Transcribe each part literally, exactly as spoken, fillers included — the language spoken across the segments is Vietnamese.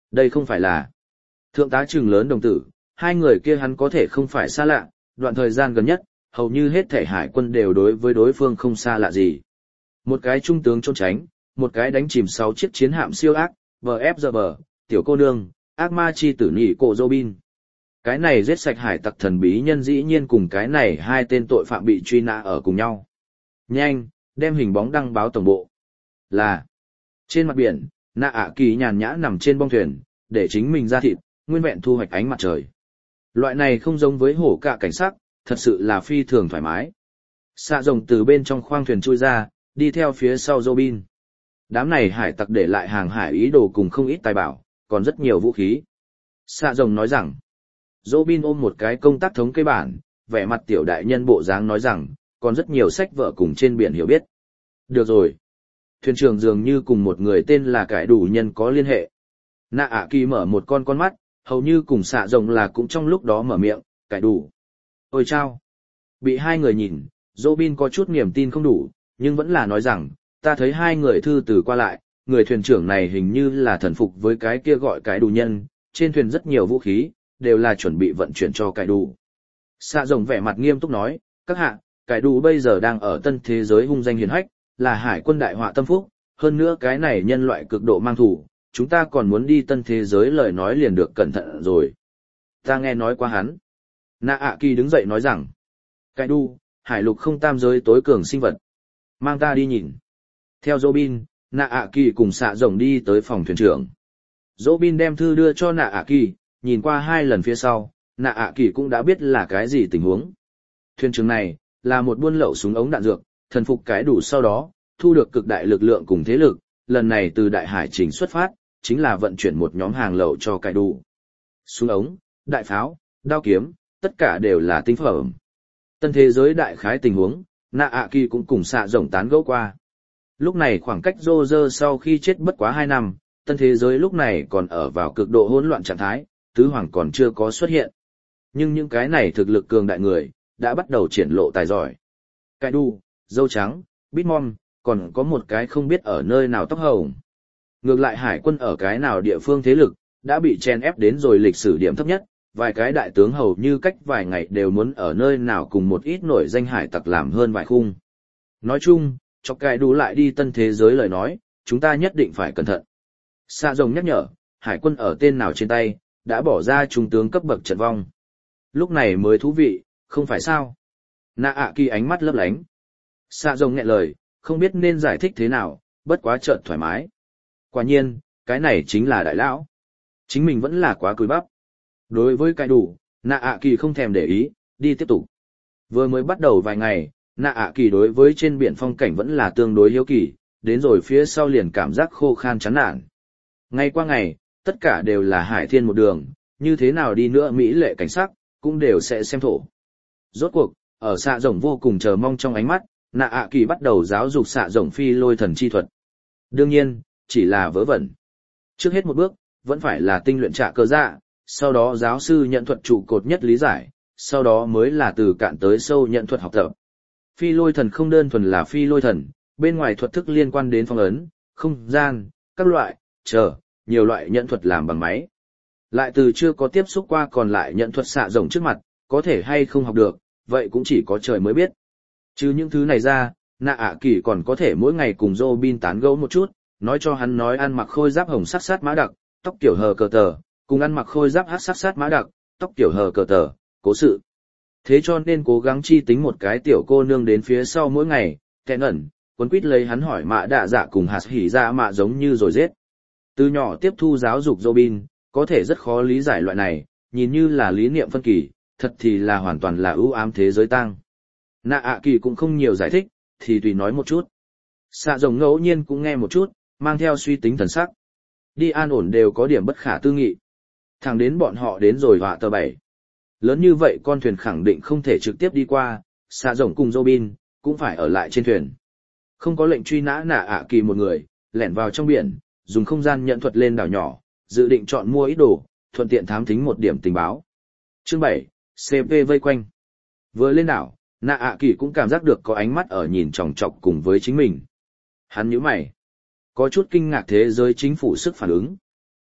Đây không phải là thượng tá trừng lớn đồng tử, hai người kia hắn có thể không phải xa lạ, đoạn thời gian gần nhất, hầu như hết thể hải quân đều đối với đối phương không xa lạ gì. Một cái trung tướng trốn tránh, một cái đánh chìm sáu chiếc chiến hạm siêu ác, vê ép giê bê, tiểu cô nương, ác ma chi tử nhị cổ Robin. Cái này giết sạch hải tặc thần bí nhân dĩ nhiên cùng cái này hai tên tội phạm bị truy nã ở cùng nhau. Nhanh, đem hình bóng đăng báo tổng bộ. Là, trên mặt biển, Nạ ạ kỳ nhàn nhã nằm trên bong thuyền, để chính mình ra thịt, nguyên vẹn thu hoạch ánh mặt trời. Loại này không giống với hổ cạ cảnh sắc, thật sự là phi thường thoải mái. Xạ rồng từ bên trong khoang thuyền chui ra, đi theo phía sau Robin. Đám này hải tặc để lại hàng hải ý đồ cùng không ít tài bảo, còn rất nhiều vũ khí. Xạ rồng nói rằng, Robin ôm một cái công tác thống kê bản, vẻ mặt tiểu đại nhân bộ dáng nói rằng, còn rất nhiều sách vở cùng trên biển hiểu biết. Được rồi. Thuyền trưởng dường như cùng một người tên là cải đủ nhân có liên hệ. Nạ ạ kỳ mở một con con mắt, hầu như cùng xạ rồng là cũng trong lúc đó mở miệng, cải đủ. Ôi chao! Bị hai người nhìn, Robin có chút niềm tin không đủ, nhưng vẫn là nói rằng, ta thấy hai người thư từ qua lại, người thuyền trưởng này hình như là thần phục với cái kia gọi cải đủ nhân, trên thuyền rất nhiều vũ khí, đều là chuẩn bị vận chuyển cho cải đủ. Xạ rồng vẻ mặt nghiêm túc nói, các hạ, cải đủ bây giờ đang ở tân thế giới hung danh hiển hách, là hải quân đại họa tâm phúc, hơn nữa cái này nhân loại cực độ mang thủ, chúng ta còn muốn đi tân thế giới lời nói liền được cẩn thận rồi. Ta nghe nói qua hắn. Nạ ạ kỳ đứng dậy nói rằng, cải đủ, hải lục không tam giới tối cường sinh vật. Mang ta đi nhìn. Theo Robin, Nạ ạ kỳ cùng xạ rồng đi tới phòng thuyền trưởng. Robin đem thư đưa cho Nạ ạ kỳ, nhìn qua hai lần phía sau, Nạ ạ kỳ cũng đã biết là cái gì tình huống. Thuyền trưởng này, là một buôn lậu súng ống đạn dược, thần phục cái đủ sau đó, thu được cực đại lực lượng cùng thế lực, lần này từ đại hải trình xuất phát, chính là vận chuyển một nhóm hàng lậu cho cái đủ. Súng ống, đại pháo, đao kiếm, tất cả đều là tinh phẩm. Tân thế giới đại khái tình huống, Nạ ạ kỳ cũng cùng xạ rồng tán gẫu qua. Lúc này khoảng cách Roger sau khi chết bất quá hai năm, tân thế giới lúc này còn ở vào cực độ hỗn loạn trạng thái, tứ hoàng còn chưa có xuất hiện. Nhưng những cái này thực lực cường đại người, đã bắt đầu triển lộ tài giỏi. Cái đu, dâu trắng, Bitmom, còn có một cái không biết ở nơi nào tóc hồng. Ngược lại hải quân ở cái nào địa phương thế lực, đã bị chen ép đến rồi lịch sử điểm thấp nhất, vài cái đại tướng hầu như cách vài ngày đều muốn ở nơi nào cùng một ít nổi danh hải tặc làm hơn vài khung. Nói chung, cho cái đủ lại đi tân thế giới lời nói, chúng ta nhất định phải cẩn thận. Sa rồng nhắc nhở, hải quân ở tên nào trên tay, đã bỏ ra trung tướng cấp bậc trận vong. Lúc này mới thú vị, không phải sao? Nạ ạ kỳ ánh mắt lấp lánh. Sa rồng nghẹn lời, không biết nên giải thích thế nào, bất quá chợt thoải mái. Quả nhiên, cái này chính là đại lão. Chính mình vẫn là quá cùi bắp. Đối với cái đủ, nạ ạ kỳ không thèm để ý, đi tiếp tục. Vừa mới bắt đầu vài ngày, nạ ạ kỳ đối với trên biển phong cảnh vẫn là tương đối hiếu kỳ, đến rồi phía sau liền cảm giác khô khan chán nản. Ngày qua ngày, tất cả đều là hải thiên một đường, như thế nào đi nữa mỹ lệ cảnh sắc, cũng đều sẽ xem thổ. Rốt cuộc, ở xạ rồng vô cùng chờ mong trong ánh mắt, nạ ạ kỳ bắt đầu giáo dục xạ rồng phi lôi thần chi thuật. Đương nhiên, chỉ là vớ vẩn. Trước hết một bước, vẫn phải là tinh luyện trạ cơ dạ, sau đó giáo sư nhận thuật trụ cột nhất lý giải, sau đó mới là từ cạn tới sâu nhận thuật học tập. Phi lôi thần không đơn thuần là phi lôi thần, bên ngoài thuật thức liên quan đến phong ấn, không gian, các loại, chờ, nhiều loại nhận thuật làm bằng máy. Lại từ chưa có tiếp xúc qua còn lại nhận thuật xạ rồng trước mặt, có thể hay không học được, vậy cũng chỉ có trời mới biết. Chứ những thứ này ra, nạ ạ kỳ còn có thể mỗi ngày cùng Robin tán gẫu một chút, nói cho hắn nói ăn mặc khôi giáp hồng sắc sát mã đặc, tóc kiểu hờ cờ tờ, cùng ăn mặc khôi giáp hắc sắc sát mã đặc, tóc kiểu hờ cờ tờ, cố sự. Thế cho nên cố gắng chi tính một cái tiểu cô nương đến phía sau mỗi ngày, kẹn ẩn, quấn quýt lấy hắn hỏi mạ đạ dạ cùng hạt hỉ ra mạ giống như rồi giết. Từ nhỏ tiếp thu giáo dục Robin, có thể rất khó lý giải loại này, nhìn như là lý niệm phân kỳ, thật thì là hoàn toàn là ưu ám thế giới tăng. Nạ ạ kỳ cũng không nhiều giải thích, thì tùy nói một chút. Xạ rồng ngẫu nhiên cũng nghe một chút, mang theo suy tính thần sắc. Đi an ổn đều có điểm bất khả tư nghị. Thẳng đến bọn họ đến rồi họa tờ bảy. Lớn như vậy con thuyền khẳng định không thể trực tiếp đi qua, xạ rồng cùng Robin, cũng phải ở lại trên thuyền. Không có lệnh truy nã nạ ạ kỳ một người, lẻn vào trong biển, dùng không gian nhận thuật lên đảo nhỏ, dự định chọn mua ít đồ, thuận tiện thám thính một điểm tình báo. Chương bảy, xê pê vây quanh. Vừa lên đảo, nạ ạ kỳ cũng cảm giác được có ánh mắt ở nhìn chòng chọc cùng với chính mình. Hắn nhíu mày. Có chút kinh ngạc thế giới chính phủ sức phản ứng.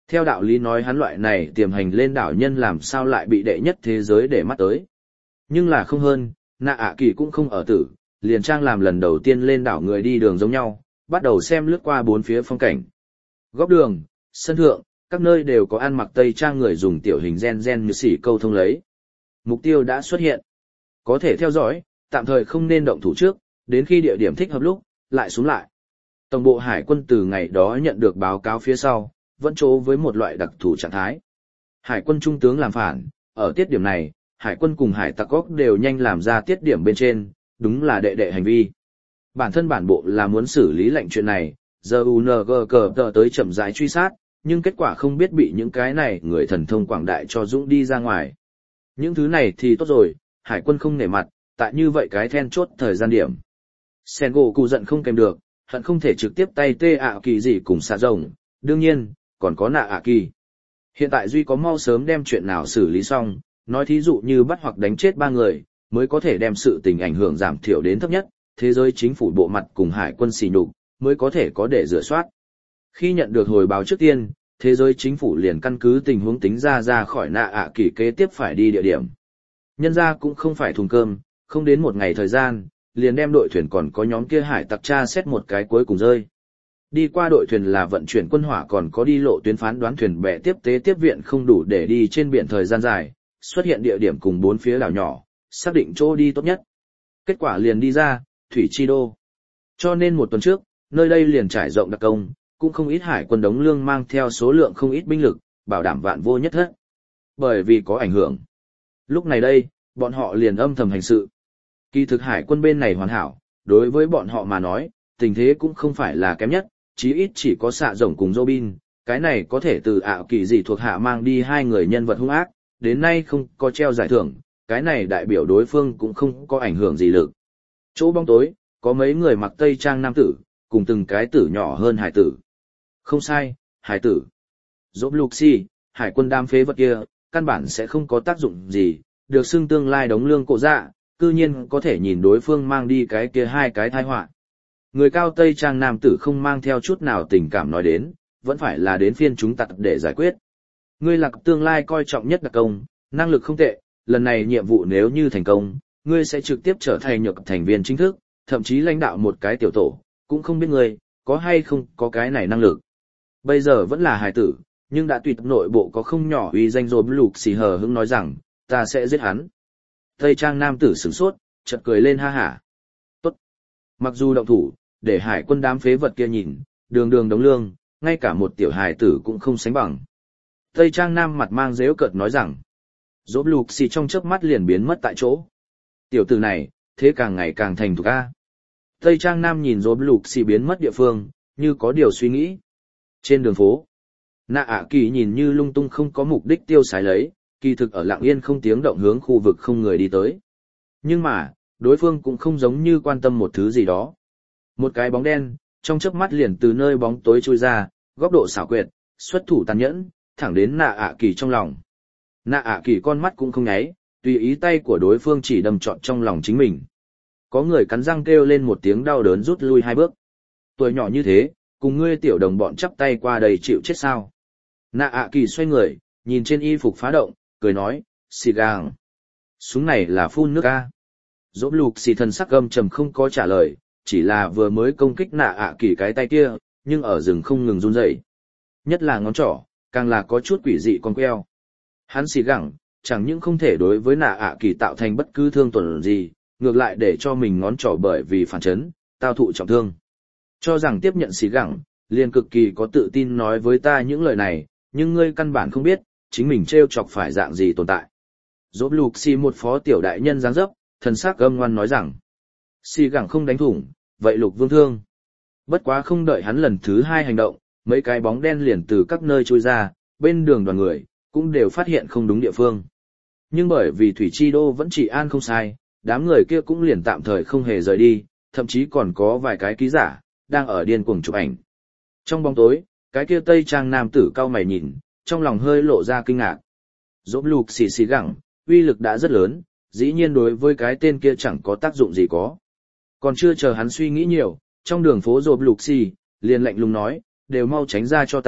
Theo đạo lý nói hắn loại này tiềm hành lên đảo nhân làm sao lại bị đệ nhất thế giới để mắt tới. Nhưng là không hơn, nạ ạ kỳ cũng không ở tử, liền trang làm lần đầu tiên lên đảo người đi đường giống nhau, bắt đầu xem lướt qua bốn phía phong cảnh. Góc đường, sân thượng, các nơi đều có ăn mặc tây trang người dùng tiểu hình gen gen như xỉ câu thông lấy. Mục tiêu đã xuất hiện. Có thể theo dõi, tạm thời không nên động thủ trước, đến khi địa điểm thích hợp lúc, lại xuống lại. Tổng bộ hải quân từ ngày đó nhận được báo cáo phía sau, vẫn trố với một loại đặc thù trạng thái. Hải quân trung tướng làm phản, ở tiết điểm này, hải quân cùng hải tặc góc đều nhanh làm ra tiết điểm bên trên, đúng là đệ đệ hành vi. Bản thân bản bộ là muốn xử lý lệnh chuyện này, giờ u en giê cờ tờ tới chậm rãi truy sát, nhưng kết quả không biết bị những cái này người thần thông quảng đại cho dũng đi ra ngoài. Những thứ này thì tốt rồi, hải quân không nể mặt, tại như vậy cái then chốt thời gian điểm. Sengoku cụ giận không kèm được, hận không thể trực tiếp tay tê ạ kỳ gì cùng xạ rồng, đương nhiên, còn có nạ ạ kỳ. Hiện tại Duy có mau sớm đem chuyện nào xử lý xong, nói thí dụ như bắt hoặc đánh chết ba người, mới có thể đem sự tình ảnh hưởng giảm thiểu đến thấp nhất, thế giới chính phủ bộ mặt cùng hải quân xỉ nhục mới có thể có để rửa soát. Khi nhận được hồi báo trước tiên, thế giới chính phủ liền căn cứ tình huống tính ra ra khỏi nạ ạ kỳ kế tiếp phải đi địa điểm. Nhân ra cũng không phải thùng cơm, không đến một ngày thời gian, liền đem đội thuyền còn có nhóm kia hải tặc tra xét một cái cuối cùng rơi. Đi qua đội thuyền là vận chuyển quân hỏa còn có đi lộ tuyến phán đoán thuyền bè tiếp tế tiếp viện không đủ để đi trên biển thời gian dài, xuất hiện địa điểm cùng bốn phía đảo nhỏ, xác định chỗ đi tốt nhất. Kết quả liền đi ra, Thủy Chi Đô. Cho nên một tuần trước, nơi đây liền trải rộng đặc công, cũng không ít hải quân đóng lương mang theo số lượng không ít binh lực, bảo đảm vạn vô nhất thất. Bởi vì có ảnh hưởng. Lúc này đây, bọn họ liền âm thầm hành sự. Kỳ thực hải quân bên này hoàn hảo, đối với bọn họ mà nói, tình thế cũng không phải là kém nhất, chí ít chỉ có xạ rồng cùng Robin, cái này có thể từ ảo kỳ gì thuộc hạ mang đi hai người nhân vật hung ác, đến nay không có treo giải thưởng, cái này đại biểu đối phương cũng không có ảnh hưởng gì lực. Chỗ bóng tối, có mấy người mặc tây trang nam tử, cùng từng cái tử nhỏ hơn hải tử. Không sai, hải tử. Dỗ Luxi, hải quân đam phế vật kia, căn bản sẽ không có tác dụng gì, được xưng tương lai đống lương cổ dạ, cư nhiên có thể nhìn đối phương mang đi cái kia hai cái tai họa. Người cao tây trang nam tử không mang theo chút nào tình cảm nói đến, vẫn phải là đến phiên chúng tặc để giải quyết. Ngươi là tương lai coi trọng nhất đặc công, năng lực không tệ, lần này nhiệm vụ nếu như thành công, ngươi sẽ trực tiếp trở thành nhược thành viên chính thức, thậm chí lãnh đạo một cái tiểu tổ, cũng không biết ngươi, có hay không có cái này năng lực. Bây giờ vẫn là hài tử, nhưng đã tuyệt nội bộ có không nhỏ uy danh rồi lục xì hờ hững nói rằng, ta sẽ giết hắn. Tây trang nam tử sửng sốt, chợt cười lên ha hả. Tốt. Mặc dù động thủ, để hải quân đám phế vật kia nhìn, đường đường đống lương, ngay cả một tiểu hài tử cũng không sánh bằng. Tây trang nam mặt mang dễu cợt nói rằng, dỗ lục xì trong chớp mắt liền biến mất tại chỗ. Tiểu tử này, thế càng ngày càng thành thục a. Tây trang nam nhìn dỗ lục xì biến mất địa phương, như có điều suy nghĩ. Trên đường phố, nạ ạ kỳ nhìn như lung tung không có mục đích tiêu xài lấy, kỳ thực ở lặng yên không tiếng động hướng khu vực không người đi tới. Nhưng mà, đối phương cũng không giống như quan tâm một thứ gì đó. Một cái bóng đen, trong chớp mắt liền từ nơi bóng tối chui ra, góc độ xảo quyệt, xuất thủ tàn nhẫn, thẳng đến nạ ạ kỳ trong lòng. Nạ ạ kỳ con mắt cũng không nháy, tùy ý tay của đối phương chỉ đâm trọn trong lòng chính mình. Có người cắn răng kêu lên một tiếng đau đớn rút lui hai bước. Tuổi nhỏ như thế, cùng ngươi tiểu đồng bọn chắp tay qua đây chịu chết sao. Nạ ạ kỳ xoay người, nhìn trên y phục phá động, cười nói, xì gàng. Súng này là phun nước a. Dỗ lục xì thần sắc gâm trầm không có trả lời, chỉ là vừa mới công kích nạ ạ kỳ cái tay kia, nhưng ở rừng không ngừng run rẩy. Nhất là ngón trỏ, càng là có chút quỷ dị con queo. Hắn xì gẳng, chẳng những không thể đối với nạ ạ kỳ tạo thành bất cứ thương tổn gì, ngược lại để cho mình ngón trỏ bởi vì phản chấn, tao thụ trọng thương. Cho rằng tiếp nhận xì gẳng, liền cực kỳ có tự tin nói với ta những lời này, nhưng ngươi căn bản không biết, chính mình trêu chọc phải dạng gì tồn tại. Dỗ lục xì một phó tiểu đại nhân dáng dấp, thần sắc âm ngoan nói rằng, xì gẳng không đánh thủng, vậy lục vương thương. Bất quá không đợi hắn lần thứ hai hành động, mấy cái bóng đen liền từ các nơi trôi ra, bên đường đoàn người, cũng đều phát hiện không đúng địa phương. Nhưng bởi vì Thủy Chi Đô vẫn chỉ an không sai, đám người kia cũng liền tạm thời không hề rời đi, thậm chí còn có vài cái ký giả, đang ở điên cuồng chụp ảnh. Trong bóng tối, cái kia tây trang nam tử cao mày nhìn, trong lòng hơi lộ ra kinh ngạc. Dỗ lục xì xì gẳng, uy lực đã rất lớn, dĩ nhiên đối với cái tên kia chẳng có tác dụng gì có. Còn chưa chờ hắn suy nghĩ nhiều, trong đường phố rộp lục xì, liền lạnh lùng nói, đều mau tránh ra cho ta,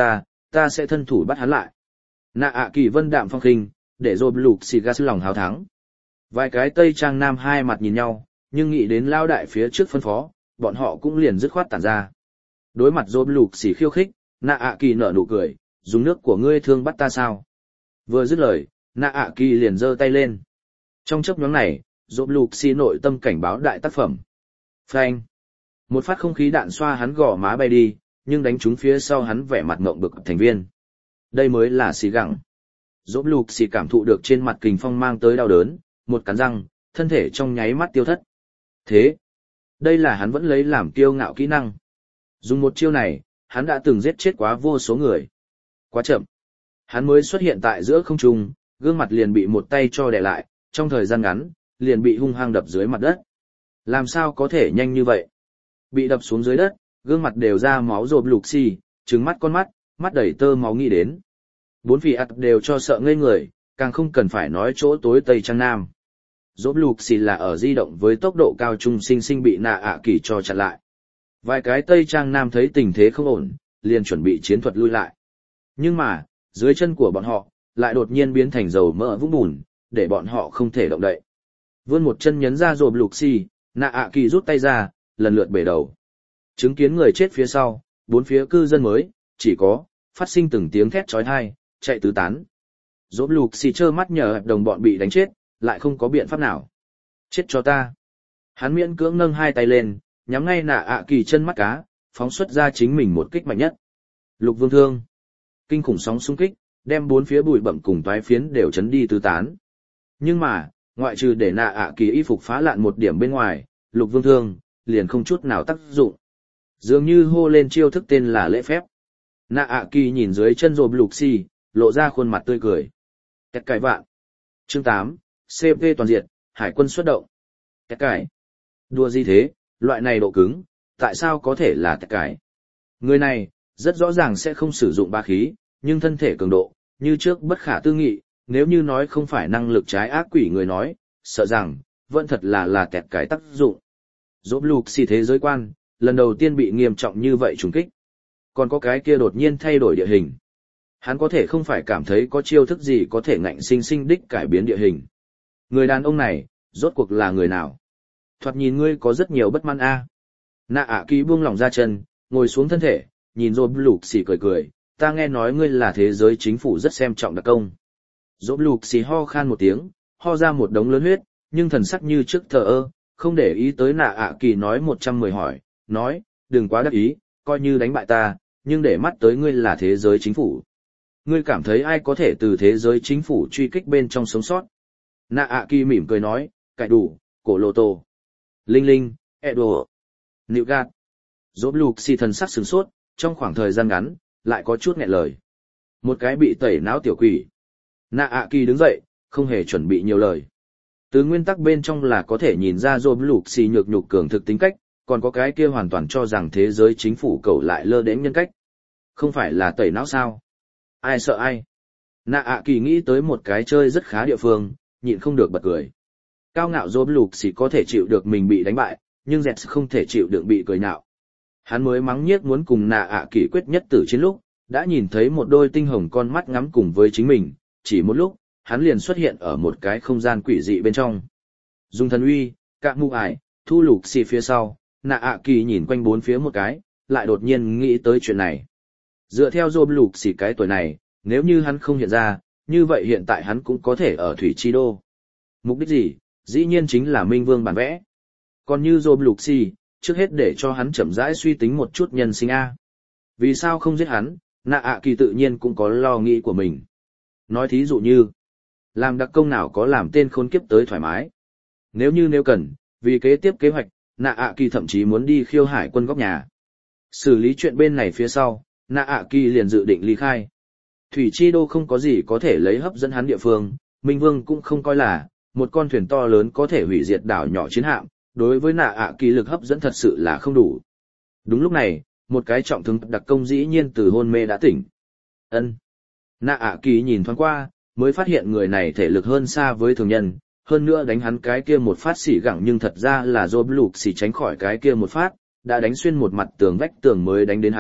ta sẽ thân thủ bắt hắn lại. Nạ ạ kỳ vân đạm phong khinh, để rồi lục xì gas lòng hào thắng. Vài cái Tây Trang Nam hai mặt nhìn nhau, nhưng nghĩ đến lao đại phía trước phân phó, bọn họ cũng liền dứt khoát tản ra. Đối mặt rồi lục xì khiêu khích, nạ ạ kỳ nở nụ cười, dùng nước của ngươi thương bắt ta sao? Vừa dứt lời, nạ ạ kỳ liền giơ tay lên. Trong chớp nhoáng này, rồi lục xì nội tâm cảnh báo đại tác phẩm. Phanh! Một phát không khí đạn xoa hắn gò má bay đi, nhưng đánh trúng phía sau hắn vẻ mặt ngộng bực thành viên. Đây mới là xì gẳng. Dỗ lục xì cảm thụ được trên mặt kình phong mang tới đau đớn, một cắn răng, thân thể trong nháy mắt tiêu thất. Thế, đây là hắn vẫn lấy làm kiêu ngạo kỹ năng. Dùng một chiêu này, hắn đã từng giết chết quá vô số người. Quá chậm. Hắn mới xuất hiện tại giữa không trung, gương mặt liền bị một tay cho đè lại, trong thời gian ngắn, liền bị hung hăng đập dưới mặt đất. Làm sao có thể nhanh như vậy? Bị đập xuống dưới đất, gương mặt đều ra máu rộp lục xì, trừng mắt con mắt, mắt đầy tơ máu nghĩ đến. Bốn vị ạt đều cho sợ ngây người, càng không cần phải nói chỗ tối Tây Trang Nam. Rộp lục xì là ở di động với tốc độ cao trung sinh sinh bị nạ ạ kỳ cho chặn lại. Vài cái Tây Trang Nam thấy tình thế không ổn, liền chuẩn bị chiến thuật lui lại. Nhưng mà, dưới chân của bọn họ, lại đột nhiên biến thành dầu mỡ vũng bùn, để bọn họ không thể động đậy. Vươn một chân nhấn ra rộp lục xì, nạ ạ kỳ rút tay ra, lần lượt bể đầu. Chứng kiến người chết phía sau, bốn phía cư dân mới, chỉ có, phát sinh từng tiếng thét chói tai, chạy tứ tán. Rộp lục xì trơ mắt nhờ hợp đồng bọn bị đánh chết, lại không có biện pháp nào. Chết cho ta. Hắn miễn cưỡng nâng hai tay lên, nhắm ngay nạ ạ kỳ chân mắt cá, phóng xuất ra chính mình một kích mạnh nhất. Lục vương thương. Kinh khủng sóng xung kích, đem bốn phía bụi bặm cùng toái phiến đều chấn đi tứ tán. Nhưng mà, ngoại trừ để nạ ạ kỳ y phục phá lạn một điểm bên ngoài, lục vương thương, liền không chút nào tác dụng. Dường như hô lên chiêu thức tên là lễ phép. Nạ ạ kỳ nhìn dưới chân rộp lục xì, lộ ra khuôn mặt tươi cười. Kẹt cải vạn. Chương tám, xê pê toàn diện, hải quân xuất động. Kẹt cải. Đùa gì thế, loại này độ cứng, tại sao có thể là kẹt cải? Người này, rất rõ ràng sẽ không sử dụng bá khí, nhưng thân thể cường độ, như trước bất khả tư nghị, nếu như nói không phải năng lực trái ác quỷ người nói, sợ rằng, vẫn thật là là kẹt cải tác dụng. Rộp lục xì thế giới quan, lần đầu tiên bị nghiêm trọng như vậy trùng kích. Còn có cái kia đột nhiên thay đổi địa hình. Hắn có thể không phải cảm thấy có chiêu thức gì có thể ngạnh sinh sinh đích cải biến địa hình. Người đàn ông này, rốt cuộc là người nào? Thoạt nhìn ngươi có rất nhiều bất mãn a. À. Nạ ạ kỳ buông lỏng ra chân, ngồi xuống thân thể, nhìn rộp lục xì cười cười, ta nghe nói ngươi là thế giới chính phủ rất xem trọng đặc công. Rộp lục xì ho khan một tiếng, ho ra một đống lớn huyết, nhưng thần sắc như trước thờ ơ, không để ý tới nạ ạ kỳ nói một trăm mười hỏi, nói, đừng quá đắc ý, coi như đánh bại ta, nhưng để mắt tới ngươi là thế giới chính phủ. Ngươi cảm thấy ai có thể từ thế giới chính phủ truy kích bên trong sống sót? Nạ ạ kỳ mỉm cười nói, cải đủ, cổ lô tô, linh linh, ẹ đồ, nịu gạt. Rộp lục xì thần sắc sửng sốt, trong khoảng thời gian ngắn, lại có chút nghẹn lời. Một cái bị tẩy não tiểu quỷ. Nạ ạ kỳ đứng dậy, không hề chuẩn bị nhiều lời. Từ nguyên tắc bên trong là có thể nhìn ra rộp lục xì nhược nhục cường thực tính cách, còn có cái kia hoàn toàn cho rằng thế giới chính phủ cầu lại lơ đễnh nhân cách. Không phải là tẩy não sao? Ai sợ ai? Nạ ạ kỳ nghĩ tới một cái chơi rất khá địa phương, nhịn không được bật cười. Cao ngạo rộp lục xì có thể chịu được mình bị đánh bại, nhưng dẹt không thể chịu được bị cười nhạo. Hắn mới mắng nhiếc muốn cùng nạ ạ kỳ quyết nhất tử chiến lúc, đã nhìn thấy một đôi tinh hồng con mắt ngắm cùng với chính mình, chỉ một lúc, hắn liền xuất hiện ở một cái không gian quỷ dị bên trong. Dùng thần uy, cạn mụ ải, thu lục xì phía sau, nạ ạ kỳ nhìn quanh bốn phía một cái, lại đột nhiên nghĩ tới chuyện này. Dựa theo rộp lục xì cái tuổi này, nếu như hắn không hiện ra, như vậy hiện tại hắn cũng có thể ở Thủy Chi Đô. Mục đích gì? Dĩ nhiên chính là Minh Vương bản vẽ. Còn như rộp lục xì, trước hết để cho hắn chậm rãi suy tính một chút nhân sinh A. Vì sao không giết hắn, nạ ạ kỳ tự nhiên cũng có lo nghĩ của mình. Nói thí dụ như, làm đặc công nào có làm tên khốn kiếp tới thoải mái. Nếu như nếu cần, vì kế tiếp kế hoạch, nạ ạ kỳ thậm chí muốn đi khiêu hải quân góc nhà. Xử lý chuyện bên này phía sau, nạ ạ kỳ liền dự định ly khai. Thủy Chi Đô không có gì có thể lấy hấp dẫn hắn địa phương, Minh Vương cũng không coi là một con thuyền to lớn có thể hủy diệt đảo nhỏ chiến hạm, đối với nạ ạ kỳ lực hấp dẫn thật sự là không đủ. Đúng lúc này, một cái trọng thương đặc công dĩ nhiên từ hôn mê đã tỉnh. Ân. Nạ ạ kỳ nhìn thoáng qua, mới phát hiện người này thể lực hơn xa với thường nhân, hơn nữa đánh hắn cái kia một phát xỉ gẳng nhưng thật ra là rộp lục xỉ tránh khỏi cái kia một phát, đã đánh xuyên một mặt tường vách tường mới đánh đến hắn,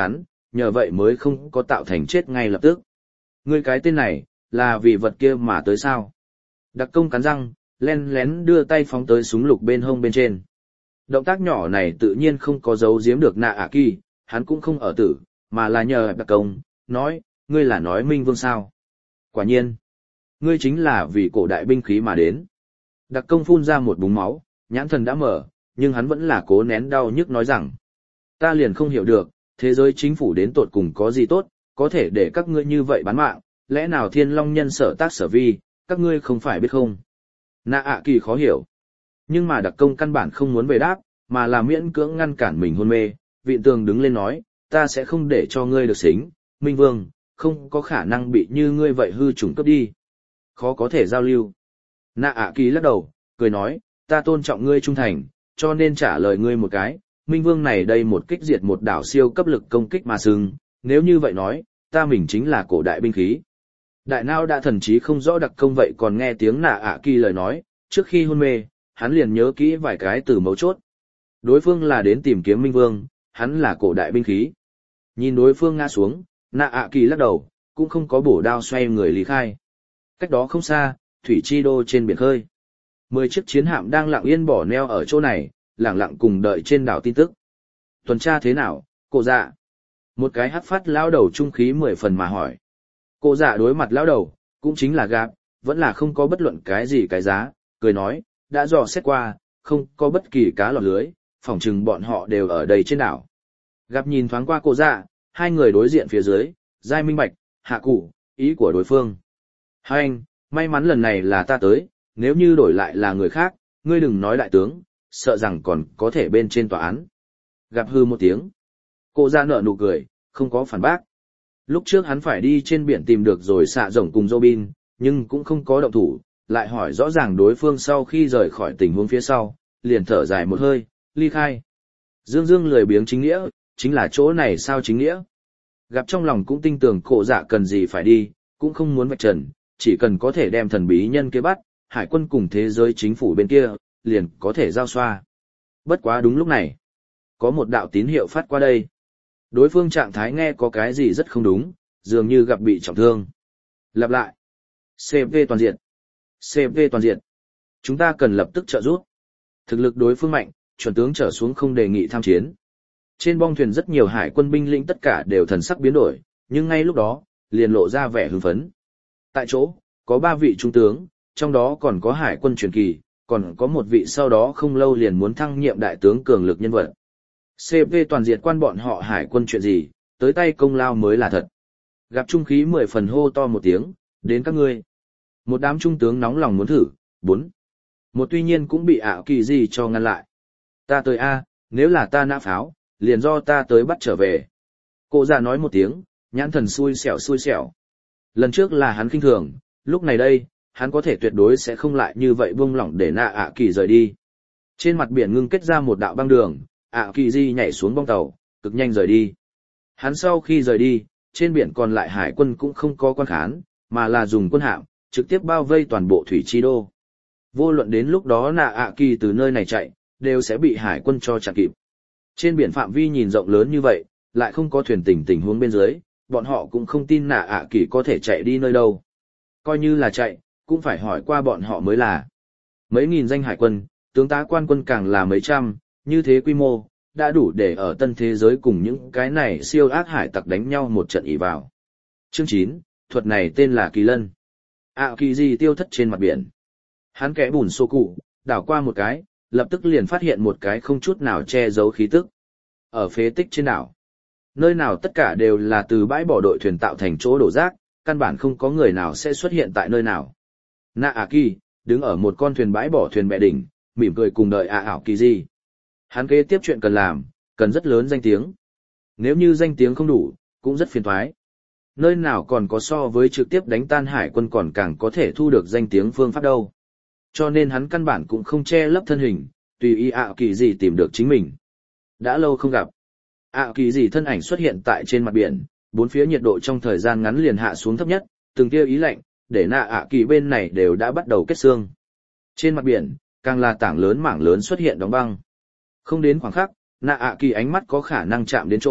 nhờ vậy mới không có tạo thành chết ngay lập tức. Ngươi cái tên này, là vì vật kia mà tới sao? Đặc công cắn răng, len lén đưa tay phóng tới súng lục bên hông bên trên. Động tác nhỏ này tự nhiên không có giấu giếm được nạ ạ kỳ, hắn cũng không ở tử, mà là nhờ đặc công, nói, ngươi là nói Minh Vương sao? Quả nhiên, ngươi chính là vì cổ đại binh khí mà đến. Đặc công phun ra một búng máu, nhãn thần đã mở, nhưng hắn vẫn là cố nén đau nhức nói rằng, ta liền không hiểu được, thế giới chính phủ đến tột cùng có gì tốt, có thể để các ngươi như vậy bán mạng, lẽ nào thiên long nhân sở tác sở vi, các ngươi không phải biết không? Nạ ạ kỳ khó hiểu. Nhưng mà đặc công căn bản không muốn về đáp, mà là miễn cưỡng ngăn cản mình hôn mê, vịn tường đứng lên nói, ta sẽ không để cho ngươi được xính, Minh Vương, không có khả năng bị như ngươi vậy hư trùng cấp đi. Khó có thể giao lưu. Nạ ạ kỳ lắc đầu, cười nói, ta tôn trọng ngươi trung thành, cho nên trả lời ngươi một cái, Minh Vương này đây một kích diệt một đảo siêu cấp lực công kích mà sừng, nếu như vậy nói, ta mình chính là cổ đại binh khí. Đại Nao đã thần trí không rõ đặc công vậy còn nghe tiếng nạ ạ kỳ lời nói, trước khi hôn mê, hắn liền nhớ kỹ vài cái từ mấu chốt. Đối phương là đến tìm kiếm Minh Vương, hắn là cổ đại binh khí. Nhìn đối phương ngã xuống, nạ ạ kỳ lắc đầu, cũng không có bổ đao xoay người lý khai. Cách đó không xa, thủy chi đô trên biển khơi. Mười chiếc chiến hạm đang lặng yên bỏ neo ở chỗ này, lặng lặng cùng đợi trên đảo tin tức. Tuần tra thế nào, cổ dạ? Một cái hắc phát lão đầu trung khí mười phần mà hỏi. Cổ dạ đối mặt lão đầu, cũng chính là gạp, vẫn là không có bất luận cái gì cái giá, cười nói, đã dò xét qua, không có bất kỳ cá lọt lưới, phỏng chừng bọn họ đều ở đây trên đảo. Gặp nhìn thoáng qua cổ dạ, hai người đối diện phía dưới, giai minh bạch, hạ cụ, ý của đối phương. Hai anh, may mắn lần này là ta tới, nếu như đổi lại là người khác, ngươi đừng nói đại tướng, sợ rằng còn có thể bên trên tòa án. Gặp hư một tiếng. Cổ dạ nở nụ cười, không có phản bác. Lúc trước hắn phải đi trên biển tìm được rồi xạ rồng cùng Robin, nhưng cũng không có động thủ, lại hỏi rõ ràng đối phương sau khi rời khỏi tình huống phía sau, liền thở dài một hơi, ly khai. Dương Dương lười biếng chính nghĩa, chính là chỗ này sao chính nghĩa. Gặp trong lòng cũng tin tưởng cổ dạ cần gì phải đi, cũng không muốn vạch trần, chỉ cần có thể đem thần bí nhân kia bắt, hải quân cùng thế giới chính phủ bên kia, liền có thể giao xoa. Bất quá đúng lúc này, có một đạo tín hiệu phát qua đây. Đối phương trạng thái nghe có cái gì rất không đúng, dường như gặp bị trọng thương. Lặp lại. xê vê toàn diện. xê vê toàn diện. Chúng ta cần lập tức trợ giúp. Thực lực đối phương mạnh, chuẩn tướng trở xuống không đề nghị tham chiến. Trên bong thuyền rất nhiều hải quân binh lĩnh tất cả đều thần sắc biến đổi, nhưng ngay lúc đó, liền lộ ra vẻ hưng phấn. Tại chỗ, có ba vị trung tướng, trong đó còn có hải quân truyền kỳ, còn có một vị sau đó không lâu liền muốn thăng nhiệm đại tướng cường lực nhân vật. xê vê toàn diệt quan bọn họ hải quân chuyện gì, tới tay công lao mới là thật. Gặp trung khí mười phần hô to một tiếng, đến các ngươi. Một đám trung tướng nóng lòng muốn thử, bốn. Một tuy nhiên cũng bị ảo kỳ gì cho ngăn lại. Ta tới A, nếu là ta nã pháo, liền do ta tới bắt trở về. Cô già nói một tiếng, nhãn thần xui xẻo xui xẻo. Lần trước là hắn khinh thường, lúc này đây, hắn có thể tuyệt đối sẽ không lại như vậy buông lỏng để nạ ạ kỳ rời đi. Trên mặt biển ngưng kết ra một đạo băng đường, ạ kỳ di nhảy xuống bong tàu, cực nhanh rời đi. Hắn sau khi rời đi, trên biển còn lại hải quân cũng không có quan khán, mà là dùng quân hạm, trực tiếp bao vây toàn bộ thủy chi đô. Vô luận đến lúc đó nạ ạ kỳ từ nơi này chạy, đều sẽ bị hải quân cho chặn kịp. Trên biển phạm vi nhìn rộng lớn như vậy, lại không có thuyền tình tình huống bên dưới, bọn họ cũng không tin nạ ạ kỳ có thể chạy đi nơi đâu. Coi như là chạy, cũng phải hỏi qua bọn họ mới là. Mấy nghìn danh hải quân, tướng tá quan quân càng là mấy trăm, như thế quy mô, đã đủ để ở tân thế giới cùng những cái này siêu ác hải tặc đánh nhau một trận ỉ vào. Chương chín, thuật này tên là Kỳ Lân. ạ kỳ gì tiêu thất trên mặt biển. Hắn kẽ bùn xô cụ, đảo qua một cái, lập tức liền phát hiện một cái không chút nào che giấu khí tức. Ở phế tích trên đảo, nơi nào tất cả đều là từ bãi bỏ đội thuyền tạo thành chỗ đổ rác, căn bản không có người nào sẽ xuất hiện tại nơi nào. Nạ ạ kỳ, đứng ở một con thuyền bãi bỏ thuyền bè đỉnh, mỉm cười cùng đợi ạ ảo kỳ gì. Hắn kế tiếp chuyện cần làm, cần rất lớn danh tiếng. Nếu như danh tiếng không đủ, cũng rất phiền toái. Nơi nào còn có so với trực tiếp đánh tan hải quân còn càng có thể thu được danh tiếng phương pháp đâu. Cho nên hắn căn bản cũng không che lấp thân hình, tùy ý ạ kỳ gì tìm được chính mình. Đã lâu không gặp. ạ kỳ gì thân ảnh xuất hiện tại trên mặt biển, bốn phía nhiệt độ trong thời gian ngắn liền hạ xuống thấp nhất, từng tia ý lạnh, để nạ ạ kỳ bên này đều đã bắt đầu kết xương. Trên mặt biển, càng là tảng lớn mảng lớn xuất hiện đóng băng. Không đến khoảng khắc, nạ ạ kỳ ánh mắt có khả năng chạm đến chỗ,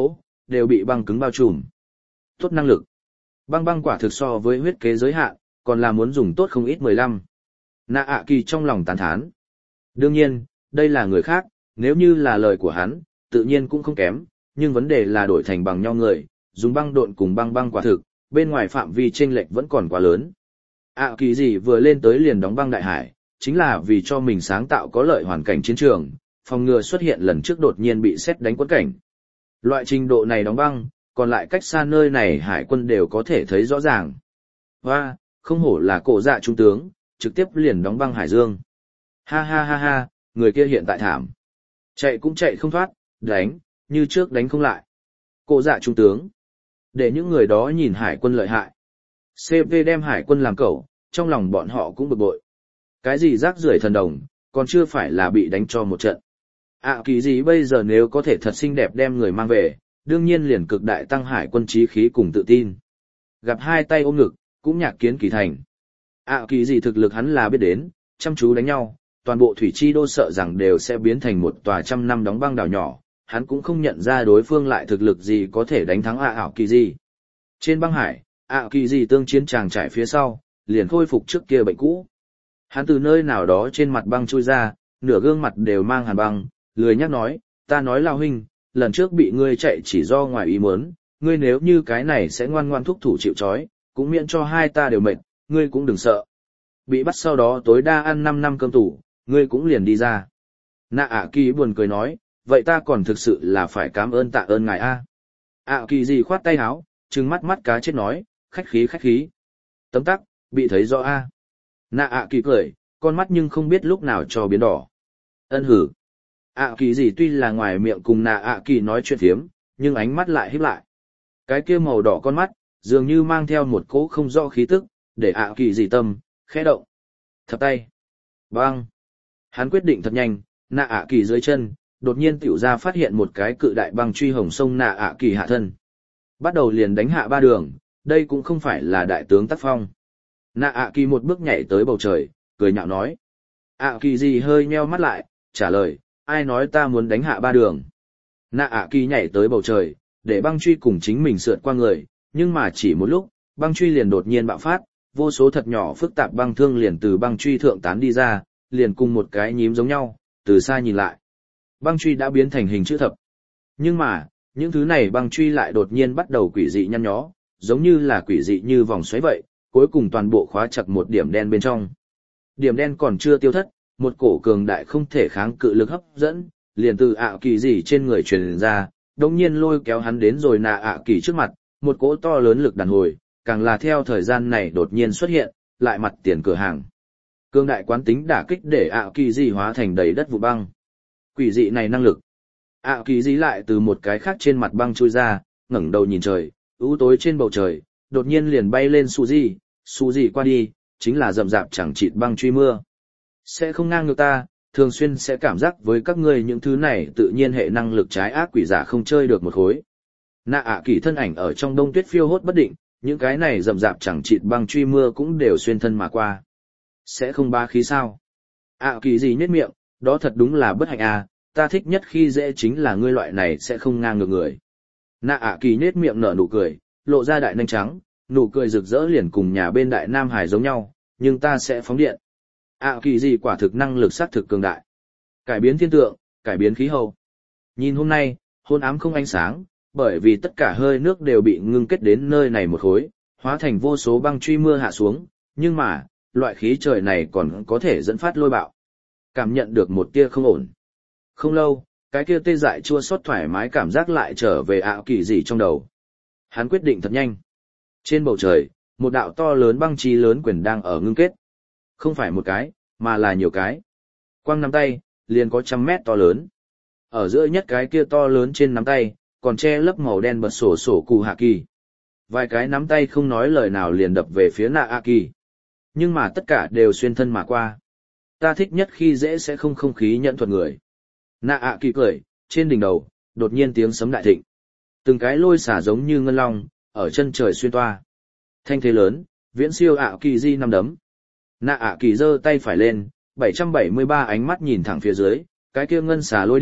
đều bị băng cứng bao trùm. Tốt năng lực. Băng băng quả thực so với huyết kế giới hạn, còn là muốn dùng tốt không ít mười lăm. Nạ ạ kỳ trong lòng tán thán. Đương nhiên, đây là người khác, nếu như là lời của hắn, tự nhiên cũng không kém, nhưng vấn đề là đổi thành bằng nhau người, dùng băng độn cùng băng băng quả thực, bên ngoài phạm vi chênh lệch vẫn còn quá lớn. ạ kỳ gì vừa lên tới liền đóng băng đại hải, chính là vì cho mình sáng tạo có lợi hoàn cảnh chiến trường, phòng ngừa xuất hiện lần trước đột nhiên bị sét đánh quẫn cảnh. Loại trình độ này đóng băng, còn lại cách xa nơi này hải quân đều có thể thấy rõ ràng. Hoa, không hổ là cổ dạ trung tướng, trực tiếp liền đóng băng hải dương. Ha ha ha ha, người kia hiện tại thảm. Chạy cũng chạy không thoát, đánh, như trước đánh không lại. Cổ dạ trung tướng. Để những người đó nhìn hải quân lợi hại. xê vê đem hải quân làm cẩu, trong lòng bọn họ cũng bực bội. Cái gì rác rưởi thần đồng, còn chưa phải là bị đánh cho một trận. À kỳ gì bây giờ nếu có thể thật xinh đẹp đem người mang về, đương nhiên liền cực đại tăng hải quân trí khí cùng tự tin. Gặp hai tay ôm ngực, cũng nhạc kiến kỳ thành. À kỳ gì thực lực hắn là biết đến, chăm chú đánh nhau, toàn bộ thủy chi đô sợ rằng đều sẽ biến thành một tòa trăm năm đóng băng đảo nhỏ, hắn cũng không nhận ra đối phương lại thực lực gì có thể đánh thắng ạ kỳ gì. Trên băng hải, ạ kỳ gì tương chiến tràng trải phía sau, liền khôi phục trước kia bệnh cũ. Hắn từ nơi nào đó trên mặt băng chui ra, nửa gương mặt đều mang hàn băng, lười nhắc nói, ta nói lao huynh, lần trước bị ngươi chạy chỉ do ngoài ý muốn, ngươi nếu như cái này sẽ ngoan ngoan thúc thủ chịu trói, cũng miễn cho hai ta đều mệt, ngươi cũng đừng sợ. Bị bắt sau đó tối đa ăn năm năm cơm tủ, ngươi cũng liền đi ra. Nạ ạ kỳ buồn cười nói, vậy ta còn thực sự là phải cảm ơn tạ ơn ngài a. ạ kỳ gì khoát tay áo, trừng mắt mắt cá chết nói, khách khí khách khí. Tấm tắc, bị thấy rõ a. Nạ ạ kỳ cười, con mắt nhưng không biết lúc nào cho biến đỏ. Ân hử. ạ kỳ gì tuy là ngoài miệng cùng nạ ạ kỳ nói chuyện thiếm, nhưng ánh mắt lại híp lại. Cái kia màu đỏ con mắt, dường như mang theo một cỗ không rõ khí tức, để ạ kỳ gì tâm, khẽ động. Thập tay. Băng. Hắn quyết định thật nhanh, nạ ạ kỳ dưới chân, đột nhiên tiểu ra phát hiện một cái cự đại băng truy hồng sông nạ ạ kỳ hạ thân. Bắt đầu liền đánh hạ ba đường, đây cũng không phải là đại tướng tác phong. Nạ ạ kỳ một bước nhảy tới bầu trời, cười nhạo nói. ạ kỳ gì hơi nheo mắt lại, trả lời, ai nói ta muốn đánh hạ ba đường. Nạ ạ kỳ nhảy tới bầu trời, để băng truy cùng chính mình sượt qua người, nhưng mà chỉ một lúc, băng truy liền đột nhiên bạo phát, vô số thật nhỏ phức tạp băng thương liền từ băng truy thượng tán đi ra, liền cùng một cái nhím giống nhau, từ xa nhìn lại. Băng truy đã biến thành hình chữ thập. Nhưng mà, những thứ này băng truy lại đột nhiên bắt đầu quỷ dị nhăn nhó, giống như là quỷ dị như vòng xoáy vậy, cuối cùng toàn bộ khóa chặt một điểm đen bên trong. Điểm đen còn chưa tiêu thất, một cổ cường đại không thể kháng cự lực hấp dẫn, liền từ ạ kỳ gì trên người truyền ra, đồng nhiên lôi kéo hắn đến rồi nạ ạ kỳ trước mặt, một cỗ to lớn lực đàn hồi, càng là theo thời gian này đột nhiên xuất hiện, lại mặt tiền cửa hàng. Cương đại quán tính đả kích để ạ kỳ gì hóa thành đầy đất vụ băng. Quỷ dị này năng lực. ạ kỳ gì lại từ một cái khác trên mặt băng trôi ra, ngẩng đầu nhìn trời, ưu tối trên bầu trời, đột nhiên liền bay lên Suzy, Suzy qua đi, chính là rậm rạp chẳng chịt băng truy mưa. Sẽ không ngang ngược ta, thường xuyên sẽ cảm giác với các ngươi những thứ này tự nhiên hệ năng lực trái ác quỷ giả không chơi được một khối. Nạ ạ kỳ thân ảnh ở trong đông tuyết phiêu hốt bất định, những cái này rậm rạp chẳng chịt băng truy mưa cũng đều xuyên thân mà qua. Sẽ không ba khí sao? ạ kỳ gì nhếch miệng, đó thật đúng là bất hạnh à, ta thích nhất khi dễ chính là ngươi loại này sẽ không ngang ngược người. Nạ ạ kỳ nhếch miệng nở nụ cười, lộ ra đại nanh trắng, nụ cười rực rỡ liền cùng nhà bên đại Nam Hải giống nhau, nhưng ta sẽ phóng điện. ạ kỳ gì quả thực năng lực sát thực cường đại. Cải biến thiên tượng, cải biến khí hậu. Nhìn hôm nay, hôn ám không ánh sáng, bởi vì tất cả hơi nước đều bị ngưng kết đến nơi này một khối, hóa thành vô số băng truy mưa hạ xuống, nhưng mà, loại khí trời này còn có thể dẫn phát lôi bạo. Cảm nhận được một tia không ổn. Không lâu, cái kia tê dại chua xót thoải mái cảm giác lại trở về ạ kỳ gì trong đầu. Hắn quyết định thật nhanh. Trên bầu trời, một đạo to lớn băng chi lớn quyền đang ở ngưng kết. Không phải một cái, mà là nhiều cái. Quang nắm tay, liền có trăm mét to lớn. Ở giữa nhất cái kia to lớn trên nắm tay, còn che lớp màu đen bật sổ sổ cụ hạ kỳ. Vài cái nắm tay không nói lời nào liền đập về phía nạ ạ kỳ. Nhưng mà tất cả đều xuyên thân mà qua. Ta thích nhất khi dễ sẽ không không khí nhận thuật người. Nạ ạ kỳ cười, trên đỉnh đầu, đột nhiên tiếng sấm đại thịnh. Từng cái lôi xả giống như ngân long, ở chân trời xuyên toa. Thanh thế lớn, viễn siêu ạ kỳ di năm đấm. Nạ ạ kỳ giơ tay phải lên, bảy trăm bảy mươi ba ánh mắt nhìn thẳng phía dưới, cái kia ngân xả lôi điện,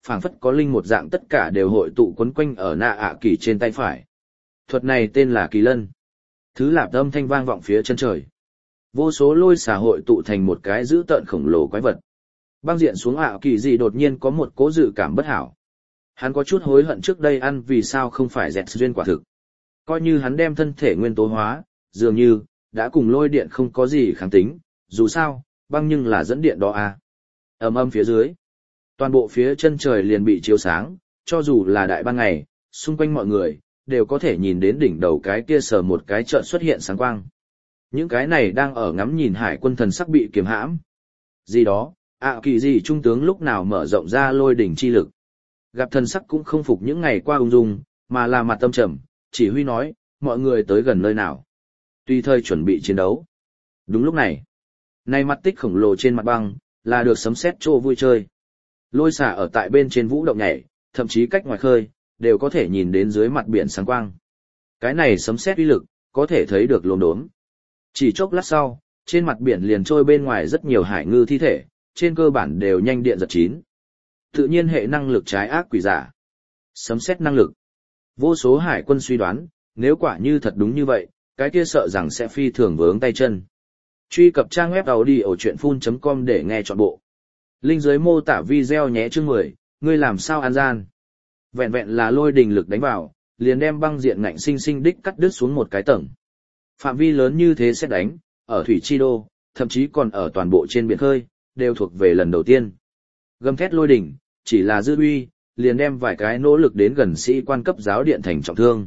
phảng phất có linh một dạng tất cả đều hội tụ quấn quanh ở nạ ạ kỳ trên tay phải. Thuật này tên là kỳ lân. Thứ lạp âm thanh vang vọng phía chân trời. Vô số lôi xà hội tụ thành một cái dữ tợn khổng lồ quái vật. Băng diện xuống ạ kỳ gì đột nhiên có một cố dự cảm bất hảo. Hắn có chút hối hận trước đây ăn vì sao không phải dẹt duyên quả thực. Coi như hắn đem thân thể nguyên tố hóa, dường như, đã cùng lôi điện không có gì kháng tính, dù sao, băng nhưng là dẫn điện đó à. Ầm ầm phía dưới. Toàn bộ phía chân trời liền bị chiếu sáng, cho dù là đại ban ngày, xung quanh mọi người, đều có thể nhìn đến đỉnh đầu cái kia sờ một cái chợt xuất hiện sáng quang. Những cái này đang ở ngắm nhìn hải quân thần sắc bị kiềm hãm. Gì đó, ạ kỳ gì trung tướng lúc nào mở rộng ra lôi đỉnh chi lực. Gặp thần sắc cũng không phục những ngày qua ung dung, mà là mặt tâm trầm, chỉ huy nói, mọi người tới gần nơi nào. Tùy thời chuẩn bị chiến đấu. Đúng lúc này, nay mặt tích khổng lồ trên mặt băng, là được sấm sét trô vui chơi. Lôi xả ở tại bên trên vũ động nhảy, thậm chí cách ngoài khơi, đều có thể nhìn đến dưới mặt biển sáng quang. Cái này sấm sét uy lực, có thể thấy được lồn đốm. Chỉ chốc lát sau, trên mặt biển liền trôi bên ngoài rất nhiều hải ngư thi thể, trên cơ bản đều nhanh điện giật chín. Tự nhiên hệ năng lực trái ác quỷ giả. Sấm sét năng lực. Vô số hải quân suy đoán, nếu quả như thật đúng như vậy, cái kia sợ rằng sẽ phi thường vướng tay chân. Truy cập trang web audiochuyenphun.com để nghe trọn bộ. Link dưới mô tả video nhé chương mười, ngươi làm sao an gian. Vẹn vẹn là lôi đình lực đánh vào, liền đem băng diện ngạnh sinh sinh đích cắt đứt xuống một cái tầng. Phạm vi lớn như thế sẽ đánh, ở thủy chi đô, thậm chí còn ở toàn bộ trên biển khơi, đều thuộc về lần đầu tiên. Gầm thét lôi đỉnh, chỉ là dư uy, liền đem vài cái nỗ lực đến gần sĩ quan cấp giáo điện thành trọng thương.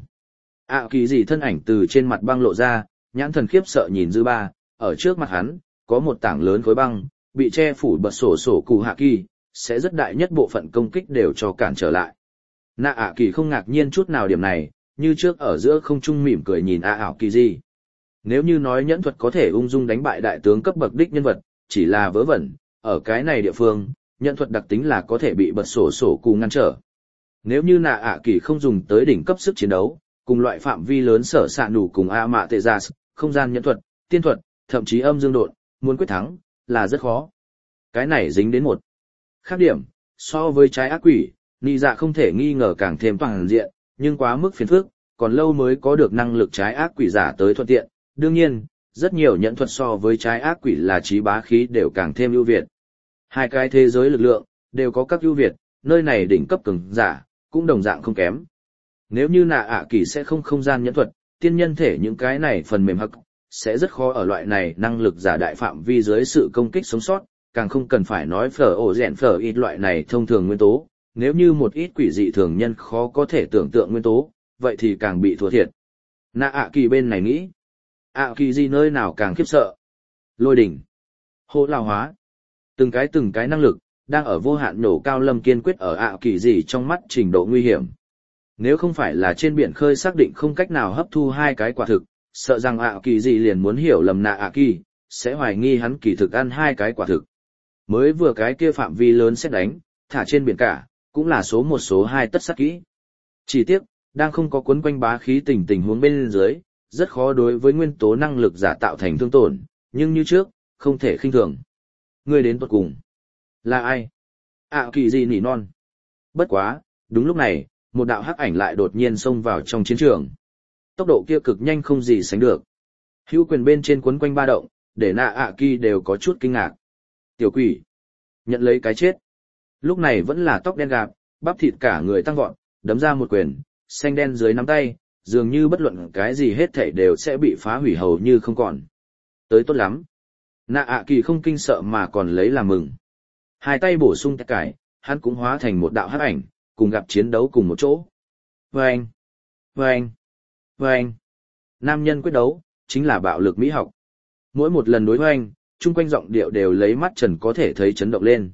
ạ kỳ gì thân ảnh từ trên mặt băng lộ ra, nhãn thần khiếp sợ nhìn dư ba, ở trước mặt hắn, có một tảng lớn khối băng, bị che phủ bật sổ sổ cụ hạ kỳ, sẽ rất đại nhất bộ phận công kích đều cho cản trở lại. Nạ ạ kỳ không ngạc nhiên chút nào điểm này, như trước ở giữa không trung mỉm cười nhìn ạ ảo kỳ gì. Nếu như nói nhẫn thuật có thể ung dung đánh bại đại tướng cấp bậc đích nhân vật, chỉ là vớ vẩn, ở cái này địa phương, nhẫn thuật đặc tính là có thể bị bật sổ sổ cụ ngăn trở. Nếu như nạ ạ kỳ không dùng tới đỉnh cấp sức chiến đấu, cùng loại phạm vi lớn sở xạ nủ cùng a mạ tệ gia, không gian nhẫn thuật, tiên thuật, thậm chí âm dương độn, muốn quyết thắng, là rất khó. Cái này dính đến một khác điểm, so với trái ác quỷ, nị dạ không thể nghi ngờ càng thêm toàn diện, nhưng quá mức phiền phức, còn lâu mới có được năng lực trái ác quỷ giả tới thuận tiện. Đương nhiên, rất nhiều nhẫn thuật so với trái ác quỷ là trí bá khí đều càng thêm ưu việt. Hai cái thế giới lực lượng, đều có các ưu việt, nơi này đỉnh cấp cường giả, cũng đồng dạng không kém. Nếu như nạ ạ kỳ sẽ không không gian nhẫn thuật, tiên nhân thể những cái này phần mềm hắc, sẽ rất khó ở loại này năng lực giả đại phạm vi dưới sự công kích sống sót, càng không cần phải nói phở ổ rèn phở ít loại này thông thường nguyên tố. Nếu như một ít quỷ dị thường nhân khó có thể tưởng tượng nguyên tố, vậy thì càng bị thua thiệt. Nạ ạ kỳ bên này nghĩ, ạ kỳ gì nơi nào càng khiếp sợ. Lôi đỉnh, hô lao hóa, từng cái từng cái năng lực, đang ở vô hạn nổ cao lâm kiên quyết ở ạ kỳ gì trong mắt trình độ nguy hiểm. Nếu không phải là trên biển khơi xác định không cách nào hấp thu hai cái quả thực, sợ rằng ạ kỳ gì liền muốn hiểu lầm nạ ạ kỳ, sẽ hoài nghi hắn kỳ thực ăn hai cái quả thực. Mới vừa cái kia phạm vi lớn xét đánh, thả trên biển cả, cũng là số một số hai tất sắc kỹ. Chỉ tiếc, đang không có cuốn quanh bá khí tình tình huống bên dưới, rất khó đối với nguyên tố năng lực giả tạo thành thương tổn, nhưng như trước, không thể khinh thường. Người đến tuột cùng. Là ai? ạ kỳ gì nỉ non. Bất quá, đúng lúc này, một đạo hắc ảnh lại đột nhiên xông vào trong chiến trường. Tốc độ kia cực nhanh không gì sánh được. Hữu quyền bên trên cuốn quanh ba động, để nạ ạ kỳ đều có chút kinh ngạc. Tiểu quỷ. Nhận lấy cái chết. Lúc này vẫn là tóc đen gạp, bắp thịt cả người tăng vọt, đấm ra một quyền, xanh đen dưới nắm tay, dường như bất luận cái gì hết thảy đều sẽ bị phá hủy hầu như không còn. Tới tốt lắm. Nạ ạ kỳ không kinh sợ mà còn lấy làm mừng. Hai tay bổ sung tất cải, hắn cũng hóa thành một đạo hắc ảnh, cùng gặp chiến đấu cùng một chỗ. Vâng! Vâng! Vâng! Nam nhân quyết đấu, chính là bạo lực mỹ học. Mỗi một lần đối hoành, chung quanh giọng điệu đều lấy mắt trần có thể thấy chấn động lên.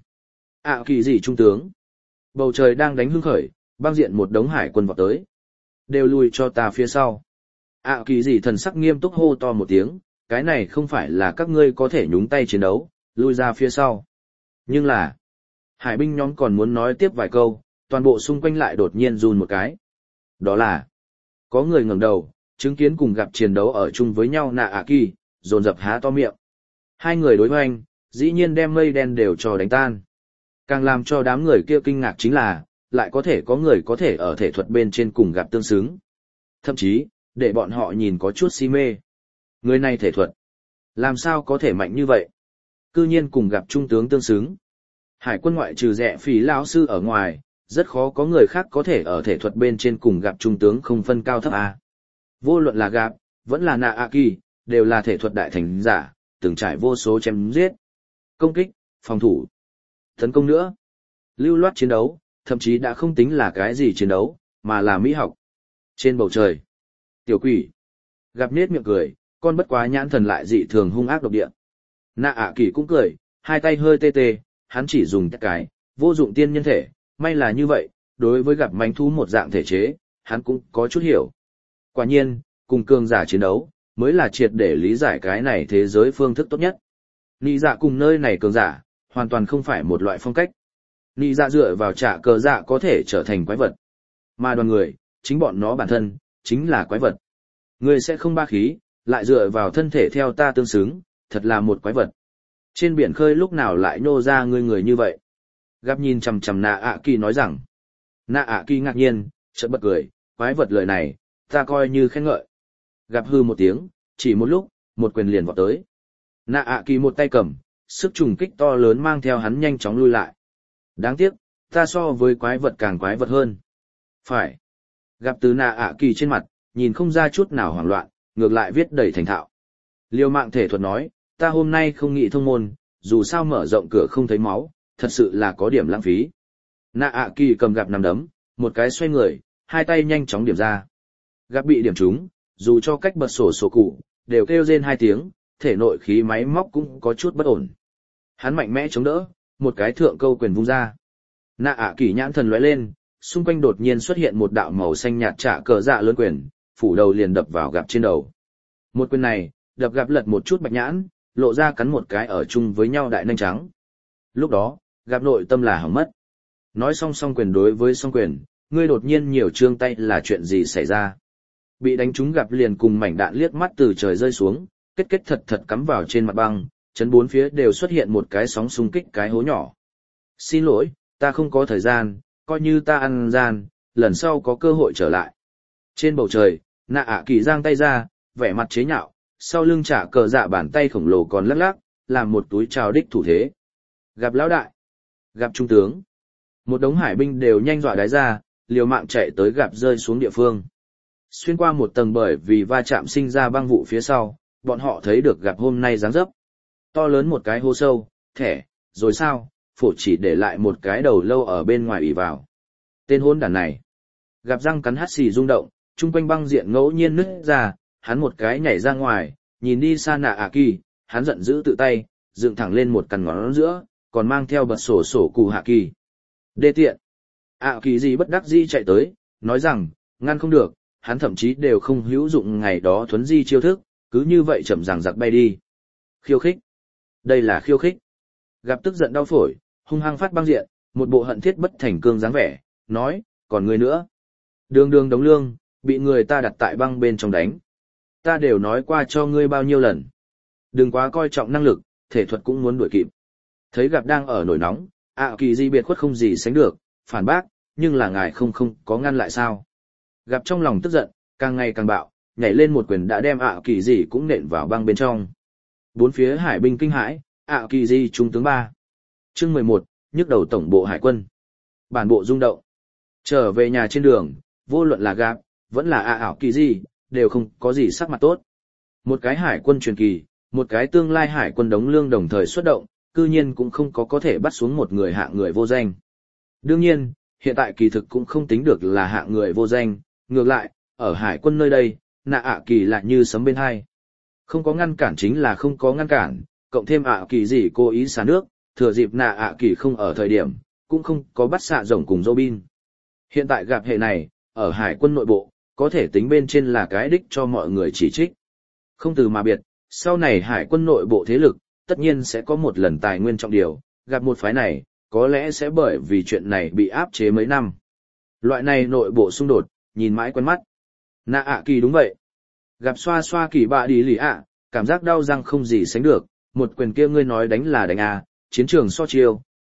ạ kỳ gì trung tướng? Bầu trời đang đánh hưng khởi, băng diện một đống hải quân vọt tới. Đều lùi cho ta phía sau. ạ kỳ gì thần sắc nghiêm túc hô to một tiếng, cái này không phải là các ngươi có thể nhúng tay chiến đấu, lui ra phía sau. Nhưng là, hải binh nhóm còn muốn nói tiếp vài câu, toàn bộ xung quanh lại đột nhiên run một cái. Đó là, có người ngẩng đầu, chứng kiến cùng gặp chiến đấu ở chung với nhau nạ ạ kỳ, dồn dập há to miệng. Hai người đối hoành, dĩ nhiên đem mây đen đều cho đánh tan. Càng làm cho đám người kia kinh ngạc chính là, lại có thể có người có thể ở thể thuật bên trên cùng gặp tương xứng. Thậm chí, để bọn họ nhìn có chút si mê. Người này thể thuật, làm sao có thể mạnh như vậy? Cư nhiên cùng gặp trung tướng tương xứng. Hải quân ngoại trừ rẻ phí lão sư ở ngoài, rất khó có người khác có thể ở thể thuật bên trên cùng gặp trung tướng không phân cao thấp A. Vô luận là gặp, vẫn là nạ ạ kỳ, đều là thể thuật đại thành giả, từng trải vô số chém giết. Công kích, phòng thủ, tấn công nữa. Lưu loát chiến đấu, thậm chí đã không tính là cái gì chiến đấu, mà là mỹ học. Trên bầu trời, tiểu quỷ, gặp nết miệng cười, con bất quá nhãn thần lại dị thường hung ác độc địa. Nạ ạ kỳ cũng cười, hai tay hơi tê tê, hắn chỉ dùng cái, vô dụng tiên nhân thể, may là như vậy, đối với gặp manh thú một dạng thể chế, hắn cũng có chút hiểu. Quả nhiên, cùng cường giả chiến đấu, mới là triệt để lý giải cái này thế giới phương thức tốt nhất. Nị dạ cùng nơi này cường giả, hoàn toàn không phải một loại phong cách. Nị dạ dựa vào trả cờ dạ có thể trở thành quái vật. Mà đoàn người, chính bọn nó bản thân, chính là quái vật. Người sẽ không ba khí, lại dựa vào thân thể theo ta tương xứng, thật là một quái vật. Trên biển khơi lúc nào lại nô ra ngươi người như vậy. Gặp nhìn chằm chằm nạ ạ kỳ nói rằng. Nạ ạ kỳ ngạc nhiên, chợt bật cười, quái vật lời này, ta coi như khen ngợi. Gặp hư một tiếng, chỉ một lúc, một quyền liền vọt tới. Nạ ạ kỳ một tay cầm, sức trùng kích to lớn mang theo hắn nhanh chóng lui lại. Đáng tiếc, ta so với quái vật càng quái vật hơn. Phải. Gặp từ nạ ạ kỳ trên mặt, nhìn không ra chút nào hoảng loạn, ngược lại viết đầy thành thạo. Liêu mạng thể thuật nói, ta hôm nay không nghĩ thông môn, dù sao mở rộng cửa không thấy máu, thật sự là có điểm lãng phí. Nạ ạ kỳ cầm gặp nằm đấm, một cái xoay người, hai tay nhanh chóng điểm ra. Gặp bị điểm trúng, dù cho cách bật sổ sổ cụ, đều kêu rên hai tiếng, thể nội khí máy móc cũng có chút bất ổn. Hắn mạnh mẽ chống đỡ, một cái thượng câu quyền vung ra. Nạ ạ kỳ nhãn thần lóe lên, xung quanh đột nhiên xuất hiện một đạo màu xanh nhạt trả cờ dạ lớn quyền, phủ đầu liền đập vào gặp trên đầu. Một quyền này, đập gặp lật một chút bạch nhãn, lộ ra cắn một cái ở chung với nhau đại nanh trắng. Lúc đó, gặp nội tâm là hỏng mất. Nói song song quyền đối với song quyền, ngươi đột nhiên nhiều trương tay là chuyện gì xảy ra. Bị đánh trúng gặp liền cùng mảnh đạn liếc mắt từ trời rơi xuống, kết kết thật thật cắm vào trên mặt băng, chấn bốn phía đều xuất hiện một cái sóng xung kích cái hố nhỏ. Xin lỗi, ta không có thời gian, coi như ta ăn gian, lần sau có cơ hội trở lại. Trên bầu trời, nạ ạ kỳ giang tay ra, vẻ mặt chế nhạo, sau lưng trả cờ dạ bàn tay khổng lồ còn lắc lắc, làm một túi trào đích thủ thế. Gặp lão đại, gặp trung tướng. Một đống hải binh đều nhanh dọa đáy ra, liều mạng chạy tới gặp rơi xuống địa phương. Xuyên qua một tầng bởi vì va chạm sinh ra băng vụ phía sau, bọn họ thấy được gặp hôm nay dáng dấp. To lớn một cái hố sâu, thẻ, rồi sao, phổ chỉ để lại một cái đầu lâu ở bên ngoài ủy vào. Tên hôn đàn này. Gặp răng cắn hắt xì rung động, chung quanh băng diện ngẫu nhiên nứt ra, hắn một cái nhảy ra ngoài, nhìn đi xa nạ ạ kỳ, hắn giận dữ tự tay, dựng thẳng lên một cằn ngón giữa, còn mang theo bật sổ sổ cụ hạ kỳ. Đê tiện. ạ kỳ gì bất đắc dĩ chạy tới, nói rằng, ngăn không được, hắn thậm chí đều không hữu dụng ngày đó thuấn di chiêu thức, cứ như vậy chậm rằng giặc bay đi. Khiêu khích. Đây là khiêu khích. Gặp tức giận đau phổi, hung hăng phát băng diện, một bộ hận thiết bất thành cương dáng vẻ, nói, còn người nữa. Đường đường đống lương, bị người ta đặt tại băng bên trong đánh. Ta đều nói qua cho ngươi bao nhiêu lần. Đừng quá coi trọng năng lực, thể thuật cũng muốn đuổi kịp. Thấy gặp đang ở nổi nóng, ạ kỳ di biệt khuất không gì sánh được, phản bác, nhưng là ngài không không có ngăn lại sao. Gặp trong lòng tức giận, càng ngày càng bạo, nhảy lên một quyền đã đem ạ kỳ di cũng nện vào băng bên trong. Bốn phía hải binh kinh hãi, ạ kỳ di trung tướng ba. Chương mười một, nhức đầu tổng bộ hải quân. Bản bộ rung động. Trở về nhà trên đường, vô luận là gặp, vẫn là ạ ảo kỳ di, đều không có gì sắc mặt tốt. Một cái hải quân truyền kỳ, một cái tương lai hải quân đống lương đồng thời xuất động, cư nhiên cũng không có có thể bắt xuống một người hạng người vô danh. Đương nhiên, hiện tại kỳ thực cũng không tính được là hạng người vô danh, ngược lại, ở hải quân nơi đây, nạ ạ kỳ lại như sấm bên hai. Không có ngăn cản chính là không có ngăn cản, cộng thêm ạ kỳ gì cố ý xả nước, thừa dịp nạ ạ kỳ không ở thời điểm, cũng không có bắt xạ rồng cùng Robin. Hiện tại gặp hệ này, ở hải quân nội bộ, có thể tính bên trên là cái đích cho mọi người chỉ trích. Không từ mà biệt, sau này hải quân nội bộ thế lực, tất nhiên sẽ có một lần tài nguyên trọng điều, gặp một phái này, có lẽ sẽ bởi vì chuyện này bị áp chế mấy năm. Loại này nội bộ xung đột, nhìn mãi quen mắt. Nạ ạ kỳ đúng vậy. Gặp xoa xoa kỳ bạ đi lì ạ, cảm giác đau răng không gì sánh được, một quyền kia ngươi nói đánh là đánh à, chiến trường so chiêu,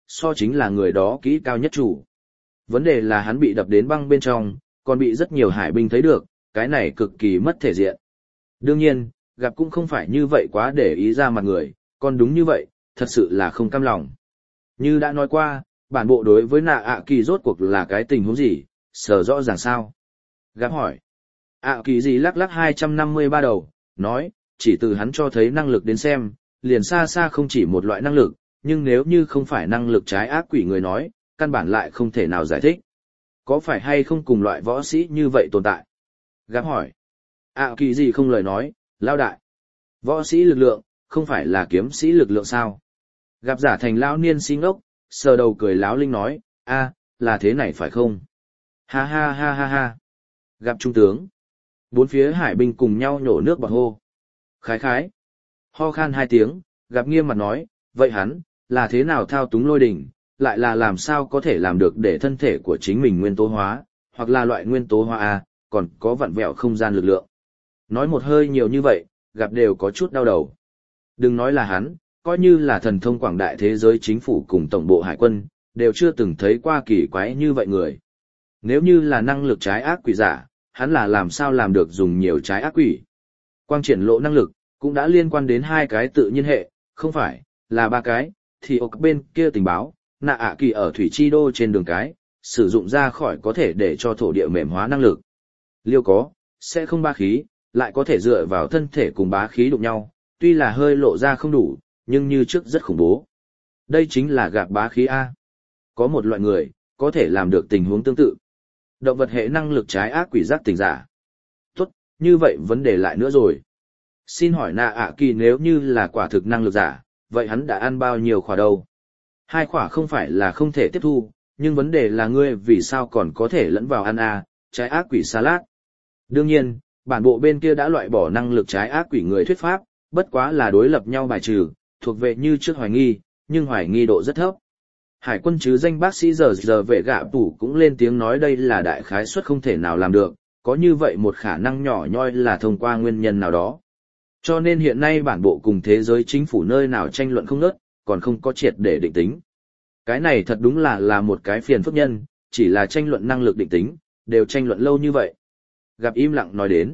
so chính là người đó kỹ cao nhất chủ. Vấn đề là hắn bị đập đến băng bên trong, còn bị rất nhiều hải binh thấy được, cái này cực kỳ mất thể diện. Đương nhiên, gặp cũng không phải như vậy quá để ý ra mặt người, còn đúng như vậy, thật sự là không cam lòng. Như đã nói qua, bản bộ đối với nạ ạ kỳ rốt cuộc là cái tình huống gì, sở rõ ràng sao? Gặp hỏi. ạ kỳ gì lắc lắc hai trăm năm mươi ba đầu, nói, chỉ từ hắn cho thấy năng lực đến xem, liền xa xa không chỉ một loại năng lực, nhưng nếu như không phải năng lực trái ác quỷ người nói, căn bản lại không thể nào giải thích. Có phải hay không cùng loại võ sĩ như vậy tồn tại? Gặp hỏi. ạ kỳ gì không lời nói, lao đại. Võ sĩ lực lượng, không phải là kiếm sĩ lực lượng sao? Gặp giả thành lão niên si ngốc, sờ đầu cười láo linh nói, a, là thế này phải không? Ha ha ha ha ha. Gặp trung tướng. Bốn phía hải binh cùng nhau nhổ nước bọt hô. Khái khái. Ho khan hai tiếng, gặp nghiêm mặt nói, vậy hắn, là thế nào thao túng lôi đỉnh, lại là làm sao có thể làm được để thân thể của chính mình nguyên tố hóa, hoặc là loại nguyên tố hóa A, còn có vặn vẹo không gian lực lượng. Nói một hơi nhiều như vậy, gặp đều có chút đau đầu. Đừng nói là hắn, coi như là thần thông quảng đại thế giới chính phủ cùng tổng bộ hải quân, đều chưa từng thấy qua kỳ quái như vậy người. Nếu như là năng lực trái ác quỷ giả, hắn là làm sao làm được dùng nhiều trái ác quỷ. Quang triển lộ năng lực, cũng đã liên quan đến hai cái tự nhiên hệ, không phải, là ba cái, thì ở bên kia tình báo, nạ ạ kỳ ở thủy chi đô trên đường cái, sử dụng ra khỏi có thể để cho thổ địa mềm hóa năng lực. Liêu có, sẽ không ba khí, lại có thể dựa vào thân thể cùng bá khí đụng nhau, tuy là hơi lộ ra không đủ, nhưng như trước rất khủng bố. Đây chính là gạp bá khí A. Có một loại người, có thể làm được tình huống tương tự. Động vật hệ năng lực trái ác quỷ giác tình giả. Tốt, như vậy vấn đề lại nữa rồi. Xin hỏi nạ ạ kỳ nếu như là quả thực năng lực giả, vậy hắn đã ăn bao nhiêu khỏa đâu? Hai khỏa không phải là không thể tiếp thu, nhưng vấn đề là ngươi vì sao còn có thể lẫn vào ăn A, trái ác quỷ salad. Đương nhiên, bản bộ bên kia đã loại bỏ năng lực trái ác quỷ người thuyết pháp, bất quá là đối lập nhau bài trừ, thuộc về như trước hoài nghi, nhưng hoài nghi độ rất thấp. Hải quân chứ danh bác sĩ giờ giờ vệ gạ tủ cũng lên tiếng nói đây là đại khái suất không thể nào làm được, có như vậy một khả năng nhỏ nhoi là thông qua nguyên nhân nào đó. Cho nên hiện nay bản bộ cùng thế giới chính phủ nơi nào tranh luận không ngớt, còn không có triệt để định tính. Cái này thật đúng là là một cái phiền phức nhân, chỉ là tranh luận năng lực định tính, đều tranh luận lâu như vậy. Gặp im lặng nói đến.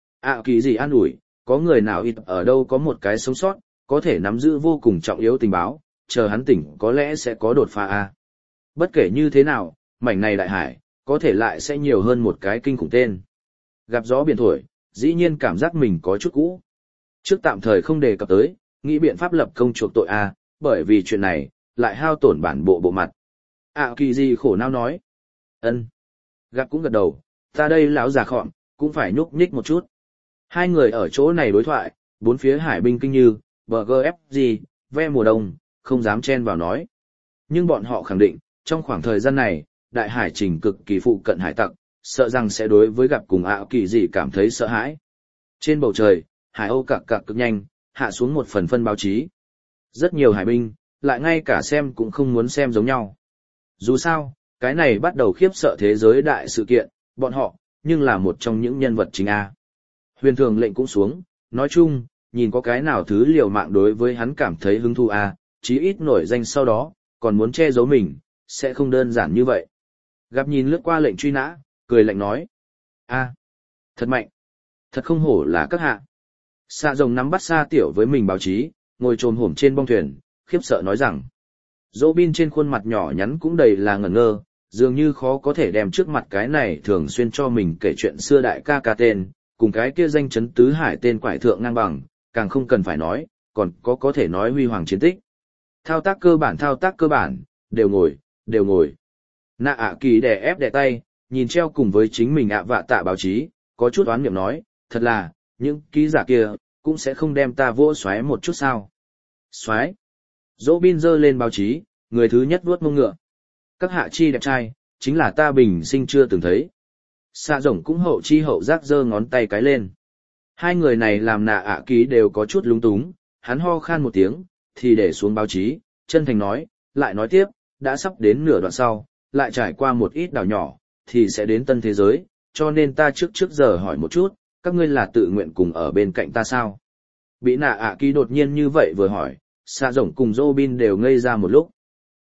À kỳ gì an ủi, có người nào ít ở đâu có một cái sống sót, có thể nắm giữ vô cùng trọng yếu tình báo, chờ hắn tỉnh có lẽ sẽ có đột phá a. Bất kể như thế nào, mảnh này đại hải, có thể lại sẽ nhiều hơn một cái kinh khủng tên. Gặp gió biển thổi, dĩ nhiên cảm giác mình có chút cũ. Trước tạm thời không đề cập tới, nghĩ biện pháp lập công chuộc tội a, bởi vì chuyện này, lại hao tổn bản bộ bộ mặt. À kỳ gì khổ não nói. Ân. Gặp cũng gật đầu, ta đây lão già khọm, cũng phải nhúc nhích một chút. Hai người ở chỗ này đối thoại, bốn phía hải binh kinh như, bờ giê ép gì, ve mùa đông, không dám chen vào nói. Nhưng bọn họ khẳng định, trong khoảng thời gian này, đại hải trình cực kỳ phụ cận hải tặc, sợ rằng sẽ đối với gặp cùng ạ kỳ gì cảm thấy sợ hãi. Trên bầu trời, hải âu cạc cạc cực nhanh, hạ xuống một phần phân báo chí. Rất nhiều hải binh, lại ngay cả xem cũng không muốn xem giống nhau. Dù sao, cái này bắt đầu khiếp sợ thế giới đại sự kiện, bọn họ, nhưng là một trong những nhân vật chính A. Huyền thường lệnh cũng xuống, nói chung, nhìn có cái nào thứ liều mạng đối với hắn cảm thấy hứng thú A, chí ít nổi danh sau đó, còn muốn che giấu mình, sẽ không đơn giản như vậy. Gặp nhìn lướt qua lệnh truy nã, cười lạnh nói. A, thật mạnh, thật không hổ là các hạ. Xạ rồng nắm bắt xa tiểu với mình báo chí, ngồi trồm hổm trên bong thuyền, khiếp sợ nói rằng. Dỗ bin trên khuôn mặt nhỏ nhắn cũng đầy là ngẩn ngơ, dường như khó có thể đem trước mặt cái này thường xuyên cho mình kể chuyện xưa đại ca ca tên, cùng cái kia danh chấn tứ hải tên quải thượng ngang bằng, càng không cần phải nói, còn có có thể nói huy hoàng chiến tích. Thao tác cơ bản thao tác cơ bản, đều ngồi, đều ngồi. Nạ ạ kỳ đè ép đè tay, nhìn treo cùng với chính mình ạ vạ tạ báo chí, có chút oán niệm nói, thật là, những ký giả kia, cũng sẽ không đem ta vô xoáy một chút sao. Xoáy. Dỗ bin giơ lên báo chí, người thứ nhất vuốt mông ngựa. Các hạ chi đẹp trai, chính là ta bình sinh chưa từng thấy. Xạ rồng cũng hậu chi hậu giác giơ ngón tay cái lên. Hai người này làm nạ ạ ký đều có chút lúng túng, hắn ho khan một tiếng, thì để xuống báo chí, chân thành nói, lại nói tiếp, đã sắp đến nửa đoạn sau, lại trải qua một ít đảo nhỏ, thì sẽ đến tân thế giới, cho nên ta trước trước giờ hỏi một chút, các ngươi là tự nguyện cùng ở bên cạnh ta sao? Bị nạ ạ ký đột nhiên như vậy vừa hỏi, xạ rồng cùng Robin đều ngây ra một lúc. Chật,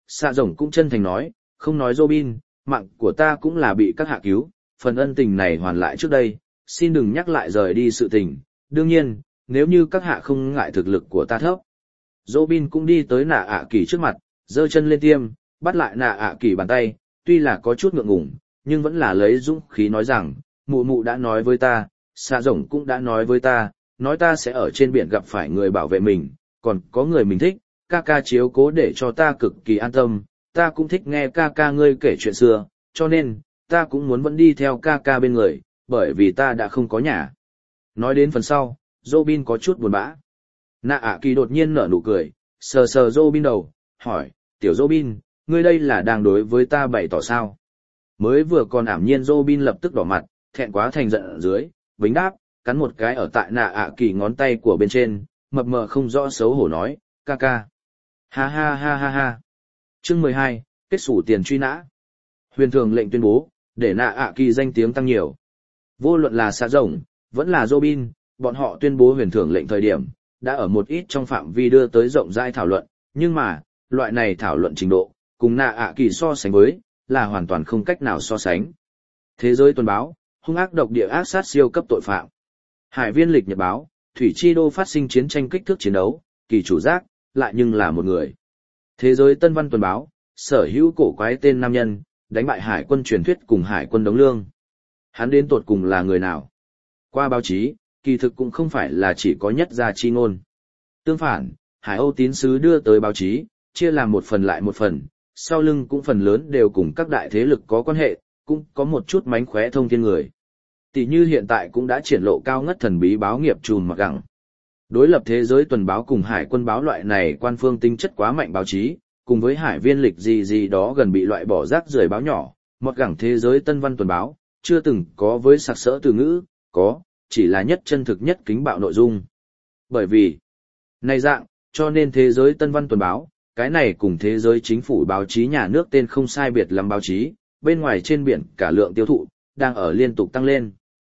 Xạ rồng cũng chân thành nói, không nói Robin, mạng của ta cũng là bị các hạ cứu, phần ân tình này hoàn lại trước đây, xin đừng nhắc lại rời đi sự tình, đương nhiên, nếu như các hạ không ngại thực lực của ta thấp. Robin cũng đi tới nạ ạ kỳ trước mặt, giơ chân lên tiêm, bắt lại nạ ạ kỳ bàn tay, tuy là có chút ngượng ngùng, nhưng vẫn là lấy dũng khí nói rằng, mụ mụ đã nói với ta, xạ rồng cũng đã nói với ta, nói ta sẽ ở trên biển gặp phải người bảo vệ mình, còn có người mình thích, ca ca chiếu cố để cho ta cực kỳ an tâm, ta cũng thích nghe ca ca ngươi kể chuyện xưa, cho nên, ta cũng muốn vẫn đi theo ca ca bên người, bởi vì ta đã không có nhà. Nói đến phần sau, Robin có chút buồn bã. Nạ ạ kỳ đột nhiên nở nụ cười, sờ sờ Robin đầu, hỏi, tiểu Robin, ngươi đây là đang đối với ta bày tỏ sao? Mới vừa còn ảm nhiên Robin lập tức đỏ mặt, thẹn quá thành giận ở dưới, bính đáp, cắn một cái ở tại nạ ạ kỳ ngón tay của bên trên, mập mờ không rõ xấu hổ nói, ca ca. Ha ha ha ha ha. Chương mười hai, kết sủ tiền truy nã. Huyền thường lệnh tuyên bố, để nạ ạ kỳ danh tiếng tăng nhiều. Vô luận là xạ rồng, vẫn là Robin, bọn họ tuyên bố huyền thưởng lệnh thời điểm, đã ở một ít trong phạm vi đưa tới rộng rãi thảo luận, nhưng mà, loại này thảo luận trình độ, cùng nạ ạ kỳ so sánh với, là hoàn toàn không cách nào so sánh. Thế giới tuần báo, hung ác độc địa ác sát siêu cấp tội phạm. Hải viên lịch nhật báo, Thủy Chi Đô phát sinh chiến tranh kích thước chiến đấu, kỳ chủ giác, lại nhưng là một người. Thế giới tân văn tuần báo, sở hữu cổ quái tên nam nhân, đánh bại hải quân truyền thuyết cùng hải quân đống lương. Hắn đến tột cùng là người nào? Qua báo chí, kỳ thực cũng không phải là chỉ có nhất gia chi ngôn. Tương phản, Hải Âu tín sứ đưa tới báo chí, chia làm một phần lại một phần, sau lưng cũng phần lớn đều cùng các đại thế lực có quan hệ, cũng có một chút mánh khóe thông thiên người. Tỷ như hiện tại cũng đã triển lộ cao ngất thần bí báo nghiệp trùn mặc gẳng. Đối lập thế giới tuần báo cùng hải quân báo loại này quan phương tính chất quá mạnh báo chí, cùng với hải viên lịch gì gì đó gần bị loại bỏ rác rưởi báo nhỏ, một gẳng thế giới tân văn tuần báo, chưa từng có với sặc sỡ từ ngữ, có, chỉ là nhất chân thực nhất kính bạo nội dung. Bởi vì, này dạng, cho nên thế giới tân văn tuần báo, cái này cùng thế giới chính phủ báo chí nhà nước tên không sai biệt lắm báo chí, bên ngoài trên biển cả lượng tiêu thụ, đang ở liên tục tăng lên.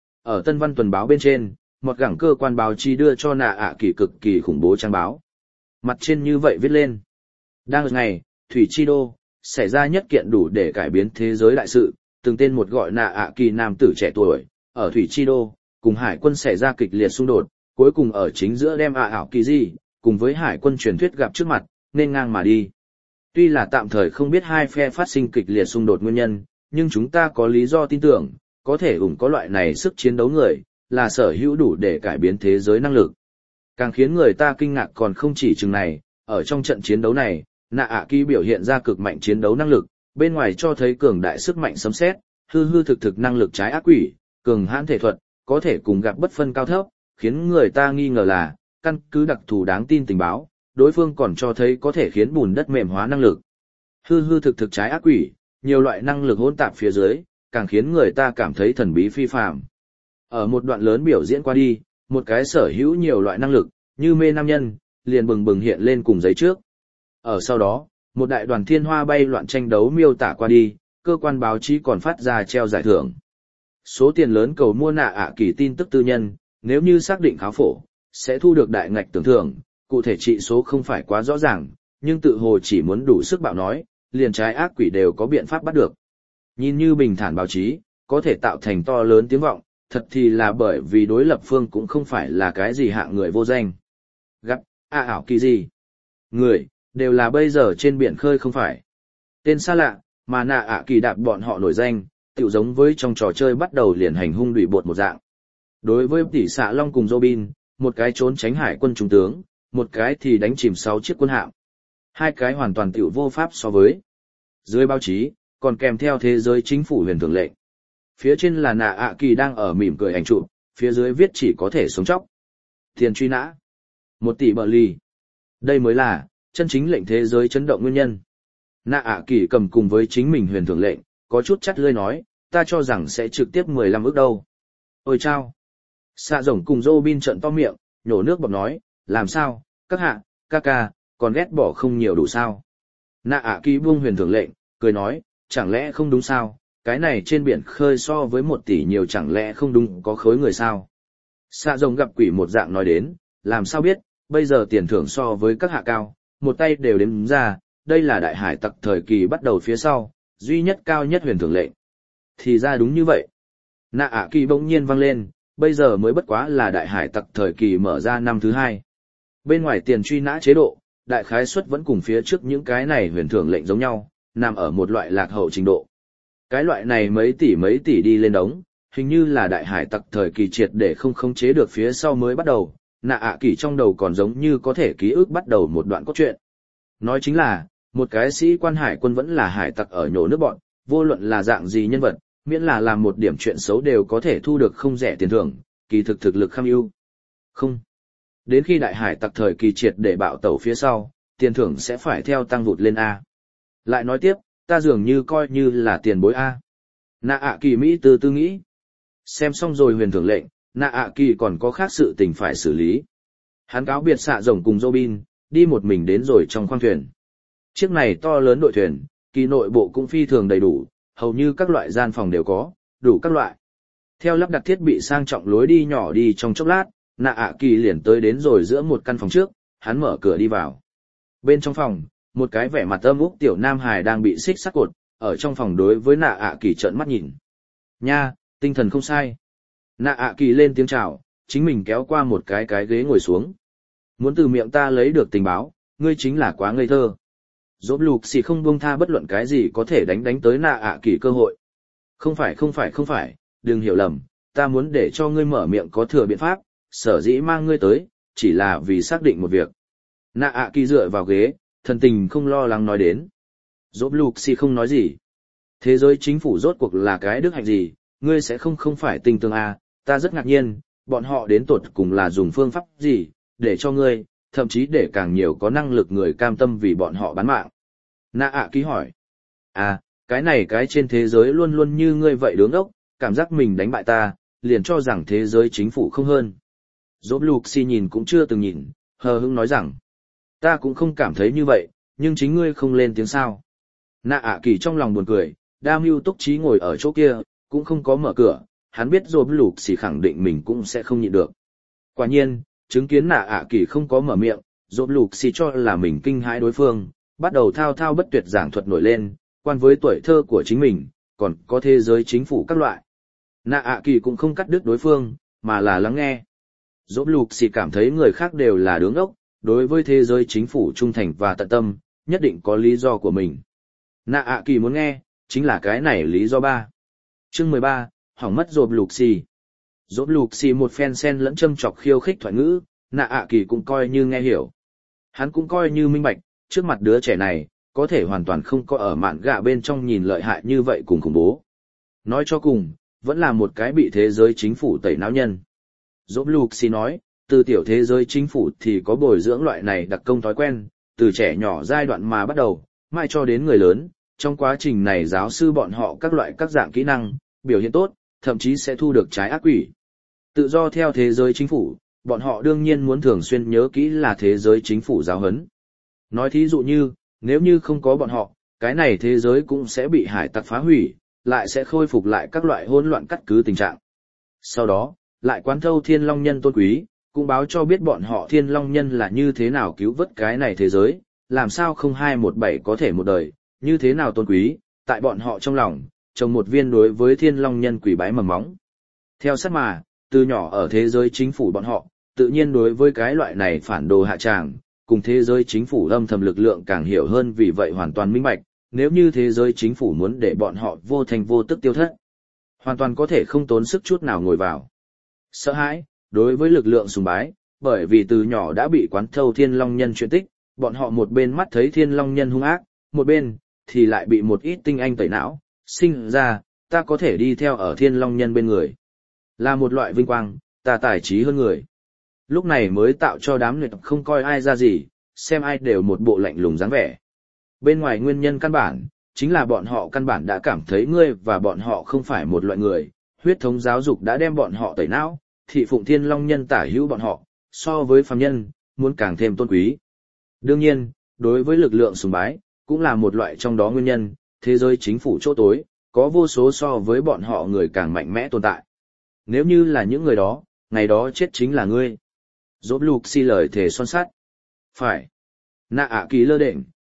Ở tân văn tuần báo bên trên, một gẳng cơ quan báo chí đưa cho nạ ạ kỳ cực kỳ khủng bố trang báo. Mặt trên như vậy viết lên. Đang ngày, Thủy Chi Đô, xảy ra nhất kiện đủ để cải biến thế giới đại sự, từng tên một gọi nạ ạ kỳ nam tử trẻ tuổi, ở Thủy Chi Đô, cùng hải quân xảy ra kịch liệt xung đột, cuối cùng ở chính giữa đem ạ ảo kỳ gì, cùng với hải quân truyền thuyết gặp trước mặt, nên ngang mà đi. Tuy là tạm thời không biết hai phe phát sinh kịch liệt xung đột nguyên nhân, nhưng chúng ta có lý do tin tưởng, có thể ủng có loại này sức chiến đấu người, là sở hữu đủ để cải biến thế giới năng lực. Càng khiến người ta kinh ngạc còn không chỉ chừng này, ở trong trận chiến đấu này, nạ ạ kỳ biểu hiện ra cực mạnh chiến đấu năng lực, bên ngoài cho thấy cường đại sức mạnh sấm sét, hư hư thực thực năng lực trái ác quỷ, cường hãn thể thuật, có thể cùng gặp bất phân cao thấp, khiến người ta nghi ngờ là, căn cứ đặc thù đáng tin tình báo, đối phương còn cho thấy có thể khiến bùn đất mềm hóa năng lực. Hư hư thực thực trái ác quỷ, nhiều loại năng lực hỗn tạp phía dưới, càng khiến người ta cảm thấy thần bí phi phàm. Ở một đoạn lớn biểu diễn qua đi, một cái sở hữu nhiều loại năng lực, như mê nam nhân, liền bừng bừng hiện lên cùng giấy trước. Ở sau đó, một đại đoàn thiên hoa bay loạn tranh đấu miêu tả qua đi, cơ quan báo chí còn phát ra treo giải thưởng. Số tiền lớn cầu mua nạ ạ kỳ tin tức tư nhân, nếu như xác định kháo phổ, sẽ thu được đại ngạch tưởng thưởng, cụ thể trị số không phải quá rõ ràng, nhưng tự hồ chỉ muốn đủ sức bạo nói, liền trái ác quỷ đều có biện pháp bắt được. Nhìn như bình thản báo chí, có thể tạo thành to lớn tiếng vọng, thật thì là bởi vì đối lập phương cũng không phải là cái gì hạng người vô danh. Gặp, à ảo kỳ gì? Người, đều là bây giờ trên biển khơi không phải. Tên xa lạ, mà nạ ạ kỳ đạp bọn họ nổi danh, tự giống với trong trò chơi bắt đầu liền hành hung đuổi bột một dạng. Đối với tỷ xạ Long cùng Robin, một cái trốn tránh hải quân trung tướng, một cái thì đánh chìm sáu chiếc quân hạm. Hai cái hoàn toàn tiểu vô pháp so với. Dưới báo chí, còn kèm theo thế giới chính phủ huyền thường lệnh. Phía trên là nạ ạ kỳ đang ở mỉm cười ảnh chụp, phía dưới viết chỉ có thể sống chóc. Tiền truy nã. Một tỷ bờ ly. Đây mới là, chân chính lệnh thế giới chấn động nguyên nhân. Nạ ạ kỳ cầm cùng với chính mình huyền thường lệnh, có chút chắt lưỡi nói, ta cho rằng sẽ trực tiếp mười lăm ức đâu. Ôi chao. Xạ rồng cùng Robin trợn to miệng, nhổ nước bọt nói, làm sao, các hạ, ca ca, còn ghét bỏ không nhiều đủ sao. Nạ ạ kỳ buông huyền thường lệnh, cười nói, chẳng lẽ không đúng sao, cái này trên biển khơi so với một tỷ nhiều chẳng lẽ không đúng có khối người sao. Xạ rồng gặp quỷ một dạng nói đến, làm sao biết, bây giờ tiền thưởng so với các hạ cao, một tay đều đếm ra, đây là đại hải tặc thời kỳ bắt đầu phía sau, duy nhất cao nhất huyền thưởng lệnh. Thì ra đúng như vậy. Nạ ạ kỳ bỗng nhiên vang lên, bây giờ mới bất quá là đại hải tặc thời kỳ mở ra năm thứ hai. Bên ngoài tiền truy nã chế độ, đại khái suất vẫn cùng phía trước những cái này huyền thưởng lệnh giống nhau, nằm ở một loại lạc hậu trình độ. Cái loại này mấy tỷ mấy tỷ đi lên đống, hình như là đại hải tặc thời kỳ triệt để không khống chế được phía sau mới bắt đầu, nạ ạ kỳ trong đầu còn giống như có thể ký ức bắt đầu một đoạn cốt truyện. Nói chính là, một cái sĩ quan hải quân vẫn là hải tặc ở nhổ nước bọn, vô luận là dạng gì nhân vật, miễn là làm một điểm chuyện xấu đều có thể thu được không rẻ tiền thưởng, kỳ thực thực lực kham ưu. Không. Đến khi đại hải tặc thời kỳ triệt để bạo tẩu phía sau, tiền thưởng sẽ phải theo tăng vụt lên A. Lại nói tiếp, ta dường như coi như là tiền bối A. Nạ ạ kỳ Mỹ từ tư nghĩ. Xem xong rồi huyền thưởng lệnh, nạ ạ kỳ còn có khác sự tình phải xử lý. Hắn cáo biệt xạ rồng cùng Robin, đi một mình đến rồi trong khoang thuyền. Chiếc này to lớn đội thuyền, kỳ nội bộ cũng phi thường đầy đủ, hầu như các loại gian phòng đều có, đủ các loại. Theo lắp đặt thiết bị sang trọng lối đi nhỏ đi trong chốc lát, nạ ạ kỳ liền tới đến rồi giữa một căn phòng trước, hắn mở cửa đi vào. Bên trong phòng, một cái vẻ mặt âm úc tiểu nam hài đang bị xích sắt cột, ở trong phòng đối với nạ ạ kỳ trợn mắt nhìn. Nha, tinh thần không sai. Nạ ạ kỳ lên tiếng chào, chính mình kéo qua một cái cái ghế ngồi xuống. Muốn từ miệng ta lấy được tình báo, ngươi chính là quá ngây thơ. Dốt lục xì không buông tha bất luận cái gì có thể đánh đánh tới nạ ạ kỳ cơ hội. Không phải không phải không phải, đừng hiểu lầm, ta muốn để cho ngươi mở miệng có thừa biện pháp, sở dĩ mang ngươi tới, chỉ là vì xác định một việc. Nạ ạ kỳ dựa vào ghế, thần tình không lo lắng nói đến. Dốt lục xì không nói gì. Thế giới chính phủ rốt cuộc là cái đức hạnh gì, ngươi sẽ không không phải tình tương à, ta rất ngạc nhiên, bọn họ đến tột cùng là dùng phương pháp gì, để cho ngươi, thậm chí để càng nhiều có năng lực người cam tâm vì bọn họ bán mạng. Nạ ạ ký hỏi. À, cái này cái trên thế giới luôn luôn như ngươi vậy đứng ốc, cảm giác mình đánh bại ta, liền cho rằng thế giới chính phủ không hơn. Dốt lục xì nhìn cũng chưa từng nhìn, hờ hững nói rằng, ta cũng không cảm thấy như vậy, nhưng chính ngươi không lên tiếng sao. Nạ ạ kỳ trong lòng buồn cười, đa mưu túc trí ngồi ở chỗ kia, cũng không có mở cửa, hắn biết dốt lục xì khẳng định mình cũng sẽ không nhịn được. Quả nhiên, chứng kiến nạ ạ kỳ không có mở miệng, dốt lục xì cho là mình kinh hãi đối phương, bắt đầu thao thao bất tuyệt giảng thuật nổi lên, quan với tuổi thơ của chính mình, còn có thế giới chính phủ các loại. Nạ ạ kỳ cũng không cắt đứt đối phương, mà là lắng nghe. Dốt lục xì cảm thấy người khác đều là đứng ốc, đối với thế giới chính phủ trung thành và tận tâm, nhất định có lý do của mình. Nạ ạ kỳ muốn nghe, chính là cái này lý do ba. Chương mười ba, hỏng mất dốt lục xì. Dốt lục xì một phen sen lẫn châm chọc khiêu khích thoại ngữ, nạ ạ kỳ cũng coi như nghe hiểu. Hắn cũng coi như minh bạch, trước mặt đứa trẻ này, có thể hoàn toàn không có ở mạn gạ bên trong nhìn lợi hại như vậy cùng khủng bố. Nói cho cùng, vẫn là một cái bị thế giới chính phủ tẩy não nhân. Dốt lục xì nói, từ tiểu thế giới chính phủ thì có bồi dưỡng loại này đặc công thói quen, từ trẻ nhỏ giai đoạn mà bắt đầu, mãi cho đến người lớn, trong quá trình này giáo sư bọn họ các loại các dạng kỹ năng, biểu hiện tốt, thậm chí sẽ thu được trái ác quỷ. Tự do theo thế giới chính phủ, bọn họ đương nhiên muốn thường xuyên nhớ kỹ là thế giới chính phủ giáo huấn. Nói thí dụ như, nếu như không có bọn họ, cái này thế giới cũng sẽ bị hải tặc phá hủy, lại sẽ khôi phục lại các loại hỗn loạn cắt cứ tình trạng. Sau đó, lại quán thâu thiên long nhân tôn quý, cũng báo cho biết bọn họ thiên long nhân là như thế nào cứu vớt cái này thế giới, làm sao không hai một bảy có thể một đời, như thế nào tôn quý, tại bọn họ trong lòng, trồng một viên đối với thiên long nhân quỷ bái mầm móng. Theo sát mà, từ nhỏ ở thế giới chính phủ bọn họ, tự nhiên đối với cái loại này phản đồ hạ tràng, cùng thế giới chính phủ âm thầm lực lượng càng hiểu hơn, vì vậy hoàn toàn minh bạch, nếu như thế giới chính phủ muốn để bọn họ vô thành vô tức tiêu thất, hoàn toàn có thể không tốn sức chút nào ngồi vào. Sợ hãi, đối với lực lượng sùng bái, bởi vì từ nhỏ đã bị quán thâu thiên long nhân chuyện tích, bọn họ một bên mắt thấy thiên long nhân hung ác, một bên, thì lại bị một ít tinh anh tẩy não, sinh ra, ta có thể đi theo ở thiên long nhân bên người. Là một loại vinh quang, ta tài trí hơn người. Lúc này mới tạo cho đám người không coi ai ra gì, xem ai đều một bộ lạnh lùng dáng vẻ. Bên ngoài nguyên nhân căn bản, chính là bọn họ căn bản đã cảm thấy ngươi và bọn họ không phải một loại người, huyết thống giáo dục đã đem bọn họ tẩy não, thị phụng thiên long nhân tả hữu bọn họ, so với phàm nhân, muốn càng thêm tôn quý. Đương nhiên, đối với lực lượng sùng bái, cũng là một loại trong đó nguyên nhân, thế giới chính phủ chỗ tối, có vô số so với bọn họ người càng mạnh mẽ tồn tại. Nếu như là những người đó, ngày đó chết chính là ngươi. Dốt lục xì lời thề son sắt. Phải. Nạ ạ kỳ lơ đệnh,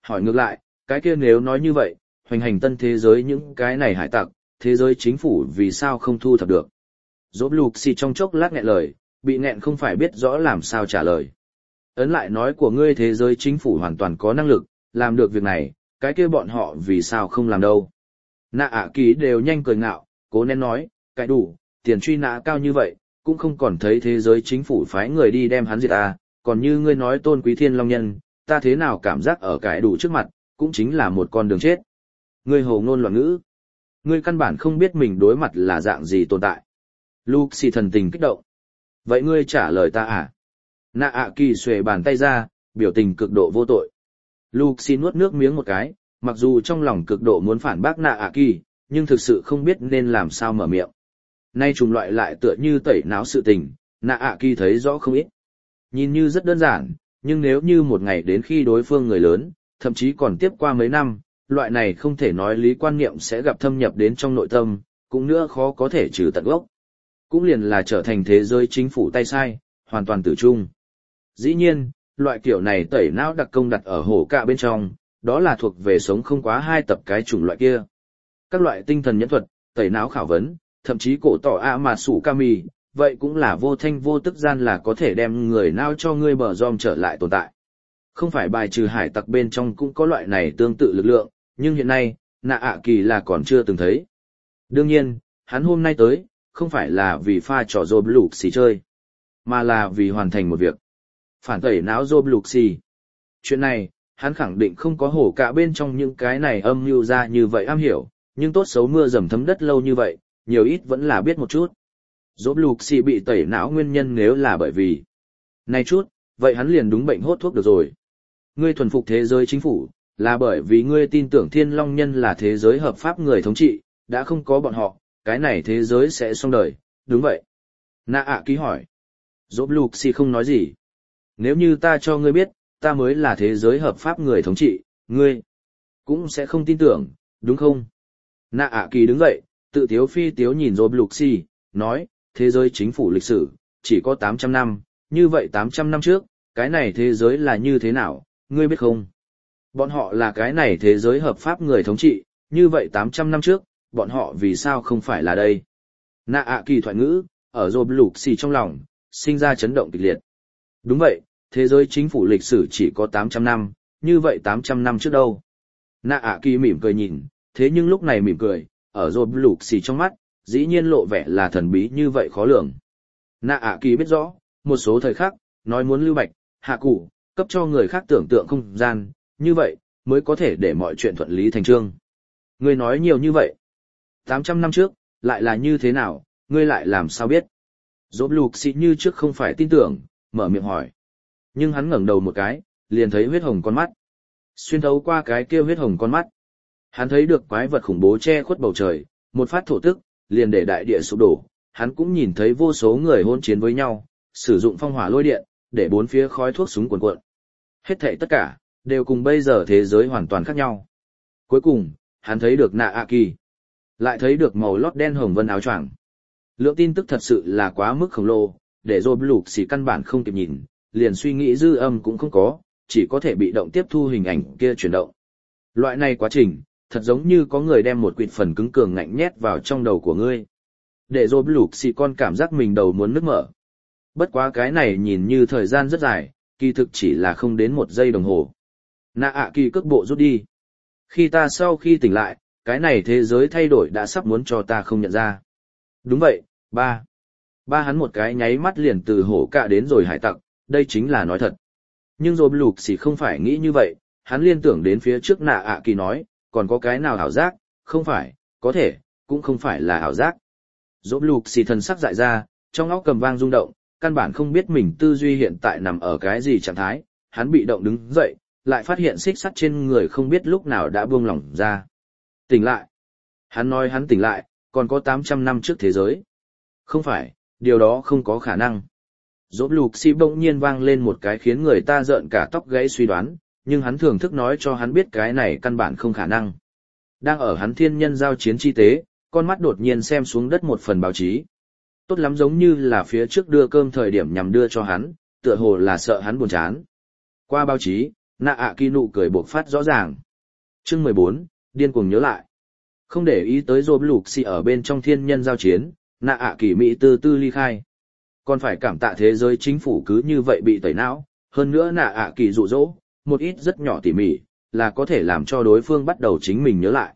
Hỏi ngược lại, cái kia nếu nói như vậy, hoành hành tân thế giới những cái này hải tặc, thế giới chính phủ vì sao không thu thập được? Dỗ lục xì trong chốc lát nghẹn lời, bị nghẹn không phải biết rõ làm sao trả lời. Ấn lại nói của ngươi thế giới chính phủ hoàn toàn có năng lực, làm được việc này, cái kia bọn họ vì sao không làm đâu. Nạ ạ kỳ đều nhanh cười ngạo, cố nén nói, cái đủ, tiền truy nã cao như vậy, cũng không còn thấy thế giới chính phủ phái người đi đem hắn diệt ta, còn như ngươi nói tôn quý thiên long nhân, ta thế nào cảm giác ở cái đủ trước mặt, cũng chính là một con đường chết. Ngươi hồ ngôn loạn ngữ. Ngươi căn bản không biết mình đối mặt là dạng gì tồn tại. Luxi thần tình kích động. Vậy ngươi trả lời ta à? Nạ ạ kỳ xuề bàn tay ra, biểu tình cực độ vô tội. Luxi nuốt nước miếng một cái, mặc dù trong lòng cực độ muốn phản bác nạ ạ kỳ, nhưng thực sự không biết nên làm sao mở miệng. Nay trùng loại lại tựa như tẩy não sự tình, nạ ạ kỳ thấy rõ không ít. Nhìn như rất đơn giản, nhưng nếu như một ngày đến khi đối phương người lớn, thậm chí còn tiếp qua mấy năm, loại này không thể nói lý quan niệm sẽ gặp thâm nhập đến trong nội tâm, cũng nữa khó có thể trừ tận gốc. Cũng liền là trở thành thế giới chính phủ tay sai, hoàn toàn tử trung. Dĩ nhiên, loại kiểu này tẩy não đặc công đặt ở hổ cạ bên trong, đó là thuộc về sống không quá hai tập cái chủng loại kia. Các loại tinh thần nhẫn thuật, tẩy não khảo vấn, thậm chí cổ tỏ a mà sủ kami, vậy cũng là vô thanh vô tức gian là có thể đem người nào cho ngươi bờ giom trở lại tồn tại. Không phải bài trừ hải tặc bên trong cũng có loại này tương tự lực lượng, nhưng hiện nay, nạ ạ kỳ là còn chưa từng thấy. Đương nhiên, hắn hôm nay tới, không phải là vì pha trò rộp lục xì chơi, mà là vì hoàn thành một việc. Phản tẩy não rộp lục xì. Chuyện này, hắn khẳng định không có hổ cả bên trong những cái này âm mưu ra như vậy am hiểu, nhưng tốt xấu mưa dầm thấm đất lâu như vậy, nhiều ít vẫn là biết một chút. Rộp lục xì bị tẩy não nguyên nhân nếu là bởi vì này chút, vậy hắn liền đúng bệnh hốt thuốc được rồi. Ngươi thuần phục thế giới chính phủ, là bởi vì ngươi tin tưởng thiên long nhân là thế giới hợp pháp người thống trị, đã không có bọn họ, cái này thế giới sẽ xong đời, đúng vậy. Nạ ạ ký hỏi. Rộp lục xì không nói gì. Nếu như ta cho ngươi biết, ta mới là thế giới hợp pháp người thống trị, ngươi cũng sẽ không tin tưởng, đúng không? Nạ ạ kỳ đứng dậy, tự tiếu phi tiếu nhìn rộp lục xì, nói, thế giới chính phủ lịch sử, chỉ có tám trăm năm, như vậy tám trăm năm trước, cái này thế giới là như thế nào, ngươi biết không? Bọn họ là cái này thế giới hợp pháp người thống trị, như vậy tám trăm năm trước, bọn họ vì sao không phải là đây? Nạ ạ kỳ thoại ngữ, ở rộp lục xì trong lòng, sinh ra chấn động kịch liệt. Đúng vậy, thế giới chính phủ lịch sử chỉ có tám trăm năm, như vậy tám trăm năm trước đâu? Nạ ạ kỳ mỉm cười nhìn, thế nhưng lúc này mỉm cười, ở rộp lục xì trong mắt, dĩ nhiên lộ vẻ là thần bí như vậy khó lường. Nạ ạ kỳ biết rõ, một số thời khắc, nói muốn lưu bạch, hạ cụ, cấp cho người khác tưởng tượng không gian, như vậy, mới có thể để mọi chuyện thuận lý thành trương. Ngươi nói nhiều như vậy. tám trăm năm trước, lại là như thế nào, ngươi lại làm sao biết? Rộp lục xì như trước không phải tin tưởng, mở miệng hỏi. Nhưng hắn ngẩng đầu một cái, liền thấy huyết hồng con mắt. Xuyên thấu qua cái kia huyết hồng con mắt. Hắn thấy được quái vật khủng bố che khuất bầu trời, một phát thổ tức, liền để đại địa sụp đổ. Hắn cũng nhìn thấy vô số người hôn chiến với nhau, sử dụng phong hỏa lôi điện, để bốn phía khói thuốc súng cuồn cuộn. Hết thảy tất cả, đều cùng bây giờ thế giới hoàn toàn khác nhau. Cuối cùng, hắn thấy được nạ ạ kỳ. Lại thấy được màu lót đen hồng vân áo choàng. Lượng tin tức thật sự là quá mức khổng lồ, để rộp lục xì căn bản không kịp nhìn, liền suy nghĩ dư âm cũng không có, chỉ có thể bị động tiếp thu hình ảnh kia chuyển động. Loại này quá trình, thật giống như có người đem một quỵt phần cứng cường ngạnh nhét vào trong đầu của ngươi. Để rộp lục xì con cảm giác mình đầu muốn nứt mở. Bất quá cái này nhìn như thời gian rất dài, kỳ thực chỉ là không đến một giây đồng hồ. Nạ ạ kỳ cước bộ rút đi. Khi ta sau khi tỉnh lại, cái này thế giới thay đổi đã sắp muốn cho ta không nhận ra. Đúng vậy, ba. Ba hắn một cái nháy mắt liền từ hổ cạ đến rồi hải tặc, đây chính là nói thật. Nhưng rộp lục xì không phải nghĩ như vậy, hắn liên tưởng đến phía trước nạ ạ kỳ nói, còn có cái nào ảo giác, không phải, có thể, cũng không phải là ảo giác. Rộp lục xì thần sắc dại ra, trong óc cầm vang rung động, căn bản không biết mình tư duy hiện tại nằm ở cái gì trạng thái, hắn bị động đứng dậy, lại phát hiện xích sắt trên người không biết lúc nào đã buông lỏng ra. Tỉnh lại. Hắn nói hắn tỉnh lại, còn có tám trăm năm trước thế giới. Không phải, điều đó không có khả năng. Rộp lục xì bỗng nhiên vang lên một cái khiến người ta rợn cả tóc gáy suy đoán, nhưng hắn thưởng thức nói cho hắn biết cái này căn bản không khả năng. Đang ở hắn thiên nhân giao chiến chi tế, con mắt đột nhiên xem xuống đất một phần báo chí. Tốt lắm giống như là phía trước đưa cơm thời điểm nhằm đưa cho hắn, tựa hồ là sợ hắn buồn chán. Qua báo chí, nạ ạ kỳ nụ cười buộc phát rõ ràng. Chương mười bốn, điên cuồng nhớ lại. Không để ý tới rộp lục xì ở bên trong thiên nhân giao chiến, nạ ạ kỳ Mỹ tư tư ly khai. Còn phải cảm tạ thế giới chính phủ cứ như vậy bị tẩy não, hơn nữa nạ ạ kỳ dụ dỗ, một ít rất nhỏ tỉ mỉ, là có thể làm cho đối phương bắt đầu chính mình nhớ lại.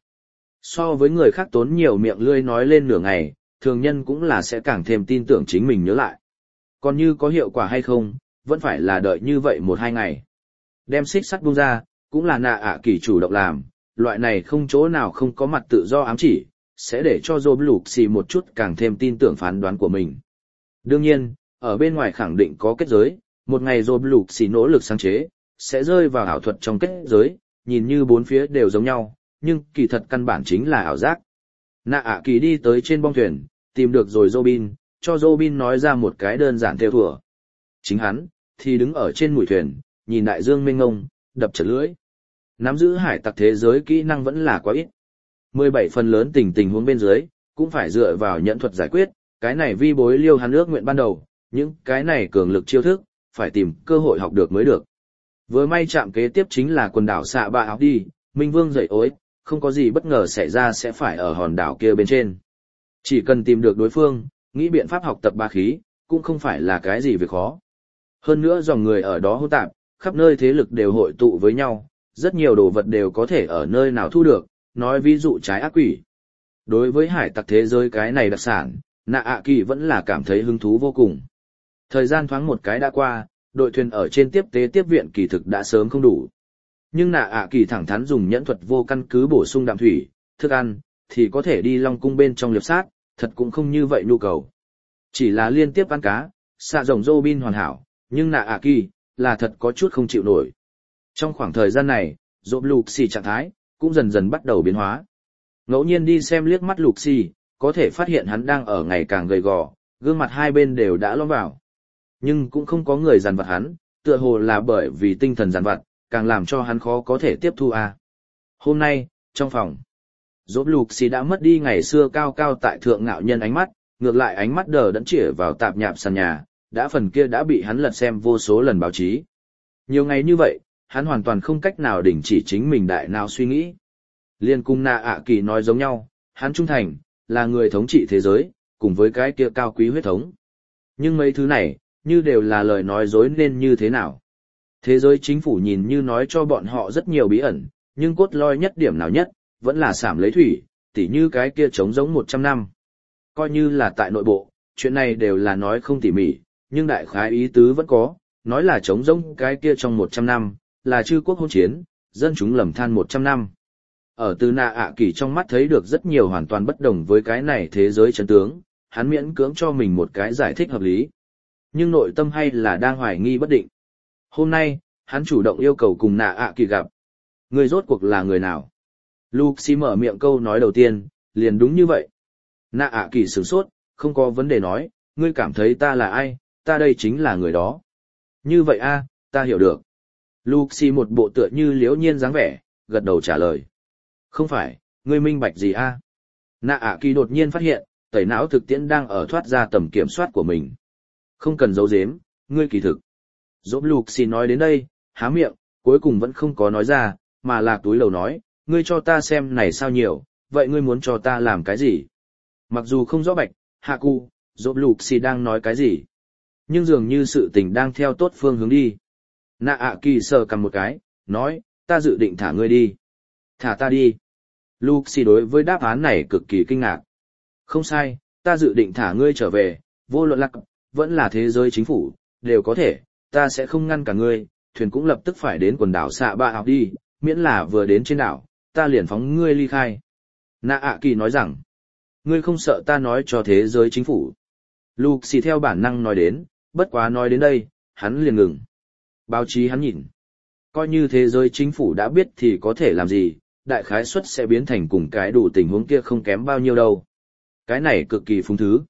So với người khác tốn nhiều miệng lươi nói lên nửa ngày, thường nhân cũng là sẽ càng thêm tin tưởng chính mình nhớ lại. Còn như có hiệu quả hay không, vẫn phải là đợi như vậy một hai ngày. Đem xích sắt buông ra, cũng là nạ ạ kỳ chủ động làm, loại này không chỗ nào không có mặt tự do ám chỉ, sẽ để cho rộp lục xì một chút càng thêm tin tưởng phán đoán của mình. Đương nhiên, ở bên ngoài khẳng định có kết giới, một ngày rộp lục xì nỗ lực sáng chế, sẽ rơi vào ảo thuật trong kết giới, nhìn như bốn phía đều giống nhau, nhưng kỳ thật căn bản chính là ảo giác. Nạ ạ kỳ đi tới trên bong thuyền, tìm được rồi Robin, cho Robin nói ra một cái đơn giản theo thùa. Chính hắn, thì đứng ở trên mũi thuyền, nhìn đại dương mênh ngông, đập chật lưỡi. Nắm giữ hải tặc thế giới kỹ năng vẫn là quá ít. mười bảy phần lớn tình tình huống bên dưới, cũng phải dựa vào nhận thuật giải quyết, cái này vi bối liêu hắn ước nguyện ban đầu, những cái này cường lực chiêu thức, phải tìm cơ hội học được mới được. Với may chạm kế tiếp chính là quần đảo xạ bạ áo đi, Minh Vương dậy ối, không có gì bất ngờ xảy ra sẽ phải ở hòn đảo kia bên trên. Chỉ cần tìm được đối phương, nghĩ biện pháp học tập ba khí, cũng không phải là cái gì việc khó. Hơn nữa dòng người ở đó hỗn tạp, khắp nơi thế lực đều hội tụ với nhau, rất nhiều đồ vật đều có thể ở nơi nào thu được, nói ví dụ trái ác quỷ. Đối với hải tặc thế giới cái này đặc sản, nạ ạ kỳ vẫn là cảm thấy hứng thú vô cùng. Thời gian thoáng một cái đã qua, đội thuyền ở trên tiếp tế tiếp viện kỳ thực đã sớm không đủ. Nhưng nạ ạ kỳ thẳng thắn dùng nhẫn thuật vô căn cứ bổ sung đạm thủy, thức ăn, thì có thể đi long cung bên trong liệp sát, thật cũng không như vậy nhu cầu. Chỉ là liên tiếp ăn cá, xạ rồng Robin hoàn hảo, nhưng nạ ạ kỳ, là thật có chút không chịu nổi. Trong khoảng thời gian này, rộp lục xì trạng thái, cũng dần dần bắt đầu biến hóa. Ngẫu nhiên đi xem liếc mắt lục xì, có thể phát hiện hắn đang ở ngày càng gầy gò, gương mặt hai bên đều đã lõm vào. Nhưng cũng không có người dằn vặt hắn, tựa hồ là bởi vì tinh thần dằn vặt, càng làm cho hắn khó có thể tiếp thu à. Hôm nay, trong phòng, rộp lục xì đã mất đi ngày xưa cao cao tại thượng ngạo nhân ánh mắt, ngược lại ánh mắt đờ đẫn chĩa vào tạp nhạp sàn nhà, đã phần kia đã bị hắn lật xem vô số lần báo chí. Nhiều ngày như vậy, hắn hoàn toàn không cách nào đình chỉ chính mình đại nào suy nghĩ. Liên cung nạ ạ kỳ nói giống nhau, hắn trung thành, là người thống trị thế giới, cùng với cái kia cao quý huyết thống. Nhưng mấy thứ này, như đều là lời nói dối nên như thế nào. Thế giới chính phủ nhìn như nói cho bọn họ rất nhiều bí ẩn, nhưng cốt lõi nhất điểm nào nhất, vẫn là sảm lấy thủy, tỉ như cái kia trống giống một trăm năm. Coi như là tại nội bộ, chuyện này đều là nói không tỉ mỉ, nhưng đại khái ý tứ vẫn có, nói là trống giống cái kia trong một trăm năm, là chư quốc hôn chiến, dân chúng lầm than một trăm năm. Ở từ nạ ạ kỳ trong mắt thấy được rất nhiều hoàn toàn bất đồng với cái này thế giới chân tướng, hắn miễn cưỡng cho mình một cái giải thích hợp lý. Nhưng nội tâm hay là đang hoài nghi bất định. Hôm nay, hắn chủ động yêu cầu cùng nạ ạ kỳ gặp. Người rốt cuộc là người nào? Luxi mở miệng câu nói đầu tiên, liền đúng như vậy. Nạ ạ kỳ sửng sốt, không có vấn đề nói, ngươi cảm thấy ta là ai, ta đây chính là người đó. Như vậy a, ta hiểu được. Luxi một bộ tựa như liễu nhiên dáng vẻ, gật đầu trả lời. Không phải, ngươi minh bạch gì a? Nạ ạ kỳ đột nhiên phát hiện, tẩy não thực tiễn đang ở thoát ra tầm kiểm soát của mình. Không cần giấu giếm, ngươi kỳ thực. Dỗ Luxi nói đến đây, há miệng, cuối cùng vẫn không có nói ra, mà là túi lầu nói, ngươi cho ta xem này sao nhiều, vậy ngươi muốn cho ta làm cái gì? Mặc dù không rõ bạch, hạ cụ, dỗ Luxi đang nói cái gì, nhưng dường như sự tình đang theo tốt phương hướng đi. Nạ ạ kỳ sờ cầm một cái, nói, ta dự định thả ngươi đi. Thả ta đi. Luxi đối với đáp án này cực kỳ kinh ngạc. Không sai, ta dự định thả ngươi trở về, vô luận lạc, vẫn là thế giới chính phủ, đều có thể, ta sẽ không ngăn cả ngươi, thuyền cũng lập tức phải đến quần đảo xạ bạ học đi, miễn là vừa đến trên đảo, ta liền phóng ngươi ly khai. Nạ ạ kỳ nói rằng, ngươi không sợ ta nói cho thế giới chính phủ. Luxi theo bản năng nói đến, bất quá nói đến đây, hắn liền ngừng. Báo chí hắn nhìn. Coi như thế giới chính phủ đã biết thì có thể làm gì, đại khái suất sẽ biến thành cùng cái đủ tình huống kia không kém bao nhiêu đâu. Cái này cực kỳ phung thứ.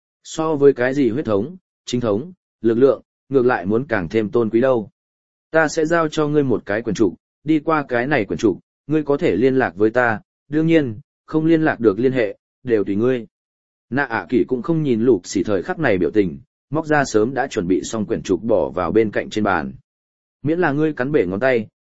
So với cái gì huyết thống, chính thống, lực lượng, ngược lại muốn càng thêm tôn quý đâu. Ta sẽ giao cho ngươi một cái quyển trục, đi qua cái này quyển trục, ngươi có thể liên lạc với ta, đương nhiên, không liên lạc được liên hệ, đều tùy ngươi. Nạ ạ kỳ cũng không nhìn lục xỉ thời khắc này biểu tình, móc ra sớm đã chuẩn bị xong quyển trục bỏ vào bên cạnh trên bàn. Miễn là ngươi cắn bể ngón tay,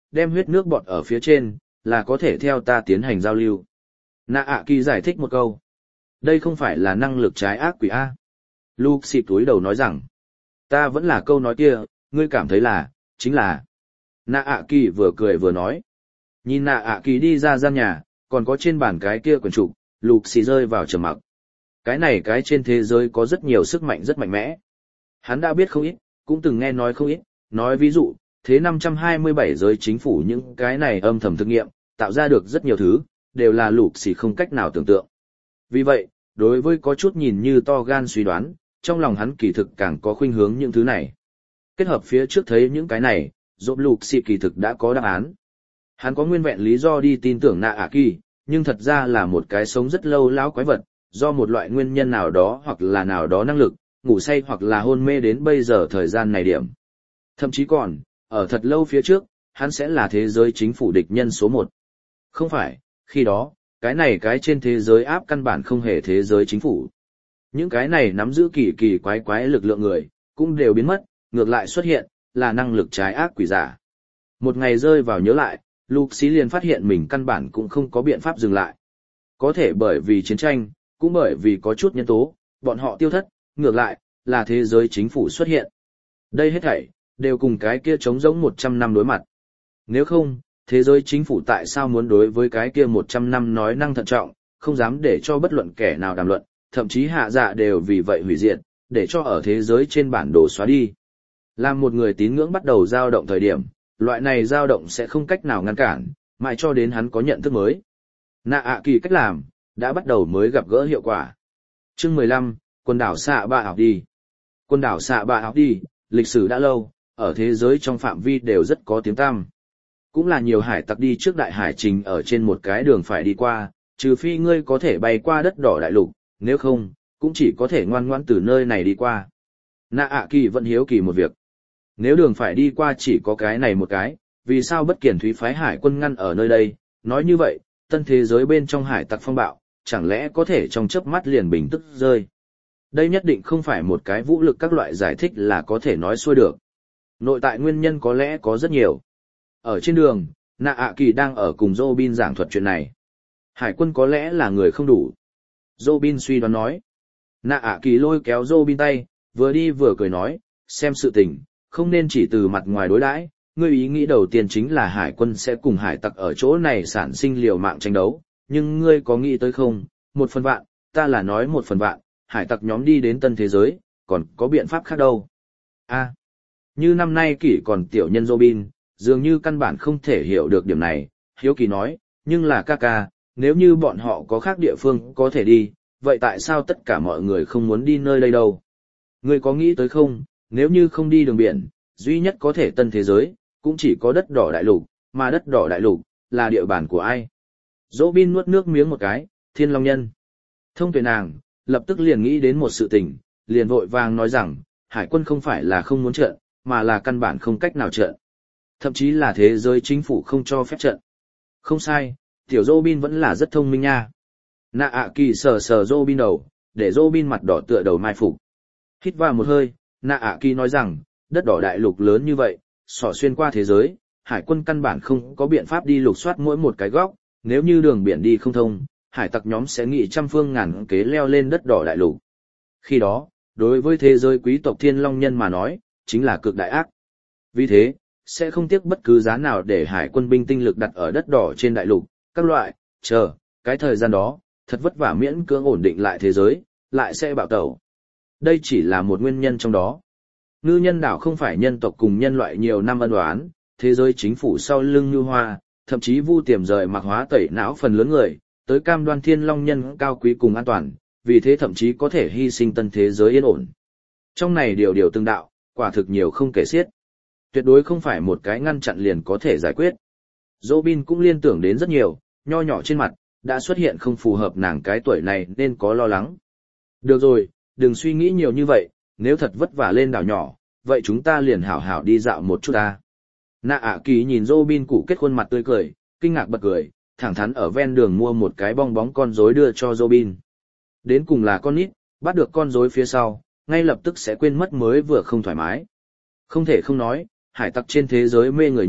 đem huyết nước bọt ở phía trên, là có thể theo ta tiến hành giao lưu. Nạ ạ kỳ giải thích một câu. Đây không phải là năng lực trái ác quỷ A. Luke xịt túi đầu nói rằng, ta vẫn là câu nói kia, ngươi cảm thấy là, chính là. Nạ ạ kỳ vừa cười vừa nói. Nhìn nạ ạ kỳ đi ra gian nhà, còn có trên bàn cái kia quyển trục, Luke xịt rơi vào trầm mặc. Cái này cái trên thế giới có rất nhiều sức mạnh rất mạnh mẽ. Hắn đã biết không ít, cũng từng nghe nói không ít, nói ví dụ, thế năm trăm hai mươi bảy giới chính phủ những cái này âm thầm thực nghiệm, tạo ra được rất nhiều thứ, đều là Luke xịt không cách nào tưởng tượng. Vì vậy, đối với có chút nhìn như to gan suy đoán, trong lòng hắn kỳ thực càng có khuynh hướng những thứ này. Kết hợp phía trước thấy những cái này, giúp Luke xịt kỳ thực đã có đáp án. Hắn có nguyên vẹn lý do đi tin tưởng nạ ạ kỳ, nhưng thật ra là một cái sống rất lâu lão quái vật, do một loại nguyên nhân nào đó hoặc là nào đó năng lực, ngủ say hoặc là hôn mê đến bây giờ thời gian này điểm. Thậm chí còn, ở thật lâu phía trước, hắn sẽ là thế giới chính phủ địch nhân số một. Không phải, khi đó, cái này cái trên thế giới áp căn bản không hề thế giới chính phủ. Những cái này nắm giữ kỳ kỳ quái quái lực lượng người, cũng đều biến mất, ngược lại xuất hiện, là năng lực trái ác quỷ giả. Một ngày rơi vào nhớ lại, Luke xí liền phát hiện mình căn bản cũng không có biện pháp dừng lại. Có thể bởi vì chiến tranh, cũng bởi vì có chút nhân tố, bọn họ tiêu thất, ngược lại, là thế giới chính phủ xuất hiện. Đây hết thảy, đều cùng cái kia trống rỗng một trăm năm đối mặt. Nếu không, thế giới chính phủ tại sao muốn đối với cái kia một trăm năm nói năng thận trọng, không dám để cho bất luận kẻ nào đàm luận, thậm chí hạ dạ đều vì vậy hủy diệt, để cho ở thế giới trên bản đồ xóa đi. Làm một người tín ngưỡng bắt đầu dao động thời điểm, loại này dao động sẽ không cách nào ngăn cản, mãi cho đến hắn có nhận thức mới. Nạ ạ kỳ cách làm, đã bắt đầu mới gặp gỡ hiệu quả. Chương mười lăm, quần đảo xạ bạ học đi. Quần đảo xạ bạ học đi, lịch sử đã lâu, ở thế giới trong phạm vi đều rất có tiếng tăm. Cũng là nhiều hải tặc đi trước đại hải trình ở trên một cái đường phải đi qua, trừ phi ngươi có thể bay qua đất đỏ đại lục, nếu không, cũng chỉ có thể ngoan ngoãn từ nơi này đi qua. Nạ ạ kỳ vẫn hiếu kỳ một việc. Nếu đường phải đi qua chỉ có cái này một cái, vì sao bất kiển thúy phái hải quân ngăn ở nơi đây? Nói như vậy, tân thế giới bên trong hải tặc phong bạo, chẳng lẽ có thể trong chớp mắt liền bình tức rơi? Đây nhất định không phải một cái vũ lực các loại giải thích là có thể nói xuôi được. Nội tại nguyên nhân có lẽ có rất nhiều. Ở trên đường, Nạ ạ kỳ đang ở cùng Robin giảng thuật chuyện này. Hải quân có lẽ là người không đủ. Robin suy đoán nói. Nạ ạ kỳ lôi kéo Robin tay, vừa đi vừa cười nói, xem sự tình, không nên chỉ từ mặt ngoài đối đãi. Ngươi ý nghĩ đầu tiên chính là hải quân sẽ cùng hải tặc ở chỗ này sản sinh liều mạng tranh đấu, nhưng ngươi có nghĩ tới không, một phần vạn, ta là nói một phần vạn, hải tặc nhóm đi đến tân thế giới, còn có biện pháp khác đâu. A, như năm nay kỷ còn tiểu nhân Robin, dường như căn bản không thể hiểu được điểm này, hiếu kỳ nói, nhưng là ca ca, nếu như bọn họ có khác địa phương có thể đi, vậy tại sao tất cả mọi người không muốn đi nơi đây đâu? Ngươi có nghĩ tới không, nếu như không đi đường biển, duy nhất có thể tân thế giới, cũng chỉ có đất đỏ đại lục, mà đất đỏ đại lục, là địa bàn của ai? Robin nuốt nước miếng một cái, Thiên Long Nhân. Thông tuệ nàng, lập tức liền nghĩ đến một sự tình, liền vội vàng nói rằng, hải quân không phải là không muốn trận, mà là căn bản không cách nào trận. Thậm chí là thế giới chính phủ không cho phép trận. Không sai, tiểu Robin vẫn là rất thông minh nha. Nạ ạ kỳ sờ sờ Robin đầu, để Robin mặt đỏ tựa đầu mai phục. Hít vào một hơi, Nạ ạ kỳ nói rằng, đất đỏ đại lục lớn như vậy, xỏ xuyên qua thế giới, hải quân căn bản không có biện pháp đi lục soát mỗi một cái góc, nếu như đường biển đi không thông, hải tặc nhóm sẽ nghị trăm phương ngàn kế leo lên đất đỏ đại lục. Khi đó, đối với thế giới quý tộc Thiên Long Nhân mà nói, chính là cực đại ác. Vì thế, sẽ không tiếc bất cứ giá nào để hải quân binh tinh lực đặt ở đất đỏ trên đại lục, các loại, chờ, cái thời gian đó, thật vất vả miễn cưỡng ổn định lại thế giới, lại sẽ bạo tẩu. Đây chỉ là một nguyên nhân trong đó. Ngư nhân đảo không phải nhân tộc cùng nhân loại nhiều năm ân oán, thế giới chính phủ sau lưng như hoa, thậm chí vu tiềm rời mặc hóa tẩy não phần lớn người, tới cam đoan Thiên Long Nhân cao quý cùng an toàn, vì thế thậm chí có thể hy sinh tân thế giới yên ổn. Trong này điều điều từng đạo, quả thực nhiều không kể xiết. Tuyệt đối không phải một cái ngăn chặn liền có thể giải quyết. Robin cũng liên tưởng đến rất nhiều, nho nhỏ trên mặt, đã xuất hiện không phù hợp nàng cái tuổi này nên có lo lắng. Được rồi, đừng suy nghĩ nhiều như vậy, nếu thật vất vả lên đảo nhỏ, vậy chúng ta liền hảo hảo đi dạo một chút ta. Nạ ạ kỳ nhìn Robin cụ kết khuôn mặt tươi cười, kinh ngạc bật cười, thẳng thắn ở ven đường mua một cái bong bóng con rối đưa cho Robin. Đến cùng là con nít, bắt được con rối phía sau, ngay lập tức sẽ quên mất mới vừa không thoải mái. Không thể không nói, hải tặc trên thế giới mê người nhất,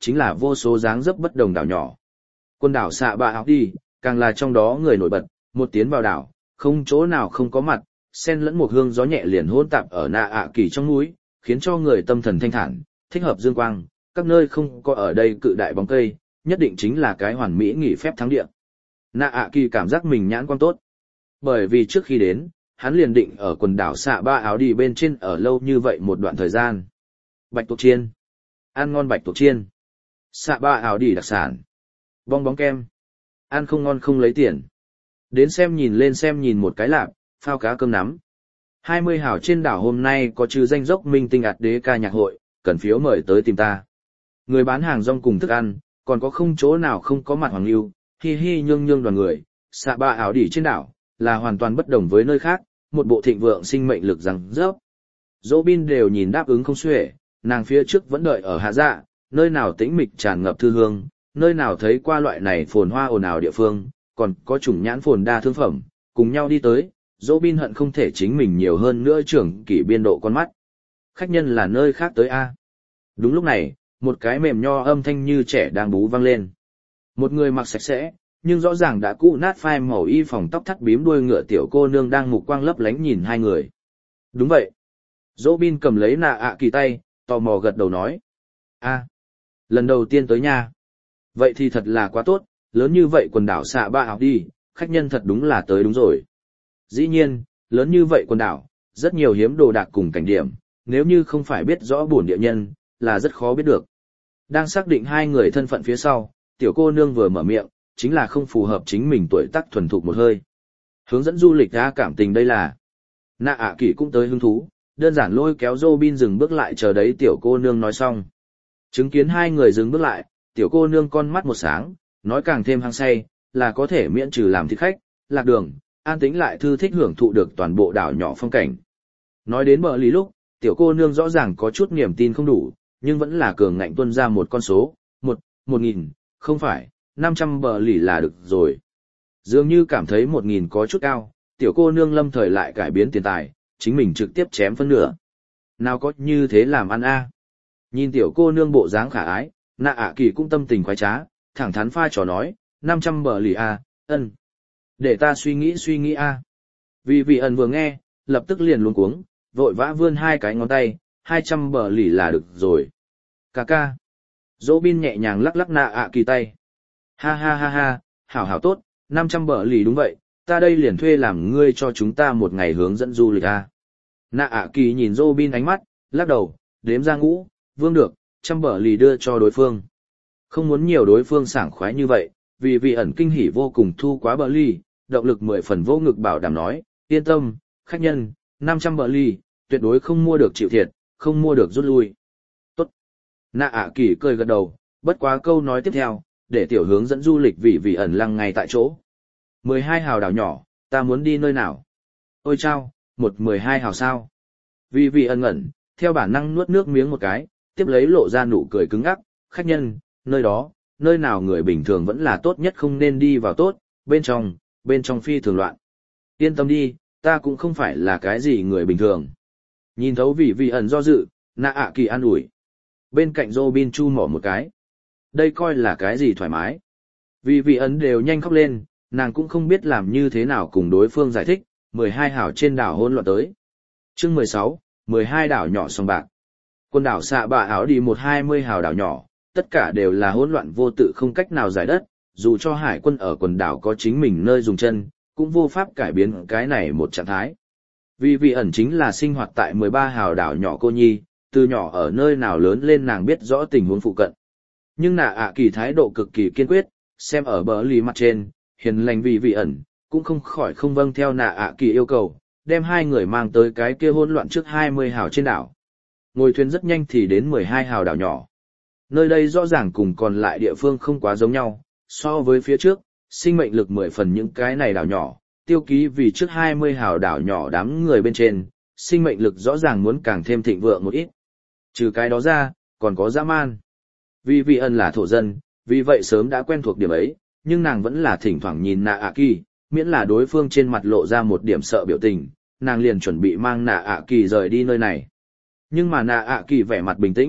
chính là vô số dáng dấp bất đồng đảo nhỏ. Quần đảo xạ bạ áo đi, càng là trong đó người nổi bật, một tiến vào đảo, không chỗ nào không có mặt, sen lẫn một hương gió nhẹ liền hỗn tạp ở nạ ạ kỳ trong núi, khiến cho người tâm thần thanh thản, thích hợp dương quang, các nơi không có ở đây cự đại bóng cây, nhất định chính là cái hoàn mỹ nghỉ phép thắng địa. Nạ ạ kỳ cảm giác mình nhãn quang tốt. Bởi vì trước khi đến, hắn liền định ở quần đảo xạ ba áo đi bên trên ở lâu như vậy một đoạn thời gian. Bạch tuộc chiên. Ăn ngon bạch tuộc chiên. Xạ ba áo đi đặc sản. Bong bóng kem. Ăn không ngon không lấy tiền. Đến xem nhìn lên xem nhìn một cái lạp, phao cá cơm nắm. hai mươi hào trên đảo hôm nay có trừ danh dốc minh tinh ạt đế ca nhạc hội, cần phiếu mời tới tìm ta. Người bán hàng rong cùng thức ăn, còn có không chỗ nào không có mặt hoàng lưu, hi hi nhương nhương đoàn người, xạ ba áo đỉ trên đảo, là hoàn toàn bất đồng với nơi khác, một bộ thịnh vượng sinh mệnh lực rằng rớp. Dỗ bin đều nhìn đáp ứng không xuể, nàng phía trước vẫn đợi ở hạ dạ, nơi nào tĩnh mịch tràn ngập thư hương, nơi nào thấy qua loại này phồn hoa ồn ào địa phương, còn có chủng nhãn phồn đa thương phẩm, cùng nhau đi tới, dỗ bin hận không thể chính mình nhiều hơn nữa trưởng kỷ biên độ con mắt. Khách nhân là nơi khác tới A. Đúng lúc này, một cái mềm nho âm thanh như trẻ đang bú vang lên. Một người mặc sạch sẽ, nhưng rõ ràng đã cũ nát phai màu y phòng tóc thắt bím đuôi ngựa tiểu cô nương đang mục quang lấp lánh nhìn hai người. Đúng vậy. Dỗ bin cầm lấy nạ ạ kỳ tay, tò mò gật đầu nói. A, lần đầu tiên tới nhà. Vậy thì thật là quá tốt, lớn như vậy quần đảo xạ ba học đi, khách nhân thật đúng là tới đúng rồi. Dĩ nhiên, lớn như vậy quần đảo, rất nhiều hiếm đồ đạc cùng cảnh điểm, nếu như không phải biết rõ bổn địa nhân, là rất khó biết được. Đang xác định hai người thân phận phía sau, tiểu cô nương vừa mở miệng, chính là không phù hợp chính mình tuổi tác thuần thục một hơi. Hướng dẫn du lịch ra cảm tình đây là. Nạ ạ kỳ cũng tới hứng thú, đơn giản lôi kéo Robin dừng bước lại chờ đấy tiểu cô nương nói xong. Chứng kiến hai người dừng bước lại, tiểu cô nương con mắt một sáng, nói càng thêm hăng say, là có thể miễn trừ làm thịt khách, lạc đường, an tĩnh lại thư thích hưởng thụ được toàn bộ đảo nhỏ phong cảnh. Nói đến bờ lý lúc, tiểu cô nương rõ ràng có chút niềm tin không đủ, nhưng vẫn là cường ngạnh tuân ra một con số, một, một nghìn, không phải, năm trăm bờ lì là được rồi. Dường như cảm thấy một nghìn có chút cao, tiểu cô nương lâm thời lại cải biến tiền tài, chính mình trực tiếp chém phân nửa. Nào có như thế làm ăn a? Nhìn tiểu cô nương bộ dáng khả ái, nạ ạ kỳ cũng tâm tình khoái trá, thẳng thắn pha trò nói, năm trăm bờ lì a, ân. Để ta suy nghĩ suy nghĩ a. Vì vị ẩn vừa nghe, lập tức liền luống cuống, vội vã vươn hai cái ngón tay, hai trăm bờ lì là được rồi. Cà ca. Dỗ bin nhẹ nhàng lắc lắc nạ ạ kỳ tay. Ha ha ha ha, hảo hảo tốt, năm trăm bờ lì đúng vậy, ta đây liền thuê làm ngươi cho chúng ta một ngày hướng dẫn du lịch a. Nạ ạ kỳ nhìn dỗ bin ánh mắt, lắc đầu, đếm ra ngũ, vương được, trăm bờ lì đưa cho đối phương. Không muốn nhiều đối phương sảng khoái như vậy, vì vị ẩn kinh hỉ vô cùng thu quá bờ lì, động lực mười phần vô ngực bảo đảm nói, yên tâm, khách nhân, năm trăm bờ lì, tuyệt đối không mua được chịu thiệt, không mua được rút lui. Tốt. Nạ ạ kỳ cười gật đầu, bất quá câu nói tiếp theo, để tiểu hướng dẫn du lịch vì vị ẩn lăng ngay tại chỗ. mười hai hào đảo nhỏ, ta muốn đi nơi nào? Ôi chao, một mười hai hào sao? Vì vị ẩn ngẩn, theo bản năng nuốt nước miếng một cái, tiếp lấy lộ ra nụ cười cứng ngắc, khách nhân, nơi đó, nơi nào người bình thường vẫn là tốt nhất không nên đi vào tốt, bên trong, bên trong phi thường loạn. Yên tâm đi, ta cũng không phải là cái gì người bình thường. Nhìn thấu vì vị ẩn do dự, nạ ạ kỳ an ủi. Bên cạnh Robin chu mỏ một cái. Đây coi là cái gì thoải mái. Vì vị ẩn đều nhanh khóc lên, nàng cũng không biết làm như thế nào cùng đối phương giải thích, mười hai hảo trên đảo hỗn loạn tới. Chương mười sáu, mười hai đảo nhỏ sông bạc. Quần đảo xạ bạ áo đi một hai mươi hào đảo nhỏ, tất cả đều là hỗn loạn vô tự không cách nào giải đất, dù cho hải quân ở quần đảo có chính mình nơi dùng chân, cũng vô pháp cải biến cái này một trạng thái. Vì vị ẩn chính là sinh hoạt tại mười ba hào đảo nhỏ cô nhi, từ nhỏ ở nơi nào lớn lên nàng biết rõ tình huống phụ cận. Nhưng nạ ạ kỳ thái độ cực kỳ kiên quyết, xem ở bờ lì mặt trên, hiền lành vì vị ẩn, cũng không khỏi không vâng theo nạ ạ kỳ yêu cầu, đem hai người mang tới cái kia hỗn loạn trước hai mươi hào trên đảo. Ngồi thuyền rất nhanh thì đến mười hai hào đảo nhỏ. Nơi đây rõ ràng cùng còn lại địa phương không quá giống nhau, so với phía trước, sinh mệnh lực mười phần những cái này đảo nhỏ, tiêu ký vì trước hai mươi hào đảo nhỏ đám người bên trên, sinh mệnh lực rõ ràng muốn càng thêm thịnh vượng một ít. Trừ cái đó ra, còn có dã man. Vì vị ân là thổ dân, vì vậy sớm đã quen thuộc điểm ấy, nhưng nàng vẫn là thỉnh thoảng nhìn nạ ạ kỳ, miễn là đối phương trên mặt lộ ra một điểm sợ biểu tình, nàng liền chuẩn bị mang nạ ạ kỳ rời đi nơi này. Nhưng mà nạ ạ kỳ vẻ mặt bình tĩnh,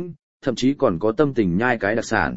thậm chí còn có tâm tình nhai cái đặc sản.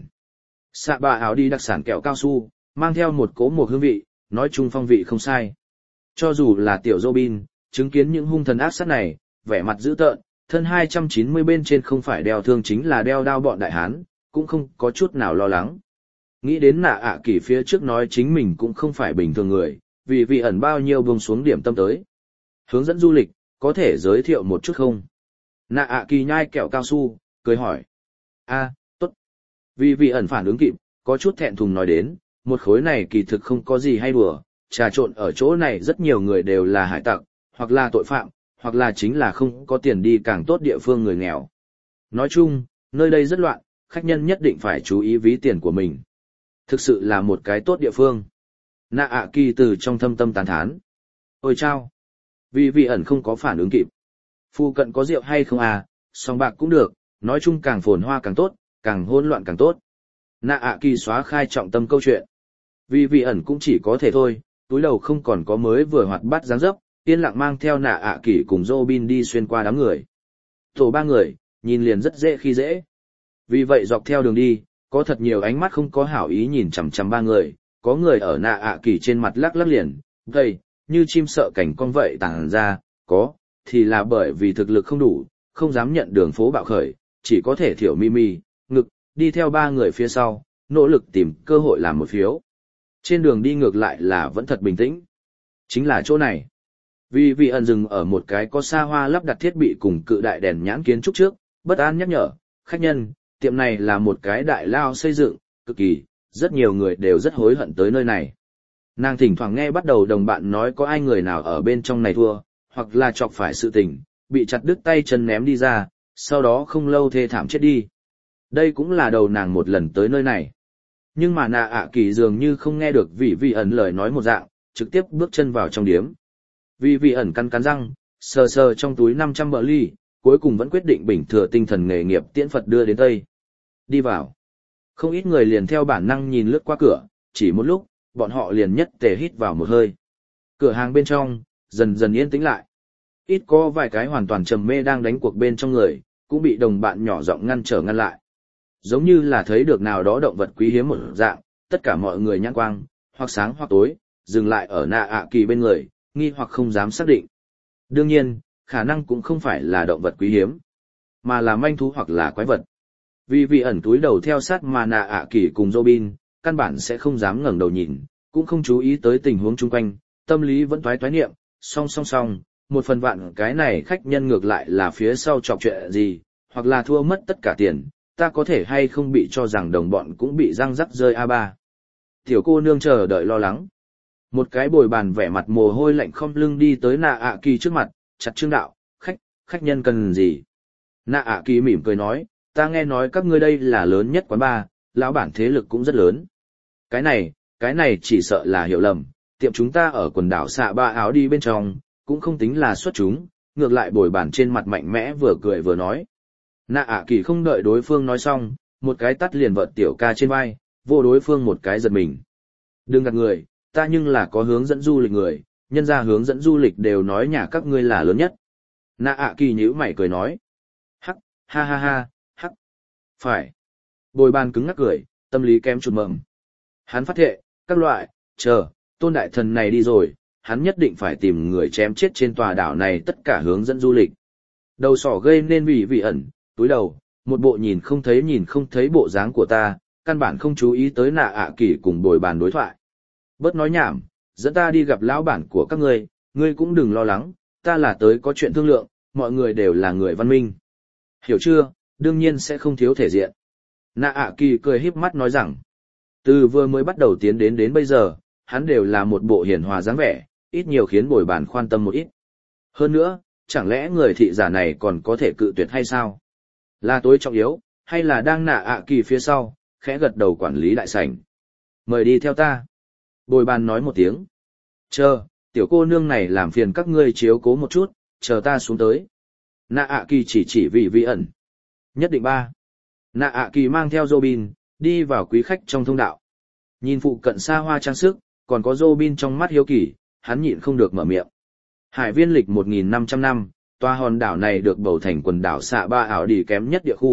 Xạ bạ áo đi đặc sản kẹo cao su, mang theo một cỗ một hương vị, nói chung phong vị không sai. Cho dù là tiểu Robin, chứng kiến những hung thần ác sát này, vẻ mặt dữ tợn, thân hai trăm chín mươi bên trên không phải đeo thương chính là đeo đao bọn đại hán, cũng không có chút nào lo lắng. Nghĩ đến nạ ạ kỳ phía trước nói chính mình cũng không phải bình thường người, vì vị ẩn bao nhiêu buông xuống điểm tâm tới. Hướng dẫn du lịch, có thể giới thiệu một chút không? Nạ ạ kỳ nhai kẹo cao su, cười hỏi. A, tốt. Vì vị ẩn phản ứng kịp, có chút thẹn thùng nói đến, một khối này kỳ thực không có gì hay đùa, trà trộn ở chỗ này rất nhiều người đều là hải tặc, hoặc là tội phạm, hoặc là chính là không có tiền đi càng tốt địa phương người nghèo. Nói chung, nơi đây rất loạn, khách nhân nhất định phải chú ý ví tiền của mình. Thực sự là một cái tốt địa phương. Nạ ạ kỳ từ trong thâm tâm tán thán. Ôi chao! Vì vị ẩn không có phản ứng kịp. Phu cận có rượu hay không à, song bạc cũng được, nói chung càng phồn hoa càng tốt, càng hỗn loạn càng tốt. Nạ ạ kỳ xóa khai trọng tâm câu chuyện. Vì vị ẩn cũng chỉ có thể thôi, túi đầu không còn có mới vừa hoạt bát dáng dấp, yên lặng mang theo nạ ạ kỳ cùng Robin đi xuyên qua đám người. Tổ ba người, nhìn liền rất dễ khi dễ. Vì vậy dọc theo đường đi, có thật nhiều ánh mắt không có hảo ý nhìn chằm chằm ba người, có người ở nạ ạ kỳ trên mặt lắc lắc liền, gây, như chim sợ cảnh con vậy tàng ra, có, thì là bởi vì thực lực không đủ, không dám nhận đường phố bạo khởi, chỉ có thể thiểu mi mi, ngực, đi theo ba người phía sau, nỗ lực tìm cơ hội làm một phiếu. Trên đường đi ngược lại là vẫn thật bình tĩnh. Chính là chỗ này. Vì vị ẩn dừng ở một cái có xa hoa lắp đặt thiết bị cùng cự đại đèn nhãn kiến trúc trước, bất an nhắc nhở, khách nhân, tiệm này là một cái đại lao xây dựng, cực kỳ, rất nhiều người đều rất hối hận tới nơi này. Nàng thỉnh thoảng nghe bắt đầu đồng bạn nói có ai người nào ở bên trong này thua, hoặc là chọc phải sự tình, bị chặt đứt tay chân ném đi ra, sau đó không lâu thê thảm chết đi. Đây cũng là đầu nàng một lần tới nơi này. Nhưng mà nạ ạ kỳ dường như không nghe được vì vị ẩn lời nói một dạng, trực tiếp bước chân vào trong điếm. Vì vị ẩn cắn cắn răng, sờ sờ trong túi năm trăm bờ ly, cuối cùng vẫn quyết định bình thừa tinh thần nghề nghiệp tiễn Phật đưa đến Tây. Đi vào. Không ít người liền theo bản năng nhìn lướt qua cửa, chỉ một lúc, bọn họ liền nhất tề hít vào một hơi. Cửa hàng bên trong, dần dần yên tĩnh lại. Ít có vài cái hoàn toàn trầm mê đang đánh cuộc bên trong người, cũng bị đồng bạn nhỏ giọng ngăn trở ngăn lại. Giống như là thấy được nào đó động vật quý hiếm một dạng, tất cả mọi người nhãn quang, hoặc sáng hoặc tối, dừng lại ở nạ ạ kỳ bên người, nghi hoặc không dám xác định. Đương nhiên, khả năng cũng không phải là động vật quý hiếm, mà là manh thú hoặc là quái vật. Vì vị ẩn túi đầu theo sát mà nạ ạ kỳ cùng Robin, căn bản sẽ không dám ngẩng đầu nhìn, cũng không chú ý tới tình huống chung quanh, tâm lý vẫn toái toái niệm, song song song, một phần vạn cái này khách nhân ngược lại là phía sau chọc chuyện gì, hoặc là thua mất tất cả tiền, ta có thể hay không bị cho rằng đồng bọn cũng bị răng rắc rơi a ba. Tiểu cô nương chờ đợi lo lắng. Một cái bồi bàn vẻ mặt mồ hôi lạnh không lưng đi tới nạ ạ kỳ trước mặt, chặt trương đạo, khách, khách nhân cần gì? Nạ ạ kỳ mỉm cười nói, ta nghe nói các ngươi đây là lớn nhất quán bar, lão bản thế lực cũng rất lớn. Cái này, cái này chỉ sợ là hiểu lầm, tiệm chúng ta ở quần đảo xạ ba áo đi bên trong, cũng không tính là xuất chúng, ngược lại bồi bàn trên mặt mạnh mẽ vừa cười vừa nói. Nạ ạ kỳ không đợi đối phương nói xong, một cái tắt liền vợt tiểu ca trên vai, vô đối phương một cái giật mình. Đừng gạt người, ta nhưng là có hướng dẫn du lịch người, nhân ra hướng dẫn du lịch đều nói nhà các ngươi là lớn nhất. Nạ ạ kỳ nhíu mày cười nói. Hắc, ha ha ha, hắc. Phải. Bồi bàn cứng ngắc cười, tâm lý kém chút mầm. Hắn phát thệ, các loại, chờ, tôn đại thần này đi rồi, hắn nhất định phải tìm người chém chết trên tòa đảo này tất cả hướng dẫn du lịch. Đầu sỏ gây nên vì vị ẩn, túi đầu, một bộ nhìn không thấy nhìn không thấy bộ dáng của ta, căn bản không chú ý tới nạ ạ kỳ cùng bồi bàn đối thoại. Bớt nói nhảm, dẫn ta đi gặp lão bản của các ngươi, ngươi cũng đừng lo lắng, ta là tới có chuyện thương lượng, mọi người đều là người văn minh. Hiểu chưa, đương nhiên sẽ không thiếu thể diện. Nạ ạ kỳ cười híp mắt nói rằng, từ vừa mới bắt đầu tiến đến đến bây giờ, hắn đều là một bộ hiền hòa dáng vẻ, ít nhiều khiến bồi bàn khoan tâm một ít. Hơn nữa, chẳng lẽ người thị giả này còn có thể cự tuyệt hay sao? Là tối trọng yếu, hay là đang nạ ạ kỳ phía sau, khẽ gật đầu quản lý đại sảnh. Mời đi theo ta. Bồi bàn nói một tiếng. Chờ, tiểu cô nương này làm phiền các ngươi chiếu cố một chút, chờ ta xuống tới. Nạ ạ kỳ chỉ chỉ vị vị ẩn. Nhất định ba. Nạ ạ kỳ mang theo Robin, đi vào quý khách trong thông đạo. Nhìn phụ cận xa hoa trang sức, còn có Robin trong mắt hiếu kỳ, hắn nhịn không được mở miệng. Hải viên lịch một nghìn năm trăm năm, tòa hòn đảo này được bầu thành quần đảo xạ ba ảo đi kém nhất địa khu,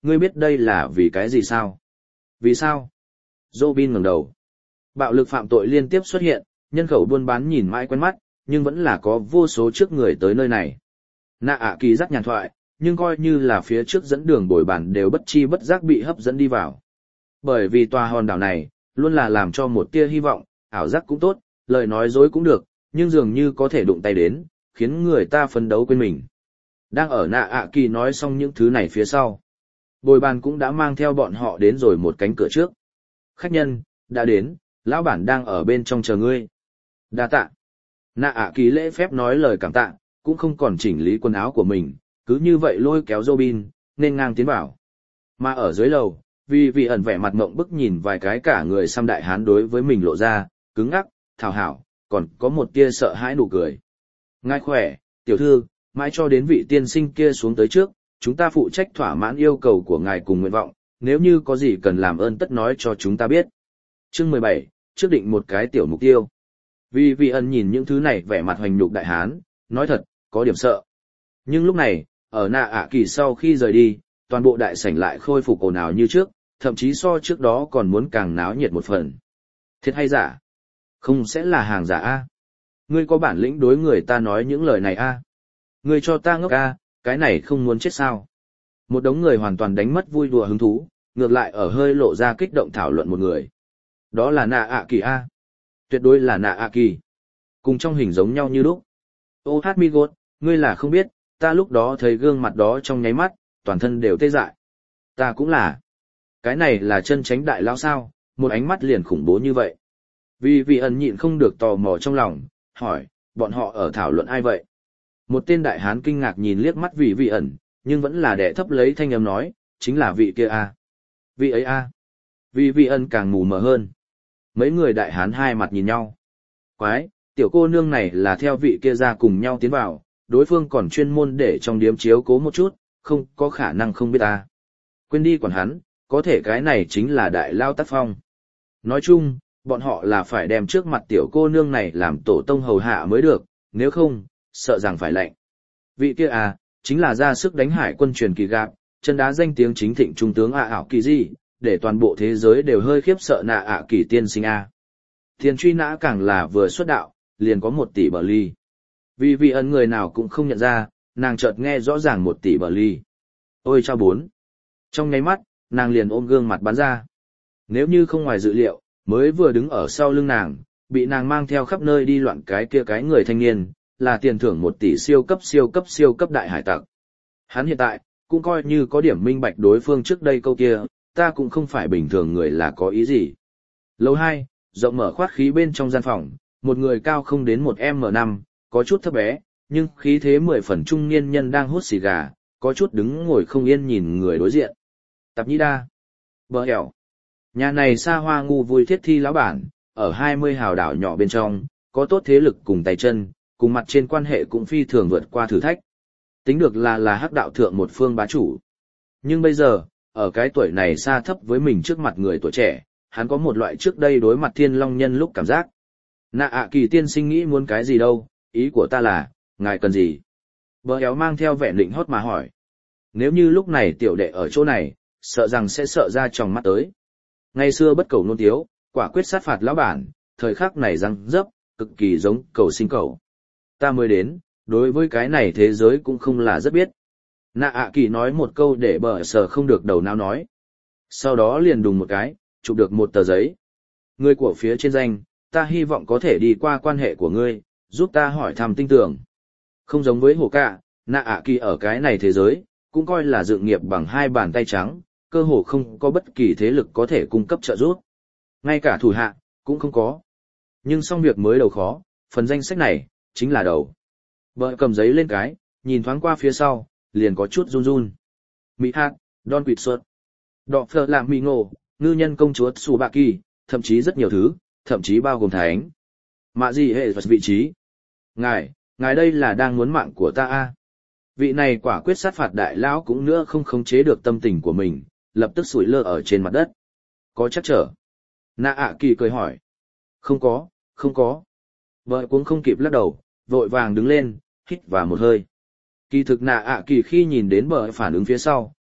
ngươi biết đây là vì cái gì sao? Vì sao? Robin ngẩng đầu. Bạo lực phạm tội liên tiếp xuất hiện, nhân khẩu buôn bán nhìn mãi quen mắt, nhưng vẫn là có vô số trước người tới nơi này. Nạ ạ kỳ dắt nhàn thoại, nhưng coi như là phía trước dẫn đường bồi bàn đều bất chi bất giác bị hấp dẫn đi vào. Bởi vì tòa hòn đảo này, luôn là làm cho một tia hy vọng, ảo giác cũng tốt, lời nói dối cũng được, nhưng dường như có thể đụng tay đến, khiến người ta phấn đấu quên mình. Đang ở nạ ạ kỳ nói xong những thứ này phía sau. Bồi bàn cũng đã mang theo bọn họ đến rồi một cánh cửa trước. Khách nhân, đã đến, lão bản đang ở bên trong chờ ngươi. Đa tạ. Nạ ạ kỳ lễ phép nói lời cảm tạ, cũng không còn chỉnh lý quần áo của mình, cứ như vậy lôi kéo Robin, nên ngang tiến vào. Mà ở dưới lầu, vì vị ẩn vẻ mặt mộng bức nhìn vài cái cả người xăm đại hán đối với mình lộ ra, cứng ngắc, thảo hảo, còn có một tia sợ hãi nụ cười. Ngài khỏe, tiểu thư, mãi cho đến vị tiên sinh kia xuống tới trước, chúng ta phụ trách thỏa mãn yêu cầu của ngài cùng nguyện vọng, nếu như có gì cần làm ơn tất nói cho chúng ta biết. Chương mười bảy, trước định một cái tiểu mục tiêu. Vì vị ẩn nhìn những thứ này vẻ mặt hoành nhục đại hán, nói thật, có điểm sợ. Nhưng lúc này, ở nạ ạ kỳ sau khi rời đi, toàn bộ đại sảnh lại khôi phục ồn ào như trước, thậm chí so trước đó còn muốn càng náo nhiệt một phần. Thiệt hay giả? Không sẽ là hàng giả a? Ngươi có bản lĩnh đối người ta nói những lời này a? Ngươi cho ta ngốc a, cái này không muốn chết sao? Một đống người hoàn toàn đánh mất vui đùa hứng thú, ngược lại ở hơi lộ ra kích động thảo luận một người. Đó là nạ ạ kỳ a. Tuyệt đối là nạ ạ kỳ. Cùng trong hình giống nhau như lúc. Ô hát mi gột, ngươi là không biết, ta lúc đó thấy gương mặt đó trong nháy mắt, toàn thân đều tê dại. Ta cũng là. Cái này là chân chánh đại lão sao, một ánh mắt liền khủng bố như vậy. Vì vị ẩn nhịn không được tò mò trong lòng, hỏi, bọn họ ở thảo luận ai vậy? Một tên đại hán kinh ngạc nhìn liếc mắt vị vị ẩn, nhưng vẫn là đẻ thấp lấy thanh âm nói, chính là vị kia a. Vị ấy a. Vị vị ẩn càng mù mờ hơn. Mấy người đại hán hai mặt nhìn nhau. Quái, tiểu cô nương này là theo vị kia ra cùng nhau tiến vào, đối phương còn chuyên môn để trong điếm chiếu cố một chút, không có khả năng không biết ta. Quên đi quản hắn, có thể cái này chính là đại lao tác phong. Nói chung, bọn họ là phải đem trước mặt tiểu cô nương này làm tổ tông hầu hạ mới được, nếu không, sợ rằng phải lạnh. Vị kia à, chính là ra sức đánh hải quân truyền kỳ gạp, chân đá danh tiếng chính thịnh trung tướng ạ ảo kỳ gì, để toàn bộ thế giới đều hơi khiếp sợ nạ ạ kỳ tiên sinh a. Tiền truy nã càng là vừa xuất đạo, liền có một tỷ bờ ly. Vì vị ẩn người nào cũng không nhận ra, nàng chợt nghe rõ ràng một tỷ bờ ly. Ôi chao bốn. Trong nháy mắt, nàng liền ôm gương mặt bắn ra. Nếu như không ngoài dự liệu, mới vừa đứng ở sau lưng nàng, bị nàng mang theo khắp nơi đi loạn cái kia cái người thanh niên, là tiền thưởng một tỷ siêu cấp siêu cấp siêu cấp đại hải tặc. Hắn hiện tại, cũng coi như có điểm minh bạch đối phương trước đây câu kia, ta cũng không phải bình thường người là có ý gì. Lầu hai, rộng mở khoát khí bên trong gian phòng, một người cao không đến một em năm, có chút thấp bé, nhưng khí thế mười phần trung niên nhân đang hút xì gà, có chút đứng ngồi không yên nhìn người đối diện. Tạp Nhĩ Đa. Bờ hẻo. Nhà này xa hoa ngu vui thiết thi lão bản, ở hai mươi hào đảo nhỏ bên trong, có tốt thế lực cùng tay chân, cùng mặt trên quan hệ cũng phi thường vượt qua thử thách. Tính được là là hắc đạo thượng một phương bá chủ. Nhưng bây giờ, ở cái tuổi này xa thấp với mình trước mặt người tuổi trẻ, hắn có một loại trước đây đối mặt thiên long nhân lúc cảm giác. Nạ ạ kỳ tiên sinh nghĩ muốn cái gì đâu, ý của ta là, ngài cần gì? Bờ éo mang theo vẻ định hót mà hỏi. Nếu như lúc này tiểu đệ ở chỗ này, sợ rằng sẽ sợ ra trong mắt tới. Ngày xưa bất cầu nôn tiếu, quả quyết sát phạt lão bản, thời khắc này răng dấp, cực kỳ giống cầu sinh cầu. Ta mới đến, đối với cái này thế giới cũng không là rất biết. Nạ ạ kỳ nói một câu để bờ sờ không được đầu não nói. Sau đó liền đùng một cái, chụp được một tờ giấy. Người của phía trên danh, ta hy vọng có thể đi qua quan hệ của ngươi, giúp ta hỏi thăm tinh tưởng. Không giống với hồ cạ, nạ ạ kỳ ở cái này thế giới, cũng coi là dựng nghiệp bằng hai bàn tay trắng, cơ hồ không có bất kỳ thế lực có thể cung cấp trợ giúp. Ngay cả thủ hạ, cũng không có. Nhưng xong việc mới đầu khó, phần danh sách này, chính là đầu. Bờ cầm giấy lên cái, nhìn thoáng qua phía sau, liền có chút run run. Mỹ hạt, Don Quỵt Suất, Đọ Phở Làm Mì Ngộ, ngư nhân công chúa Tsù Bạ Kỳ, thậm chí rất nhiều thứ, thậm chí bao gồm thánh. Mạ gì hệ vị trí. Ngài, ngài đây là đang muốn mạng của ta a? Vị này quả quyết sát phạt đại lão cũng nữa không khống chế được tâm tình của mình, lập tức sủi lơ ở trên mặt đất. Có chắc trở. Nạ ạ kỳ cười hỏi. Không có, không có. Vợ cũng không kịp lắc đầu, vội vàng đứng lên, hít vào một hơi. Kỳ thực nạ ạ kỳ khi nhìn đến bờ phản ứng phía sau,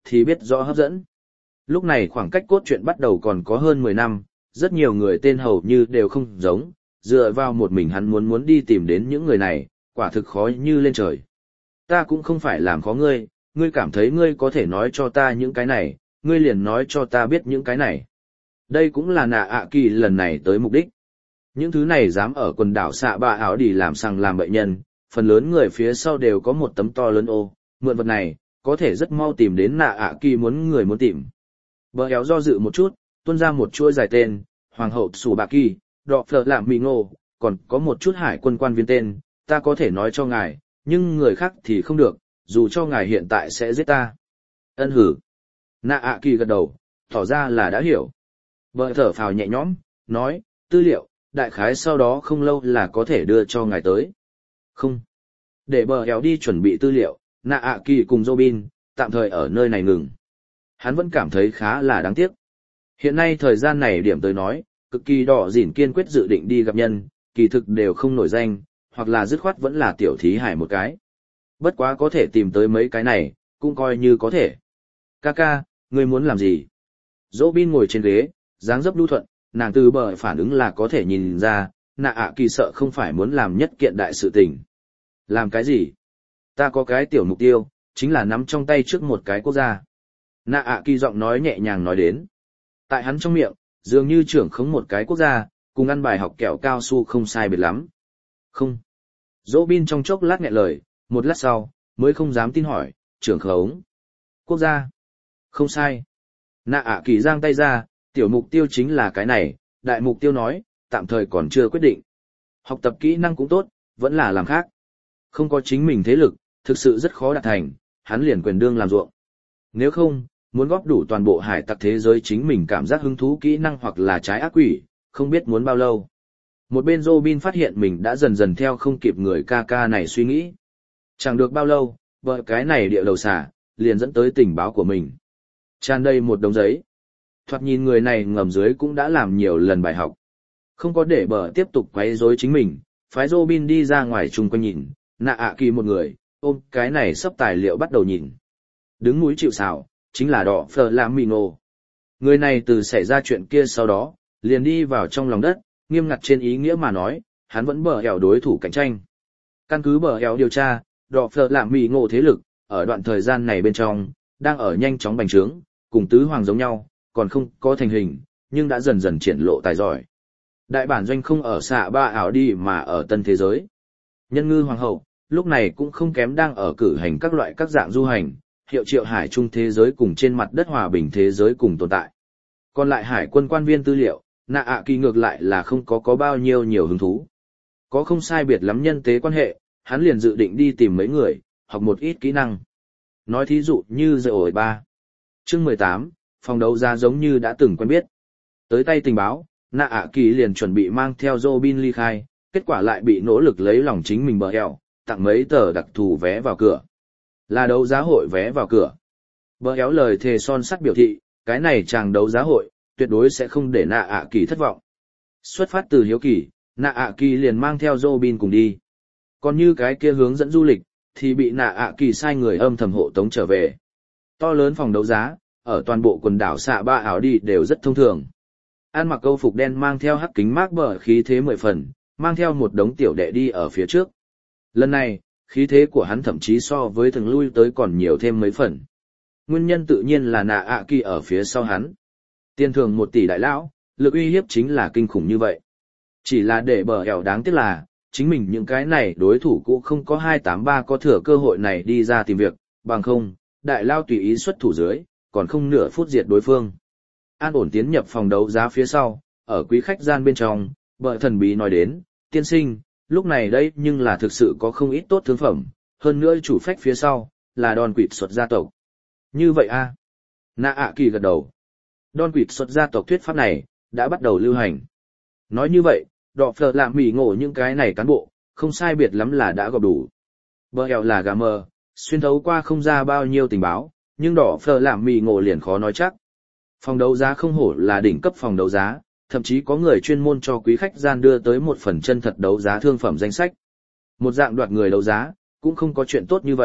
thì biết rõ hấp dẫn. Lúc này khoảng cách cốt truyện bắt đầu còn có hơn mười năm, rất nhiều người tên hầu như đều không giống, dựa vào một mình hắn muốn muốn đi tìm đến những người này, quả thực khó như lên trời. Ta cũng không phải làm khó ngươi, ngươi cảm thấy ngươi có thể nói cho ta những cái này, ngươi liền nói cho ta biết những cái này. Đây cũng là nạ ạ kỳ lần này tới mục đích. Những thứ này dám ở quần đảo xạ ba áo đi làm sằng làm bậy nhân, phần lớn người phía sau đều có một tấm to lớn ô, mượn vật này, có thể rất mau tìm đến nạ ạ kỳ muốn người muốn tìm. Bờ éo do dự một chút, tuôn ra một chuỗi dài tên, Hoàng hậu Sủ Bà Kỳ, Đọ Phở Lạm Mì Ngô, còn có một chút hải quân quan viên tên, ta có thể nói cho ngài, nhưng người khác thì không được, dù cho ngài hiện tại sẽ giết ta. Ân hử. Nạ ạ kỳ gật đầu, tỏ ra là đã hiểu. Bờ thở phào nhẹ nhõm, nói, tư liệu, đại khái sau đó không lâu là có thể đưa cho ngài tới. Không. Để bờ éo đi chuẩn bị tư liệu, nạ ạ kỳ cùng Robin, tạm thời ở nơi này ngừng. Hắn vẫn cảm thấy khá là đáng tiếc. Hiện nay thời gian này điểm tới nói, cực kỳ đỏ dỉn kiên quyết dự định đi gặp nhân, kỳ thực đều không nổi danh, hoặc là dứt khoát vẫn là tiểu thí hải một cái. Bất quá có thể tìm tới mấy cái này, cũng coi như có thể. Kaka, ngươi muốn làm gì? Robin ngồi trên ghế, dáng dấp lưu thuận, nàng từ bờ phản ứng là có thể nhìn ra, nạ ạ kỳ sợ không phải muốn làm nhất kiện đại sự tình. Làm cái gì? Ta có cái tiểu mục tiêu, chính là nắm trong tay trước một cái quốc gia. Nạ ạ kỳ giọng nói nhẹ nhàng nói đến. Tại hắn trong miệng, dường như trưởng khống một cái quốc gia, cùng ăn bài học kẹo cao su không sai biệt lắm. Không. Robin trong chốc lát nghẹn lời, một lát sau, mới không dám tin hỏi, trưởng khống. Quốc gia. Không sai. Nạ ạ kỳ giang tay ra, tiểu mục tiêu chính là cái này, đại mục tiêu nói, tạm thời còn chưa quyết định. Học tập kỹ năng cũng tốt, vẫn là làm khác. Không có chính mình thế lực, thực sự rất khó đạt thành, hắn liền quyền đương làm ruộng. Nếu không, muốn góp đủ toàn bộ hải tặc thế giới chính mình cảm giác hứng thú kỹ năng hoặc là trái ác quỷ, không biết muốn bao lâu. Một bên Robin phát hiện mình đã dần dần theo không kịp người ca ca này suy nghĩ. Chẳng được bao lâu, vợ cái này địa đầu xả, liền dẫn tới tình báo của mình. Tràn đầy một đống giấy. Thoạt nhìn người này ngầm dưới cũng đã làm nhiều lần bài học. Không có để bờ tiếp tục quấy rối chính mình, phái Robin đi ra ngoài chung quanh nhìn, nạ ạ kỳ một người, ôm cái này sắp tài liệu bắt đầu nhìn. Đứng núi chịu sào, chính là Đọ Phở Lạm Mì Ngô. Người này từ xảy ra chuyện kia sau đó, liền đi vào trong lòng đất, nghiêm ngặt trên ý nghĩa mà nói, hắn vẫn bờ hẻo đối thủ cạnh tranh. Căn cứ bờ hẻo điều tra, Đọ Phở Lạm Mì Ngô thế lực, ở đoạn thời gian này bên trong, đang ở nhanh chóng bành trướng, cùng tứ hoàng giống nhau, còn không có thành hình, nhưng đã dần dần triển lộ tài giỏi. Đại bản doanh không ở xạ ba ảo đi mà ở tân thế giới. Nhân ngư hoàng hậu, lúc này cũng không kém đang ở cử hành các loại các dạng du hành, hiệu triệu hải trung thế giới cùng trên mặt đất hòa bình thế giới cùng tồn tại. Còn lại hải quân quan viên tư liệu, nạ ạ kỳ ngược lại là không có có bao nhiêu nhiều hứng thú. Có không sai biệt lắm nhân tế quan hệ, hắn liền dự định đi tìm mấy người, học một ít kỹ năng. Nói thí dụ như dạy ổi ba. Chương mười tám, phòng đấu giá giống như đã từng quen biết. Tới tay tình báo, nạ ạ kỳ liền chuẩn bị mang theo Robin ly khai, kết quả lại bị nỗ lực lấy lòng chính mình bờ hẹo, tặng mấy tờ đặc thù vé vào cửa. Là đấu giá hội vé vào cửa. Bờ éo lời thề son sắt biểu thị, cái này chàng đấu giá hội, tuyệt đối sẽ không để nạ ạ kỳ thất vọng. Xuất phát từ hiếu kỳ, nạ ạ kỳ liền mang theo Robin cùng đi. Còn như cái kia hướng dẫn du lịch, thì bị nạ ạ kỳ sai người âm thầm hộ tống trở về. To lớn phòng đấu giá, ở toàn bộ quần đảo xạ ba ảo đi đều rất thông thường. Ăn mặc câu phục đen mang theo hắc kính mác bờ khí thế mười phần, mang theo một đống tiểu đệ đi ở phía trước. Lần này, khí thế của hắn thậm chí so với thường lui tới còn nhiều thêm mấy phần. Nguyên nhân tự nhiên là nạ ạ kỳ ở phía sau hắn. Tiền thưởng một tỷ đại lão, lực uy hiếp chính là kinh khủng như vậy. Chỉ là để bờ hẻo đáng tiếc là, chính mình những cái này đối thủ cũng không có hai tám ba có thừa cơ hội này đi ra tìm việc, bằng không, đại lao tùy ý xuất thủ dưới, còn không nửa phút diệt đối phương. An ổn tiến nhập phòng đấu giá phía sau, ở quý khách gian bên trong, bờ thần bí nói đến, tiên sinh, lúc này đây nhưng là thực sự có không ít tốt thương phẩm, hơn nữa chủ phách phía sau, là đòn quỵt xuất gia tộc. Như vậy a à? Nạ ạ kỳ gật đầu. Đòn quỵt xuất gia tộc thuyết pháp này, đã bắt đầu lưu hành. Nói như vậy, Đọ Phở Lạm Mì Ngô những cái này cán bộ, không sai biệt lắm là đã gọp đủ. Bờ hẹo là gà mờ, xuyên thấu qua không ra bao nhiêu tình báo, nhưng Đọ Phở Lạm Mì Ngô liền khó nói chắc. Phòng đấu giá không hổ là đỉnh cấp phòng đấu giá, thậm chí có người chuyên môn cho quý khách gian đưa tới một phần chân thật đấu giá thương phẩm danh sách. Một dạng đoạt người đấu giá, cũng không có chuyện tốt như vậy,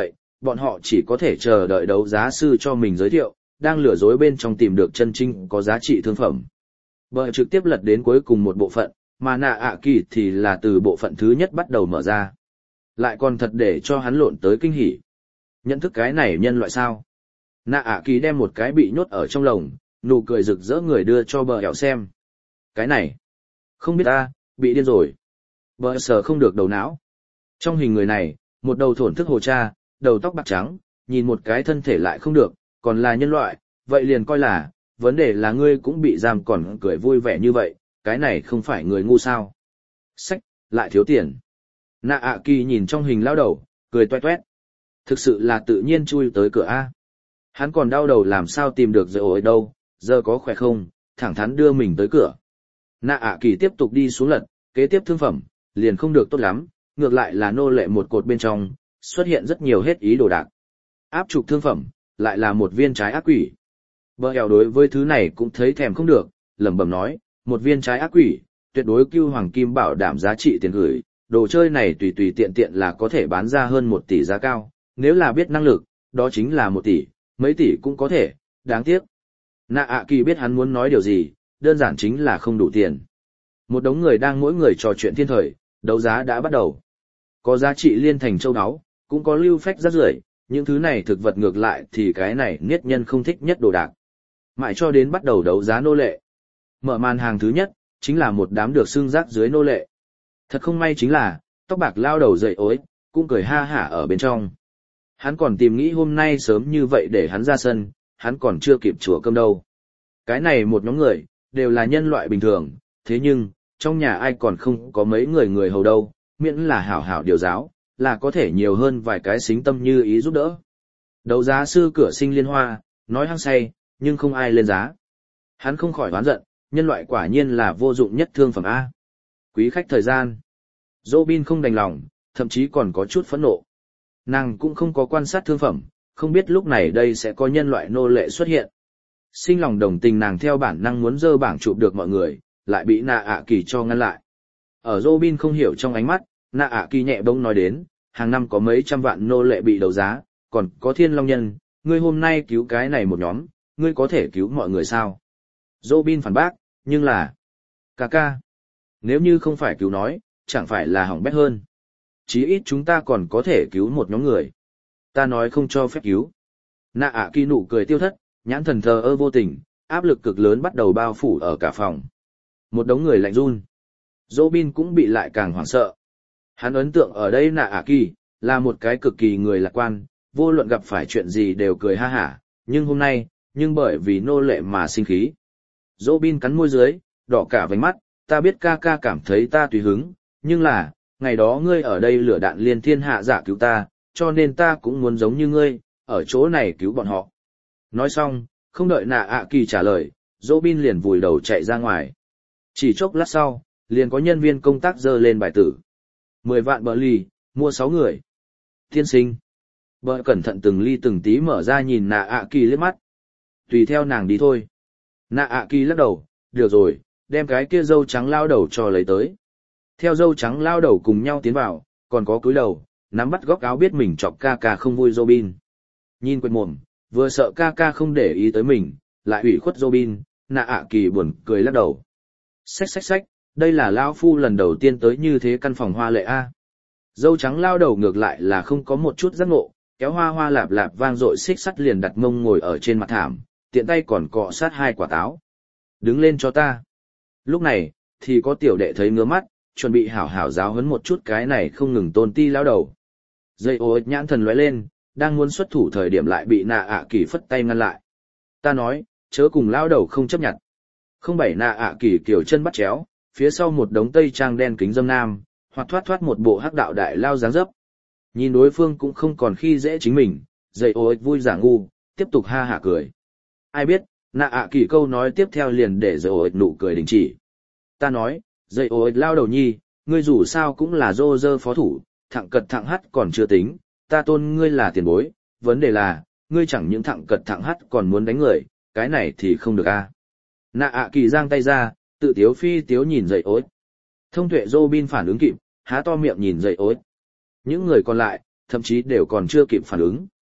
bọn họ chỉ có thể chờ đợi đấu giá sư cho mình giới thiệu, đang lừa dối bên trong tìm được chân chính có giá trị thương phẩm. Bờ trực tiếp lật đến cuối cùng một bộ phận, mà nạ ạ kỳ thì là từ bộ phận thứ nhất bắt đầu mở ra. Lại còn thật để cho hắn lộn tới kinh hỉ. Nhận thức cái này nhân loại sao? Nạ ạ kỳ đem một cái bị nhốt ở trong lồng, nụ cười rực rỡ người đưa cho bờ hẻo xem. Cái này, không biết ta, bị điên rồi. Bờ sờ không được đầu não. Trong hình người này, một đầu thổn thức hồ cha, đầu tóc bạc trắng, nhìn một cái thân thể lại không được, còn là nhân loại, vậy liền coi là, vấn đề là ngươi cũng bị giam còn cười vui vẻ như vậy, cái này không phải người ngu sao. Sách, lại thiếu tiền. Nạ ạ kỳ nhìn trong hình lao đầu, cười toét toét. Thực sự là tự nhiên chui tới cửa A. Hắn còn đau đầu làm sao tìm được giờ ổi đâu, giờ có khỏe không, thẳng thắn đưa mình tới cửa. Nạ ạ kỳ tiếp tục đi xuống lật, kế tiếp thương phẩm, liền không được tốt lắm, ngược lại là nô lệ một cột bên trong, xuất hiện rất nhiều hết ý đồ đạc. Áp trục thương phẩm, lại là một viên trái ác quỷ. Bờ eo đối với thứ này cũng thấy thèm không được, lẩm bẩm nói, một viên trái ác quỷ, tuyệt đối cưu hoàng kim bảo đảm giá trị tiền gửi, đồ chơi này tùy tùy tiện tiện là có thể bán ra hơn một tỷ giá cao, nếu là biết năng lực, đó chính là một tỷ, mấy tỷ cũng có thể, đáng tiếc. Nạ ạ kỳ biết hắn muốn nói điều gì, đơn giản chính là không đủ tiền. Một đống người đang mỗi người trò chuyện thiên thời, đấu giá đã bắt đầu. Có giá trị liên thành châu áo, cũng có lưu phách rất rưởi, những thứ này thực vật ngược lại thì cái này niết nhân không thích nhất đồ đạc. Mãi cho đến bắt đầu đấu giá nô lệ. Mở màn hàng thứ nhất, chính là một đám được xương rác dưới nô lệ. Thật không may chính là, tóc bạc lao đầu dậy ối, cũng cười ha hả ở bên trong. Hắn còn tìm nghĩ hôm nay sớm như vậy để hắn ra sân, hắn còn chưa kịp chùa cơm đâu. Cái này một nhóm người, đều là nhân loại bình thường, thế nhưng, trong nhà ai còn không có mấy người người hầu đâu, miễn là hảo hảo điều giáo, là có thể nhiều hơn vài cái xính tâm như ý giúp đỡ. Đấu giá sư cửa sinh liên hoa, nói hăng say, nhưng không ai lên giá. Hắn không khỏi oán giận, nhân loại quả nhiên là vô dụng nhất thương phẩm A. Quý khách thời gian. Robin không đành lòng, thậm chí còn có chút phẫn nộ. Nàng cũng không có quan sát thương phẩm, không biết lúc này đây sẽ có nhân loại nô lệ xuất hiện. Sinh lòng đồng tình nàng theo bản năng muốn dơ bảng chụp được mọi người, lại bị nạ ạ kỳ cho ngăn lại. Ở Robin không hiểu trong ánh mắt, nạ ạ kỳ nhẹ bỗng nói đến, hàng năm có mấy trăm vạn nô lệ bị đấu giá, còn có thiên long nhân, ngươi hôm nay cứu cái này một nhóm, ngươi có thể cứu mọi người sao? Robin phản bác, nhưng là... Cà ca. Nếu như không phải cứu nói, chẳng phải là hỏng bét hơn. Chí ít chúng ta còn có thể cứu một nhóm người. Ta nói không cho phép cứu. Nạ ạ kỳ nụ cười tiêu thất, nhãn thần thờ ơ vô tình, áp lực cực lớn bắt đầu bao phủ ở cả phòng. Một đống người lạnh run. Robin cũng bị lại càng hoảng sợ. Hắn ấn tượng ở đây nạ ạ kỳ, là một cái cực kỳ người lạc quan, vô luận gặp phải chuyện gì đều cười ha hả, nhưng hôm nay, nhưng bởi vì nô lệ mà sinh khí. Robin cắn môi dưới, đỏ cả vành mắt, ta biết ca ca cảm thấy ta tùy hứng, nhưng là, ngày đó ngươi ở đây lửa đạn liên thiên hạ giả cứu ta, cho nên ta cũng muốn giống như ngươi, ở chỗ này cứu bọn họ. Nói xong, không đợi nạ ạ kỳ trả lời, Robin liền vùi đầu chạy ra ngoài. Chỉ chốc lát sau, liền có nhân viên công tác dơ lên bài tử. Mười vạn bờ ly, mua sáu người. Tiên sinh. Bờ cẩn thận từng ly từng tí mở ra nhìn nạ ạ kỳ liếc mắt. Tùy theo nàng đi thôi. Nạ ạ kỳ lắc đầu, được rồi, đem cái kia dâu trắng lao đầu cho lấy tới. Theo dâu trắng lao đầu cùng nhau tiến vào, còn có cúi đầu, nắm bắt góc áo biết mình chọc ca ca không vui Robin. Nhìn quệt mồm, vừa sợ ca ca không để ý tới mình, lại ủy khuất Robin, nạ ạ kỳ buồn cười lắc đầu. Xách xách xách, đây là lao phu lần đầu tiên tới như thế căn phòng hoa lệ a. Dâu trắng lao đầu ngược lại là không có một chút giác ngộ, kéo hoa hoa lạp lạp vang dội xích sắt liền đặt mông ngồi ở trên mặt thảm, tiện tay còn cọ sát hai quả táo. Đứng lên cho ta. Lúc này, thì có tiểu đệ thấy ngứa mắt, chuẩn bị hảo hảo giáo huấn một chút cái này không ngừng tôn ti lao đầu. Dây ô nhãn thần lóe lên, đang muốn xuất thủ thời điểm lại bị nạ ạ kỳ phất tay ngăn lại. Ta nói, chớ cùng lao đầu không chấp nhận. Không bảy nạ ạ kỳ kiểu chân bắt chéo, phía sau một đống tây trang đen kính dâm nam, hoặc thoát thoát một bộ hắc đạo đại lao dáng dấp. Nhìn đối phương cũng không còn khi dễ chính mình, dây ô vui giả ngu, tiếp tục ha hả cười. Ai biết, nạ ạ kỳ câu nói tiếp theo liền để dây ô nụ cười đình chỉ. Ta nói, dây ô lao đầu nhi, ngươi dù sao cũng là dô dơ phó thủ, thẳng cật thẳng hắt còn chưa tính, ta tôn ngươi là tiền bối, vấn đề là, ngươi chẳng những thẳng cật thẳng hắt còn muốn đánh người, cái này thì không được a. Nạ ạ kỳ giang tay ra, tự tiếu phi tiếu nhìn dậy ối. Thông tuệ Robin phản ứng kịp, há to miệng nhìn dậy ối. Những người còn lại, thậm chí đều còn chưa kịp phản ứng.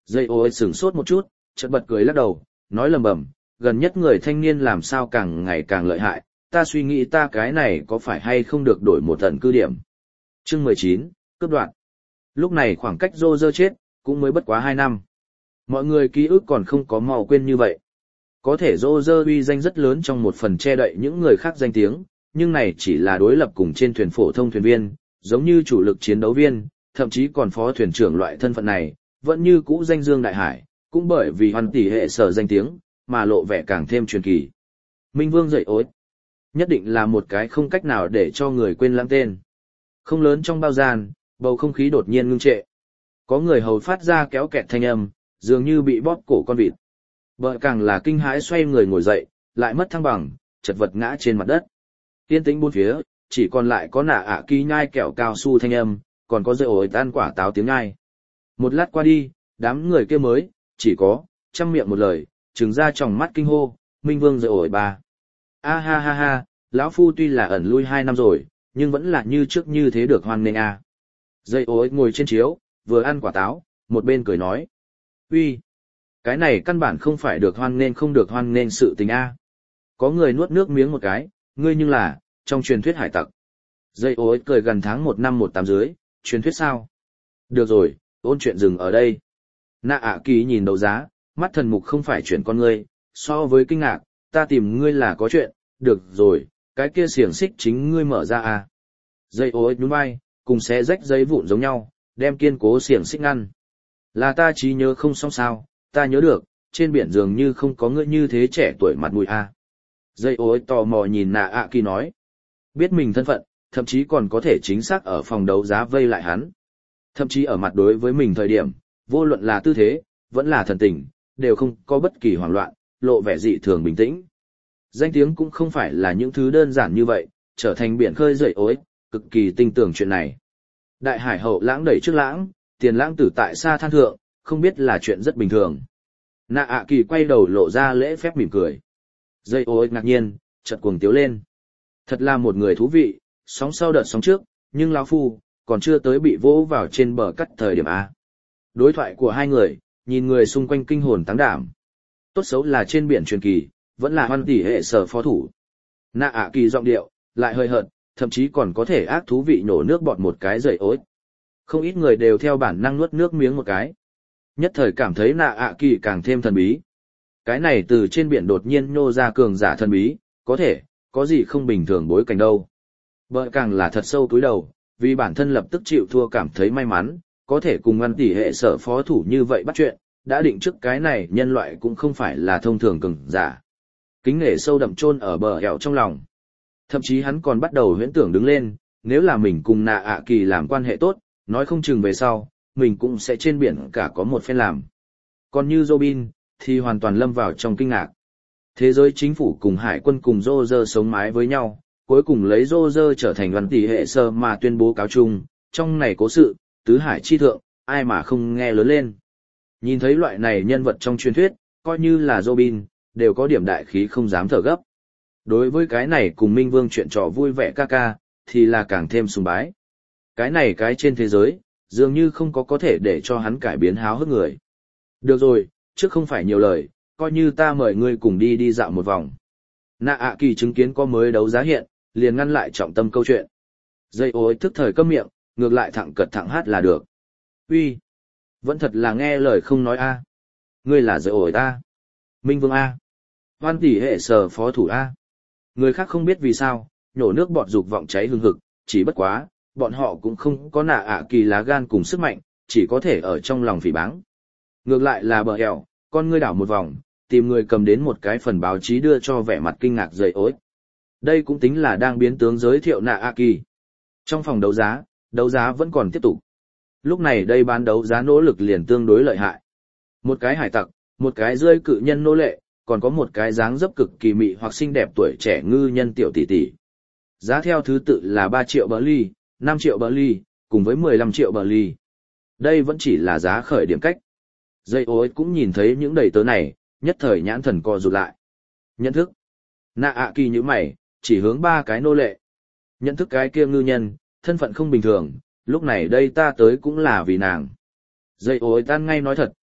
Dây ôi sửng sốt một chút, chợt bật cười lắc đầu, nói lầm bầm, gần nhất người thanh niên làm sao càng ngày càng lợi hại, ta suy nghĩ ta cái này có phải hay không được đổi một tận cư điểm. Chương mười chín, cướp đoạn. Lúc này khoảng cách Rô Rơ chết, cũng mới bất quá hai năm. Mọi người ký ức còn không có màu quên như vậy. Có thể Rô Rơ uy danh rất lớn trong một phần che đậy những người khác danh tiếng, nhưng này chỉ là đối lập cùng trên thuyền phổ thông thuyền viên, giống như chủ lực chiến đấu viên, thậm chí còn phó thuyền trưởng loại thân phận này, vẫn như cũ danh dương đại hải, cũng bởi vì hoàn tỷ hệ sở danh tiếng, mà lộ vẻ càng thêm truyền kỳ. Minh Vương dậy ối, nhất định là một cái không cách nào để cho người quên lãng tên. Không lớn trong bao gian, bầu không khí đột nhiên ngưng trệ. Có người hầu phát ra kéo kẹt thanh âm, dường như bị bóp cổ con vịt. Bờ càng là kinh hãi xoay người ngồi dậy, lại mất thăng bằng, chật vật ngã trên mặt đất. Yên tĩnh bốn phía, chỉ còn lại có nạ ạ à kỳ nhai kẹo cao su thanh âm, còn có dây ổi tan quả táo tiếng nhai. Một lát qua đi, đám người kia mới, chỉ có, trăm miệng một lời, trừng ra tròng mắt kinh hô, Minh Vương dây ổi ba. A ha ha ha, lão phu tuy là ẩn lui hai năm rồi, nhưng vẫn là như trước như thế được hoan nghênh a. À. Dây ổi ngồi trên chiếu, vừa ăn quả táo, một bên cười nói. Uy, cái này căn bản không phải được hoan nghênh không được hoan nghênh sự tình a. Có người nuốt nước miếng một cái, ngươi nhưng là, trong truyền thuyết hải tặc. Dây ối cười gần tháng một năm một tám dưới, truyền thuyết sao? Được rồi, ôn chuyện dừng ở đây. Nạ ạ à kỳ nhìn đấu giá, mắt thần mục không phải chuyện con ngươi, so với kinh ngạc, ta tìm ngươi là có chuyện, được rồi, cái kia xiềng xích chính ngươi mở ra à. Dây ối nhún vai, cùng xé rách giấy vụn giống nhau, đem kiên cố xiềng xích ngăn. Là ta trí nhớ không xong sao, ta nhớ được, trên biển dường như không có ngươi như thế trẻ tuổi mặt mũi à. Dây ối tò mò nhìn nạ ạ à kỳ nói. Biết mình thân phận, thậm chí còn có thể chính xác ở phòng đấu giá vây lại hắn. Thậm chí ở mặt đối với mình thời điểm, vô luận là tư thế, vẫn là thần tình, đều không có bất kỳ hoảng loạn, lộ vẻ dị thường bình tĩnh. Danh tiếng cũng không phải là những thứ đơn giản như vậy, trở thành biển khơi dậy ối, cực kỳ tinh tưởng chuyện này. Đại hải hậu lãng đẩy trước lãng, tiền lãng tử tại xa than thượng, không biết là chuyện rất bình thường. Nạ ạ à kỳ quay đầu lộ ra lễ phép mỉm cười. Dây ối ngạc nhiên, chợt cuồng tiếu lên. Thật là một người thú vị, sóng sau đợt sóng trước, nhưng lão phu, còn chưa tới bị vỗ vào trên bờ cắt thời điểm A. Đối thoại của hai người, nhìn người xung quanh kinh hồn táng đảm. Tốt xấu là trên biển truyền kỳ, vẫn là hoan tỷ hệ sở phó thủ. Nạ ạ kỳ giọng điệu, lại hơi hợt, thậm chí còn có thể ác thú vị nổ nước bọt một cái dậy ối. Không ít người đều theo bản năng nuốt nước miếng một cái. Nhất thời cảm thấy nạ ạ kỳ càng thêm thần bí. Cái này từ trên biển đột nhiên nhô ra cường giả thần bí, có thể, có gì không bình thường bối cảnh đâu. Bợ càng là thật sâu túi đầu, vì bản thân lập tức chịu thua cảm thấy may mắn, có thể cùng ngăn tỷ hệ sở phó thủ như vậy bắt chuyện, đã định trước cái này nhân loại cũng không phải là thông thường cường giả. Kính nể sâu đậm chôn ở bờ hẹo trong lòng. Thậm chí hắn còn bắt đầu huyễn tưởng đứng lên, nếu là mình cùng nạ ạ kỳ làm quan hệ tốt, nói không chừng về sau, mình cũng sẽ trên biển cả có một phen làm. Còn như Robin, thì hoàn toàn lâm vào trong kinh ngạc. Thế giới chính phủ cùng hải quân cùng Roger sống mái với nhau, cuối cùng lấy Roger trở thành đoàn tỷ hệ sơ mà tuyên bố cáo chung, trong này cố sự, tứ hải chi thượng, ai mà không nghe lớn lên. Nhìn thấy loại này nhân vật trong truyền thuyết, coi như là Robin, đều có điểm đại khí không dám thở gấp. Đối với cái này cùng Minh Vương chuyện trò vui vẻ ca ca, thì là càng thêm sùng bái. Cái này cái trên thế giới, dường như không có có thể để cho hắn cải biến háo hức người. Được rồi, trước không phải nhiều lời, coi như ta mời ngươi cùng đi đi dạo một vòng. Nạ ạ kỳ chứng kiến có mới đấu giá hiện, liền ngăn lại trọng tâm câu chuyện. Dây ối thức thời câm miệng, ngược lại thẳng cật thẳng hát là được. Uy, vẫn thật là nghe lời không nói a. Ngươi là dây ối ta. Minh Vương a. Hoan tỷ hệ sở phó thủ a. Người khác không biết vì sao, nhổ nước bọt dục vọng cháy hừng hực, chỉ bất quá, bọn họ cũng không có nạ ạ kỳ lá gan cùng sức mạnh, chỉ có thể ở trong lòng phỉ báng. Ngược lại là bờ hẻo, con ngươi đảo một vòng, tìm người cầm đến một cái phần báo chí đưa cho vẻ mặt kinh ngạc dậy ối. Đây cũng tính là đang biến tướng giới thiệu nạ ạ kỳ. Trong phòng đấu giá, đấu giá vẫn còn tiếp tục. Lúc này đây bán đấu giá nỗ lực liền tương đối lợi hại. Một cái hải tặc, một cái rơi cự nhân nô lệ, còn có một cái dáng dấp cực kỳ mị hoặc xinh đẹp tuổi trẻ ngư nhân tiểu tỷ tỷ. Giá theo thứ tự là ba triệu bờ ly, năm triệu bờ ly, cùng với mười lăm triệu bờ ly. Đây vẫn chỉ là giá khởi điểm cách. Dây ối cũng nhìn thấy những đầy tớ này, nhất thời nhãn thần co rụt lại. Nhận thức. Nạ ạ kỳ như mày, chỉ hướng ba cái nô lệ. Nhận thức cái kia ngư nhân, thân phận không bình thường, lúc này đây ta tới cũng là vì nàng. Dây ối tan ngay nói thật,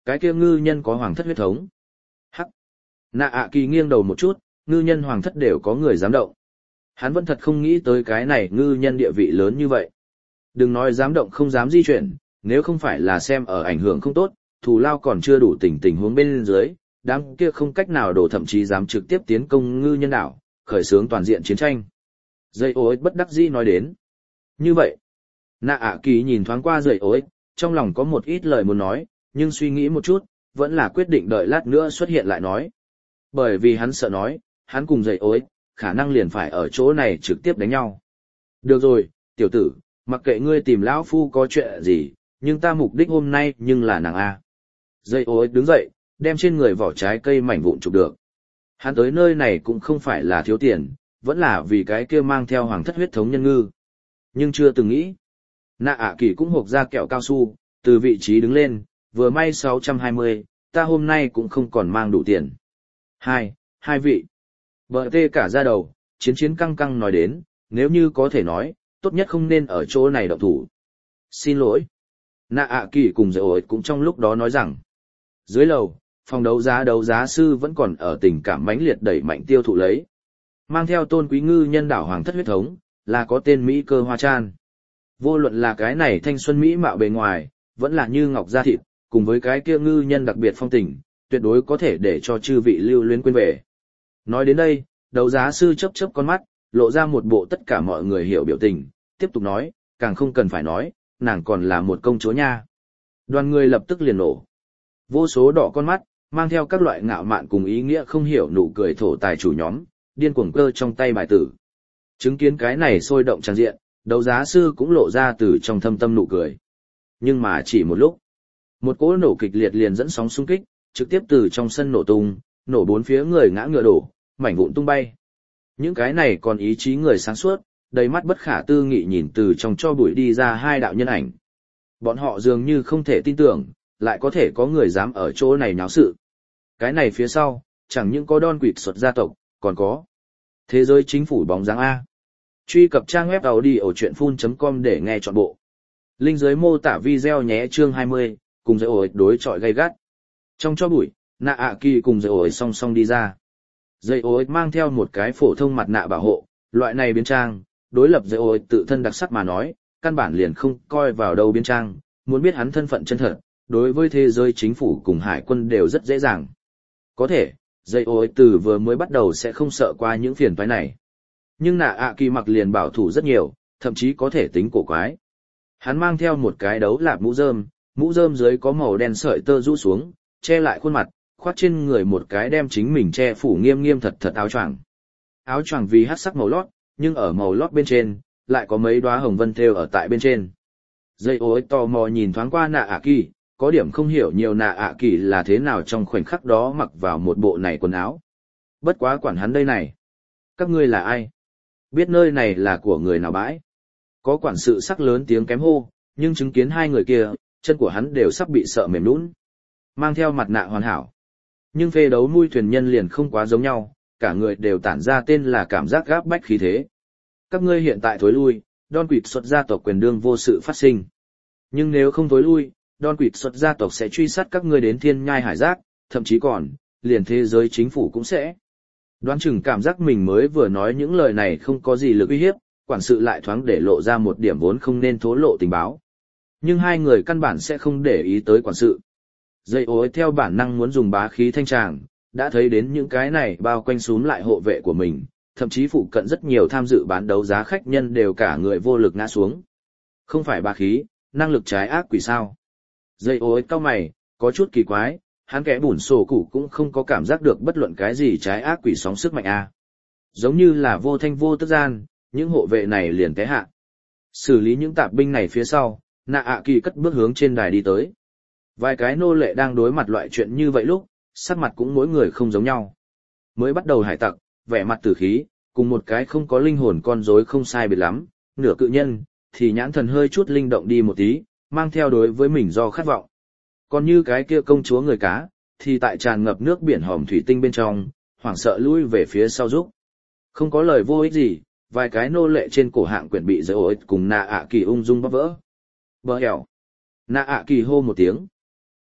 cái kia ngư nhân có hoàng thất huyết thống. Hắc. Nạ ạ kỳ nghiêng đầu một chút, ngư nhân hoàng thất đều có người dám động. Hắn vẫn thật không nghĩ tới cái này ngư nhân địa vị lớn như vậy. Đừng nói dám động không dám di chuyển, nếu không phải là xem ở ảnh hưởng không tốt, thù lao còn chưa đủ tình tình huống bên dưới, đám kia không cách nào đổ thậm chí dám trực tiếp tiến công ngư nhân đảo, khởi xướng toàn diện chiến tranh. Dây ô bất đắc dĩ nói đến. Như vậy, nạ ạ kỳ nhìn thoáng qua dây ô trong lòng có một ít lời muốn nói, nhưng suy nghĩ một chút, vẫn là quyết định đợi lát nữa xuất hiện lại nói. Bởi vì hắn sợ nói, hắn cùng dây ô khả năng liền phải ở chỗ này trực tiếp đánh nhau. Được rồi, tiểu tử, mặc kệ ngươi tìm lão phu có chuyện gì, nhưng ta mục đích hôm nay nhưng là nàng A. Dây ô đứng dậy, đem trên người vỏ trái cây mảnh vụn chụp được. Hắn tới nơi này cũng không phải là thiếu tiền, vẫn là vì cái kia mang theo hoàng thất huyết thống nhân ngư. Nhưng chưa từng nghĩ. Nạ ạ kỳ cũng hộp ra kẹo cao su, từ vị trí đứng lên, vừa may sáu trăm hai mươi, ta hôm nay cũng không còn mang đủ tiền. Hai, hai vị. Bờ tê cả ra đầu, chiến chiến căng căng nói đến, nếu như có thể nói, tốt nhất không nên ở chỗ này động thủ. Xin lỗi. Nạ ạ kỳ cùng dạy ổi cũng trong lúc đó nói rằng, dưới lầu, phòng đấu giá đấu giá sư vẫn còn ở tình cảm mãnh liệt đẩy mạnh tiêu thụ lấy. Mang theo tôn quý ngư nhân đảo hoàng thất huyết thống, là có tên Mỹ cơ hoa chan. Vô luận là cái này thanh xuân Mỹ mạo bề ngoài, vẫn là như ngọc da thịt, cùng với cái kia ngư nhân đặc biệt phong tình, tuyệt đối có thể để cho chư vị lưu luyến quên về. Nói đến đây, đấu giá sư chớp chớp con mắt, lộ ra một bộ tất cả mọi người hiểu biểu tình, tiếp tục nói, càng không cần phải nói, nàng còn là một công chúa nha. Đoàn người lập tức liền nổ. Vô số đỏ con mắt, mang theo các loại ngạo mạn cùng ý nghĩa không hiểu nụ cười thổ tài chủ nhóm, điên cuồng cơ trong tay bài tử. Chứng kiến cái này sôi động tràn diện, đấu giá sư cũng lộ ra từ trong thâm tâm nụ cười. Nhưng mà chỉ một lúc, một cỗ nổ kịch liệt liền dẫn sóng xung kích, trực tiếp từ trong sân nổ tung, nổ bốn phía người ngã ngựa đổ, mảnh vụn tung bay. Những cái này còn ý chí người sáng suốt, đầy mắt bất khả tư nghị nhìn từ trong cho bụi đi ra hai đạo nhân ảnh. Bọn họ dường như không thể tin tưởng, lại có thể có người dám ở chỗ này nháo sự. Cái này phía sau, chẳng những có Don Quỵt Xuất gia tộc, còn có thế giới chính phủ bóng dáng A. Truy cập trang web audiochuyenphun chấm com để nghe trọn bộ. Link dưới mô tả video nhé chương hai mươi, cùng dây ổi đối chọi gay gắt. Trong cho bụi, nạ ạ kỳ cùng dây ổi song song đi ra. Dây ổi mang theo một cái phổ thông mặt nạ bảo hộ, loại này biến trang, đối lập dây ổi tự thân đặc sắc mà nói, căn bản liền không coi vào đâu biến trang, muốn biết hắn thân phận chân thật, đối với thế giới chính phủ cùng hải quân đều rất dễ dàng. Có thể, dây ổi từ vừa mới bắt đầu sẽ không sợ qua những phiền toái này. Nhưng nạ ạ kỳ mặc liền bảo thủ rất nhiều, thậm chí có thể tính cổ quái. Hắn mang theo một cái đấu lạp mũ rơm, mũ rơm dưới có màu đen sợi tơ rũ xuống, che lại khuôn mặt, khoác trên người một cái đem chính mình che phủ nghiêm nghiêm thật thật áo choàng. Áo choàng vì hắc sắc màu lót, nhưng ở màu lót bên trên, lại có mấy đóa hồng vân thêu ở tại bên trên. Dây ối tò mò nhìn thoáng qua nạ ạ kỳ, có điểm không hiểu nhiều nạ ạ kỳ là thế nào trong khoảnh khắc đó mặc vào một bộ này quần áo. Bất quá quản hắn đây này. Các ngươi là ai? Biết nơi này là của người nào bãi? Có quản sự sắc lớn tiếng kém hô, nhưng chứng kiến hai người kia, chân của hắn đều sắp bị sợ mềm nhũn. Mang theo mặt nạ hoàn hảo. Nhưng phê đấu nuôi thuyền nhân liền không quá giống nhau, cả người đều tản ra tên là cảm giác gáp bách khí thế. Các ngươi hiện tại thối lui, Don Quỵt Xuất gia tộc quyền đương vô sự phát sinh. Nhưng nếu không thối lui, Don Quỵt Xuất gia tộc sẽ truy sát các ngươi đến thiên nhai hải giác, thậm chí còn, liền thế giới chính phủ cũng sẽ. Đoán chừng cảm giác mình mới vừa nói những lời này không có gì lực uy hiếp, quản sự lại thoáng để lộ ra một điểm vốn không nên thố lộ tình báo. Nhưng hai người căn bản sẽ không để ý tới quản sự. Dây ối theo bản năng muốn dùng bá khí thanh tràng, đã thấy đến những cái này bao quanh xuống lại hộ vệ của mình, thậm chí phụ cận rất nhiều tham dự bán đấu giá khách nhân đều cả người vô lực ngã xuống. Không phải bá khí, năng lực trái ác quỷ sao. Dây ối cau mày, có chút kỳ quái, hắn kẻ bùn sổ củ cũng không có cảm giác được bất luận cái gì trái ác quỷ sóng sức mạnh a. Giống như là vô thanh vô tức gian, những hộ vệ này liền té hạ. Xử lý những tạp binh này phía sau, nạ ạ kỳ cất bước hướng trên đài đi tới. Vài cái nô lệ đang đối mặt loại chuyện như vậy lúc, sắc mặt cũng mỗi người không giống nhau. Mới bắt đầu hải tặc, vẻ mặt tử khí, cùng một cái không có linh hồn con rối không sai biệt lắm, nửa cự nhân, thì nhãn thần hơi chút linh động đi một tí, mang theo đối với mình do khát vọng. Còn như cái kia công chúa người cá, thì tại tràn ngập nước biển hòm thủy tinh bên trong, hoảng sợ lui về phía sau giúp. Không có lời vô ích gì, vài cái nô lệ trên cổ hạng quyển bị dỡ ổi cùng nạ ạ kỳ ung dung bóp vỡ. Bờ hẻo. Nạ ạ kỳ hô một tiếng.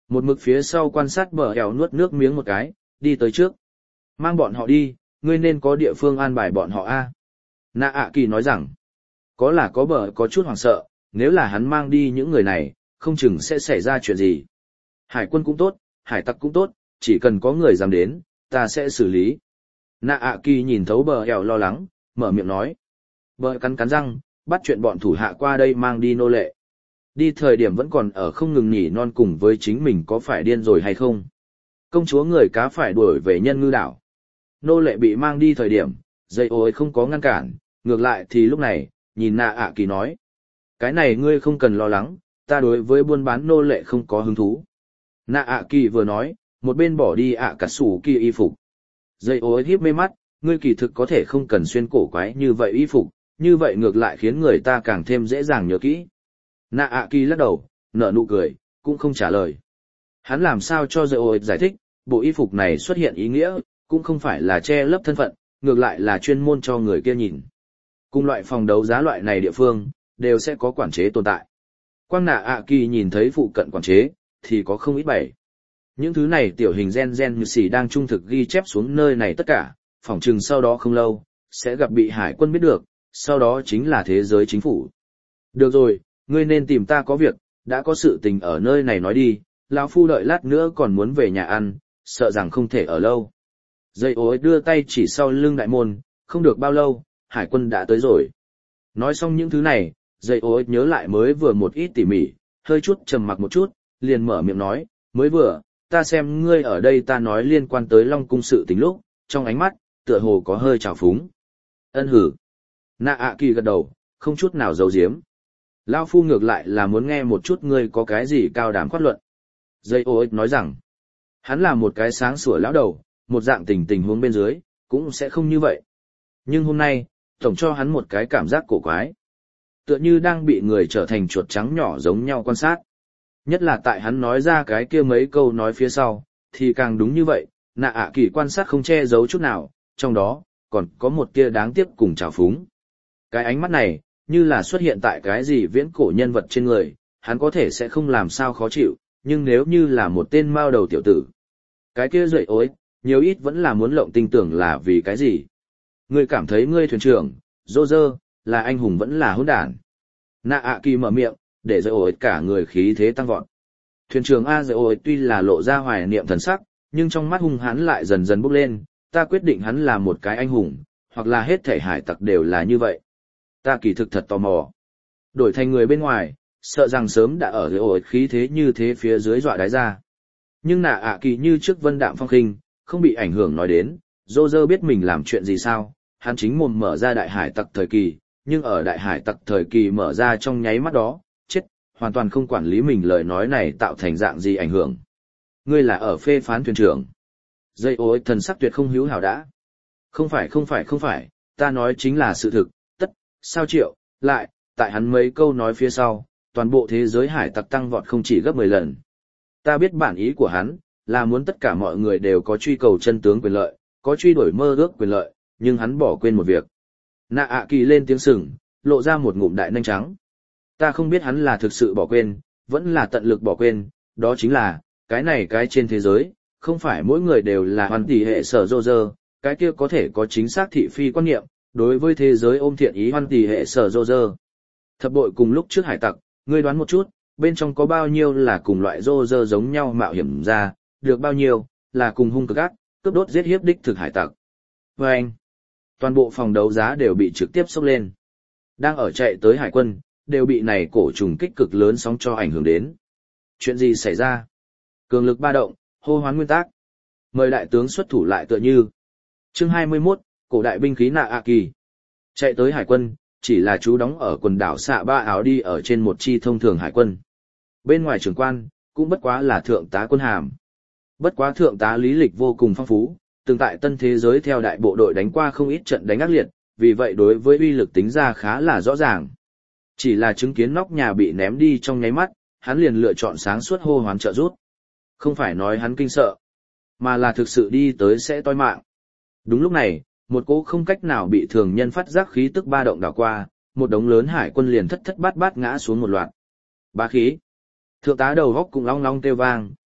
Một mực phía sau quan sát bờ eo nuốt nước miếng một cái, đi tới trước. Mang bọn họ đi, ngươi nên có địa phương an bài bọn họ a. Nạ ạ kỳ nói rằng, có là có bờ có chút hoảng sợ, nếu là hắn mang đi những người này, không chừng sẽ xảy ra chuyện gì. Hải quân cũng tốt, hải tặc cũng tốt, chỉ cần có người dám đến, ta sẽ xử lý. Nạ ạ kỳ nhìn thấu bờ eo lo lắng, mở miệng nói. Bờ cắn cắn răng, bắt chuyện bọn thủ hạ qua đây mang đi nô lệ. Đi thời điểm vẫn còn ở không ngừng nhỉ non cùng với chính mình có phải điên rồi hay không. Công chúa người cá phải đuổi về nhân ngư đảo. Nô lệ bị mang đi thời điểm, dây ôi không có ngăn cản, ngược lại thì lúc này, nhìn nạ ạ kỳ nói. Cái này ngươi không cần lo lắng, ta đối với buôn bán nô lệ không có hứng thú. Nạ ạ kỳ vừa nói, một bên bỏ đi ạ cả sủ kia y phục. Dây ôi hiếp mê mắt, ngươi kỳ thực có thể không cần xuyên cổ quái như vậy y phục, như vậy ngược lại khiến người ta càng thêm dễ dàng nhớ kỹ. Nạ ạ kỳ lắc đầu, nở nụ cười, cũng không trả lời. Hắn làm sao cho dây ôi giải thích, bộ y phục này xuất hiện ý nghĩa, cũng không phải là che lấp thân phận, ngược lại là chuyên môn cho người kia nhìn. Cùng loại phòng đấu giá loại này địa phương, đều sẽ có quản chế tồn tại. Quang nạ ạ kỳ nhìn thấy phụ cận quản chế, thì có không ít bảy. Những thứ này tiểu hình gen gen như xì đang trung thực ghi chép xuống nơi này tất cả, phỏng chừng sau đó không lâu, sẽ gặp bị hải quân biết được, sau đó chính là thế giới chính phủ. Được rồi, ngươi nên tìm ta có việc, đã có sự tình ở nơi này nói đi, lão phu đợi lát nữa còn muốn về nhà ăn, sợ rằng không thể ở lâu. Dây ối đưa tay chỉ sau lưng đại môn, không được bao lâu, hải quân đã tới rồi. Nói xong những thứ này, dây ối nhớ lại mới vừa một ít tỉ mỉ, hơi chút trầm mặc một chút, liền mở miệng nói, mới vừa, ta xem ngươi ở đây ta nói liên quan tới Long Cung sự tình lúc, trong ánh mắt, tựa hồ có hơi trào phúng. Ân hử. Nạ ạ kỳ gật đầu, không chút nào giấu giếm. Lao phu ngược lại là muốn nghe một chút ngươi có cái gì cao đảm khoát luận. Dây ô ích nói rằng, hắn là một cái sáng sủa lão đầu, một dạng tình tình huống bên dưới, cũng sẽ không như vậy. Nhưng hôm nay, tổng cho hắn một cái cảm giác cổ quái. Tựa như đang bị người trở thành chuột trắng nhỏ giống nhau quan sát. Nhất là tại hắn nói ra cái kia mấy câu nói phía sau, thì càng đúng như vậy, nạ ạ kỳ quan sát không che giấu chút nào, trong đó, còn có một kia đáng tiếc cùng trào phúng. Cái ánh mắt này, như là xuất hiện tại cái gì viễn cổ nhân vật trên người, hắn có thể sẽ không làm sao khó chịu, nhưng nếu như là một tên mao đầu tiểu tử. Cái kia dậy ối, nhiều ít vẫn là muốn lộng tin tưởng là vì cái gì. Ngươi cảm thấy ngươi thuyền trưởng, dô dơ, là anh hùng vẫn là hỗn đản. Nạ ạ kỳ mở miệng, để dậy ối cả người khí thế tăng vọt. Thuyền trưởng A dậy ối tuy là lộ ra hoài niệm thần sắc, nhưng trong mắt hung hắn lại dần dần bốc lên, ta quyết định hắn là một cái anh hùng, hoặc là hết thể hải tặc đều là như vậy. Ta kỳ thực thật tò mò. Đổi thành người bên ngoài, sợ rằng sớm đã ở dậy ối khí thế như thế phía dưới dọa đáy ra. Nhưng nạ ạ kỳ như trước vân đạm phong khinh, không bị ảnh hưởng nói đến, dô dơ biết mình làm chuyện gì sao, hắn chính mồm mở ra đại hải tặc thời kỳ, nhưng ở đại hải tặc thời kỳ mở ra trong nháy mắt đó, chết, hoàn toàn không quản lý mình lời nói này tạo thành dạng gì ảnh hưởng. Ngươi là ở phê phán thuyền trưởng. Dây ối thần sắc tuyệt không hữu hảo đã. Không phải không phải không phải, ta nói chính là sự thực, tất, sao triệu, lại, tại hắn mấy câu nói phía sau, toàn bộ thế giới hải tặc tăng vọt không chỉ gấp mười lần. Ta biết bản ý của hắn, là muốn tất cả mọi người đều có truy cầu chân tướng quyền lợi, có truy đuổi mơ ước quyền lợi, nhưng hắn bỏ quên một việc. Nạ ạ kỳ lên tiếng sừng, lộ ra một ngụm đại nanh trắng. Ta không biết hắn là thực sự bỏ quên, vẫn là tận lực bỏ quên, đó chính là, cái này cái trên thế giới, không phải mỗi người đều là hoàn tỷ hệ sở dô dơ, cái kia có thể có chính xác thị phi quan niệm, đối với thế giới ôm thiện ý hoàn tỷ hệ sở dô dơ. Thập bội cùng lúc trước hải tặc, ngươi đoán một chút, bên trong có bao nhiêu là cùng loại dô dơ giống nhau mạo hiểm ra, được bao nhiêu, là cùng hung cực ác, cướp đốt giết hiếp đích thực hải tặc. Và anh, toàn bộ phòng đấu giá đều bị trực tiếp sốc lên. Đang ở chạy tới hải quân, đều bị này cổ trùng kích cực lớn sóng cho ảnh hưởng đến. Chuyện gì xảy ra? Cường lực ba động, hô hoán nguyên tắc. Mời đại tướng xuất thủ lại tựa như. Chương hai mươi mốt, cổ đại binh khí nạ ạ kỳ. Chạy tới hải quân, chỉ là chú đóng ở quần đảo xạ ba áo đi ở trên một chi thông thường hải quân. Bên ngoài trưởng quan, cũng bất quá là thượng tá quân hàm. Bất quá thượng tá lý lịch vô cùng phong phú, từng tại tân thế giới theo đại bộ đội đánh qua không ít trận đánh ác liệt, vì vậy đối với uy lực tính ra khá là rõ ràng. Chỉ là chứng kiến nóc nhà bị ném đi trong nháy mắt, hắn liền lựa chọn sáng suốt hô hoán trợ rút. Không phải nói hắn kinh sợ, mà là thực sự đi tới sẽ toi mạng. Đúng lúc này, một cỗ không cách nào bị thường nhân phát giác khí tức ba động đảo qua, một đống lớn hải quân liền thất thất bát bát ngã xuống một loạt. Bá khí. Thượng tá đầu góc cũng long long kêu vang,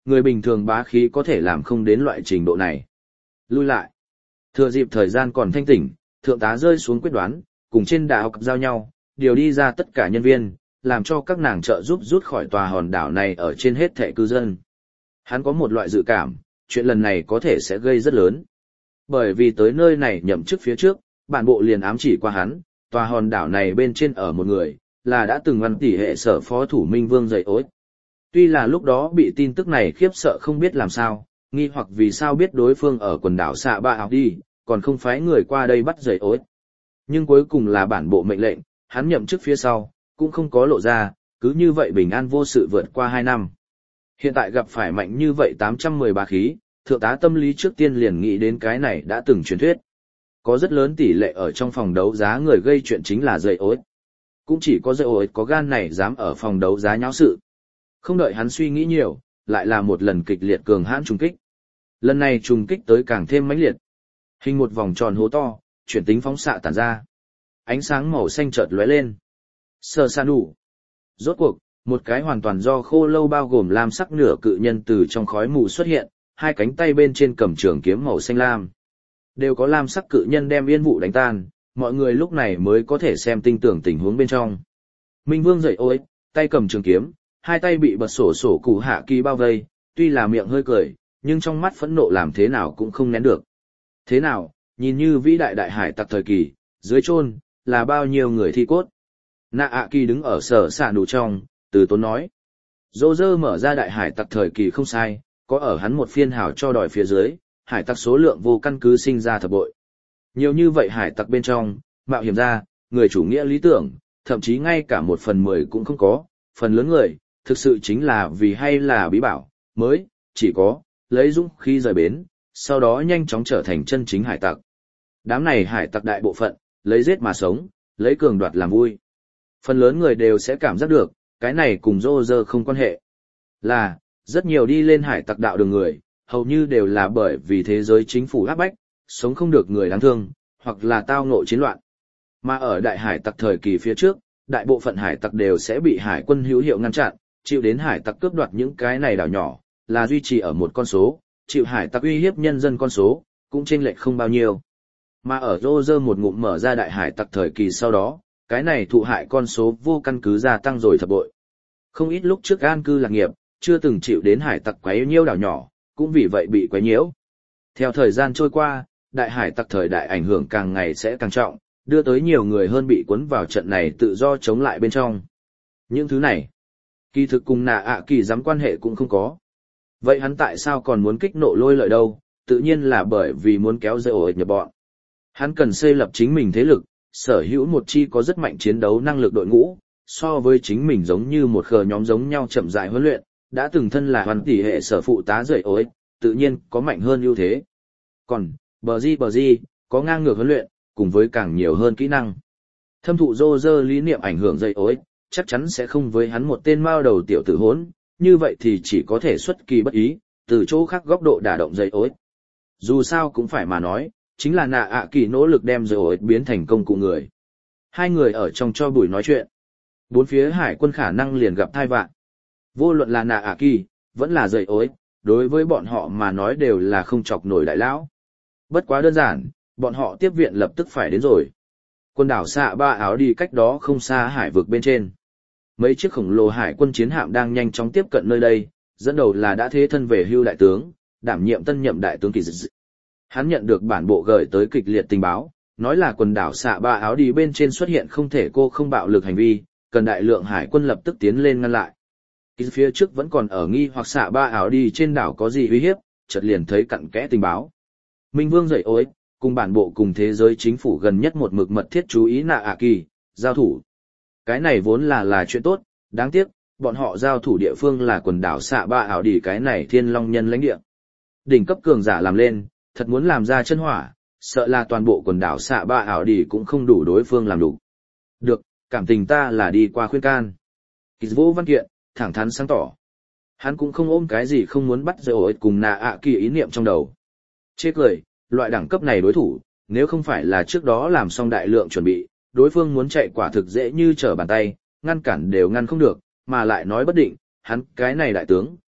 người bình thường bá khí có thể làm không đến loại trình độ này. Lui lại. Thừa dịp thời gian còn thanh tỉnh, thượng tá rơi xuống quyết đoán, cùng trên đảo giao nhau, điều đi ra tất cả nhân viên, làm cho các nàng trợ giúp rút khỏi tòa hòn đảo này ở trên hết thảy cư dân. Hắn có một loại dự cảm, chuyện lần này có thể sẽ gây rất lớn. Bởi vì tới nơi này nhậm chức phía trước, bản bộ liền ám chỉ qua hắn, tòa hòn đảo này bên trên ở một người, là đã từng văn tỷ hệ sở phó thủ Minh Vương dậy ối. Tuy là lúc đó bị tin tức này khiếp sợ không biết làm sao, nghi hoặc vì sao biết đối phương ở quần đảo xạ ba áo đi, còn không phái người qua đây bắt dậy ối. Nhưng cuối cùng là bản bộ mệnh lệnh, hắn nhậm chức phía sau, cũng không có lộ ra, cứ như vậy bình an vô sự vượt qua hai năm. Hiện tại gặp phải mạnh như vậy tám trăm mười ba khí, thượng tá tâm lý trước tiên liền nghĩ đến cái này đã từng truyền thuyết. Có rất lớn tỷ lệ ở trong phòng đấu giá người gây chuyện chính là dậy ối. Cũng chỉ có dậy ối có gan này dám ở phòng đấu giá nháo sự. Không đợi hắn suy nghĩ nhiều, lại là một lần kịch liệt cường hãn trùng kích. Lần này trùng kích tới càng thêm mãnh liệt. Hình một vòng tròn hố to, chuyển tính phóng xạ tản ra. Ánh sáng màu xanh chợt lóe lên. Sờ san đủ. Rốt cuộc, một cái hoàn toàn do khô lâu bao gồm lam sắc nửa cự nhân từ trong khói mù xuất hiện, hai cánh tay bên trên cầm trường kiếm màu xanh lam. Đều có lam sắc cự nhân đem yên vụ đánh tan, mọi người lúc này mới có thể xem tinh tưởng tình huống bên trong. Minh Vương dậy ôi, tay cầm trường kiếm, hai tay bị bật sổ sổ cụ hạ kỳ bao vây, tuy là miệng hơi cười, nhưng trong mắt phẫn nộ làm thế nào cũng không nén được. Thế nào, nhìn như vĩ đại đại hải tặc thời kỳ, dưới chôn là bao nhiêu người thi cốt. Nạ ạ kỳ đứng ở sở xạ nụ trong, từ tốn nói. Dô dơ mở ra đại hải tặc thời kỳ không sai, có ở hắn một phiên hào cho đòi phía dưới, hải tặc số lượng vô căn cứ sinh ra thập bội. Nhiều như vậy hải tặc bên trong, mạo hiểm ra, người chủ nghĩa lý tưởng, thậm chí ngay cả một phần mười cũng không có, phần lớn người, thực sự chính là vì hay là bí bảo, mới, chỉ có, lấy dũng khí rời bến, sau đó nhanh chóng trở thành chân chính hải tặc. Đám này hải tặc đại bộ phận, lấy giết mà sống, lấy cường đoạt làm vui. Phần lớn người đều sẽ cảm giác được, cái này cùng rô rơ không quan hệ. Là, rất nhiều đi lên hải tặc đạo đường người, hầu như đều là bởi vì thế giới chính phủ áp bách, sống không được người đáng thương, hoặc là tao ngộ chiến loạn. Mà ở đại hải tặc thời kỳ phía trước, đại bộ phận hải tặc đều sẽ bị hải quân hữu hiệu ngăn chặn, chịu đến hải tặc cướp đoạt những cái này đảo nhỏ, là duy trì ở một con số, chịu hải tặc uy hiếp nhân dân con số, cũng chênh lệch không bao nhiêu. Mà ở Roger một ngụm mở ra đại hải tặc thời kỳ sau đó, cái này thụ hại con số vô căn cứ gia tăng rồi thập bội. Không ít lúc trước an cư lạc nghiệp, chưa từng chịu đến hải tặc quấy nhiễu đảo nhỏ, cũng vì vậy bị quấy nhiễu. Theo thời gian trôi qua, đại hải tặc thời đại ảnh hưởng càng ngày sẽ càng trọng, đưa tới nhiều người hơn bị cuốn vào trận này tự do chống lại bên trong. Những thứ này, kỳ thực cùng nạ ạ kỳ dám quan hệ cũng không có. Vậy hắn tại sao còn muốn kích nộ lôi lợi đâu? Tự nhiên là bởi vì muốn kéo dây ổ nhập bọn. Hắn cần xây lập chính mình thế lực, sở hữu một chi có rất mạnh chiến đấu năng lực đội ngũ, so với chính mình giống như một khờ nhóm giống nhau chậm rãi huấn luyện, đã từng thân là hoàn tỷ hệ sở phụ tá dậy ối, tự nhiên có mạnh hơn ưu thế. Còn, bờ di bờ di, có ngang ngược huấn luyện, cùng với càng nhiều hơn kỹ năng. Thâm thụ rô rơ lý niệm ảnh hưởng dậy ối, chắc chắn sẽ không với hắn một tên mao đầu tiểu tử hốn, như vậy thì chỉ có thể xuất kỳ bất ý, từ chỗ khác góc độ đả động dậy ối. Dù sao cũng phải mà nói, chính là nạ ạ kỳ nỗ lực đem dậy ối biến thành công cụ người. Hai người ở trong cho buổi nói chuyện. Bốn phía hải quân khả năng liền gặp thai vạn. Vô luận là nạ ạ kỳ, vẫn là dậy ối, đối với bọn họ mà nói đều là không chọc nổi đại lão. Bất quá đơn giản, bọn họ tiếp viện lập tức phải đến rồi. Quần đảo xạ ba áo đi cách đó không xa hải vực bên trên. Mấy chiếc khổng lồ hải quân chiến hạm đang nhanh chóng tiếp cận nơi đây, dẫn đầu là đã thế thân về hưu đại tướng, đảm nhiệm tân nhậm đại tướng kỳ dị. Hắn nhận được bản bộ gửi tới kịch liệt tình báo, nói là quần đảo xạ ba áo đi bên trên xuất hiện không thể cô không bạo lực hành vi, cần đại lượng hải quân lập tức tiến lên ngăn lại. Kỳ phía trước vẫn còn ở nghi hoặc xạ ba áo đi trên đảo có gì uy hiếp, chợt liền thấy cặn kẽ tình báo. Minh Vương dậy ối, cùng bản bộ cùng thế giới chính phủ gần nhất một mực mật thiết chú ý nạ ạ kỳ, giao thủ. Cái này vốn là là chuyện tốt, đáng tiếc, bọn họ giao thủ địa phương là quần đảo xạ ba ảo đi cái này thiên long nhân lãnh địa. Đỉnh cấp cường giả làm lên, thật muốn làm ra chân hỏa, sợ là toàn bộ quần đảo xạ ba ảo đi cũng không đủ đối phương làm đủ. Được, cảm tình ta là đi qua khuyên can. Kỳ vô văn kiện, thẳng thắn sáng tỏ. Hắn cũng không ôm cái gì không muốn bắt dây ổi cùng nạ ạ kỳ ý niệm trong đầu. Chê cười, loại đẳng cấp này đối thủ, nếu không phải là trước đó làm xong đại lượng chuẩn bị, đối phương muốn chạy quả thực dễ như trở bàn tay, ngăn cản đều ngăn không được, mà lại nói bất định, hắn cái này đại tướng,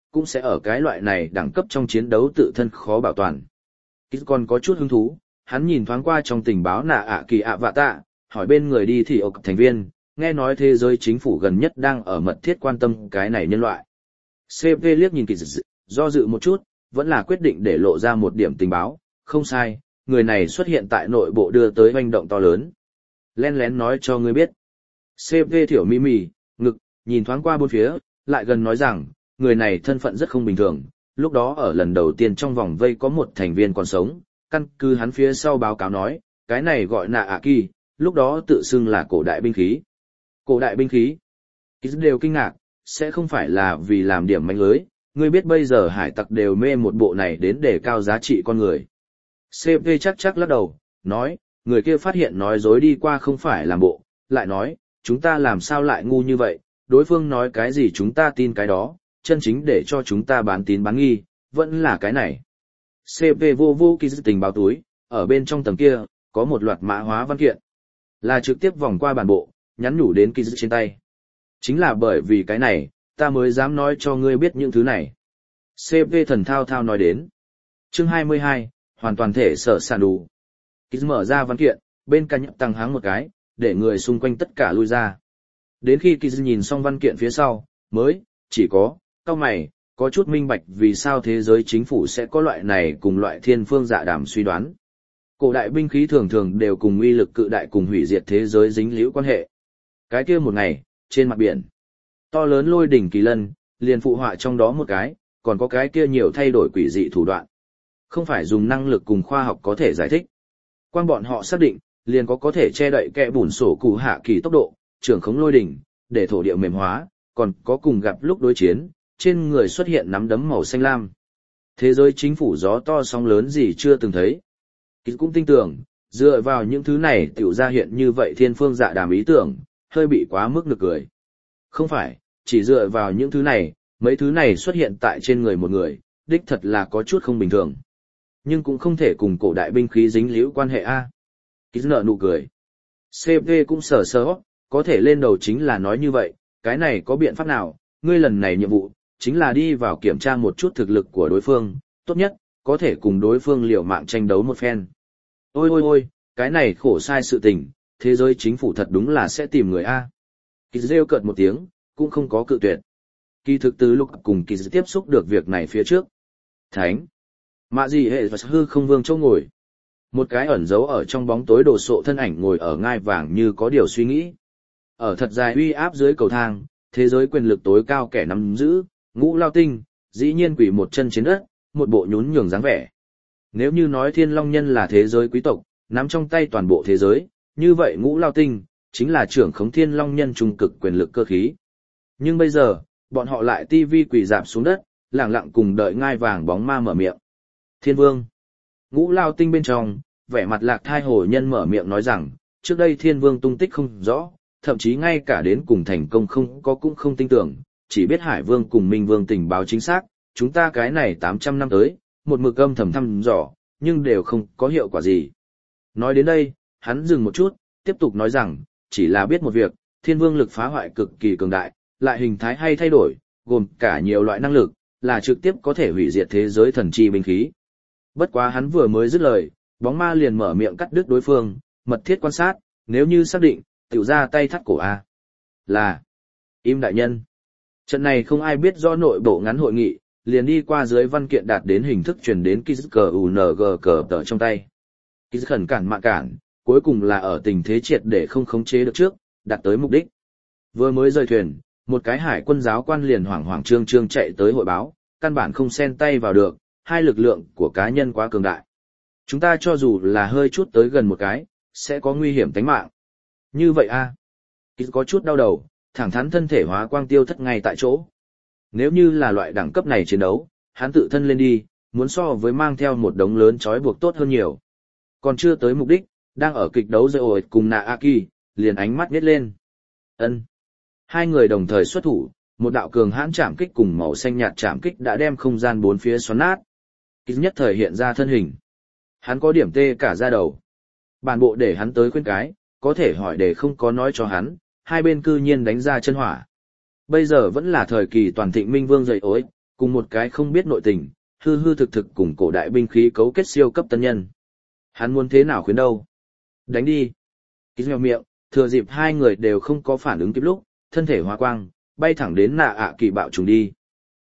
cũng sẽ ở cái loại này đẳng cấp trong chiến đấu tự thân khó bảo toàn. Kýt còn có chút hứng thú, hắn nhìn thoáng qua trong tình báo nạ ạ kỳ ạ vạ tạ, hỏi bên người đi thì ộc thành viên, nghe nói thế giới chính phủ gần nhất đang ở mật thiết quan tâm cái này nhân loại. xê pê liếc nhìn Kýt, do dự một chút, vẫn là quyết định để lộ ra một điểm tình báo, không sai, người này xuất hiện tại nội bộ đưa tới hoành động to lớn. Lén lén nói cho ngươi biết. xê pê thiểu mì mì, ngực, nhìn thoáng qua bốn phía, lại gần nói rằng, người này thân phận rất không bình thường, lúc đó ở lần đầu tiên trong vòng vây có một thành viên còn sống, căn cứ hắn phía sau báo cáo nói, cái này gọi nạ ạ kỳ, lúc đó tự xưng là cổ đại binh khí. Cổ đại binh khí? Ý đều kinh ngạc, sẽ không phải là vì làm điểm mánh lưới, ngươi biết bây giờ hải tặc đều mê một bộ này đến để cao giá trị con người. xê pê chắc chắc lắc đầu, nói, người kia phát hiện nói dối đi qua không phải làm bộ, lại nói, chúng ta làm sao lại ngu như vậy, đối phương nói cái gì chúng ta tin cái đó, chân chính để cho chúng ta bán tín bán nghi, vẫn là cái này. xê pê vô vô kỳ tình báo túi, ở bên trong tầng kia, có một loạt mã hóa văn kiện. Là trực tiếp vòng qua bản bộ, nhắn nhủ đến kỳ trên tay. Chính là bởi vì cái này, ta mới dám nói cho ngươi biết những thứ này. xê pê thần thao thao nói đến. Chương hai mươi hai, hoàn toàn thể sở sản đủ. Kỳ mở ra văn kiện, bên cạnh nhấp tăng háng một cái, để người xung quanh tất cả lui ra. Đến khi kỳ nhìn xong văn kiện phía sau, mới, chỉ có, cao mày, có chút minh bạch vì sao thế giới chính phủ sẽ có loại này cùng loại thiên phương dạ đàm suy đoán. Cổ đại binh khí thường thường đều cùng uy lực cự đại cùng hủy diệt thế giới dính liễu quan hệ. Cái kia một ngày, trên mặt biển, to lớn lôi đỉnh kỳ lân, liền phụ họa trong đó một cái, còn có cái kia nhiều thay đổi quỷ dị thủ đoạn. Không phải dùng năng lực cùng khoa học có thể giải thích. Quan bọn họ xác định, liền có có thể che đậy kẽ bùn sổ cụ hạ kỳ tốc độ, trưởng khống lôi đỉnh, để thổ địa mềm hóa, còn có cùng gặp lúc đối chiến, trên người xuất hiện nắm đấm màu xanh lam. Thế giới chính phủ gió to sóng lớn gì chưa từng thấy. Kỳ cũng tin tưởng, dựa vào những thứ này tiểu ra hiện như vậy thiên phương dạ đàm ý tưởng, hơi bị quá mức nực cười. Không phải, chỉ dựa vào những thứ này, mấy thứ này xuất hiện tại trên người một người, đích thật là có chút không bình thường. Nhưng cũng không thể cùng cổ đại binh khí dính liễu quan hệ A. Kỳ nở nụ cười. xê pê cũng sờ sờ, có thể lên đầu chính là nói như vậy, cái này có biện pháp nào, ngươi lần này nhiệm vụ, chính là đi vào kiểm tra một chút thực lực của đối phương, tốt nhất, có thể cùng đối phương liều mạng tranh đấu một phen. Ôi ôi ôi, cái này khổ sai sự tình, thế giới chính phủ thật đúng là sẽ tìm người A. Kỳ rêu cợt một tiếng, cũng không có cự tuyệt. Kỳ thực từ lúc cùng kỳ tiếp xúc được việc này phía trước. Thánh. Mạ gì hệ và hư không vương châu ngồi. Một cái ẩn giấu ở trong bóng tối đồ sộ thân ảnh ngồi ở ngai vàng như có điều suy nghĩ. Ở thật dài uy áp dưới cầu thang, thế giới quyền lực tối cao kẻ nắm giữ, Ngũ Lao Tinh, dĩ nhiên quỳ một chân trên đất, một bộ nhún nhường dáng vẻ. Nếu như nói Thiên Long Nhân là thế giới quý tộc, nắm trong tay toàn bộ thế giới, như vậy Ngũ Lao Tinh, chính là trưởng khống Thiên Long Nhân trung cực quyền lực cơ khí. Nhưng bây giờ, bọn họ lại tivi quỳ dạp xuống đất, lặng lặng cùng đợi ngai vàng bóng ma mở miệng. Thiên Vương. Ngũ Lao Tinh bên trong, vẻ mặt lạc thai hổ nhân mở miệng nói rằng, trước đây Thiên Vương tung tích không rõ, thậm chí ngay cả đến cùng thành công không có cũng không tin tưởng, chỉ biết Hải Vương cùng Minh Vương tình báo chính xác, chúng ta cái này tám trăm năm tới, một mực âm thầm thăm dò, nhưng đều không có hiệu quả gì. Nói đến đây, hắn dừng một chút, tiếp tục nói rằng, chỉ là biết một việc, Thiên Vương lực phá hoại cực kỳ cường đại, lại hình thái hay thay đổi, gồm cả nhiều loại năng lực, là trực tiếp có thể hủy diệt thế giới thần chi binh khí. Bất quá hắn vừa mới dứt lời, bóng ma liền mở miệng cắt đứt đối phương, mật thiết quan sát, nếu như xác định, tiểu ra tay thắt cổ A. Là, im đại nhân. Trận này không ai biết rõ nội bộ ngắn hội nghị, liền đi qua dưới văn kiện đạt đến hình thức truyền đến Kiz cờ tờ trong tay. Kiz khẩn cản mạng cản, cuối cùng là ở tình thế triệt để không khống chế được trước, đạt tới mục đích. Vừa mới rời thuyền, một cái hải quân giáo quan liền hoảng hoảng trương trương chạy tới hội báo, căn bản không xen tay vào được, hai lực lượng của cá nhân quá cường đại. Chúng ta cho dù là hơi chút tới gần một cái, sẽ có nguy hiểm tính mạng. Như vậy a, Kiz có chút đau đầu, thẳng thắn thân thể hóa quang tiêu thất ngay tại chỗ. Nếu như là loại đẳng cấp này chiến đấu, hắn tự thân lên đi, muốn so với mang theo một đống lớn trói buộc tốt hơn nhiều. Còn chưa tới mục đích, đang ở kịch đấu dây ổi cùng nạ Aki, liền ánh mắt nhếch lên. Ân. Hai người đồng thời xuất thủ, một đạo cường hãn chạm kích cùng màu xanh nhạt chạm kích đã đem không gian bốn phía xoắn nát. Kiz nhất thời hiện ra thân hình. Hắn có điểm tê cả da đầu. Bản bộ để hắn tới khuyên cái, có thể hỏi để không có nói cho hắn, hai bên cư nhiên đánh ra chân hỏa. Bây giờ vẫn là thời kỳ toàn thịnh Minh Vương dậy ối, Cùng một cái không biết nội tình, hư hư thực thực cùng cổ đại binh khí cấu kết siêu cấp tân nhân. Hắn muốn thế nào khuyến đâu? Đánh đi. Kít mèo miệng, thừa dịp hai người đều không có phản ứng kịp lúc, thân thể hóa quang, bay thẳng đến nạ ạ kỳ bạo trùng đi.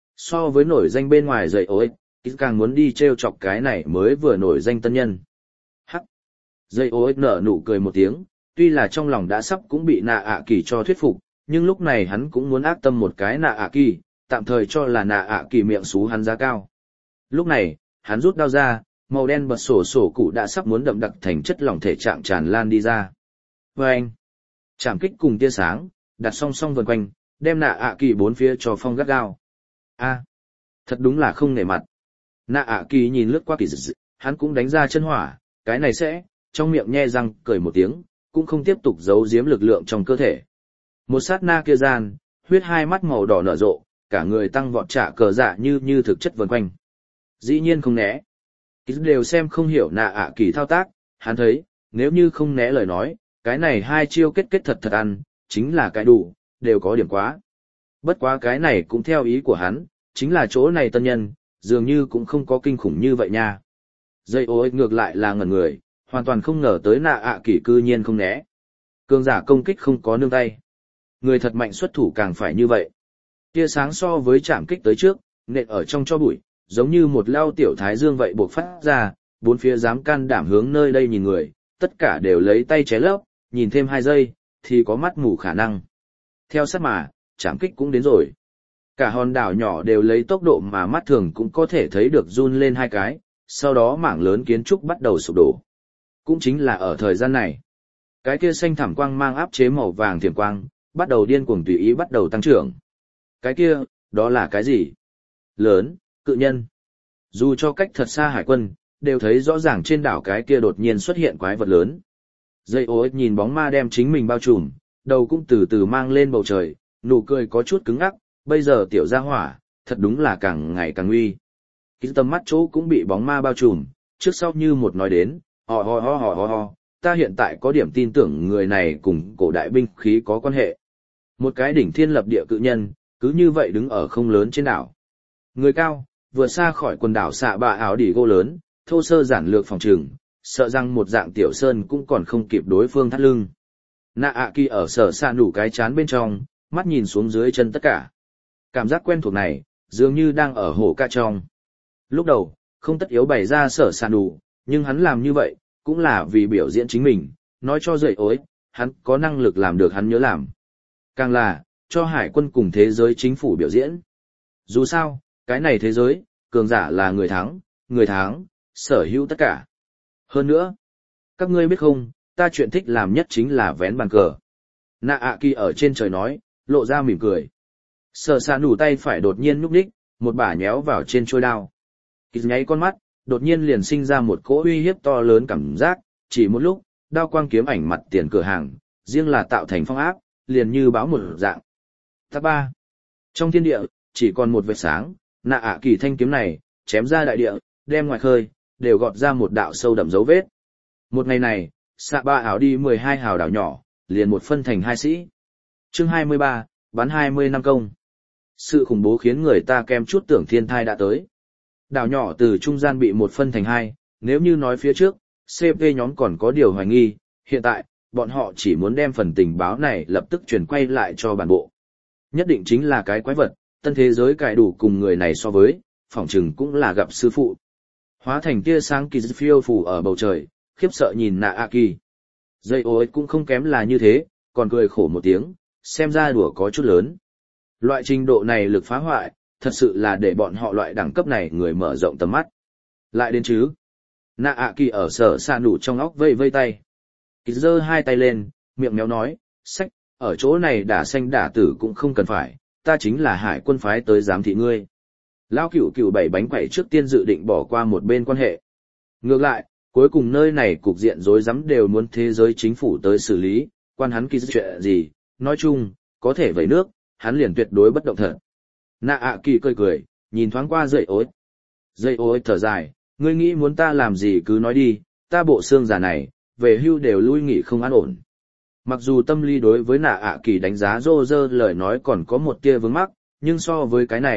So với nổi danh bên ngoài dậy ối, Kít càng muốn đi treo chọc cái này mới vừa nổi danh tân nhân. Hắc. Dậy ối nở nụ cười một tiếng, tuy là trong lòng đã sắp cũng bị nạ ạ kỳ cho thuyết phục, nhưng lúc này hắn cũng muốn ác tâm một cái nạ ạ kỳ, tạm thời cho là nạ ạ kỳ miệng xú hắn giá cao. Lúc này, hắn rút đao ra, màu đen bật sổ sổ cụ đã sắp muốn đậm đặc thành chất lỏng thể trạng tràn lan đi ra. Và anh, chạm kích cùng tia sáng, đặt song song vần quanh, đem nạ ạ kỳ bốn phía cho phong gắt gao. A, thật đúng là không nể mặt. Nạ ạ kỳ nhìn lướt qua kỳ dị, hắn cũng đánh ra chân hỏa, cái này sẽ, trong miệng nhe răng cười một tiếng, cũng không tiếp tục giấu giếm lực lượng trong cơ thể. Một sát na kia gian, huyết hai mắt màu đỏ nở rộ, cả người tăng vọt trả cờ dạ như như thực chất vần quanh. Dĩ nhiên không né. Ký đều xem không hiểu nạ ạ kỳ thao tác, hắn thấy, nếu như không né lời nói, cái này hai chiêu kết kết thật thật ăn, chính là cái đủ, đều có điểm quá. Bất quá cái này cũng theo ý của hắn, chính là chỗ này tân nhân, dường như cũng không có kinh khủng như vậy nha. Dây ối ngược lại là ngẩn người, hoàn toàn không ngờ tới nạ ạ kỳ cư nhiên không né. Cường giả công kích không có nương tay. Người thật mạnh xuất thủ càng phải như vậy. Tia sáng so với chạm kích tới trước, nện ở trong cho bụi, giống như một lao tiểu thái dương vậy buộc phát ra, bốn phía dám can đảm hướng nơi đây nhìn người, tất cả đều lấy tay ché lấp, nhìn thêm hai giây, thì có mắt mù khả năng. Theo sát mà, chạm kích cũng đến rồi. Cả hòn đảo nhỏ đều lấy tốc độ mà mắt thường cũng có thể thấy được run lên hai cái, sau đó mảng lớn kiến trúc bắt đầu sụp đổ. Cũng chính là ở thời gian này, cái kia xanh thảm quang mang áp chế màu vàng thiểm quang, bắt đầu điên cuồng tùy ý bắt đầu tăng trưởng. Cái kia, đó là cái gì? Lớn, cự nhân. Dù cho cách thật xa hải quân, đều thấy rõ ràng trên đảo cái kia đột nhiên xuất hiện quái vật lớn. Dây ối nhìn bóng ma đem chính mình bao trùm, đầu cũng từ từ mang lên bầu trời, nụ cười có chút cứng ngắc, bây giờ tiểu gia hỏa, thật đúng là càng ngày càng nguy. Cái tầm mắt chỗ cũng bị bóng ma bao trùm, trước sau như một nói đến, ho ho ho ho ho ho, ta hiện tại có điểm tin tưởng người này cùng cổ đại binh khí có quan hệ. Một cái đỉnh thiên lập địa cự nhân, cứ như vậy đứng ở không lớn trên đảo. Người cao, vừa xa khỏi quần đảo xạ bạ áo đỉ gô lớn, thô sơ giản lược phòng trường, sợ rằng một dạng tiểu sơn cũng còn không kịp đối phương thắt lưng. Nạ ạ kỳ ở sở xạ nủ cái chán bên trong, mắt nhìn xuống dưới chân tất cả. Cảm giác quen thuộc này, dường như đang ở hồ ca trong. Lúc đầu, không tất yếu bày ra sở xạ nủ, nhưng hắn làm như vậy, cũng là vì biểu diễn chính mình, nói cho dậy ối, hắn có năng lực làm được hắn nhớ làm. Càng là, cho hải quân cùng thế giới chính phủ biểu diễn. Dù sao, cái này thế giới, cường giả là người thắng, người thắng, sở hữu tất cả. Hơn nữa, các ngươi biết không, ta chuyện thích làm nhất chính là vén bàn cờ. Nạ ạ kỳ ở trên trời nói, lộ ra mỉm cười. Sở xạ nủ tay phải đột nhiên nhúc nhích, một bả nhéo vào trên trôi đao. Kịch nháy con mắt, đột nhiên liền sinh ra một cỗ uy hiếp to lớn cảm giác, chỉ một lúc, đao quang kiếm ảnh mặt tiền cửa hàng, riêng là tạo thành phong áp, liền như báo một dạng. Tháp ba. Trong thiên địa, chỉ còn một vệt sáng, nạ ạ kỳ thanh kiếm này, chém ra đại địa, đem ngoài khơi, đều gọt ra một đạo sâu đậm dấu vết. Một ngày này, xạ ba ảo đi mười hai hào đảo nhỏ, liền một phân thành hai sĩ. Chương hai mươi ba, bắn hai mươi năm công. Sự khủng bố khiến người ta kem chút tưởng thiên thai đã tới. Đảo nhỏ từ trung gian bị một phân thành hai, nếu như nói phía trước, xê pê nhóm còn có điều hoài nghi, hiện tại, bọn họ chỉ muốn đem phần tình báo này lập tức truyền quay lại cho bản bộ. Nhất định chính là cái quái vật, tân thế giới cài đủ cùng người này so với, phỏng chừng cũng là gặp sư phụ. Hóa thành tia sáng kỳ phiêu phù ở bầu trời, khiếp sợ nhìn nạ a kỳ. Dây ối cũng không kém là như thế, còn cười khổ một tiếng, xem ra đùa có chút lớn. Loại trình độ này lực phá hoại, thật sự là để bọn họ loại đẳng cấp này người mở rộng tầm mắt. Lại đến chứ. Nạ ạ kỳ ở sở xa nụ trong óc vây vây tay. Kỳ giơ hai tay lên, miệng méo nói, sách, ở chỗ này đả xanh đả tử cũng không cần phải, ta chính là hải quân phái tới giám thị ngươi. Lao cửu cửu bảy bánh quẩy trước tiên dự định bỏ qua một bên quan hệ. Ngược lại, cuối cùng nơi này cục diện rối rắm đều muốn thế giới chính phủ tới xử lý, quan hắn kỳ chuyện gì, nói chung, có thể vẩy nước, hắn liền tuyệt đối bất động thật. Nạ ạ kỳ cười cười, nhìn thoáng qua dậy ối. Dậy ối thở dài, ngươi nghĩ muốn ta làm gì cứ nói đi, ta bộ xương già này, về hưu đều lui nghỉ không an ổn. Mặc dù tâm lý đối với nạ ạ kỳ đánh giá rô rơ lời nói còn có một tia vướng mắc, nhưng so với cái này,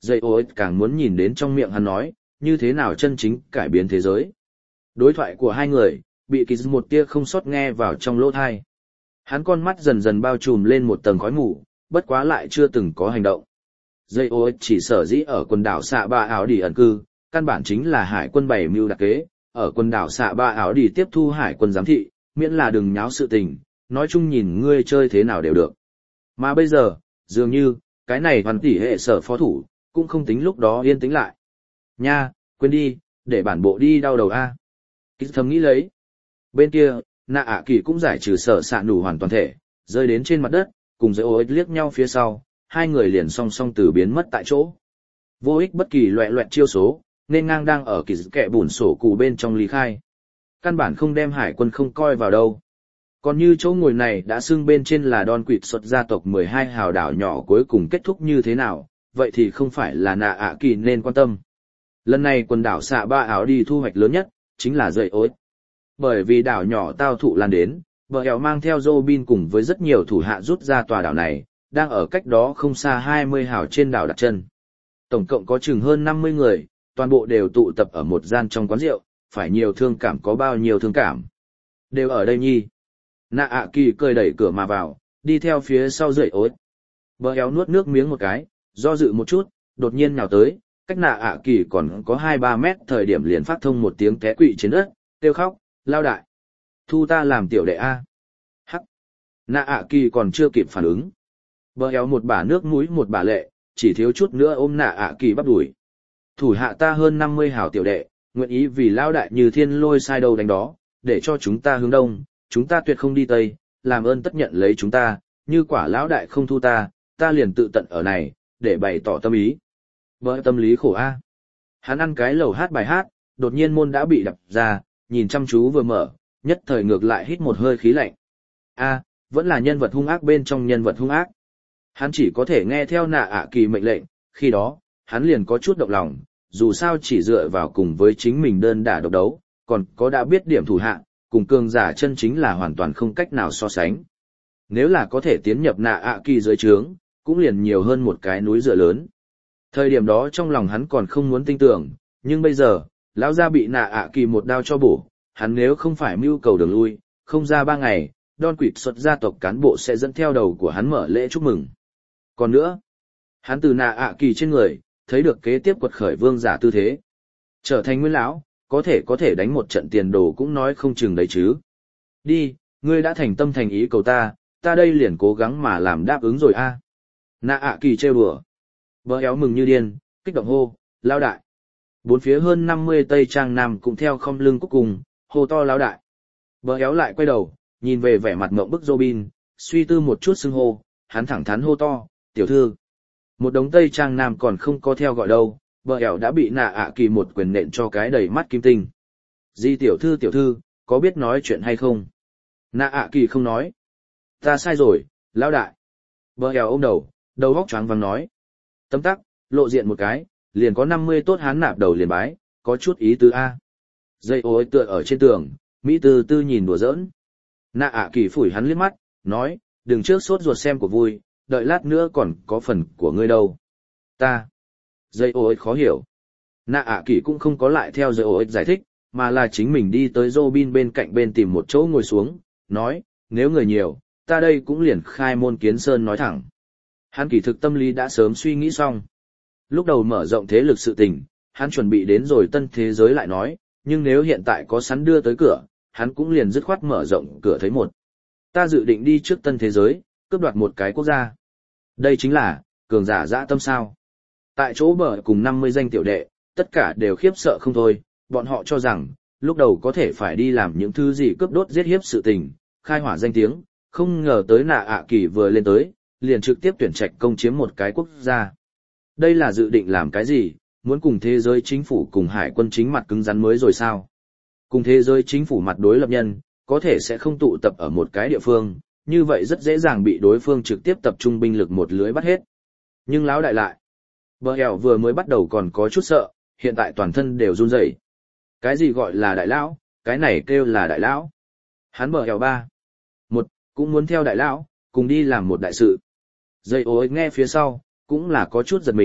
dây ối càng muốn nhìn đến trong miệng hắn nói, như thế nào chân chính cải biến thế giới. Đối thoại của hai người, bị kỳ một tia không sót nghe vào trong lỗ thai. Hắn con mắt dần dần bao trùm lên một tầng khói mù, bất quá lại chưa từng có hành động. Dây ối chỉ sở dĩ ở quần đảo xạ ba áo đi ẩn cư, căn bản chính là hải quân bảy mưu đặc kế, ở quần đảo xạ ba áo đi tiếp thu hải quân giám thị, miễn là đừng nháo sự tình, nói chung nhìn ngươi chơi thế nào đều được. Mà bây giờ, dường như, cái này hoàn tỷ hệ sở phó thủ, cũng không tính lúc đó yên tĩnh lại. Nha, quên đi, để bản bộ đi đau đầu a. Ký thầm nghĩ lấy. Bên kia, nạ ạ kỳ cũng giải trừ sở xạ nủ hoàn toàn thể, rơi đến trên mặt đất, cùng dây ô liếc nhau phía sau, hai người liền song song từ biến mất tại chỗ. Vô ích bất kỳ loẹ loẹt chiêu số, nên ngang đang ở kỳ kẹ bùn sổ cụ bên trong lý khai. Căn bản không đem hải quân không coi vào đâu. Còn như chỗ ngồi này đã xưng bên trên là đòn quỵt xuất gia tộc mười hai hào đảo nhỏ cuối cùng kết thúc như thế nào, vậy thì không phải là nạ ạ kỳ nên quan tâm. Lần này quần đảo xạ ba áo đi thu hoạch lớn nhất, chính là dậy ối. Bởi vì đảo nhỏ tao thụ lan đến, bờ hẻo mang theo Robin cùng với rất nhiều thủ hạ rút ra tòa đảo này, đang ở cách đó không xa hai mươi hào trên đảo đặt chân. Tổng cộng có chừng hơn năm mươi người, toàn bộ đều tụ tập ở một gian trong quán rượu, phải nhiều thương cảm có bao nhiêu thương cảm. Đều ở đây nhi. Nạ ạ kỳ cười đẩy cửa mà vào, đi theo phía sau dậy ối. Bờ hẻo nuốt nước miếng một cái, do dự một chút, đột nhiên nhào tới, cách nạ ạ kỳ còn có hai ba mét thời điểm liền phát thông một tiếng té quỵ trên đất, kêu khóc, lao đại. Thu ta làm tiểu đệ A. Hắc. Nạ ạ kỳ còn chưa kịp phản ứng. Bờ éo một bả nước mũi một bả lệ, chỉ thiếu chút nữa ôm nạ ạ kỳ bắp đuổi. Thủ hạ ta hơn năm mươi hảo tiểu đệ, nguyện ý vì lao đại như thiên lôi sai đầu đánh đó, để cho chúng ta hướng đông, chúng ta tuyệt không đi tây, làm ơn tất nhận lấy chúng ta, như quả lão đại không thu ta, ta liền tự tận ở này, để bày tỏ tâm ý. Bờ tâm lý khổ A. Hắn ăn cái lầu hát bài hát, đột nhiên môn đã bị đập ra, nhìn chăm chú vừa mở, nhất thời ngược lại hít một hơi khí lạnh. A, vẫn là nhân vật hung ác bên trong nhân vật hung ác. Hắn chỉ có thể nghe theo nạ ạ kỳ mệnh lệnh, khi đó, hắn liền có chút động lòng, dù sao chỉ dựa vào cùng với chính mình đơn đả độc đấu, còn có đã biết điểm thủ hạ, cùng cường giả chân chính là hoàn toàn không cách nào so sánh. Nếu là có thể tiến nhập nạ ạ kỳ dưới trướng, cũng liền nhiều hơn một cái núi dựa lớn. Thời điểm đó trong lòng hắn còn không muốn tin tưởng, nhưng bây giờ, lão gia bị nạ ạ kỳ một đao cho bổ, hắn nếu không phải mưu cầu đường lui, không ra ba ngày, Don Quỵt xuất gia tộc cán bộ sẽ dẫn theo đầu của hắn mở lễ chúc mừng. Còn nữa, hắn từ nạ ạ kỳ trên người, thấy được kế tiếp quật khởi vương giả tư thế. Trở thành nguyên lão, có thể có thể đánh một trận tiền đồ cũng nói không chừng đấy chứ. Đi, ngươi đã thành tâm thành ý cầu ta, ta đây liền cố gắng mà làm đáp ứng rồi a. Nạ ạ kỳ trêu đùa. Bờ éo mừng như điên, kích động hô, lao đại. Bốn phía hơn năm mươi tây trang nam cũng theo không lưng cuối cùng, hô to lao đại. Bờ éo lại quay đầu, nhìn về vẻ mặt ngộng bức Robin, suy tư một chút xưng hô, hắn thẳng thắn hô to, tiểu thư. Một đống tây trang nam còn không có theo gọi đâu, bờ éo đã bị nạ ạ kỳ một quyền nện cho cái đầy mắt kim tinh. Di tiểu thư tiểu thư, có biết nói chuyện hay không? Nạ ạ kỳ không nói. Ta sai rồi, lao đại. Bờ éo ôm đầu, đầu góc choáng vắng nói. Tấm tắc, lộ diện một cái, liền có năm mươi tốt hán nạp đầu liền bái, có chút ý tứ A. Dây ối tựa ở trên tường, Mỹ tư tư nhìn đùa giỡn. Nạ ạ kỳ phủi hắn liếc mắt, nói, đừng trước sốt ruột xem của vui, đợi lát nữa còn có phần của ngươi đâu. Ta. Dây ối khó hiểu. Nạ ạ kỳ cũng không có lại theo dây ối giải thích, mà là chính mình đi tới Robin bên cạnh bên tìm một chỗ ngồi xuống, nói, nếu người nhiều, ta đây cũng liền khai môn kiến sơn nói thẳng. Hắn kỳ thực tâm lý đã sớm suy nghĩ xong. Lúc đầu mở rộng thế lực sự tình, hắn chuẩn bị đến rồi tân thế giới lại nói, nhưng nếu hiện tại có sẵn đưa tới cửa, hắn cũng liền dứt khoát mở rộng cửa thấy một. Ta dự định đi trước tân thế giới, cướp đoạt một cái quốc gia. Đây chính là, cường giả dã tâm sao. Tại chỗ bờ cùng năm mươi danh tiểu đệ, tất cả đều khiếp sợ không thôi, bọn họ cho rằng, lúc đầu có thể phải đi làm những thứ gì cướp đốt giết hiếp sự tình, khai hỏa danh tiếng, không ngờ tới nạ ạ kỳ vừa lên tới, liền trực tiếp tuyển trạch công chiếm một cái quốc gia. Đây là dự định làm cái gì, muốn cùng thế giới chính phủ cùng hải quân chính mặt cứng rắn mới rồi sao? Cùng thế giới chính phủ mặt đối lập nhân, có thể sẽ không tụ tập ở một cái địa phương, như vậy rất dễ dàng bị đối phương trực tiếp tập trung binh lực một lưới bắt hết. Nhưng lão đại lại, bờ hẻo vừa mới bắt đầu còn có chút sợ, hiện tại toàn thân đều run rẩy. Cái gì gọi là đại lão, cái này kêu là đại lão. Hắn bờ hẻo ba. Một, cũng muốn theo đại lão, cùng đi làm một đại sự. Dây ối nghe phía sau, cũng là có chút giật mình,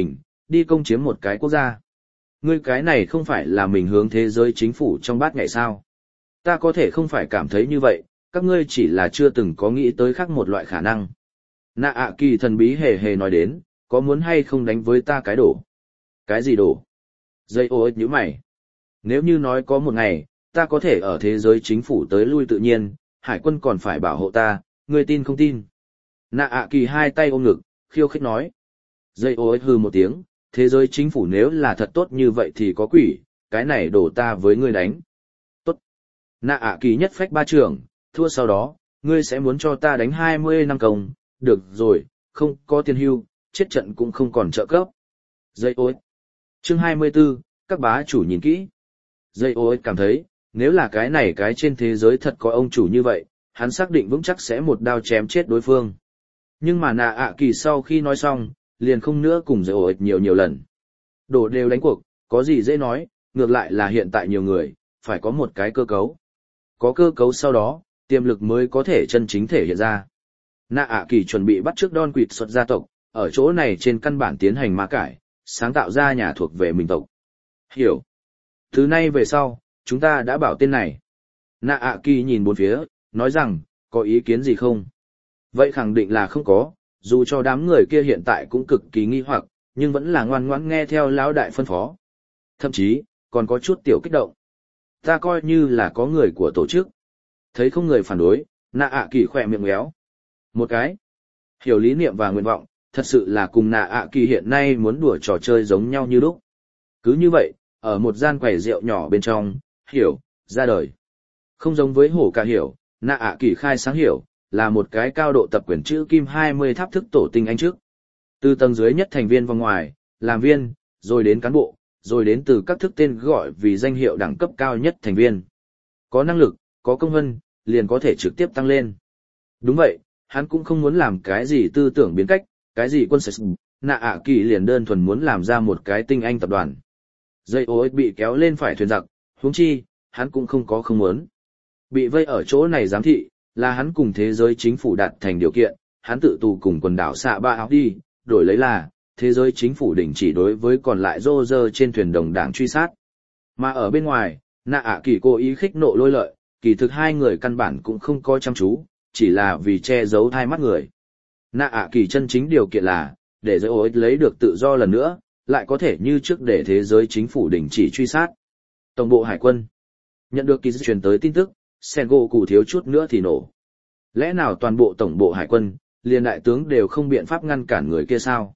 đi công chiếm một cái quốc gia. Ngươi cái này không phải là mình hướng thế giới chính phủ trong bát ngày sao? Ta có thể không phải cảm thấy như vậy, các ngươi chỉ là chưa từng có nghĩ tới khác một loại khả năng. Nạ ạ kỳ thần bí hề hề nói đến, có muốn hay không đánh với ta cái đổ? Cái gì đổ? Dây ô ích nhíu mày. Nếu như nói có một ngày, ta có thể ở thế giới chính phủ tới lui tự nhiên, hải quân còn phải bảo hộ ta, ngươi tin không tin? Nạ ạ kỳ hai tay ôm ngực, khiêu khích nói. Dây ô ích hư một tiếng, thế giới chính phủ nếu là thật tốt như vậy thì có quỷ, cái này đổ ta với ngươi đánh. Tốt. Nạ ạ kỳ nhất phách ba trưởng, thua sau đó, ngươi sẽ muốn cho ta đánh hai mươi năm công, được rồi, không có tiền hưu, chết trận cũng không còn trợ cấp. Dây ô ích. Chương hai mươi 24, các bá chủ nhìn kỹ. Dây ô ích cảm thấy, nếu là cái này cái trên thế giới thật có ông chủ như vậy, hắn xác định vững chắc sẽ một đao chém chết đối phương. Nhưng mà nạ ạ kỳ sau khi nói xong, liền không nữa cùng dây ô ích nhiều nhiều lần. Đổ đều đánh cuộc, có gì dễ nói, ngược lại là hiện tại nhiều người, phải có một cái cơ cấu. Có cơ cấu sau đó, tiềm lực mới có thể chân chính thể hiện ra. Nạ ạ kỳ chuẩn bị bắt trước Don Quỵt xuất gia tộc, ở chỗ này trên căn bản tiến hành ma cải, sáng tạo ra nhà thuộc về mình tộc. Hiểu. Từ nay về sau, chúng ta đã bảo tên này. Nạ ạ kỳ nhìn bốn phía, nói rằng, có ý kiến gì không? Vậy khẳng định là không có, dù cho đám người kia hiện tại cũng cực kỳ nghi hoặc, nhưng vẫn là ngoan ngoãn nghe theo lão đại phân phó. Thậm chí, còn có chút tiểu kích động. Ta coi như là có người của tổ chức. Thấy không người phản đối, nạ ạ kỳ khỏe miệng méo. Một cái. Hiểu lý niệm và nguyện vọng, thật sự là cùng nạ ạ kỳ hiện nay muốn đùa trò chơi giống nhau như lúc. Cứ như vậy, ở một gian quầy rượu nhỏ bên trong, hiểu, ra đời. Không giống với hổ cả hiểu, nạ ạ kỳ khai sáng hiểu, là một cái cao độ tập quyền chữ kim hai mươi tháp thức tổ tinh anh trước. Từ tầng dưới nhất thành viên vòng ngoài, làm viên, rồi đến cán bộ, rồi đến từ các thức tên gọi vì danh hiệu đẳng cấp cao nhất thành viên. Có năng lực, có công vân, liền có thể trực tiếp tăng lên. Đúng vậy, hắn cũng không muốn làm cái gì tư tưởng biến cách, cái gì quân sự, nạ ạ kỳ liền đơn thuần muốn làm ra một cái tinh anh tập đoàn. Dây ô ích bị kéo lên phải thuyền giặc, huống chi, hắn cũng không có không muốn. Bị vây ở chỗ này giám thị, là hắn cùng thế giới chính phủ đạt thành điều kiện, hắn tự tù cùng quần đảo xạ ba áo đi, đổi lấy là, thế giới chính phủ đình chỉ đối với còn lại rô rơ trên thuyền đồng đảng truy sát. Mà ở bên ngoài, nạ ạ kỳ cố ý khích nộ lôi lợi, kỳ thực hai người căn bản cũng không có chăm chú, chỉ là vì che giấu hai mắt người. Nạ ạ kỳ chân chính điều kiện là, để dây ô ích lấy được tự do lần nữa, lại có thể như trước để thế giới chính phủ đình chỉ truy sát. Tổng bộ hải quân nhận được kỳ dư truyền tới tin tức, Sengoku thiếu chút nữa thì nổ. Lẽ nào toàn bộ tổng bộ hải quân, liền đại tướng đều không biện pháp ngăn cản người kia sao?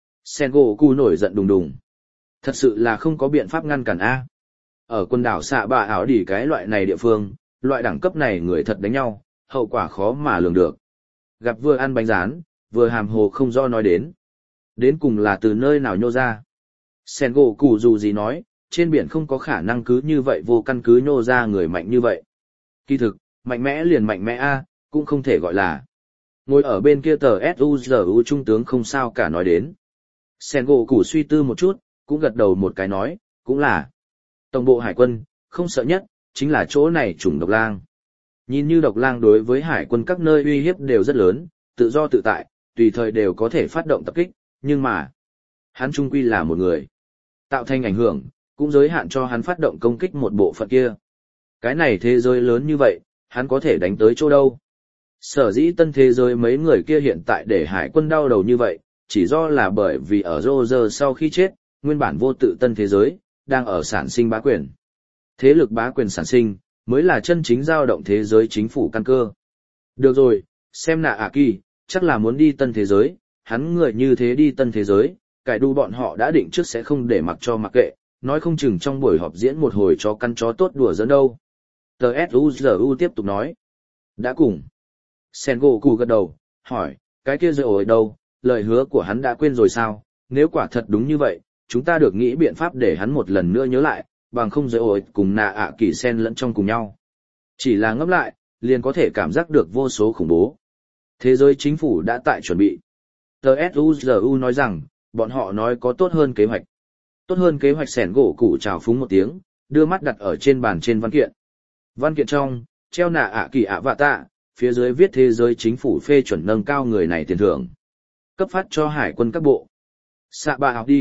Sengoku nổi giận đùng đùng. Thật sự là không có biện pháp ngăn cản A. Ở quần đảo xạ bạ ảo đỉ cái loại này địa phương, loại đẳng cấp này người thật đánh nhau, hậu quả khó mà lường được. Gặp vừa ăn bánh rán, vừa hàm hồ không do nói đến. Đến cùng là từ nơi nào nhô ra. Sengoku dù gì nói, trên biển không có khả năng cứ như vậy vô căn cứ nhô ra người mạnh như vậy. Kỳ thực, mạnh mẽ liền mạnh mẽ A, cũng không thể gọi là. Ngồi ở bên kia tờ Suzu trung tướng không sao cả nói đến. Sengoku suy tư một chút, cũng gật đầu một cái nói, cũng là. Tổng bộ hải quân, không sợ nhất, chính là chỗ này chủng độc lang. Nhìn như độc lang đối với hải quân các nơi uy hiếp đều rất lớn, tự do tự tại, tùy thời đều có thể phát động tập kích, nhưng mà, hắn trung quy là một người. Tạo thành ảnh hưởng, cũng giới hạn cho hắn phát động công kích một bộ phận kia. Cái này thế giới lớn như vậy, hắn có thể đánh tới chỗ đâu. Sở dĩ tân thế giới mấy người kia hiện tại để hải quân đau đầu như vậy, chỉ do là bởi vì ở Roger sau khi chết, nguyên bản vô tự tân thế giới, đang ở sản sinh bá quyền. Thế lực bá quyền sản sinh, mới là chân chính giao động thế giới chính phủ căn cơ. Được rồi, xem nạ ạ kỳ, chắc là muốn đi tân thế giới, hắn người như thế đi tân thế giới, cải đu bọn họ đã định trước sẽ không để mặc cho mặc kệ, nói không chừng trong buổi họp diễn một hồi cho căn chó tốt đùa dẫn đâu. Tờ Suzu tiếp tục nói. Đã cùng. Sengoku gật đầu, hỏi, cái kia rồi ở đâu, lời hứa của hắn đã quên rồi sao, nếu quả thật đúng như vậy, chúng ta được nghĩ biện pháp để hắn một lần nữa nhớ lại, bằng không rồi ổi cùng nạ ạ kỳ sen lẫn trong cùng nhau. Chỉ là ngẫm lại, liền có thể cảm giác được vô số khủng bố. Thế giới chính phủ đã tại chuẩn bị. Tờ Suzu nói rằng, bọn họ nói có tốt hơn kế hoạch. Tốt hơn kế hoạch sẻn gỗ cụ trào phúng một tiếng, đưa mắt đặt ở trên bàn trên văn kiện. Văn kiện trong, treo nạ ạ kỳ ạ vạ tạ, phía dưới viết thế giới chính phủ phê chuẩn nâng cao người này tiền thưởng. Cấp phát cho hải quân các bộ. Xạ ba học đi,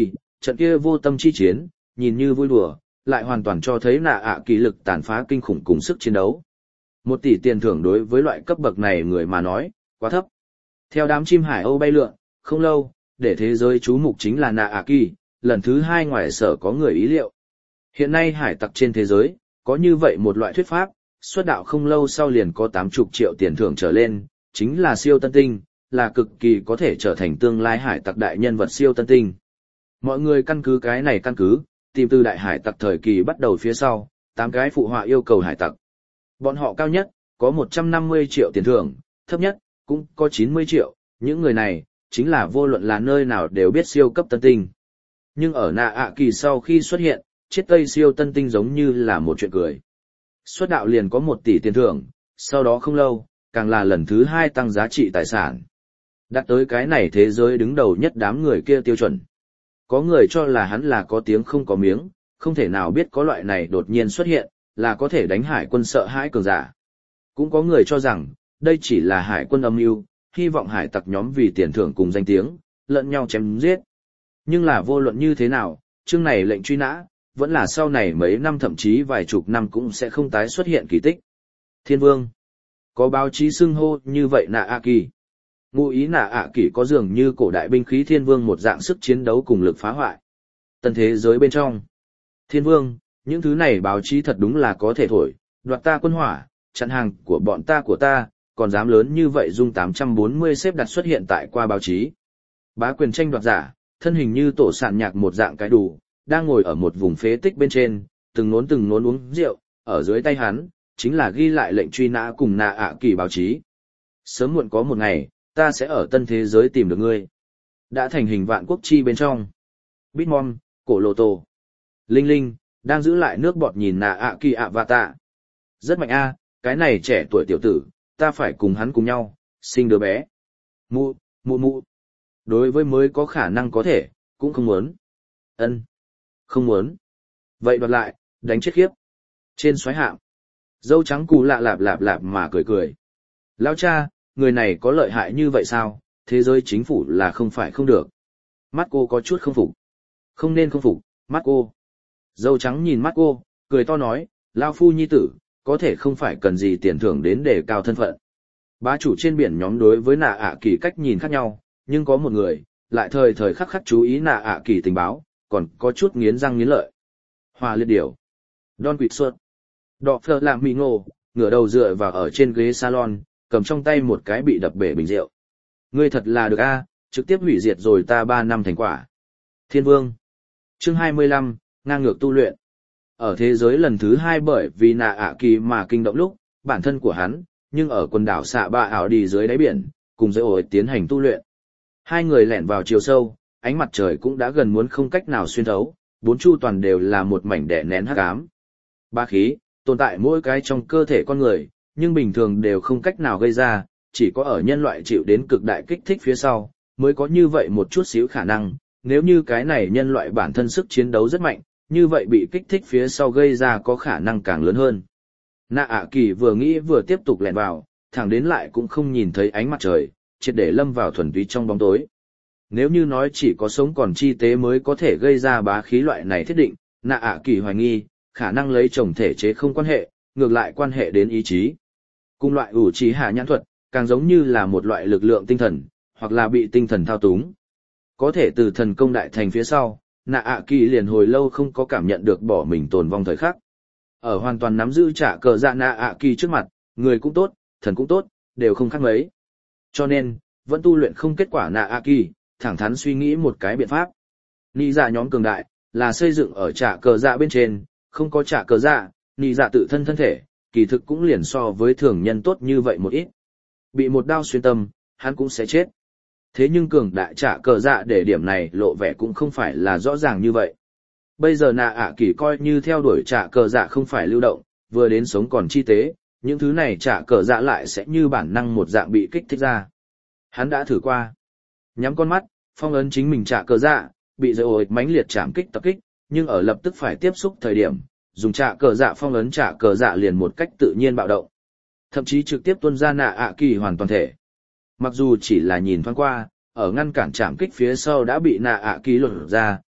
trận kia vô tâm chi chiến, nhìn như vui đùa, lại hoàn toàn cho thấy nạ ạ kỳ lực tàn phá kinh khủng cùng sức chiến đấu. Một tỷ tiền thưởng đối với loại cấp bậc này người mà nói, quá thấp. Theo đám chim hải âu bay lượn, không lâu, để thế giới chú mục chính là nạ ạ kỳ, lần thứ hai ngoài sở có người ý liệu. Hiện nay hải tặc trên thế giới, có như vậy một loại thuyết pháp, xuất đạo không lâu sau liền có tám mươi triệu tiền thưởng trở lên, chính là siêu tân tinh, là cực kỳ có thể trở thành tương lai hải tặc đại nhân vật siêu tân tinh. Mọi người căn cứ cái này căn cứ, tìm từ đại hải tặc thời kỳ bắt đầu phía sau, tám cái phụ họa yêu cầu hải tặc. Bọn họ cao nhất, có một trăm năm mươi triệu tiền thưởng, thấp nhất, cũng có chín mươi triệu, những người này, chính là vô luận là nơi nào đều biết siêu cấp tân tinh. Nhưng ở nạ ạ kỳ sau khi xuất hiện, chết tây siêu tân tinh giống như là một chuyện cười. Xuất đạo liền có một tỷ tiền thưởng, sau đó không lâu, càng là lần thứ hai tăng giá trị tài sản. Đạt tới cái này thế giới đứng đầu nhất đám người kia tiêu chuẩn. Có người cho là hắn là có tiếng không có miếng, không thể nào biết có loại này đột nhiên xuất hiện, là có thể đánh hải quân sợ hãi cường giả. Cũng có người cho rằng, đây chỉ là hải quân âm mưu, hy vọng hải tặc nhóm vì tiền thưởng cùng danh tiếng, lẫn nhau chém giết. Nhưng là vô luận như thế nào, chương này lệnh truy nã, vẫn là sau này mấy năm thậm chí vài chục năm cũng sẽ không tái xuất hiện kỳ tích. Thiên Vương. Có báo chí xưng hô như vậy nạ ạ kỳ. Ngụ ý nạ ạ kỳ có dường như cổ đại binh khí Thiên Vương một dạng sức chiến đấu cùng lực phá hoại. Tân thế giới bên trong. Thiên Vương, những thứ này báo chí thật đúng là có thể thổi, đoạt ta quân hỏa, chặn hàng của bọn ta của ta, còn dám lớn như vậy dung tám trăm bốn mươi xếp đặt xuất hiện tại qua báo chí. Bá quyền tranh đoạt giả, thân hình như tổ sản nhạc một dạng cái đủ, đang ngồi ở một vùng phế tích bên trên, từng nốn từng nốn uống rượu, ở dưới tay hắn, chính là ghi lại lệnh truy nã cùng nạ ạ kỳ báo chí. Sớm muộn có một ngày, ta sẽ ở tân thế giới tìm được ngươi. Đã thành hình vạn quốc chi bên trong. Bitmom, cổ lô tô. Linh Linh, đang giữ lại nước bọt nhìn nạ ạ kỳ ạ và tạ. Rất mạnh a, cái này trẻ tuổi tiểu tử, ta phải cùng hắn cùng nhau, sinh đứa bé. Mụ, mụ mụ. Đối với mới có khả năng có thể, cũng không muốn. Ân, không muốn. Vậy đoạt lại, đánh chết khiếp. Trên xoáy hạm, dâu trắng cù lạ lạp lạp lạp mà cười cười. Lão cha, người này có lợi hại như vậy sao, thế giới chính phủ là không phải không được. Mắt cô có chút không phục. Không nên không phục, mắt cô. Dâu trắng nhìn mắt cô, cười to nói, Lao phu nhi tử, có thể không phải cần gì tiền thưởng đến để cao thân phận. Bá chủ trên biển nhóm đối với nạ ạ kỳ cách nhìn khác nhau, nhưng có một người, lại thời thời khắc khắc chú ý nạ ạ kỳ tình báo, còn có chút nghiến răng nghiến lợi. Hòa liệt điểu. Don quỵt suốt. Đọ phở làm mì ngô, ngửa đầu dựa vào ở trên ghế salon, cầm trong tay một cái bị đập bể bình rượu. Ngươi thật là được a, trực tiếp hủy diệt rồi ta ba năm thành quả. Thiên Vương. Chương hai mươi lăm, ngang ngược tu luyện. Ở thế giới lần thứ hai bởi vì nạ ạ kỳ mà kinh động lúc, bản thân của hắn, nhưng ở quần đảo xạ ba ảo đi dưới đáy biển, cùng dây ổi tiến hành tu luyện. Hai người lẻn vào chiều sâu, ánh mặt trời cũng đã gần muốn không cách nào xuyên thấu, bốn chu toàn đều là một mảnh đè nén hắc ám. Ba khí, tồn tại mỗi cái trong cơ thể con người, nhưng bình thường đều không cách nào gây ra, chỉ có ở nhân loại chịu đến cực đại kích thích phía sau, mới có như vậy một chút xíu khả năng, nếu như cái này nhân loại bản thân sức chiến đấu rất mạnh, như vậy bị kích thích phía sau gây ra có khả năng càng lớn hơn. Nạ ạ kỳ vừa nghĩ vừa tiếp tục lẻn vào, thẳng đến lại cũng không nhìn thấy ánh mặt trời, triệt để lâm vào thuần túy trong bóng tối. Nếu như nói chỉ có sống còn chi tế mới có thể gây ra bá khí loại này thiết định, nạ ạ kỳ hoài nghi, khả năng lấy chồng thể chế không quan hệ, ngược lại quan hệ đến ý chí. Cùng loại ủ trí hạ nhãn thuật, càng giống như là một loại lực lượng tinh thần, hoặc là bị tinh thần thao túng. Có thể từ thần công đại thành phía sau, nạ ạ kỳ liền hồi lâu không có cảm nhận được bỏ mình tồn vong thời khắc. Ở hoàn toàn nắm giữ trả cờ dạ nạ ạ kỳ trước mặt, người cũng tốt, thần cũng tốt, đều không khác mấy. Cho nên, vẫn tu luyện không kết quả nạ ạ kỳ, thẳng thắn suy nghĩ một cái biện pháp. Nị dạ nhóm cường đại, là xây dựng ở trả cờ dạ bên trên, không có trả cờ dạ, nị dạ tự thân thân thể, kỳ thực cũng liền so với thường nhân tốt như vậy một ít. Bị một đao xuyên tâm, hắn cũng sẽ chết. Thế nhưng cường đại trả cờ dạ để điểm này lộ vẻ cũng không phải là rõ ràng như vậy. Bây giờ nạ ạ kỳ coi như theo đuổi trả cờ dạ không phải lưu động, vừa đến sống còn chi tế, những thứ này trả cờ dạ lại sẽ như bản năng một dạng bị kích thích ra. Hắn đã thử qua. Nhắm con mắt, phong ấn chính mình trả cờ dạ, bị dây ổi mãnh liệt chạm kích tập kích, nhưng ở lập tức phải tiếp xúc thời điểm, dùng trả cờ dạ phong ấn trả cờ dạ liền một cách tự nhiên bạo động. Thậm chí trực tiếp tuôn ra nạ ạ kỳ hoàn toàn thể. Mặc dù chỉ là nhìn thoáng qua, ở ngăn cản chạm kích phía sau đã bị nạ ạ kỳ lột ra,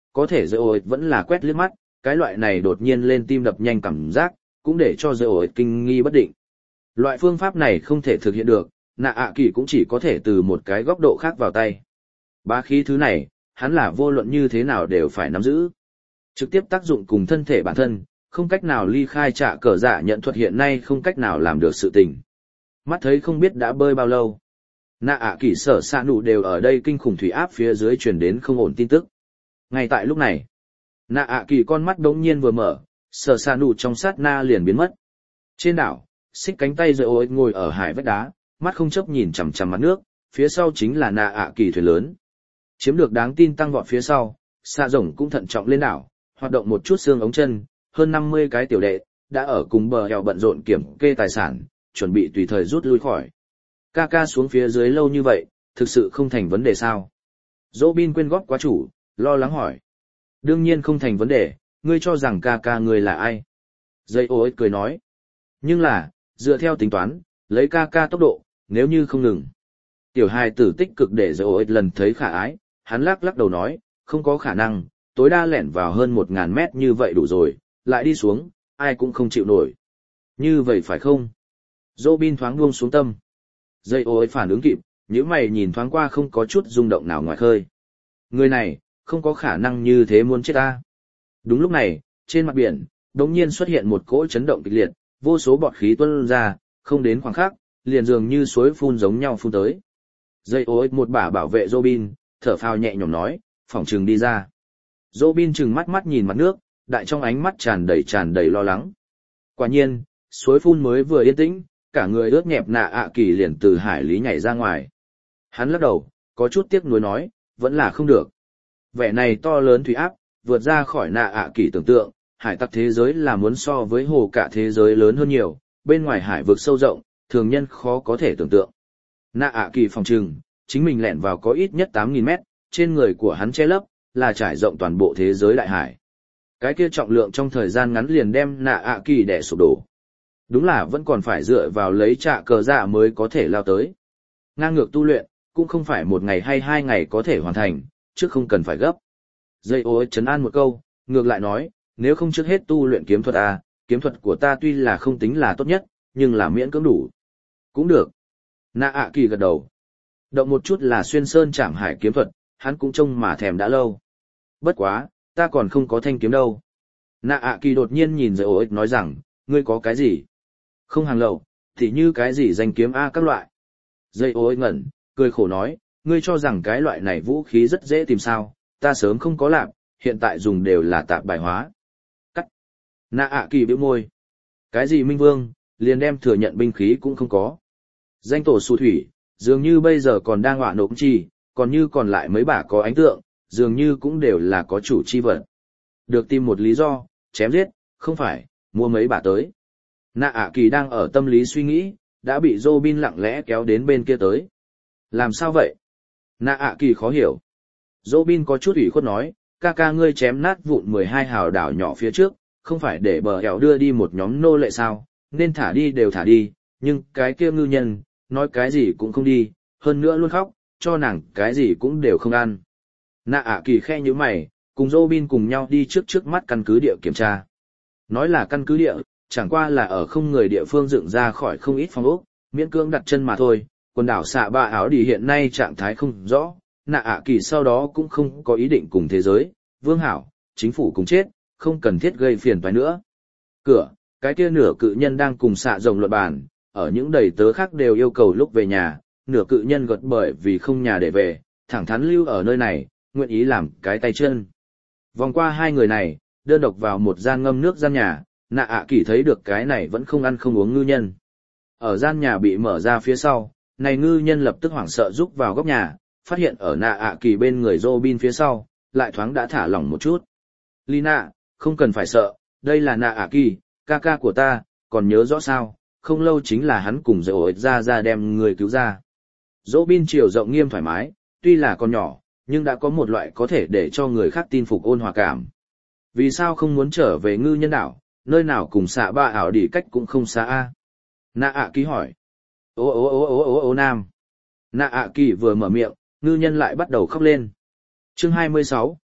có thể dây ổi vẫn là quét liếc mắt, cái loại này đột nhiên lên tim đập nhanh cảm giác, cũng để cho dây ổi kinh nghi bất định. Loại phương pháp này không thể thực hiện được, nạ ạ kỳ cũng chỉ có thể từ một cái góc độ khác vào tay. Bá khí thứ này, hắn là vô luận như thế nào đều phải nắm giữ. Trực tiếp tác dụng cùng thân thể bản thân, không cách nào ly khai trả cờ dạ nhận thuật hiện nay không cách nào làm được sự tình. Mắt thấy không biết đã bơi bao lâu. Nạ ạ kỳ sở xạ nụ đều ở đây kinh khủng thủy áp phía dưới truyền đến không ổn tin tức. Ngay tại lúc này, nạ ạ kỳ con mắt đống nhiên vừa mở, sở xạ nụ trong sát na liền biến mất. Trên đảo, xích cánh tay rơi ối ngồi ở hải vách đá, mắt không chớp nhìn chằm chằm mặt nước, phía sau chính là nạ ạ kỳ thuyền lớn. Chiếm được đáng tin tăng vọt phía sau, xạ rồng cũng thận trọng lên đảo, hoạt động một chút xương ống chân, hơn năm mươi cái tiểu đệ, đã ở cùng bờ eo bận rộn kiểm kê tài sản, chuẩn bị tùy thời rút lui khỏi. Ca ca xuống phía dưới lâu như vậy, thực sự không thành vấn đề sao? Dỗ bin quyên góp quá chủ, lo lắng hỏi. Đương nhiên không thành vấn đề, ngươi cho rằng ca ca ngươi là ai? Dây ối cười nói. Nhưng là, dựa theo tính toán, lấy ca ca tốc độ, nếu như không ngừng. Tiểu hài tử tích cực để dây ối lần thấy khả ái, hắn lắc lắc đầu nói, không có khả năng, tối đa lẻn vào hơn một ngàn mét như vậy đủ rồi, lại đi xuống, ai cũng không chịu nổi. Như vậy phải không? Dỗ bin thoáng buông xuống tâm. Dây ối phản ứng kịp, những mày nhìn thoáng qua không có chút rung động nào ngoài khơi. Người này, không có khả năng như thế muốn chết ta. Đúng lúc này, trên mặt biển, đột nhiên xuất hiện một cỗ chấn động kịch liệt, vô số bọt khí tuôn ra, không đến khoảng khắc, liền dường như suối phun giống nhau phun tới. Dây ối một bả bảo vệ Robin, thở phào nhẹ nhõm nói, phỏng trừng đi ra. Robin trừng mắt mắt nhìn mặt nước, đại trong ánh mắt tràn đầy tràn đầy lo lắng. Quả nhiên, suối phun mới vừa yên tĩnh, cả người ướt nhẹp nạ ạ kỳ liền từ hải lý nhảy ra ngoài. Hắn lắc đầu, có chút tiếc nuối nói, vẫn là không được. Vẻ này to lớn thủy áp, vượt ra khỏi nạ ạ kỳ tưởng tượng, hải tặc thế giới là muốn so với hồ cả thế giới lớn hơn nhiều, bên ngoài hải vực sâu rộng, thường nhân khó có thể tưởng tượng. Nạ ạ kỳ phòng trừng, chính mình lẻn vào có ít nhất tám nghìn mét, trên người của hắn che lấp, là trải rộng toàn bộ thế giới đại hải. Cái kia trọng lượng trong thời gian ngắn liền đem nạ ạ kỳ đè sụp đổ. Đúng là vẫn còn phải dựa vào lấy trạ cờ dạ mới có thể lao tới. Ngang ngược tu luyện, cũng không phải một ngày hay hai ngày có thể hoàn thành, chứ không cần phải gấp. Dây ô chấn an một câu, ngược lại nói, nếu không trước hết tu luyện kiếm thuật à, kiếm thuật của ta tuy là không tính là tốt nhất, nhưng là miễn cưỡng đủ. Cũng được. Nạ ạ kỳ gật đầu. Động một chút là xuyên sơn chạm hải kiếm thuật, hắn cũng trông mà thèm đã lâu. Bất quá, ta còn không có thanh kiếm đâu. Nạ ạ kỳ đột nhiên nhìn dây ô nói rằng, ngươi có cái gì? Không hàng lậu, thì như cái gì danh kiếm A các loại. Dây ô ngẩn, cười khổ nói, ngươi cho rằng cái loại này vũ khí rất dễ tìm sao, ta sớm không có làm, hiện tại dùng đều là tạp bài hóa. Cắt. Nạ ạ kỳ bĩu môi. Cái gì minh vương, liền đem thừa nhận binh khí cũng không có. Danh tổ su thủy, dường như bây giờ còn đang họa nộp chi, còn như còn lại mấy bả có ánh tượng, dường như cũng đều là có chủ chi vật. Được tìm một lý do, chém giết, không phải, mua mấy bả tới. Nạ ạ kỳ đang ở tâm lý suy nghĩ, đã bị Robin lặng lẽ kéo đến bên kia tới. Làm sao vậy? Nạ ạ kỳ khó hiểu. Robin có chút ủy khuất nói, ca ca ngươi chém nát vụn mười hai hào đảo nhỏ phía trước, không phải để bờ hẻo đưa đi một nhóm nô lệ sao, nên thả đi đều thả đi, nhưng cái kia ngư nhân, nói cái gì cũng không đi, hơn nữa luôn khóc, cho nàng cái gì cũng đều không ăn. Nạ ạ kỳ khe như mày, cùng Robin cùng nhau đi trước trước mắt căn cứ địa kiểm tra. Nói là căn cứ địa, chẳng qua là ở không người địa phương dựng ra khỏi không ít phòng ốc, miễn cưỡng đặt chân mà thôi. Quần đảo xạ ba áo đi hiện nay trạng thái không rõ, nạ ạ kỳ sau đó cũng không có ý định cùng thế giới, vương hảo, chính phủ cùng chết, không cần thiết gây phiền toái nữa. Cửa, cái kia nửa cự nhân đang cùng xạ rồng luận bàn, ở những đầy tớ khác đều yêu cầu lúc về nhà, nửa cự nhân gật bởi vì không nhà để về, thẳng thắn lưu ở nơi này, nguyện ý làm cái tay chân. Vòng qua hai người này, đơn độc vào một gian ngâm nước gian nhà, nạ ạ kỳ thấy được cái này vẫn không ăn không uống ngư nhân. Ở gian nhà bị mở ra phía sau, này ngư nhân lập tức hoảng sợ rúc vào góc nhà, phát hiện ở nạ ạ kỳ bên người Robin phía sau, lại thoáng đã thả lỏng một chút. Lina, không cần phải sợ, đây là nạ ạ kỳ, ca ca của ta, còn nhớ rõ sao, không lâu chính là hắn cùng dạy ổi ra ra đem người cứu ra. Robin chiều rộng nghiêm thoải mái, tuy là con nhỏ, nhưng đã có một loại có thể để cho người khác tin phục ôn hòa cảm. Vì sao không muốn trở về ngư nhân đảo, nơi nào cùng xạ ba ảo đi cách cũng không xa a. Nạ ạ kỳ hỏi. Ô ô ô ô ô ô nam. Nạ ạ kỳ vừa mở miệng, ngư nhân lại bắt đầu khóc lên. Chương hai mươi sáu,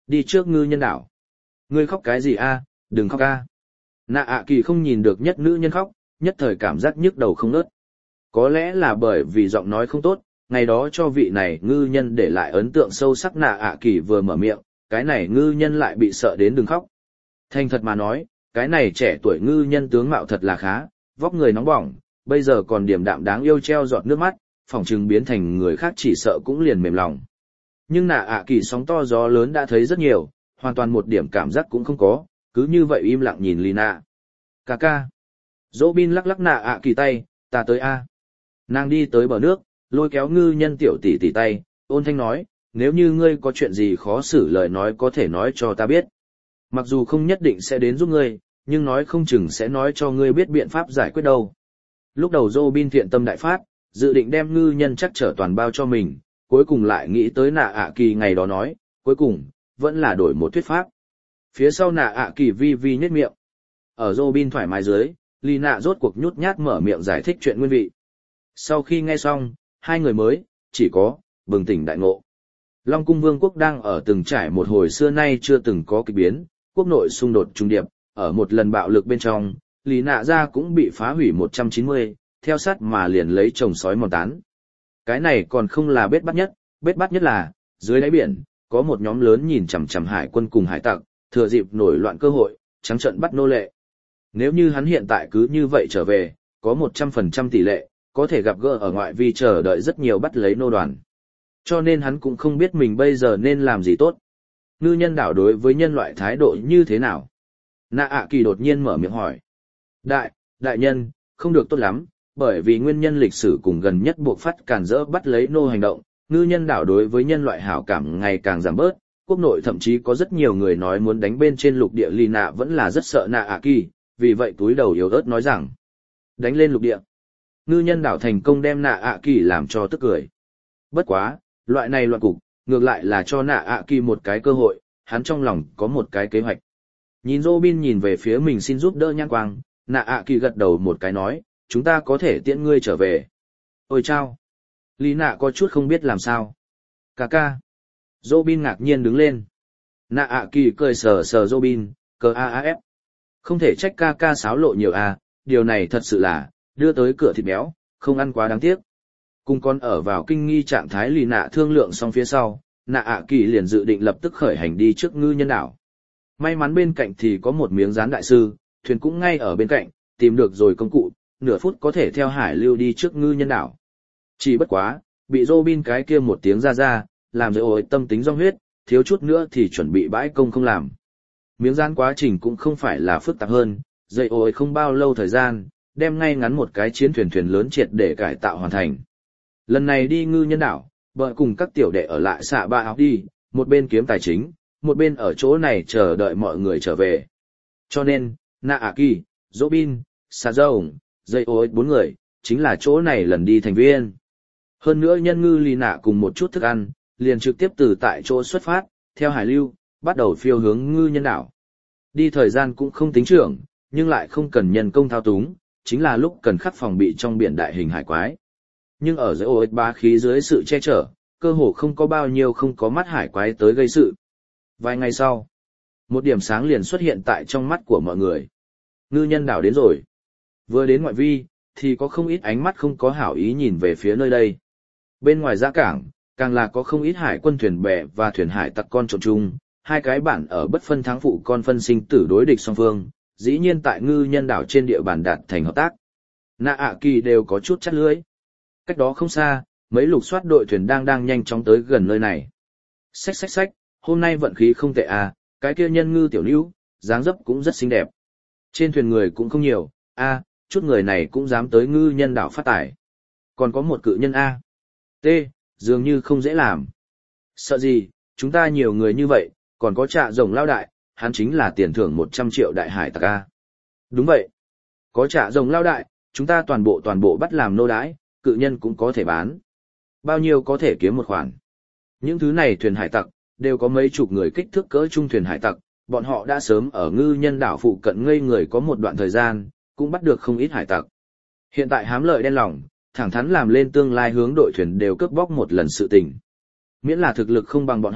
đi trước ngư nhân đảo. Ngươi khóc cái gì a? Đừng khóc a. Nạ ạ kỳ không nhìn được nhất nữ nhân khóc, nhất thời cảm giác nhức đầu không ngớt. Có lẽ là bởi vì giọng nói không tốt, ngày đó cho vị này ngư nhân để lại ấn tượng sâu sắc. Nạ ạ kỳ vừa mở miệng, cái này ngư nhân lại bị sợ đến đừng khóc. Thành thật mà nói, cái này trẻ tuổi ngư nhân tướng mạo thật là khá, vóc người nóng bỏng, bây giờ còn điềm đạm đáng yêu treo giọt nước mắt, phỏng chừng biến thành người khác chỉ sợ cũng liền mềm lòng. Nhưng nạ ạ kỳ sóng to gió lớn đã thấy rất nhiều, hoàn toàn một điểm cảm giác cũng không có, cứ như vậy im lặng nhìn Lina. Cà ca. Robin lắc lắc nạ ạ kỳ tay, ta tới a. Nàng đi tới bờ nước, lôi kéo ngư nhân tiểu tỷ tỷ tay, ôn thanh nói, nếu như ngươi có chuyện gì khó xử lời nói có thể nói cho ta biết. Mặc dù không nhất định sẽ đến giúp ngươi, nhưng nói không chừng sẽ nói cho ngươi biết biện pháp giải quyết đâu. Lúc đầu Robin thiện tâm đại phát, dự định đem ngư nhân chắc trở toàn bao cho mình, cuối cùng lại nghĩ tới nạ ạ kỳ ngày đó nói, cuối cùng, vẫn là đổi một thuyết pháp. Phía sau nạ ạ kỳ vi vi nhếch miệng. Ở Robin thoải mái dưới, Lina rốt cuộc nhút nhát mở miệng giải thích chuyện nguyên vị. Sau khi nghe xong, hai người mới, chỉ có, bừng tỉnh đại ngộ. Long Cung Vương quốc đang ở từng trải một hồi xưa nay chưa từng có kỳ biến, quốc nội xung đột trung điệp, ở một lần bạo lực bên trong, Lý Nạ gia cũng bị phá hủy một trăm chín mươi, theo sát mà liền lấy chồng sói mòn tán. Cái này còn không là bết bát nhất, bết bát nhất là, dưới đáy biển, có một nhóm lớn nhìn chằm chằm hải quân cùng hải tặc, thừa dịp nổi loạn cơ hội, trắng trợn bắt nô lệ. Nếu như hắn hiện tại cứ như vậy trở về, có một trăm phần trăm tỷ lệ, có thể gặp gỡ ở ngoại vi chờ đợi rất nhiều bắt lấy nô đoàn. Cho nên hắn cũng không biết mình bây giờ nên làm gì tốt. Ngư nhân đảo đối với nhân loại thái độ như thế nào? Nạ ạ kỳ đột nhiên mở miệng hỏi. Đại, đại nhân, không được tốt lắm, bởi vì nguyên nhân lịch sử cùng gần nhất buộc phát cản rỡ bắt lấy nô hành động, ngư nhân đảo đối với nhân loại hảo cảm ngày càng giảm bớt, quốc nội thậm chí có rất nhiều người nói muốn đánh bên trên lục địa. Lì nạ vẫn là rất sợ nạ ạ kỳ, vì vậy túi đầu yếu ớt nói rằng, đánh lên lục địa. Ngư nhân đảo thành công đem nạ ạ kỳ làm cho tức cười. Bất quá, loại này loạn cục, ngược lại là cho nạ ạ kỳ một cái cơ hội, hắn trong lòng có một cái kế hoạch. Nhìn Robin nhìn về phía mình xin giúp đỡ nhãn quang, nạ ạ kỳ gật đầu một cái nói, chúng ta có thể tiễn ngươi trở về. Ôi chao! Lý nạ có chút không biết làm sao. Cà ca! Robin ngạc nhiên đứng lên. Nạ ạ kỳ cười sờ sờ Robin, cờ a a ép. Không thể trách ca ca xáo lộ nhiều à, điều này thật sự là, đưa tới cửa thịt béo, không ăn quá đáng tiếc. Cùng con ở vào kinh nghi trạng thái lì nạ thương lượng xong phía sau, nạ ạ kỳ liền dự định lập tức khởi hành đi trước ngư nhân đảo. May mắn bên cạnh thì có một miếng rán đại sư, thuyền cũng ngay ở bên cạnh, tìm được rồi công cụ, nửa phút có thể theo hải lưu đi trước ngư nhân đảo. Chỉ bất quá, bị Robin cái kia một tiếng ra ra, làm dậy ổi tâm tính rong huyết, thiếu chút nữa thì chuẩn bị bãi công không làm. Miếng rán quá trình cũng không phải là phức tạp hơn, dậy ổi không bao lâu thời gian, đem ngay ngắn một cái chiến thuyền thuyền lớn triệt để cải tạo hoàn thành. Lần này đi ngư nhân đảo, vợ cùng các tiểu đệ ở lại xạ ba áo đi, một bên kiếm tài chính, một bên ở chỗ này chờ đợi mọi người trở về. Cho nên, Na Aki, Robin, Sa Dông, dây ối bốn người, chính là chỗ này lần đi thành viên. Hơn nữa nhân ngư lì nạ cùng một chút thức ăn, liền trực tiếp từ tại chỗ xuất phát, theo hải lưu, bắt đầu phiêu hướng ngư nhân đảo. Đi thời gian cũng không tính trưởng, nhưng lại không cần nhân công thao túng, chính là lúc cần khắc phòng bị trong biển đại hình hải quái. Nhưng ở dưới ối bá khí dưới sự che chở, cơ hồ không có bao nhiêu không có mắt hải quái tới gây sự. Vài ngày sau, một điểm sáng liền xuất hiện tại trong mắt của mọi người. Ngư nhân đảo đến rồi. Vừa đến ngoại vi, thì có không ít ánh mắt không có hảo ý nhìn về phía nơi đây. Bên ngoài ra cảng, càng là có không ít hải quân thuyền bè và thuyền hải tặc con trộn chung, hai cái bản ở bất phân thắng phụ con phân sinh tử đối địch song phương, dĩ nhiên tại ngư nhân đảo trên địa bàn đạt thành hợp tác. Na ạ kỳ đều có chút chắt lưỡi. Cách đó không xa, mấy lục soát đội thuyền đang đang nhanh chóng tới gần nơi này. Xách xách xách, hôm nay vận khí không tệ à, cái kia nhân ngư tiểu nữ, dáng dấp cũng rất xinh đẹp. Trên thuyền người cũng không nhiều, a, à, chút người này cũng dám tới ngư nhân đảo phát tải. Còn có một cự nhân A. T, dường như không dễ làm. Sợ gì, chúng ta nhiều người như vậy, còn có trạ rồng lao đại, hắn chính là tiền thưởng một trăm triệu đại hải tặc A. Đúng vậy. Có trạ rồng lao đại, chúng ta toàn bộ toàn bộ bắt làm nô đái, cự nhân cũng có thể bán. Bao nhiêu có thể kiếm một khoản. Những thứ này thuyền hải tặc, đều có mấy chục người kích thước cỡ trung thuyền hải tặc, bọn họ đã sớm ở ngư nhân đảo phụ cận ngây người có một đoạn thời gian, cũng bắt được không ít hải tặc. Hiện tại hám lợi đen lòng, thẳng thắn làm lên tương lai hướng đội thuyền đều cướp bóc một lần sự tình. Miễn là thực lực không bằng bọn họ,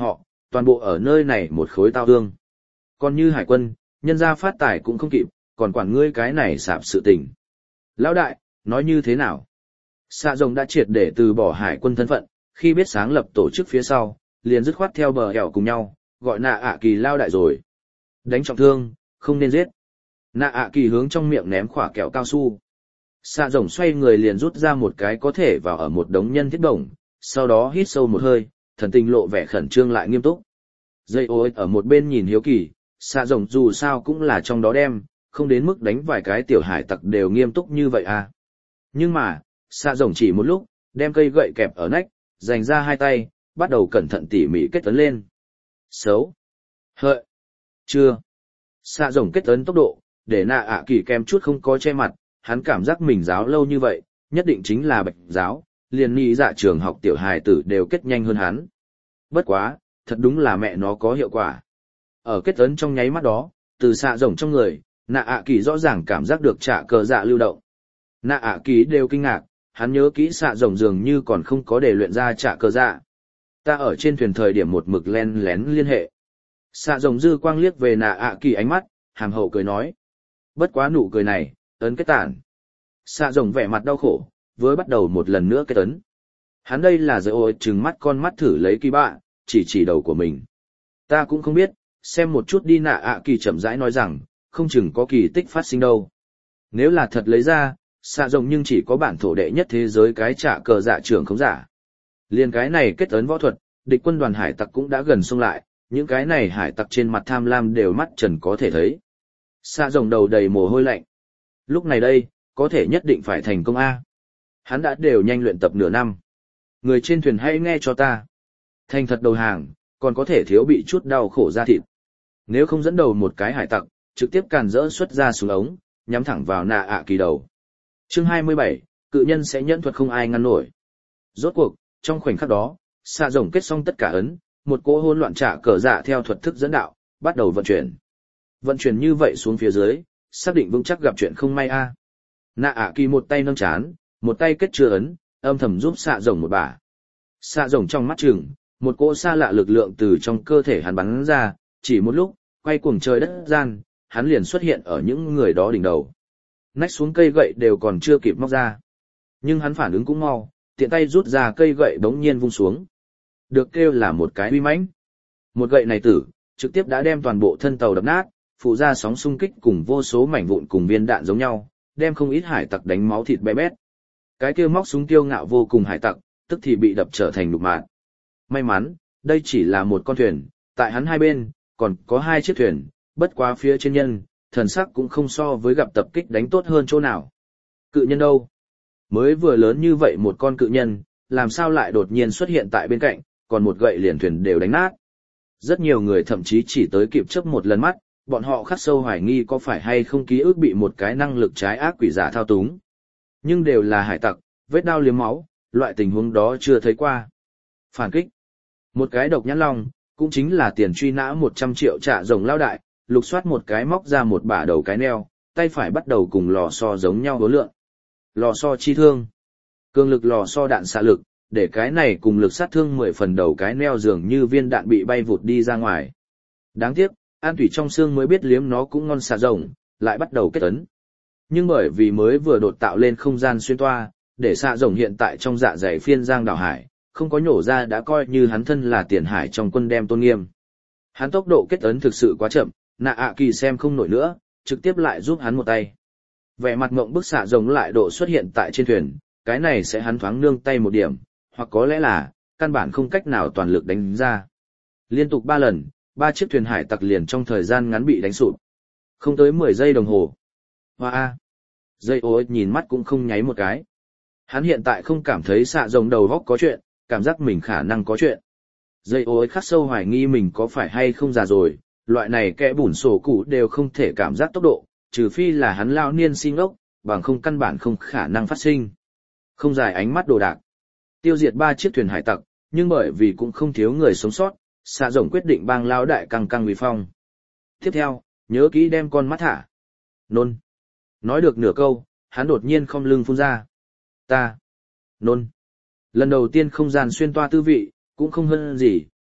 toàn bộ ở nơi này một khối tao hương. Còn như hải quân, nhân gia phát tài cũng không kịp, còn quản ngươi cái này sạp sự tình. Lão đại, nói như thế nào? Xạ rồng đã triệt để từ bỏ hải quân thân phận, khi biết sáng lập tổ chức phía sau, liền dứt khoát theo bờ hẻo cùng nhau, gọi nạ ạ kỳ lao đại rồi. Đánh trọng thương, không nên giết. Nạ ạ kỳ hướng trong miệng ném quả kẹo cao su. Xạ rồng xoay người liền rút ra một cái có thể vào ở một đống nhân thiết đồng, sau đó hít sâu một hơi, thần tình lộ vẻ khẩn trương lại nghiêm túc. Dây ôi ở một bên nhìn hiếu kỳ, xạ rồng dù sao cũng là trong đó đem, không đến mức đánh vài cái tiểu hải tặc đều nghiêm túc như vậy à. Nhưng mà, xạ rồng chỉ một lúc, đem cây gậy kẹp ở nách, dành ra hai tay, bắt đầu cẩn thận tỉ mỉ kết ấn lên. Xấu. Hợi. Chưa. Xạ rồng kết ấn tốc độ, để nạ ạ kỳ kem chút không có che mặt, hắn cảm giác mình giáo lâu như vậy, nhất định chính là bạch giáo, liền nghĩ dạ trường học tiểu hài tử đều kết nhanh hơn hắn. Bất quá, thật đúng là mẹ nó có hiệu quả. Ở kết ấn trong nháy mắt đó, từ xạ rồng trong người, nạ ạ kỳ rõ ràng cảm giác được trả cờ dạ lưu động. Nạ ạ kỳ đều kinh ngạc, hắn nhớ kỹ xạ rồng dường như còn không có để luyện ra trả cờ dạ. Ta ở trên thuyền thời điểm một mực len lén liên hệ. Xạ rồng dư quang liếc về nạ ạ kỳ ánh mắt, hàm hậu cười nói. Bất quá nụ cười này, ấn kết tản. Xạ rồng vẻ mặt đau khổ, với bắt đầu một lần nữa kết ấn. Hắn đây là giới ôi trừng mắt con mắt thử lấy kỳ bạ, chỉ chỉ đầu của mình. Ta cũng không biết, xem một chút đi nạ ạ kỳ chậm rãi nói rằng, không chừng có kỳ tích phát sinh đâu. Nếu là thật lấy ra, xạ rồng nhưng chỉ có bản thổ đệ nhất thế giới cái trả cờ dạ trưởng không giả. Liên cái này kết ấn võ thuật, địch quân đoàn hải tặc cũng đã gần xông lại, những cái này hải tặc trên mặt tham lam đều mắt trần có thể thấy. Xạ rồng đầu đầy mồ hôi lạnh. Lúc này đây, có thể nhất định phải thành công A. Hắn đã đều nhanh luyện tập nửa năm. Người trên thuyền hãy nghe cho ta. Thành thật đầu hàng, còn có thể thiếu bị chút đau khổ ra thịt. Nếu không dẫn đầu một cái hải tặc, trực tiếp càn rỡ xuất ra xuống ống, nhắm thẳng vào nạ ạ kỳ đầu. Chương hai mươi bảy, cự nhân sẽ nhẫn thuật không ai ngăn nổi. Rốt cuộc, trong khoảnh khắc đó, xạ rồng kết xong tất cả ấn, một cỗ hỗn loạn trả cờ dạ theo thuật thức dẫn đạo, bắt đầu vận chuyển. Vận chuyển như vậy xuống phía dưới, xác định vững chắc gặp chuyện không may a. Nạ ạ kỳ một tay nâng chán, một tay kết chưa ấn, âm thầm giúp xạ rồng một bà. Xạ rồng trong mắt chừng, một cỗ xa lạ lực lượng từ trong cơ thể hắn bắn ra, chỉ một lúc, quay cuồng trời đất gian, hắn liền xuất hiện ở những người đó đỉnh đầu. Nách xuống cây gậy đều còn chưa kịp móc ra. Nhưng hắn phản ứng cũng mau, tiện tay rút ra cây gậy bỗng nhiên vung xuống. Được kêu là một cái uy mãnh. Một gậy này tử, trực tiếp đã đem toàn bộ thân tàu đập nát, phụ ra sóng xung kích cùng vô số mảnh vụn cùng viên đạn giống nhau, đem không ít hải tặc đánh máu thịt bé bét. Cái kia móc súng tiêu ngạo vô cùng hải tặc, tức thì bị đập trở thành đục mạng. May mắn, đây chỉ là một con thuyền, tại hắn hai bên, còn có hai chiếc thuyền, bất quá phía trên nhân, thần sắc cũng không so với gặp tập kích đánh tốt hơn chỗ nào. Cự nhân đâu? Mới vừa lớn như vậy một con cự nhân, làm sao lại đột nhiên xuất hiện tại bên cạnh, còn một gậy liền thuyền đều đánh nát. Rất nhiều người thậm chí chỉ tới kịp chớp một lần mắt, bọn họ khắc sâu hoài nghi có phải hay không ký ức bị một cái năng lực trái ác quỷ giả thao túng. Nhưng đều là hải tặc, vết đao liếm máu, loại tình huống đó chưa thấy qua. Phản kích. Một cái độc nhãn long, cũng chính là tiền truy nã một trăm triệu trả rồng lao đại, lục soát một cái móc ra một bả đầu cái neo, tay phải bắt đầu cùng lò xo giống nhau hối lượng. Lò xo chi thương. Cường lực lò xo đạn xạ lực, để cái này cùng lực sát thương mười phần đầu cái neo dường như viên đạn bị bay vụt đi ra ngoài. Đáng tiếc, An Thủy trong xương mới biết liếm nó cũng ngon xạ rồng, lại bắt đầu kết ấn. Nhưng bởi vì mới vừa đột tạo lên không gian xuyên toa, để xạ rồng hiện tại trong dạ dày phiên giang đảo hải, không có nhổ ra đã coi như hắn thân là tiền hải trong quân đem tôn nghiêm. Hắn tốc độ kết ấn thực sự quá chậm, nạ ạ kỳ xem không nổi nữa, trực tiếp lại giúp hắn một tay. Vẻ mặt ngộng bức xạ rồng lại độ xuất hiện tại trên thuyền, cái này sẽ hắn thoáng nương tay một điểm, hoặc có lẽ là, căn bản không cách nào toàn lực đánh ra. Liên tục ba lần, ba chiếc thuyền hải tặc liền trong thời gian ngắn bị đánh sụp. Không tới mười giây đồng hồ. Hoa a. Dây ô nhìn mắt cũng không nháy một cái. Hắn hiện tại không cảm thấy xạ rồng đầu góc có chuyện, cảm giác mình khả năng có chuyện. Dây ô khắc sâu hoài nghi mình có phải hay không già rồi, loại này kẻ bùn sổ cụ đều không thể cảm giác tốc độ, trừ phi là hắn lao niên si ngốc, bằng không căn bản không khả năng phát sinh. Không dài ánh mắt đồ đạc. Tiêu diệt ba chiếc thuyền hải tặc, nhưng bởi vì cũng không thiếu người sống sót, xạ rồng quyết định bang lao đại căng căng uy phong. Tiếp theo, nhớ kỹ đem con mắt thả. Nôn. Nói được nửa câu, hắn đột nhiên không lưng phun ra. Ta. Nôn. Lần đầu tiên không gian xuyên toa tư vị, cũng không hơn gì,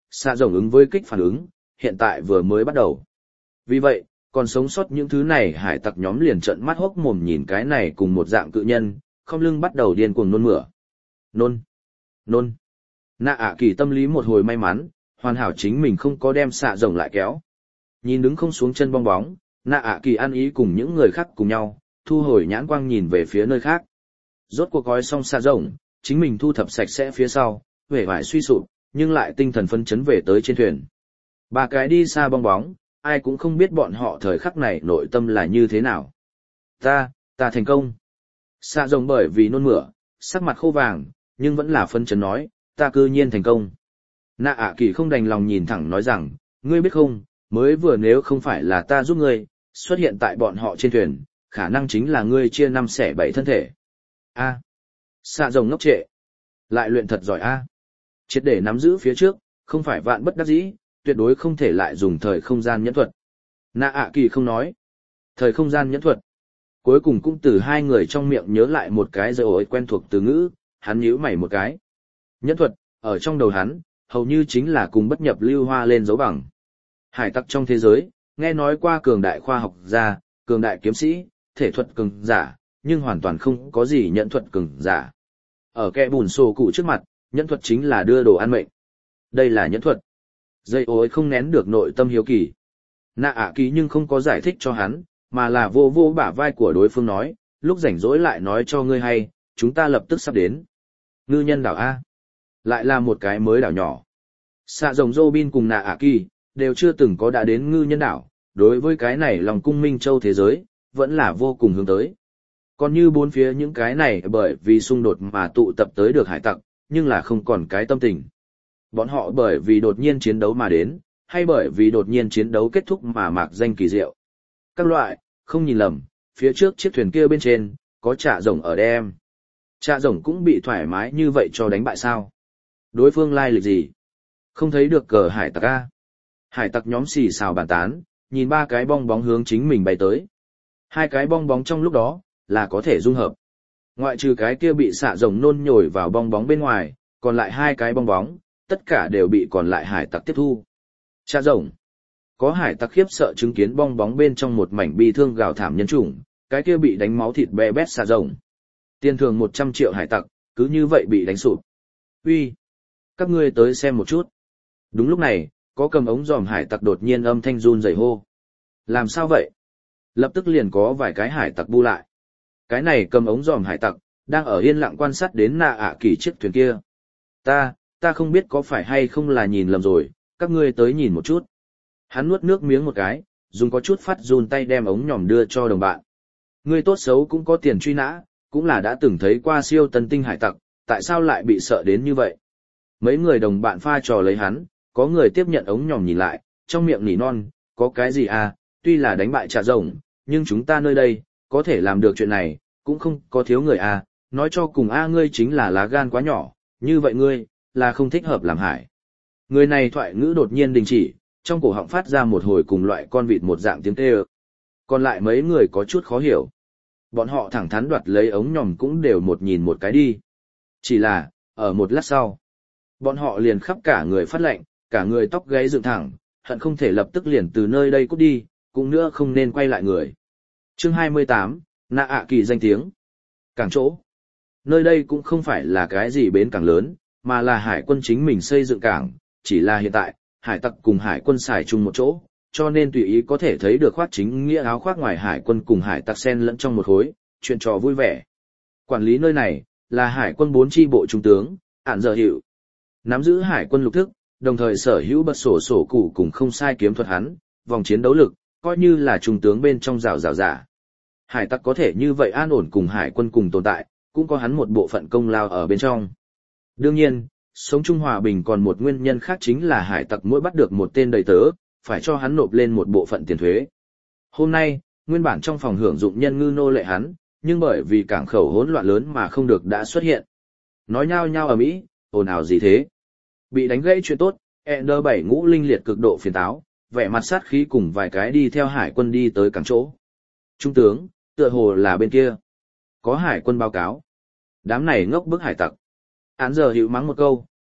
xạ rồng ứng với kích phản ứng, hiện tại vừa mới bắt đầu. Vì vậy, còn sống sót những thứ này hải tặc nhóm liền trợn mắt hốc mồm nhìn cái này cùng một dạng cự nhân, không lưng bắt đầu điên cuồng nôn mửa. Nôn, nôn. Nạ ạ kỳ tâm lý một hồi may mắn, hoàn hảo chính mình không có đem xạ rồng lại kéo. Nhìn đứng không xuống chân bong bóng, nạ ạ kỳ ăn ý cùng những người khác cùng nhau, thu hồi nhãn quang nhìn về phía nơi khác. Rốt cuộc gói xong xạ rồng, chính mình thu thập sạch sẽ phía sau, vẻ vải suy sụp, nhưng lại tinh thần phấn chấn về tới trên thuyền. Ba cái đi xa bong bóng, ai cũng không biết bọn họ thời khắc này nội tâm là như thế nào. Ta, ta thành công. Xạ rồng bởi vì nôn mửa, sắc mặt khô vàng, nhưng vẫn là phấn chấn nói, ta cư nhiên thành công. Nạ ạ kỳ không đành lòng nhìn thẳng nói rằng, ngươi biết không, mới vừa nếu không phải là ta giúp ngươi, xuất hiện tại bọn họ trên thuyền, khả năng chính là ngươi chia năm xẻ bảy thân thể. A. Xạ rồng ngốc trệ. Lại luyện thật giỏi a. Triệt để nắm giữ phía trước, không phải vạn bất đắc dĩ, tuyệt đối không thể lại dùng thời không gian nhẫn thuật. Nạ ạ kỳ không nói. Thời không gian nhẫn thuật. Cuối cùng cũng từ hai người trong miệng nhớ lại một cái dây ối quen thuộc từ ngữ, hắn nhíu mày một cái. Nhẫn thuật, ở trong đầu hắn, hầu như chính là cùng bất nhập lưu hoa lên dấu bằng. Hải tặc trong thế giới, nghe nói qua cường đại khoa học gia, cường đại kiếm sĩ, thể thuật cường giả, nhưng hoàn toàn không có gì nhẫn thuật cường giả. Ở kẻ bùn sổ cụ trước mặt, nhẫn thuật chính là đưa đồ ăn mệnh. Đây là nhẫn thuật. Dây ối không nén được nội tâm hiếu kỳ. Nạ ạ kỳ nhưng không có giải thích cho hắn, mà là vô vô bả vai của đối phương nói, lúc rảnh rỗi lại nói cho ngươi hay, chúng ta lập tức sắp đến. Ngư nhân đảo A. Lại là một cái mới đảo nhỏ. Xạ rồng Robin cùng nạ ạ kỳ, đều chưa từng có đã đến ngư nhân đảo, đối với cái này lòng cung minh châu thế giới, vẫn là vô cùng hướng tới. Còn như bốn phía những cái này bởi vì xung đột mà tụ tập tới được hải tặc, nhưng là không còn cái tâm tình. Bọn họ bởi vì đột nhiên chiến đấu mà đến, hay bởi vì đột nhiên chiến đấu kết thúc mà mạc danh kỳ diệu. Các loại, không nhìn lầm, phía trước chiếc thuyền kia bên trên, có trạ rồng ở đem. Trạ rồng cũng bị thoải mái như vậy cho đánh bại sao? Đối phương lai lịch gì? Không thấy được cờ hải tặc a. Hải tặc nhóm xì xào bàn tán, nhìn ba cái bong bóng hướng chính mình bay tới. Hai cái bong bóng trong lúc đó, là có thể dung hợp. Ngoại trừ cái kia bị xạ rồng nôn nhồi vào bong bóng bên ngoài, còn lại hai cái bong bóng, tất cả đều bị còn lại hải tặc tiếp thu. Trạ rồng. Có hải tặc khiếp sợ chứng kiến bong bóng bên trong một mảnh bi thương gào thảm nhân chủng, cái kia bị đánh máu thịt be bét xạ rồng. Tiền thường một trăm triệu hải tặc, cứ như vậy bị đánh sụp. Uy, các ngươi tới xem một chút. Đúng lúc này, có cầm ống dòm hải tặc đột nhiên âm thanh run rẩy hô. Làm sao vậy? Lập tức liền có vài cái hải tặc bu lại. Cái này cầm ống dòm hải tặc, đang ở yên lặng quan sát đến nạ ạ kỳ chiếc thuyền kia. Ta, ta không biết có phải hay không là nhìn lầm rồi, các ngươi tới nhìn một chút. Hắn nuốt nước miếng một cái, dùng có chút phát run tay đem ống nhòm đưa cho đồng bạn. Ngươi tốt xấu cũng có tiền truy nã, cũng là đã từng thấy qua siêu tân tinh hải tặc, tại sao lại bị sợ đến như vậy? Mấy người đồng bạn pha trò lấy hắn, có người tiếp nhận ống nhòm nhìn lại, trong miệng nỉ non, có cái gì à, tuy là đánh bại trạ rồng, nhưng chúng ta nơi đây, có thể làm được chuyện này, cũng không có thiếu người à, nói cho cùng a ngươi chính là lá gan quá nhỏ, như vậy ngươi, là không thích hợp làm hải. Người này thoại ngữ đột nhiên đình chỉ, trong cổ họng phát ra một hồi cùng loại con vịt một dạng tiếng kêu. Còn lại mấy người có chút khó hiểu. Bọn họ thẳng thắn đoạt lấy ống nhòm cũng đều một nhìn một cái đi. Chỉ là, ở một lát sau, bọn họ liền khắp cả người phát lệnh, cả người tóc gáy dựng thẳng, hận không thể lập tức liền từ nơi đây cút đi, cũng nữa không nên quay lại người. Chương hai mươi tám, Nạ ạ kỳ danh tiếng. Cảng chỗ. Nơi đây cũng không phải là cái gì bến cảng lớn, mà là hải quân chính mình xây dựng cảng, chỉ là hiện tại, hải tặc cùng hải quân xài chung một chỗ, cho nên tùy ý có thể thấy được khoác chính nghĩa áo khoác ngoài hải quân cùng hải tặc xen lẫn trong một khối, chuyện trò vui vẻ. Quản lý nơi này, là hải quân bốn chi bộ trung tướng, ản giờ hiệu. Nắm giữ hải quân lục thức, đồng thời sở hữu bật sổ sổ cụ cùng không sai kiếm thuật hắn, vòng chiến đấu lực, coi như là trung tướng bên trong rào rào giả. Hải tặc có thể như vậy an ổn cùng hải quân cùng tồn tại, cũng có hắn một bộ phận công lao ở bên trong. Đương nhiên, sống chung hòa bình còn một nguyên nhân khác chính là hải tặc mỗi bắt được một tên đầy tớ, phải cho hắn nộp lên một bộ phận tiền thuế. Hôm nay, nguyên bản trong phòng hưởng dụng nhân ngư nô lệ hắn, nhưng bởi vì cảng khẩu hỗn loạn lớn mà không được đã xuất hiện. Nói nhao nhao ở Mỹ, ồn ào gì thế? Bị đánh gãy chuyện tốt, Ender bảy ngũ linh liệt cực độ phiền táo, vẻ mặt sát khí cùng vài cái đi theo hải quân đi tới cảng chỗ. Trung tướng, tựa hồ là bên kia. Có hải quân báo cáo. Đám này ngốc bức hải tặc. Án giờ hiệu mắng một câu,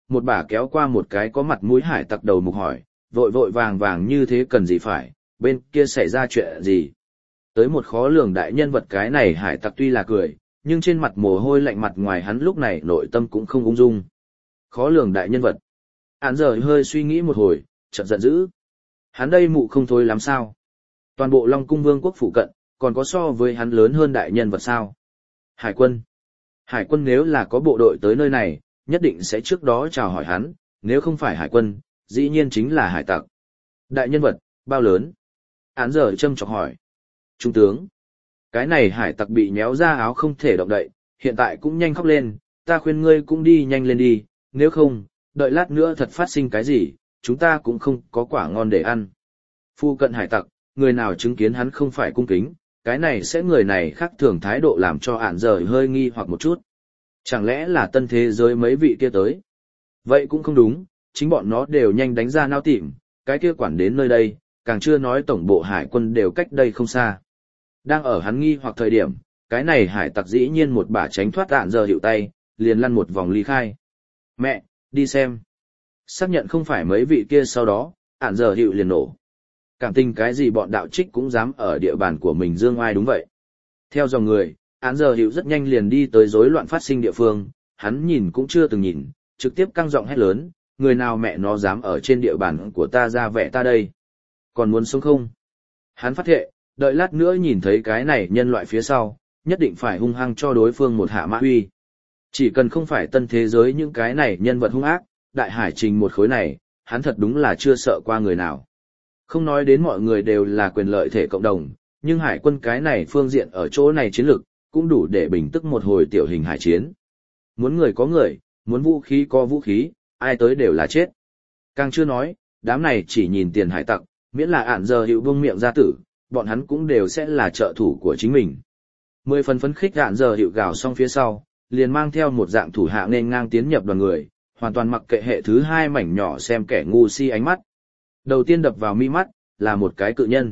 một bà kéo qua một cái có mặt mũi hải tặc đầu mục hỏi, vội vội vàng vàng như thế cần gì phải, bên kia xảy ra chuyện gì. Tới một khó lường đại nhân vật cái này hải tặc tuy là cười, nhưng trên mặt mồ hôi lạnh mặt ngoài hắn lúc này nội tâm cũng không ung dung. Khó lường đại nhân vật. Án giờ hơi suy nghĩ một hồi, chợt giận dữ. Hắn đây mụ không thôi lắm sao? Toàn bộ Long Cung Vương quốc phụ cận, còn có so với hắn lớn hơn đại nhân vật sao? Hải quân. Hải quân nếu là có bộ đội tới nơi này, nhất định sẽ trước đó chào hỏi hắn, nếu không phải hải quân, dĩ nhiên chính là hải tặc. Đại nhân vật, bao lớn? Án giờ châm chọc hỏi. Trung tướng. Cái này hải tặc bị méo ra áo không thể động đậy, hiện tại cũng nhanh khóc lên, ta khuyên ngươi cũng đi nhanh lên đi, nếu không, đợi lát nữa thật phát sinh cái gì, chúng ta cũng không có quả ngon để ăn. Phu cận hải tặc, người nào chứng kiến hắn không phải cung kính, cái này sẽ người này khác thường thái độ làm cho ản giờ hơi nghi hoặc một chút. Chẳng lẽ là tân thế giới mấy vị kia tới? Vậy cũng không đúng, chính bọn nó đều nhanh đánh ra nao tịm, cái kia quản đến nơi đây, càng chưa nói tổng bộ hải quân đều cách đây không xa. Đang ở hắn nghi hoặc thời điểm, cái này hải tặc dĩ nhiên một bà tránh thoát ản giờ hiệu tay, liền lăn một vòng ly khai. Mẹ, đi xem. Xác nhận không phải mấy vị kia sau đó, ản giờ hiệu liền nổ. Cảm tình cái gì bọn đạo trích cũng dám ở địa bàn của mình dương ai đúng vậy. Theo dòng người, án giờ hiệu rất nhanh liền đi tới rối loạn phát sinh địa phương, hắn nhìn cũng chưa từng nhìn, trực tiếp căng giọng hét lớn, người nào mẹ nó dám ở trên địa bàn của ta ra vẻ ta đây. Còn muốn sống không? Hắn phát thệ, đợi lát nữa nhìn thấy cái này nhân loại phía sau, nhất định phải hung hăng cho đối phương một hạ mã huy. Chỉ cần không phải tân thế giới những cái này nhân vật hung ác, đại hải trình một khối này, hắn thật đúng là chưa sợ qua người nào. Không nói đến mọi người đều là quyền lợi thể cộng đồng, nhưng hải quân cái này phương diện ở chỗ này chiến lược, cũng đủ để bình tức một hồi tiểu hình hải chiến. Muốn người có người, muốn vũ khí có vũ khí, ai tới đều là chết. Càng chưa nói, đám này chỉ nhìn tiền hải tặc, miễn là ạn giờ hiệu buông miệng ra tử, bọn hắn cũng đều sẽ là trợ thủ của chính mình. Mười phần phấn khích ạn giờ hiệu gào xong phía sau, liền mang theo một dạng thủ hạ nên ngang tiến nhập đoàn người, hoàn toàn mặc kệ hệ thứ hai mảnh nhỏ xem kẻ ngu si ánh mắt. Đầu tiên đập vào mi mắt, là một cái cự nhân.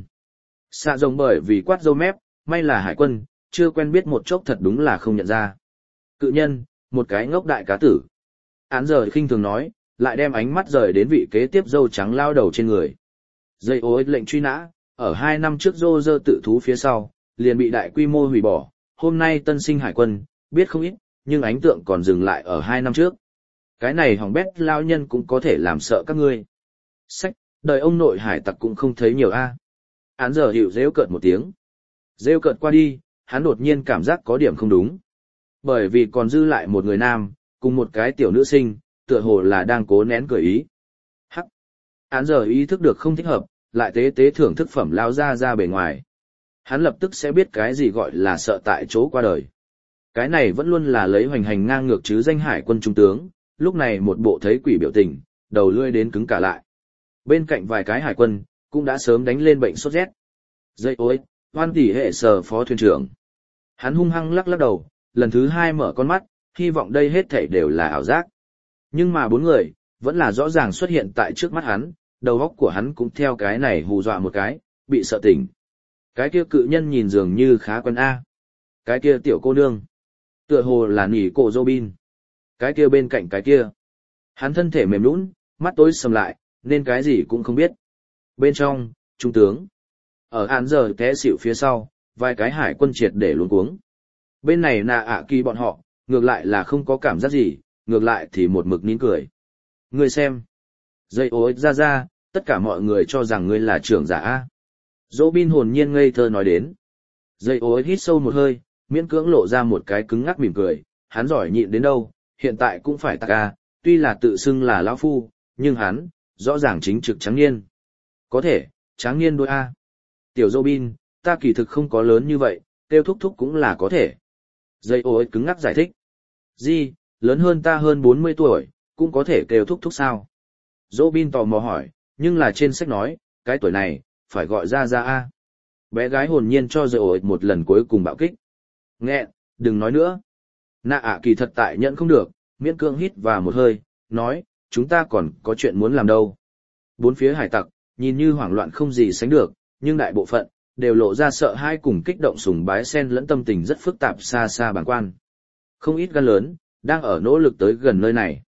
Xạ rồng bởi vì quát râu mép, may là hải quân, chưa quen biết một chốc thật đúng là không nhận ra. Cự nhân, một cái ngốc đại cá tử. Án giờ khinh thường nói, lại đem ánh mắt rời đến vị kế tiếp dâu trắng lao đầu trên người. Dây ối lệnh truy nã, ở hai năm trước rô rơ tự thú phía sau, liền bị đại quy mô hủy bỏ. Hôm nay tân sinh hải quân, biết không ít, nhưng ánh tượng còn dừng lại ở hai năm trước. Cái này hỏng bét lao nhân cũng có thể làm sợ các ngươi. Sách, đời ông nội hải tặc cũng không thấy nhiều a. Án giờ hiệu rêu cợt một tiếng. Rêu cợt qua đi, hắn đột nhiên cảm giác có điểm không đúng. Bởi vì còn dư lại một người nam, cùng một cái tiểu nữ sinh, tựa hồ là đang cố nén cười ý. Hắc. Án giờ ý thức được không thích hợp, lại tế tế thưởng thức phẩm lao ra ra bề ngoài. Hắn lập tức sẽ biết cái gì gọi là sợ tại chỗ qua đời. Cái này vẫn luôn là lấy hoành hành ngang ngược chứ danh hải quân trung tướng, lúc này một bộ thấy quỷ biểu tình, đầu lươi đến cứng cả lại. Bên cạnh vài cái hải quân, cũng đã sớm đánh lên bệnh sốt rét. Dây ối, hoan tỷ hệ sở phó thuyền trưởng. Hắn hung hăng lắc lắc đầu, lần thứ hai mở con mắt, hy vọng đây hết thảy đều là ảo giác. Nhưng mà bốn người, vẫn là rõ ràng xuất hiện tại trước mắt hắn, đầu óc của hắn cũng theo cái này hù dọa một cái, bị sợ tỉnh. Cái kia cự nhân nhìn dường như khá quen a. Cái kia tiểu cô nương, tựa hồ là nỉ cổ Robin. Cái kia bên cạnh cái kia. Hắn thân thể mềm nhũn, mắt tối sầm lại, nên cái gì cũng không biết. Bên trong, trung tướng. Ở án giờ té xỉu phía sau, vài cái hải quân triệt để luống cuống. Bên này nà ạ kỳ bọn họ, ngược lại là không có cảm giác gì, ngược lại thì một mực nín cười. Ngươi xem. Dây ối ra ra, tất cả mọi người cho rằng ngươi là trưởng giả A. Robin hồn nhiên ngây thơ nói đến. Dây ối hít sâu một hơi, miễn cưỡng lộ ra một cái cứng ngắc mỉm cười, hắn giỏi nhịn đến đâu, hiện tại cũng phải tạc A, tuy là tự xưng là lão phu, nhưng hắn, rõ ràng chính trực trắng niên. Có thể, trắng niên đôi A. Tiểu Robin, ta kỳ thực không có lớn như vậy, tiêu thúc thúc cũng là có thể. Dây ối cứng ngắc giải thích. Di, lớn hơn ta hơn bốn mươi tuổi, cũng có thể kêu thúc thúc sao? Robin tò mò hỏi, nhưng là trên sách nói, cái tuổi này, phải gọi ra ra A. Bé gái hồn nhiên cho dây ối một lần cuối cùng bạo kích. Nghe, đừng nói nữa. Nạ ạ kỳ thật tại nhận không được, miễn cương hít vào một hơi, nói, chúng ta còn có chuyện muốn làm đâu. Bốn phía hải tặc, nhìn như hoảng loạn không gì sánh được, nhưng đại bộ phận, đều lộ ra sợ hãi cùng kích động sùng bái sen lẫn tâm tình rất phức tạp xa xa bàng quan. Không ít gan lớn, đang ở nỗ lực tới gần nơi này.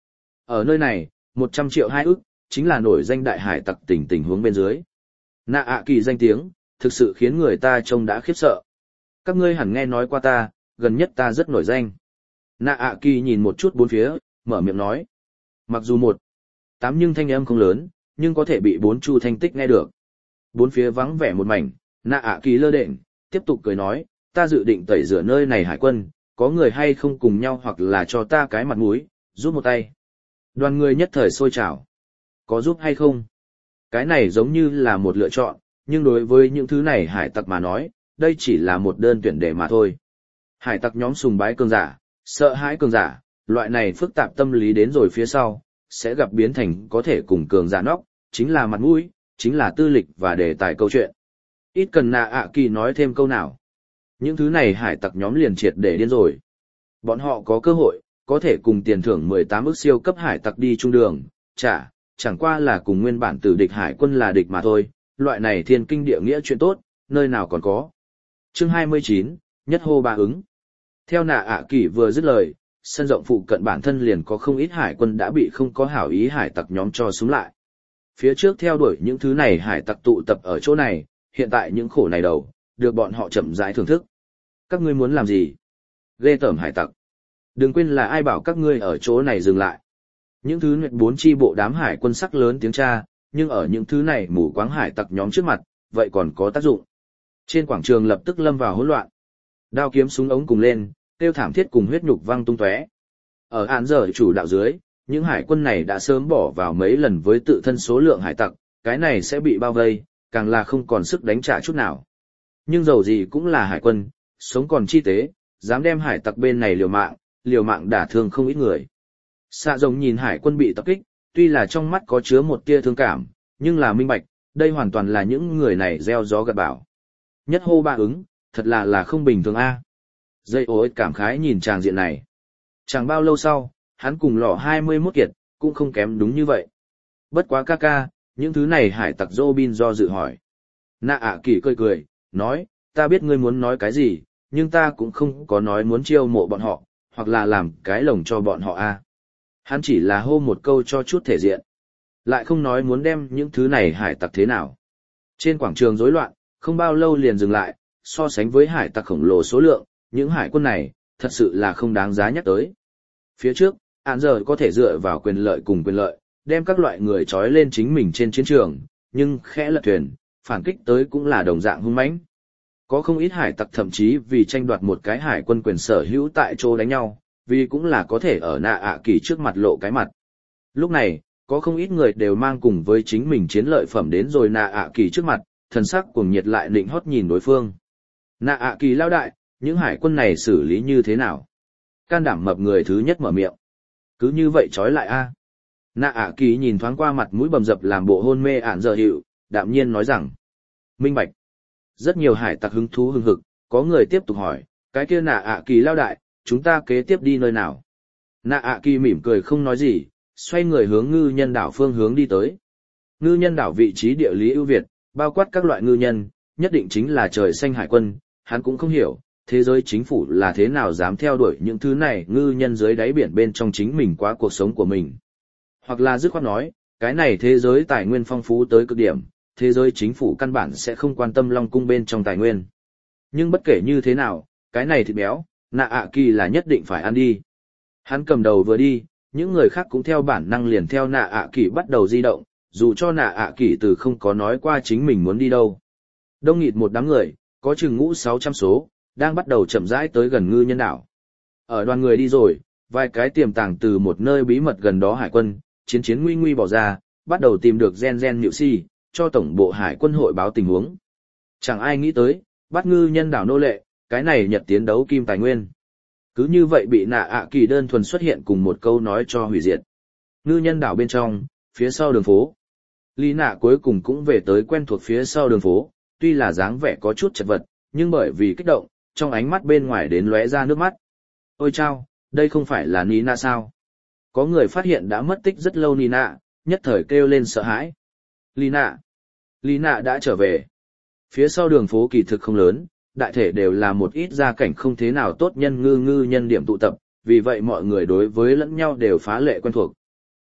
Ở nơi này, một trăm triệu hai ức, chính là nổi danh đại hải tặc tình tình huống bên dưới. Nạ ạ kỳ danh tiếng, thực sự khiến người ta trông đã khiếp sợ. Các ngươi hẳn nghe nói qua ta, gần nhất ta rất nổi danh. Nạ ạ kỳ nhìn một chút bốn phía, mở miệng nói. Mặc dù một, tám nhưng thanh âm không lớn, nhưng có thể bị bốn chu thanh tích nghe được. Bốn phía vắng vẻ một mảnh, nạ ạ kỳ lơ đễnh, tiếp tục cười nói, ta dự định tẩy rửa nơi này hải quân, có người hay không cùng nhau hoặc là cho ta cái mặt mũi, giúp một tay. Đoàn người nhất thời sôi trào. Có giúp hay không? Cái này giống như là một lựa chọn, nhưng đối với những thứ này hải tặc mà nói, đây chỉ là một đơn tuyển đề mà thôi. Hải tặc nhóm sùng bái cường giả, sợ hãi cường giả, loại này phức tạp tâm lý đến rồi phía sau, sẽ gặp biến thành có thể cùng cường giả nóc, chính là mặt mũi, chính là tư lịch và đề tài câu chuyện. Ít cần nạ ạ kỳ nói thêm câu nào. Những thứ này hải tặc nhóm liền triệt để điên rồi. Bọn họ có cơ hội, có thể cùng tiền thưởng mười tám ức siêu cấp hải tặc đi trung đường, chả, chẳng qua là cùng nguyên bản tử địch hải quân là địch mà thôi, loại này thiên kinh địa nghĩa chuyện tốt, nơi nào còn có. Chương hai mươi chín, nhất hô ba ứng. Theo nạ ạ kỳ vừa dứt lời, sân rộng phụ cận bản thân liền có không ít hải quân đã bị không có hảo ý hải tặc nhóm cho xuống lại. Phía trước theo đuổi những thứ này hải tặc tụ tập ở chỗ này, hiện tại những khổ này đầu, được bọn họ chậm rãi thưởng thức. Các ngươi muốn làm gì? Ghê tởm hải tặc. Đừng quên là ai bảo các ngươi ở chỗ này dừng lại. Những thứ nguyệt bốn chi bộ đám hải quân sắc lớn tiếng tra, nhưng ở những thứ này mù quáng hải tặc nhóm trước mặt, vậy còn có tác dụng. Trên quảng trường lập tức lâm vào hỗn loạn. Đao kiếm súng ống cùng lên, tiêu thảm thiết cùng huyết nhục văng tung tóe. Ở án giờ chủ đạo dưới, những hải quân này đã sớm bỏ vào mấy lần với tự thân số lượng hải tặc, cái này sẽ bị bao vây, càng là không còn sức đánh trả chút nào. Nhưng dầu gì cũng là hải quân, sống còn chi tế, dám đem hải tặc bên này liều mạng, liều mạng đả thương không ít người. Xạ rồng nhìn hải quân bị tập kích, tuy là trong mắt có chứa một tia thương cảm, nhưng là minh bạch, đây hoàn toàn là những người này gieo gió gặt bão. Nhất hô ba ứng, thật là là không bình thường a. Dây ối cảm khái nhìn tràng diện này. Chẳng bao lâu sau, hắn cùng lọ hai mươi mốt kiệt, cũng không kém đúng như vậy. Bất quá ca ca, những thứ này hải tặc Robin do dự hỏi. Nạ ạ kỳ cười cười, nói, ta biết ngươi muốn nói cái gì, nhưng ta cũng không có nói muốn chiêu mộ bọn họ, hoặc là làm cái lồng cho bọn họ a. Hắn chỉ là hô một câu cho chút thể diện. Lại không nói muốn đem những thứ này hải tặc thế nào. Trên quảng trường rối loạn, không bao lâu liền dừng lại, so sánh với hải tặc khổng lồ số lượng, những hải quân này, thật sự là không đáng giá nhắc tới. Phía trước, án giờ có thể dựa vào quyền lợi cùng quyền lợi, đem các loại người trói lên chính mình trên chiến trường, nhưng khẽ lật thuyền, phản kích tới cũng là đồng dạng hung mãnh. Có không ít hải tặc thậm chí vì tranh đoạt một cái hải quân quyền sở hữu tại chỗ đánh nhau, vì cũng là có thể ở nạ ạ kỳ trước mặt lộ cái mặt. Lúc này, có không ít người đều mang cùng với chính mình chiến lợi phẩm đến rồi nạ ạ kỳ trước mặt, thần sắc cuồng nhiệt lại nịnh hót nhìn đối phương. Nạ ạ kỳ lao đại, những hải quân này xử lý như thế nào? Can đảm mập người thứ nhất mở miệng. Cứ như vậy trói lại a. Nạ ạ kỳ nhìn thoáng qua mặt mũi bầm dập làm bộ hôn mê ản giờ hiệu, đạm nhiên nói rằng. Minh bạch. Rất nhiều hải tặc hứng thú hưng hực, có người tiếp tục hỏi, cái kia nạ ạ kỳ lao đại, chúng ta kế tiếp đi nơi nào? Nạ ạ kỳ mỉm cười không nói gì, xoay người hướng ngư nhân đảo phương hướng đi tới. Ngư nhân đảo vị trí địa lý ưu việt, bao quát các loại ngư nhân, nhất định chính là trời xanh hải quân, hắn cũng không hiểu, thế giới chính phủ là thế nào dám theo đuổi những thứ này ngư nhân dưới đáy biển bên trong chính mình qua cuộc sống của mình. Hoặc là dứt khoát nói, cái này thế giới tài nguyên phong phú tới cực điểm, thế giới chính phủ căn bản sẽ không quan tâm Long Cung bên trong tài nguyên. Nhưng bất kể như thế nào, cái này thịt béo, nạ ạ kỳ là nhất định phải ăn đi. Hắn cầm đầu vừa đi, những người khác cũng theo bản năng liền theo nạ ạ kỳ bắt đầu di động, dù cho nạ ạ kỳ từ không có nói qua chính mình muốn đi đâu. Đông nghịt một đám người, có chừng ngũ sáu trăm số, đang bắt đầu chậm rãi tới gần ngư nhân đảo. Ở đoàn người đi rồi, vài cái tiềm tàng từ một nơi bí mật gần đó hải quân, chiến chiến nguy nguy bỏ ra, bắt đầu tìm được gen gen nhự si, cho tổng bộ hải quân hội báo tình huống. Chẳng ai nghĩ tới, bắt ngư nhân đảo nô lệ, cái này Nhật tiến đấu kim tài nguyên. Cứ như vậy bị nạ ạ kỳ đơn thuần xuất hiện cùng một câu nói cho hủy diệt. Ngư nhân đảo bên trong, phía sau đường phố. Lý nạ cuối cùng cũng về tới quen thuộc phía sau đường phố, tuy là dáng vẻ có chút chật vật, nhưng bởi vì kích động, trong ánh mắt bên ngoài đến lóe ra nước mắt. Ôi chao, đây không phải là Nina sao? Có người phát hiện đã mất tích rất lâu Nina, nhất thời kêu lên sợ hãi. Lina! Lina đã trở về. Phía sau đường phố kỳ thực không lớn, đại thể đều là một ít gia cảnh không thế nào tốt nhân ngư ngư nhân điểm tụ tập, vì vậy mọi người đối với lẫn nhau đều phá lệ quen thuộc.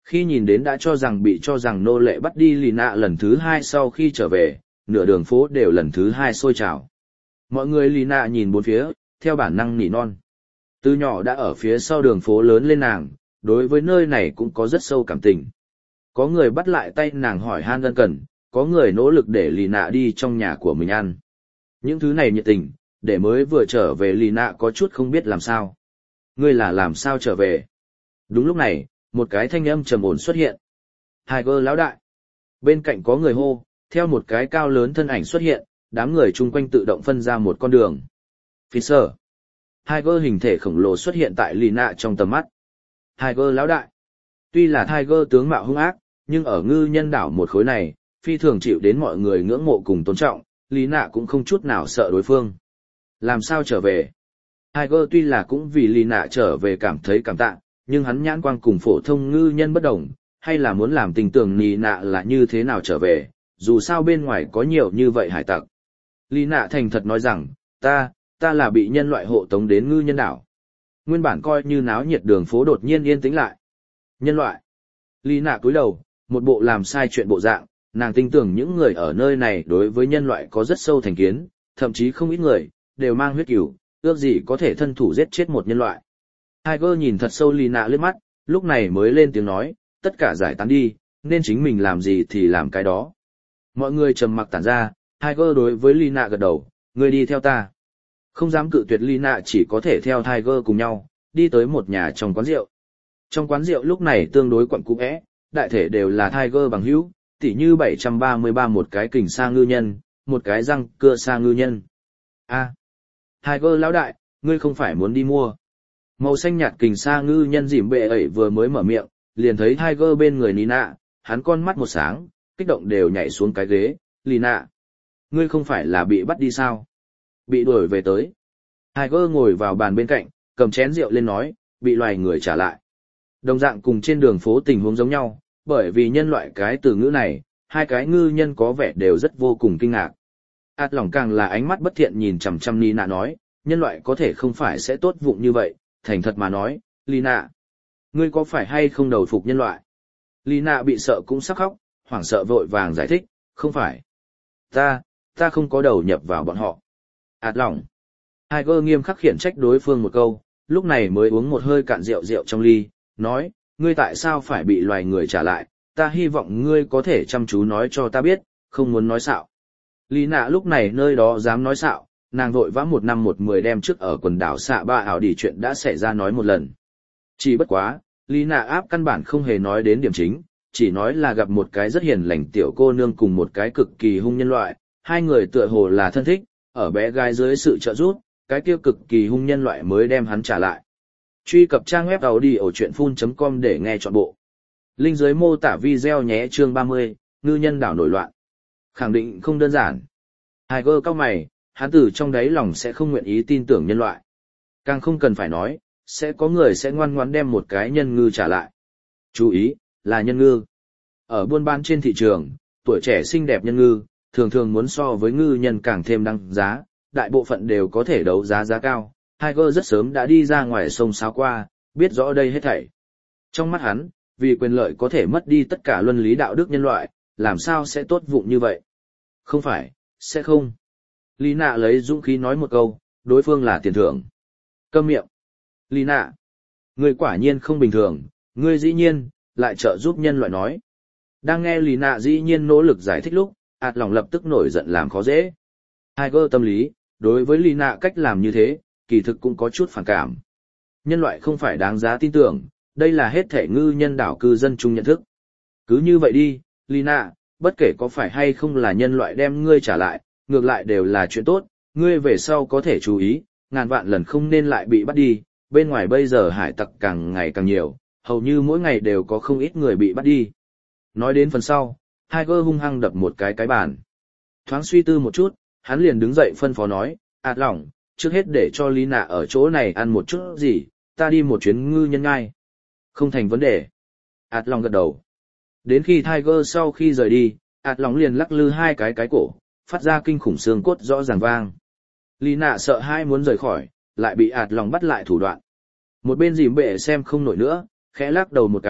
Khi nhìn đến đã cho rằng bị cho rằng nô lệ bắt đi lì nạ lần thứ hai sau khi trở về, nửa đường phố đều lần thứ hai sôi trào. Mọi người lì nạ nhìn bốn phía, theo bản năng nỉ non. Từ nhỏ đã ở phía sau đường phố lớn lên nàng, đối với nơi này cũng có rất sâu cảm tình. Có người bắt lại tay nàng hỏi han ân cần, có người nỗ lực để lì nạ đi trong nhà của mình ăn. Những thứ này nhiệt tình, để mới vừa trở về lì nạ có chút không biết làm sao. Ngươi là làm sao trở về? Đúng lúc này, một cái thanh âm trầm ổn xuất hiện. Tiger lão đại. Bên cạnh có người hô, theo một cái cao lớn thân ảnh xuất hiện, đám người chung quanh tự động phân ra một con đường. Fisher. Tiger hình thể khổng lồ xuất hiện tại lì nạ trong tầm mắt. Tiger lão đại. Tuy là Tiger tướng mạo hung ác, nhưng ở ngư nhân đảo một khối này, phi thường chịu đến mọi người ngưỡng mộ cùng tôn trọng, Lý Nạ cũng không chút nào sợ đối phương. Làm sao trở về? Tiger tuy là cũng vì Lý Nạ trở về cảm thấy cảm tạ, nhưng hắn nhãn quang cùng phổ thông ngư nhân bất đồng, hay là muốn làm tình tưởng Lý Nạ là như thế nào trở về, dù sao bên ngoài có nhiều như vậy hải tặc. Lý Nạ thành thật nói rằng, ta, ta là bị nhân loại hộ tống đến ngư nhân đảo. Nguyên bản coi như náo nhiệt đường phố đột nhiên yên tĩnh lại. Nhân loại. Lý Nạ cúi đầu, một bộ làm sai chuyện bộ dạng, nàng tin tưởng những người ở nơi này đối với nhân loại có rất sâu thành kiến, thậm chí không ít người, đều mang huyết cửu, ước gì có thể thân thủ giết chết một nhân loại. Tiger nhìn thật sâu Lý Nạ liếc mắt, lúc này mới lên tiếng nói, tất cả giải tán đi, nên chính mình làm gì thì làm cái đó. Mọi người trầm mặc tản ra, Tiger đối với Lý Nạ gật đầu, ngươi đi theo ta. Không dám cự tuyệt Lý Nạ chỉ có thể theo Tiger cùng nhau, đi tới một nhà trong quán rượu. Trong quán rượu lúc này tương đối quặn cũ é, đại thể đều là Tiger bằng hữu, tỉ như bảy trăm ba mươi ba một cái kình sa ngư nhân, một cái răng cưa sa ngư nhân. A, Tiger lão đại, ngươi không phải muốn đi mua. Màu xanh nhạt kình sa ngư nhân dìm bệ ẩy vừa mới mở miệng, liền thấy Tiger bên người Nina, hắn con mắt một sáng, kích động đều nhảy xuống cái ghế, Lina. Ngươi không phải là bị bắt đi sao? Bị đuổi về tới. Tiger ngồi vào bàn bên cạnh, cầm chén rượu lên nói, bị loài người trả lại. Đồng dạng cùng trên đường phố tình huống giống nhau, bởi vì nhân loại cái từ ngữ này, hai cái ngư nhân có vẻ đều rất vô cùng kinh ngạc. Át lòng càng là ánh mắt bất thiện nhìn chằm chằm Nina nói, nhân loại có thể không phải sẽ tốt vụng như vậy, thành thật mà nói, Lina. Ngươi có phải hay không đầu phục nhân loại? Lina bị sợ cũng sắp khóc, hoảng sợ vội vàng giải thích, không phải. Ta, ta không có đầu nhập vào bọn họ. Át lòng. Tiger nghiêm khắc khiển trách đối phương một câu, lúc này mới uống một hơi cạn rượu rượu trong ly, nói, ngươi tại sao phải bị loài người trả lại, ta hy vọng ngươi có thể chăm chú nói cho ta biết, không muốn nói xạo. Lý nạ lúc này nơi đó dám nói xạo, nàng vội vã một năm một mười đem trước ở quần đảo xạ ba ảo đỉ chuyện đã xảy ra nói một lần. Chỉ bất quá, Lý nạ áp căn bản không hề nói đến điểm chính, chỉ nói là gặp một cái rất hiền lành tiểu cô nương cùng một cái cực kỳ hung nhân loại, hai người tựa hồ là thân thích, ở bé gái dưới sự trợ giúp, cái kia cực kỳ hung nhân loại mới đem hắn trả lại. Truy cập trang web audiochuyenphun chấm com để nghe trọn bộ. Link dưới mô tả video nhé. Chương ba mươi, ngư nhân đảo nổi loạn. Khẳng định không đơn giản. Tiger cao mày, hắn từ trong đáy lòng sẽ không nguyện ý tin tưởng nhân loại. Càng không cần phải nói, sẽ có người sẽ ngoan ngoãn đem một cái nhân ngư trả lại. Chú ý, là nhân ngư. Ở buôn bán trên thị trường, tuổi trẻ xinh đẹp nhân ngư, thường thường muốn so với ngư nhân càng thêm đăng giá, đại bộ phận đều có thể đấu giá giá cao. Tiger rất sớm đã đi ra ngoài sông sáo qua, biết rõ đây hết thảy. Trong mắt hắn, vì quyền lợi có thể mất đi tất cả luân lý đạo đức nhân loại, làm sao sẽ tốt vụng như vậy? Không phải, sẽ không. Lý nạ lấy dũng khí nói một câu, đối phương là tiền thưởng. Câm miệng. Lý nạ, ngươi quả nhiên không bình thường, ngươi dĩ nhiên, lại trợ giúp nhân loại nói. Đang nghe Lý nạ dĩ nhiên nỗ lực giải thích lúc, ạt lòng lập tức nổi giận làm khó dễ. Tiger tâm lý, đối với Lý nạ cách làm như thế, kỳ thực cũng có chút phản cảm. Nhân loại không phải đáng giá tin tưởng, đây là hết thể ngư nhân đảo cư dân chung nhận thức. Cứ như vậy đi, Lina, bất kể có phải hay không là nhân loại đem ngươi trả lại, ngược lại đều là chuyện tốt, ngươi về sau có thể chú ý, ngàn vạn lần không nên lại bị bắt đi, bên ngoài bây giờ hải tặc càng ngày càng nhiều, hầu như mỗi ngày đều có không ít người bị bắt đi. Nói đến phần sau, Tiger hung hăng đập một cái cái bàn. Thoáng suy tư một chút, hắn liền đứng dậy phân phó nói, ạt lỏng, trước hết để cho Lý Nạ ở chỗ này ăn một chút gì, ta đi một chuyến ngư nhân ngai. Không thành vấn đề. Át lòng gật đầu. Đến khi Tiger sau khi rời đi, ạt lòng liền lắc lư hai cái cái cổ, phát ra kinh khủng xương cốt rõ ràng vang. Lý Nạ sợ hai muốn rời khỏi, lại bị ạt lòng bắt lại thủ đoạn. Một bên dìm bệ xem không nổi nữa, khẽ lắc đầu một cái,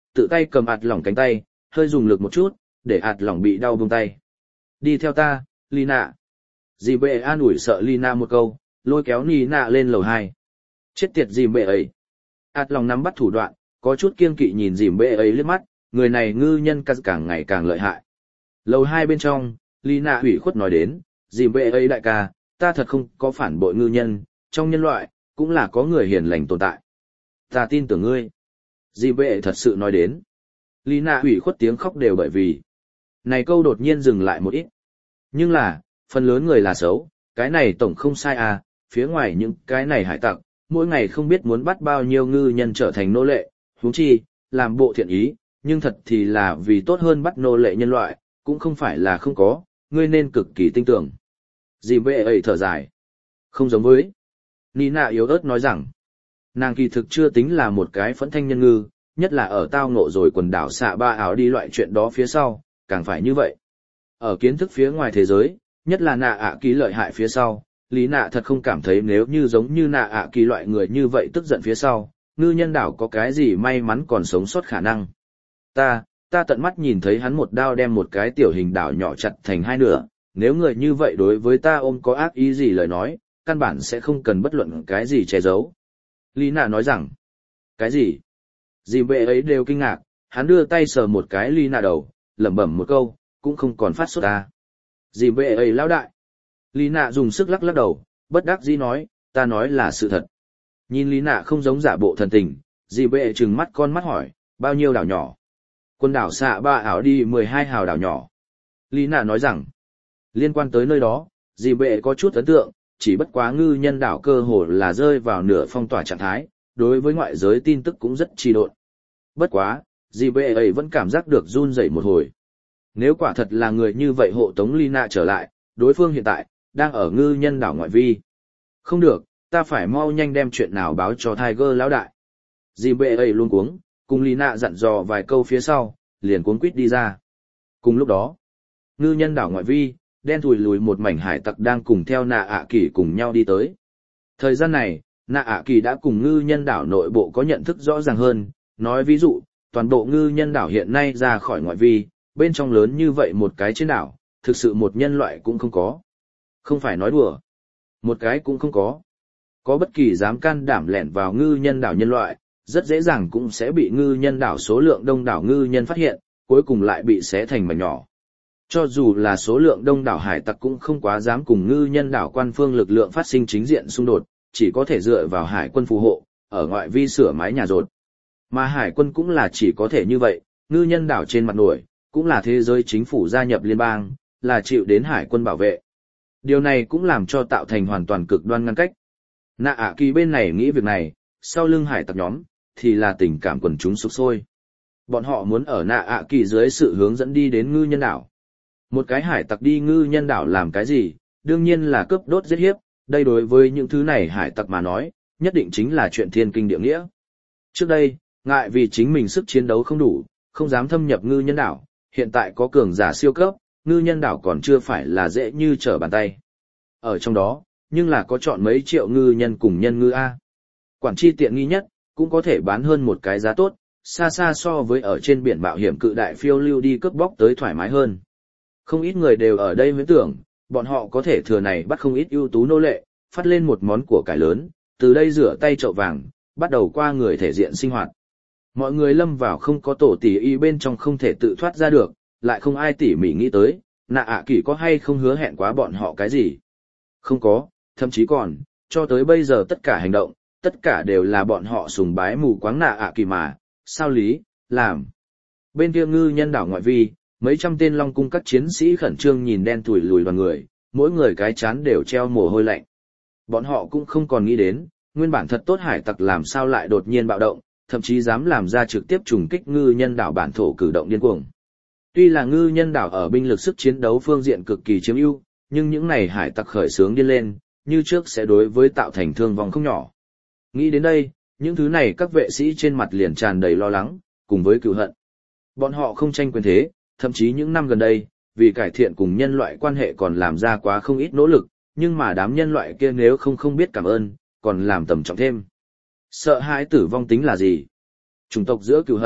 tự tay cầm ạt lỏng cánh tay, hơi dùng lực một chút, để ạt lỏng bị đau buông tay. Đi theo ta, Lina. Dì bệ an ủi sợ Lina một câu, lôi kéo Nina lên lầu hai. Chết tiệt dì bệ ấy. Ạt lỏng nắm bắt thủ đoạn, có chút kiêng kỵ nhìn dì bệ ấy liếc mắt, người này ngư nhân càng ngày càng lợi hại. Lầu hai bên trong, Lina ủy khuất nói đến, dì bệ ấy đại ca, ta thật không có phản bội ngư nhân, trong nhân loại, cũng là có người hiền lành tồn tại. Ta tin tưởng ngươi. Dì bệ thật sự nói đến. Lina ủy khuất tiếng khóc đều bởi vì. Này câu đột nhiên dừng lại một ít. Nhưng là, phần lớn người là xấu, cái này tổng không sai à, phía ngoài những cái này hải tặc, mỗi ngày không biết muốn bắt bao nhiêu ngư nhân trở thành nô lệ, huống chi, làm bộ thiện ý, nhưng thật thì là vì tốt hơn bắt nô lệ nhân loại, cũng không phải là không có, ngươi nên cực kỳ tin tưởng. Dì bệ ấy thở dài. Không giống với. Nina yếu ớt nói rằng, nàng kỳ thực chưa tính là một cái phẫn thanh nhân ngư, nhất là ở tao ngộ rồi quần đảo xạ ba áo đi loại chuyện đó phía sau, càng phải như vậy. Ở kiến thức phía ngoài thế giới, nhất là nạ ạ kỳ lợi hại phía sau, lý nạ thật không cảm thấy nếu như giống như nạ ạ kỳ loại người như vậy tức giận phía sau, ngư nhân đảo có cái gì may mắn còn sống sót khả năng. Ta, ta tận mắt nhìn thấy hắn một đao đem một cái tiểu hình đảo nhỏ chặt thành hai nửa, nếu người như vậy đối với ta ôm có ác ý gì lời nói, căn bản sẽ không cần bất luận cái gì che giấu. Lý nạ nói rằng, cái gì? Dì bệ ấy đều kinh ngạc, hắn đưa tay sờ một cái Lý nạ đầu, lẩm bẩm một câu, cũng không còn phát sốt ta. Dì bệ ấy lão đại. Lý nạ dùng sức lắc lắc đầu, bất đắc dĩ nói, ta nói là sự thật. Nhìn Lý nạ không giống giả bộ thần tình, dì bệ trừng mắt con mắt hỏi, bao nhiêu đảo nhỏ? Quần đảo xạ ba ảo đi mười hai hào đảo nhỏ. Lý nạ nói rằng, liên quan tới nơi đó, dì bệ có chút ấn tượng, chỉ bất quá ngư nhân đảo cơ hồ là rơi vào nửa phong tỏa trạng thái, đối với ngoại giới tin tức cũng rất trì độn. Bất quá, dì bệ ấy vẫn cảm giác được run rẩy một hồi. Nếu quả thật là người như vậy hộ tống Lina trở lại, đối phương hiện tại, đang ở ngư nhân đảo ngoại vi. Không được, ta phải mau nhanh đem chuyện nào báo cho Tiger lão đại. Dì bệ ấy luôn cuống, cùng Lina dặn dò vài câu phía sau, liền cuống quýt đi ra. Cùng lúc đó, ngư nhân đảo ngoại vi, đen thùi lùi một mảnh hải tặc đang cùng theo nạ ạ kỳ cùng nhau đi tới. Thời gian này, nạ ạ kỳ đã cùng ngư nhân đảo nội bộ có nhận thức rõ ràng hơn, nói ví dụ, toàn bộ ngư nhân đảo hiện nay ra khỏi ngoại vi, bên trong lớn như vậy một cái trên đảo, thực sự một nhân loại cũng không có. Không phải nói đùa, một cái cũng không có. Có bất kỳ dám can đảm lẻn vào ngư nhân đảo nhân loại, rất dễ dàng cũng sẽ bị ngư nhân đảo số lượng đông đảo ngư nhân phát hiện, cuối cùng lại bị xé thành mảnh nhỏ. Cho dù là số lượng đông đảo hải tặc cũng không quá dám cùng ngư nhân đảo quan phương lực lượng phát sinh chính diện xung đột, chỉ có thể dựa vào hải quân phù hộ, ở ngoại vi sửa mái nhà rột. Mà hải quân cũng là chỉ có thể như vậy, ngư nhân đảo trên mặt nổi, cũng là thế giới chính phủ gia nhập liên bang, là chịu đến hải quân bảo vệ. Điều này cũng làm cho tạo thành hoàn toàn cực đoan ngăn cách. Nạ ạ kỳ bên này nghĩ việc này, sau lưng hải tặc nhóm, thì là tình cảm quần chúng sục sôi. Bọn họ muốn ở nạ ạ kỳ dưới sự hướng dẫn đi đến ngư nhân đảo. Một cái hải tặc đi ngư nhân đảo làm cái gì, đương nhiên là cướp đốt giết hiếp, đây đối với những thứ này hải tặc mà nói, nhất định chính là chuyện thiên kinh địa nghĩa. Trước đây, ngại vì chính mình sức chiến đấu không đủ, không dám thâm nhập ngư nhân đảo, hiện tại có cường giả siêu cấp, ngư nhân đảo còn chưa phải là dễ như trở bàn tay. Ở trong đó, nhưng là có chọn mấy triệu ngư nhân cùng nhân ngư A. Quản chi tiện nghi nhất, cũng có thể bán hơn một cái giá tốt, xa xa so với ở trên biển mạo hiểm cự đại phiêu lưu đi cướp bóc tới thoải mái hơn. Không ít người đều ở đây huyễn tưởng, bọn họ có thể thừa này bắt không ít ưu tú nô lệ, phát lên một món của cải lớn, từ đây rửa tay chậu vàng, bắt đầu qua người thể diện sinh hoạt. Mọi người lâm vào không có tổ tỉ y bên trong không thể tự thoát ra được, lại không ai tỉ mỉ nghĩ tới, nạ ạ kỳ có hay không hứa hẹn quá bọn họ cái gì. Không có, thậm chí còn, cho tới bây giờ tất cả hành động, tất cả đều là bọn họ sùng bái mù quáng nạ ạ kỳ mà, sao lý, làm. Bên kia ngư nhân đảo ngoại vi, mấy trăm tên long cung các chiến sĩ khẩn trương nhìn đen tủi lùi đoàn người, mỗi người cái chán đều treo mồ hôi lạnh. Bọn họ cũng không còn nghĩ đến, nguyên bản thật tốt hải tặc làm sao lại đột nhiên bạo động, thậm chí dám làm ra trực tiếp trùng kích ngư nhân đảo bản thổ cử động điên cuồng. Tuy là ngư nhân đảo ở binh lực sức chiến đấu phương diện cực kỳ chiếm ưu, nhưng những này hải tặc khởi sướng điên lên, như trước sẽ đối với tạo thành thương vong không nhỏ. Nghĩ đến đây, những thứ này các vệ sĩ trên mặt liền tràn đầy lo lắng, cùng với cừu hận. Bọn họ không tranh quyền thế, thậm chí những năm gần đây, vì cải thiện cùng nhân loại quan hệ còn làm ra quá không ít nỗ lực, nhưng mà đám nhân loại kia nếu không không biết cảm ơn, còn làm tầm trọng thêm. Sợ hãi tử vong tính là gì? Chủng tộc giữa cừu hận,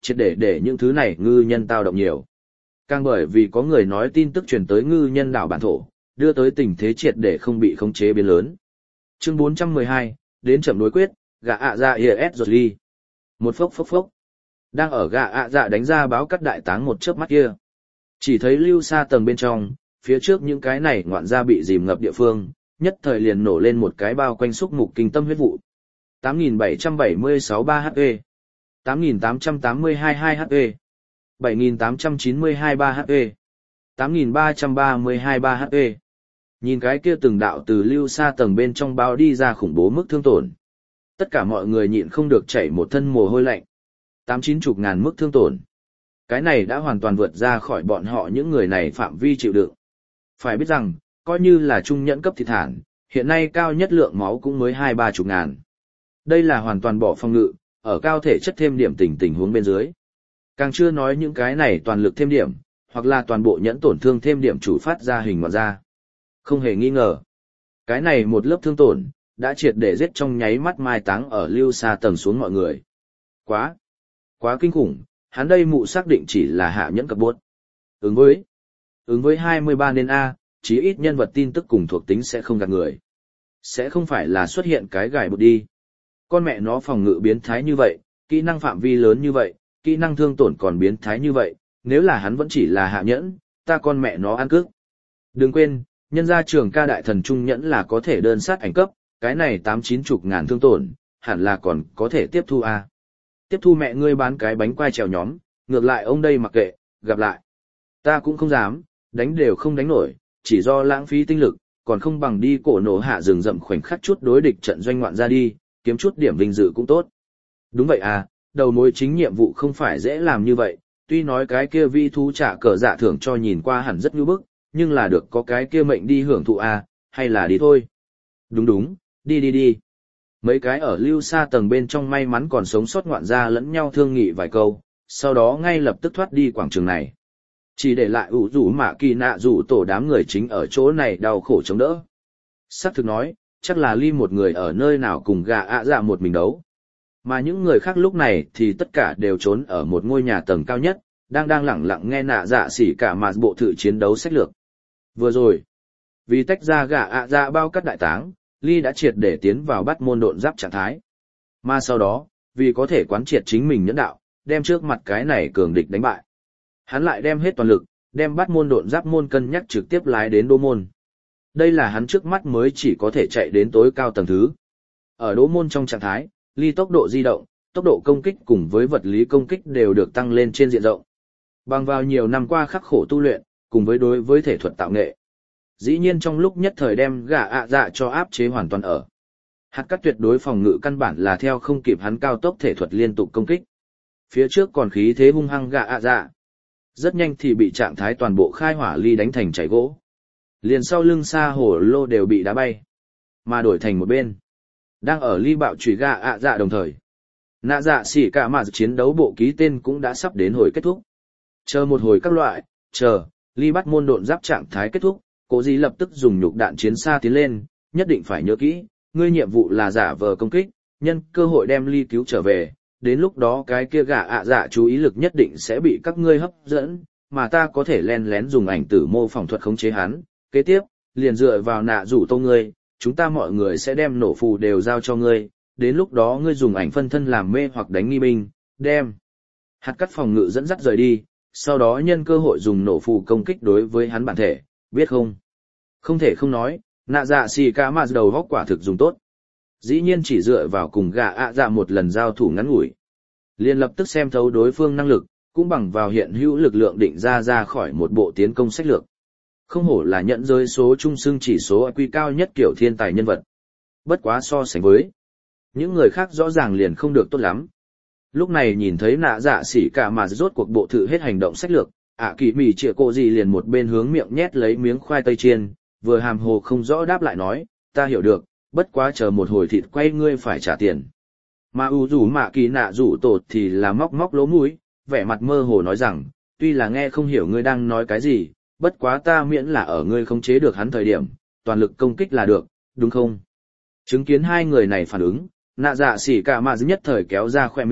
triệt để để những thứ này ngư nhân tao động nhiều. Càng bởi vì có người nói tin tức truyền tới ngư nhân đảo bản thổ, đưa tới tình thế triệt để không bị khống chế biến lớn. Chương bốn trăm mười hai, đến chậm đối quyết, gà ạ dạ is rồi ly. Một phốc phốc phốc. Đang ở gà ạ dạ đánh ra báo cắt đại táng một chớp mắt kia. Chỉ thấy lưu xa tầng bên trong, phía trước những cái này ngoạn ra bị dìm ngập địa phương, nhất thời liền nổ lên một cái bao quanh xúc mục kinh tâm huyết vụ. tám nghìn bảy trăm bảy mươi sáu ba hát pê, tám nghìn tám trăm tám mươi hai hai hát pê, bảy nghìn tám trăm chín mươi hai ba hát pê, tám nghìn ba trăm ba mươi hai ba hát pê. Nhìn cái kia từng đạo từ lưu xa tầng bên trong bao đi ra khủng bố mức thương tổn. Tất cả mọi người nhịn không được chảy một thân mồ hôi lạnh. Tám chín chục ngàn mức thương tổn. Cái này đã hoàn toàn vượt ra khỏi bọn họ những người này phạm vi chịu đựng. Phải biết rằng, coi như là trung nhẫn cấp thịt thản, hiện nay cao nhất lượng máu cũng mới hai ba chục ngàn. Đây là hoàn toàn bỏ phòng ngự, ở cao thể chất thêm điểm tình tình huống bên dưới. Càng chưa nói những cái này toàn lực thêm điểm, hoặc là toàn bộ nhẫn tổn thương thêm điểm chủ phát ra hình ngoạn ra. Không hề nghi ngờ. Cái này một lớp thương tổn, đã triệt để giết trong nháy mắt mai táng ở lưu xa tầng xuống mọi người. Quá, quá kinh khủng, hắn đây mụ xác định chỉ là hạ nhẫn cấp bốt. Ứng với, ứng với hai mươi ba nên A, chí ít nhân vật tin tức cùng thuộc tính sẽ không gạt người. Sẽ không phải là xuất hiện cái gài bột đi. Con mẹ nó phòng ngự biến thái như vậy, kỹ năng phạm vi lớn như vậy, kỹ năng thương tổn còn biến thái như vậy, nếu là hắn vẫn chỉ là hạ nhẫn, ta con mẹ nó ăn cước. Đừng quên, nhân gia trường ca đại thần trung nhẫn là có thể đơn sát ảnh cấp, cái này tám chín chục ngàn thương tổn, hẳn là còn có thể tiếp thu a. Tiếp thu mẹ ngươi bán cái bánh quai trèo nhóm, ngược lại ông đây mặc kệ, gặp lại. Ta cũng không dám, đánh đều không đánh nổi, chỉ do lãng phí tinh lực, còn không bằng đi cổ nổ hạ rừng rậm khoảnh khắc chút đối địch trận doanh ngoạn ra đi, kiếm chút điểm vinh dự cũng tốt. Đúng vậy à, đầu mối chính nhiệm vụ không phải dễ làm như vậy, tuy nói cái kia vi thú trả cờ dạ thưởng cho nhìn qua hẳn rất như bức, nhưng là được có cái kia mệnh đi hưởng thụ à, hay là đi thôi. Đúng đúng, đi đi đi. Mấy cái ở lưu xa tầng bên trong may mắn còn sống sót ngoạn ra lẫn nhau thương nghị vài câu, sau đó ngay lập tức thoát đi quảng trường này. Chỉ để lại ủ rủ mạ kỳ nạ rủ tổ đám người chính ở chỗ này đau khổ chống đỡ. Sắc thực nói, chắc là Ly một người ở nơi nào cùng gà ạ dạ một mình đấu. Mà những người khác lúc này thì tất cả đều trốn ở một ngôi nhà tầng cao nhất, đang đang lẳng lặng nghe nạ dạ xỉ cả mà bộ thự chiến đấu sách lược. Vừa rồi, vì tách ra gà ạ dạ bao cắt đại táng, Ly đã triệt để tiến vào bắt môn độn giáp trạng thái. Mà sau đó, vì có thể quán triệt chính mình nhẫn đạo, đem trước mặt cái này cường địch đánh bại. Hắn lại đem hết toàn lực, đem bắt môn độn giáp môn cân nhắc trực tiếp lái đến đô môn. Đây là hắn trước mắt mới chỉ có thể chạy đến tối cao tầng thứ. Ở đô môn trong trạng thái, Ly tốc độ di động, tốc độ công kích cùng với vật lý công kích đều được tăng lên trên diện rộng. Bằng vào nhiều năm qua khắc khổ tu luyện, cùng với đối với thể thuật tạo nghệ. Dĩ nhiên trong lúc nhất thời đem gà ạ dạ cho áp chế hoàn toàn ở. Hạt cắt tuyệt đối phòng ngự căn bản là theo không kịp hắn cao tốc thể thuật liên tục công kích. Phía trước còn khí thế hung hăng gà ạ dạ. Rất nhanh thì bị trạng thái toàn bộ khai hỏa Ly đánh thành chảy gỗ. Liền sau lưng xa hổ lô đều bị đá bay. Mà đổi thành một bên. Đang ở Ly bạo chủy gà ạ dạ đồng thời. Nạ dạ xỉ cả mà chiến đấu bộ ký tên cũng đã sắp đến hồi kết thúc. Chờ một hồi các loại, chờ, Ly bắt môn độn giáp trạng thái kết thúc, Cố Dĩ lập tức dùng nhục đạn chiến xa tiến lên, nhất định phải nhớ kỹ, ngươi nhiệm vụ là giả vờ công kích, nhân cơ hội đem Ly cứu trở về, đến lúc đó cái kia gã ạ dạ chú ý lực nhất định sẽ bị các ngươi hấp dẫn, mà ta có thể len lén dùng ảnh tử mô phỏng thuật khống chế hắn, kế tiếp, liền dựa vào nạ rủ tô ngươi, chúng ta mọi người sẽ đem nổ phù đều giao cho ngươi, đến lúc đó ngươi dùng ảnh phân thân làm mê hoặc đánh nghi binh, đem hạt cắt phòng ngự dẫn dắt rời đi, sau đó nhân cơ hội dùng nổ phù công kích đối với hắn bản thể, biết không? Không thể không nói, nạ dạ xì ca mà đầu góc quả thực dùng tốt. Dĩ nhiên chỉ dựa vào cùng gã ạ dạ một lần giao thủ ngắn ngủi. Liên lập tức xem thấu đối phương năng lực, cũng bằng vào hiện hữu lực lượng định ra ra khỏi một bộ tiến công sách lược. Không hổ là nhận giới số trung xưng chỉ số i kiu cao nhất kiểu thiên tài nhân vật. Bất quá so sánh với những người khác rõ ràng liền không được tốt lắm. Lúc này nhìn thấy nạ dạ xỉ cả mà rốt cuộc bộ thử hết hành động sách lược, ạ kỳ mỉ trịa cô gì liền một bên hướng miệng nhét lấy miếng khoai tây chiên, vừa hàm hồ không rõ đáp lại nói, ta hiểu được, bất quá chờ một hồi thịt quay ngươi phải trả tiền. Mà u rủ mạ kỳ nạ rủ tột thì là móc móc lỗ mũi, vẻ mặt mơ hồ nói rằng, tuy là nghe không hiểu ngươi đang nói cái gì, bất quá ta miễn là ở ngươi không chế được hắn thời điểm, toàn lực công kích là được, đúng không? Chứng kiến hai người này phản ứng, nạ dạ xỉ cả mà nhất thời kéo ra khoe miệng,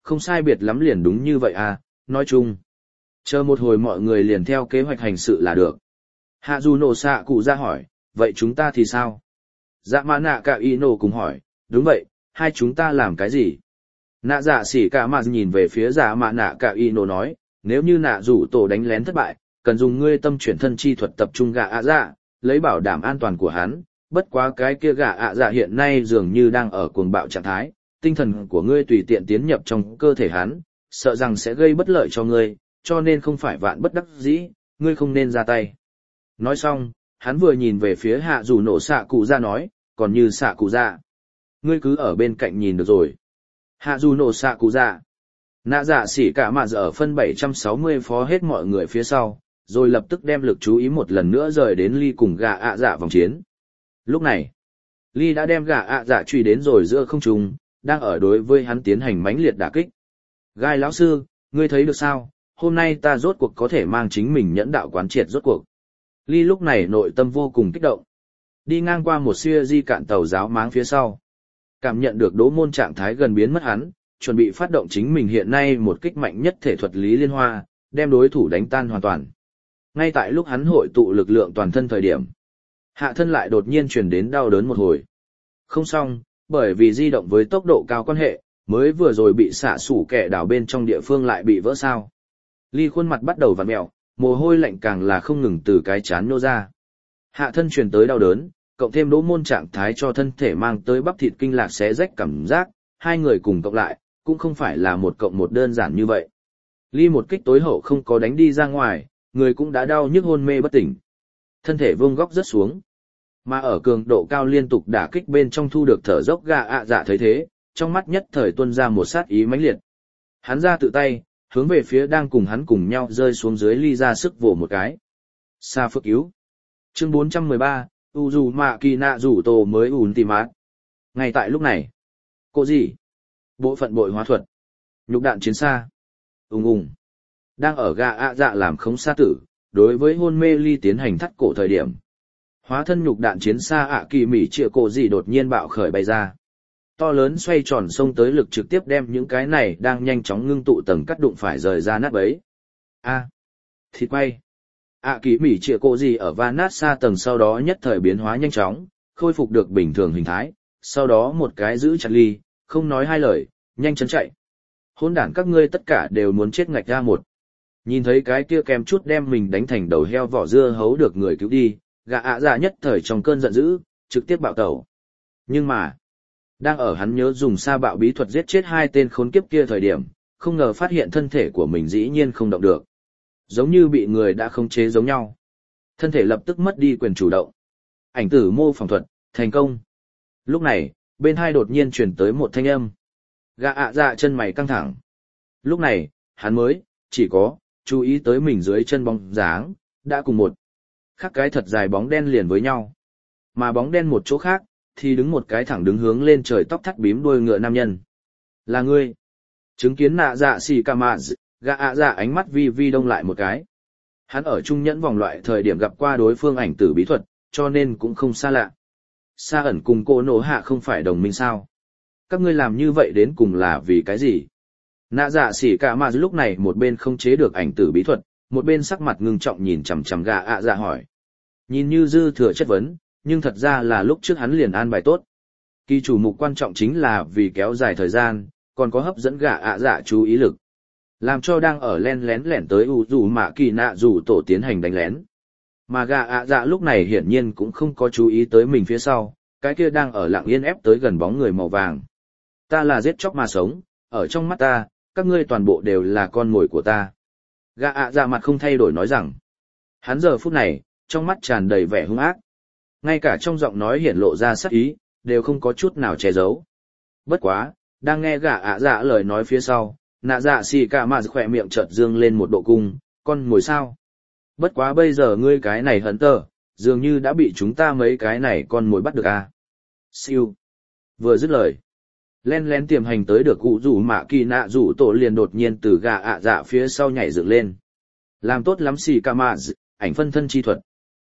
không sai biệt lắm liền đúng như vậy à, nói chung. Chờ một hồi mọi người liền theo kế hoạch hành sự là được. Hạ dù nổ xạ cụ ra hỏi, vậy chúng ta thì sao? Dạ mã nạ cả y nổ cùng hỏi, đúng vậy, hai chúng ta làm cái gì? Nạ dạ xỉ cả mà nhìn về phía dạ mã nạ cả y nổ nói, nếu như nạ rủ tổ đánh lén thất bại, cần dùng ngươi tâm chuyển thân chi thuật tập trung gạ ạ dạ, lấy bảo đảm an toàn của hắn. Bất quá cái kia gạ ạ dạ hiện nay dường như đang ở cuồng bạo trạng thái, tinh thần của ngươi tùy tiện tiến nhập trong cơ thể hắn, sợ rằng sẽ gây bất lợi cho ngươi, cho nên không phải vạn bất đắc dĩ, ngươi không nên ra tay. Nói xong, hắn vừa nhìn về phía hạ dù nổ xạ cụ ra nói, còn như xạ cụ ra. Ngươi cứ ở bên cạnh nhìn được rồi. Hạ dù nổ xạ cụ ra. Nạ dạ xỉ cả mà giờ phân bảy trăm sáu mươi phó hết mọi người phía sau, rồi lập tức đem lực chú ý một lần nữa rời đến Ly cùng gà ạ dạ vòng chiến. Lúc này, Ly đã đem gà ạ dạ truy đến rồi giữa không trung, đang ở đối với hắn tiến hành mãnh liệt đả kích. Gai lão sư, ngươi thấy được sao, hôm nay ta rốt cuộc có thể mang chính mình nhẫn đạo quán triệt rốt cuộc. Ly lúc này nội tâm vô cùng kích động. Đi ngang qua một siêu di cạn tàu giáo máng phía sau. Cảm nhận được đố môn trạng thái gần biến mất hắn, chuẩn bị phát động chính mình hiện nay một kích mạnh nhất thể thuật lý liên hoa, đem đối thủ đánh tan hoàn toàn. Ngay tại lúc hắn hội tụ lực lượng toàn thân thời điểm, hạ thân lại đột nhiên truyền đến đau đớn một hồi. Không xong, bởi vì di động với tốc độ cao quan hệ, mới vừa rồi bị xạ sủ kẻ đảo bên trong địa phương lại bị vỡ sao. Ly khuôn mặt bắt đầu vặn mẹo, mồ hôi lạnh càng là không ngừng từ cái chán nô ra. Hạ thân truyền tới đau đớn, cộng thêm đố môn trạng thái cho thân thể mang tới bắp thịt kinh lạc xé rách cảm giác, hai người cùng cộng lại, cũng không phải là một cộng một đơn giản như vậy. Ly một kích tối hậu không có đánh đi ra ngoài, người cũng đã đau nhức hôn mê bất tỉnh. Thân thể vuông góc rất xuống. Mà ở cường độ cao liên tục đả kích bên trong thu được thở dốc gà ạ dạ thấy thế, trong mắt nhất thời tuôn ra một sát ý mãnh liệt. Hắn ra tự tay, hướng về phía đang cùng hắn cùng nhau rơi xuống dưới Ly ra sức vỗ một cái. Sa phước cứu. Chương bốn trăm mười ba, Uzu Mạ Kỳ Nạ Rủ Tổ mới ủn tìm át. Ngay tại lúc này. Cô gì? Bộ phận bội hóa thuật. Nhục đạn chiến xa. Ung ung. Đang ở gà ạ dạ làm khống sa tử, đối với hôn mê Ly tiến hành thắt cổ thời điểm. Hóa thân nhục đạn chiến xa ạ kỳ mỉ trịa cổ gì đột nhiên bạo khởi bay ra. To lớn xoay tròn xông tới lực trực tiếp đem những cái này đang nhanh chóng ngưng tụ tầng cắt đụng phải rời ra nát bấy. A. À. Thịt quay. ạ kỳ mỉ trịa cổ gì ở va nát xa tầng sau đó nhất thời biến hóa nhanh chóng, khôi phục được bình thường hình thái, sau đó một cái giữ chặt Ly, không nói hai lời, nhanh chóng chạy. Hỗn đản các ngươi tất cả đều muốn chết ngạch ra một. Nhìn thấy cái kia kèm chút đem mình đánh thành đầu heo vỏ dưa hấu được người cứu đi, gã ạ dạ nhất thời trong cơn giận dữ, trực tiếp bạo tẩu. Nhưng mà, đang ở hắn nhớ dùng sa bạo bí thuật giết chết hai tên khốn kiếp kia thời điểm, không ngờ phát hiện thân thể của mình dĩ nhiên không động được. Giống như bị người đã khống chế giống nhau. Thân thể lập tức mất đi quyền chủ động. Ảnh tử mô phỏng thuật, thành công. Lúc này, bên hai đột nhiên truyền tới một thanh âm. Gã ạ dạ chân mày căng thẳng. Lúc này, hắn mới, chỉ có, chú ý tới mình dưới chân bóng dáng, đã cùng một khác cái thật dài bóng đen liền với nhau. Mà bóng đen một chỗ khác, thì đứng một cái thẳng đứng hướng lên trời tóc thắt bím đuôi ngựa nam nhân. Là ngươi. Chứng kiến nạ dạ xì ca mạ, gã ạ dạ ánh mắt vi vi đông lại một cái. Hắn ở trung nhẫn vòng loại thời điểm gặp qua đối phương ảnh tử bí thuật, cho nên cũng không xa lạ. Sa ẩn cùng cô nổ hạ không phải đồng minh sao. Các ngươi làm như vậy đến cùng là vì cái gì? Nạ dạ xỉ cả mà lúc này một bên không chế được ảnh tử bí thuật, một bên sắc mặt ngưng trọng nhìn chằm chằm gã ạ dạ hỏi. Nhìn như dư thừa chất vấn, nhưng thật ra là lúc trước hắn liền an bài tốt. Kỳ chủ mục quan trọng chính là vì kéo dài thời gian, còn có hấp dẫn gã ạ dạ chú ý lực. Làm cho đang ở len lén lẻn tới u dù mạ kỳ nạ dù tổ tiến hành đánh lén. Mà gã ạ dạ lúc này hiển nhiên cũng không có chú ý tới mình phía sau, cái kia đang ở lặng yên ép tới gần bóng người màu vàng. Ta là giết chóc mà sống, ở trong mắt ta, các ngươi toàn bộ đều là con mồi của ta. Gã ạ dạ mặt không thay đổi nói rằng, hắn giờ phút này, trong mắt tràn đầy vẻ hung ác. Ngay cả trong giọng nói hiển lộ ra sắc ý, đều không có chút nào che giấu. Bất quá, đang nghe gã ạ dạ lời nói phía sau, nạ dạ xì cả mà khỏe miệng chợt dương lên một độ cung, con mồi sao. Bất quá bây giờ ngươi cái này hận tờ, dường như đã bị chúng ta mấy cái này con mồi bắt được à. Siêu. Vừa dứt lời. Len lén tiềm hành tới được cụ rủ mạ kỳ nạ rủ tổ liền đột nhiên từ gà ạ dạ phía sau nhảy dựng lên. Làm tốt lắm xì ca mạ, ảnh phân thân chi thuật.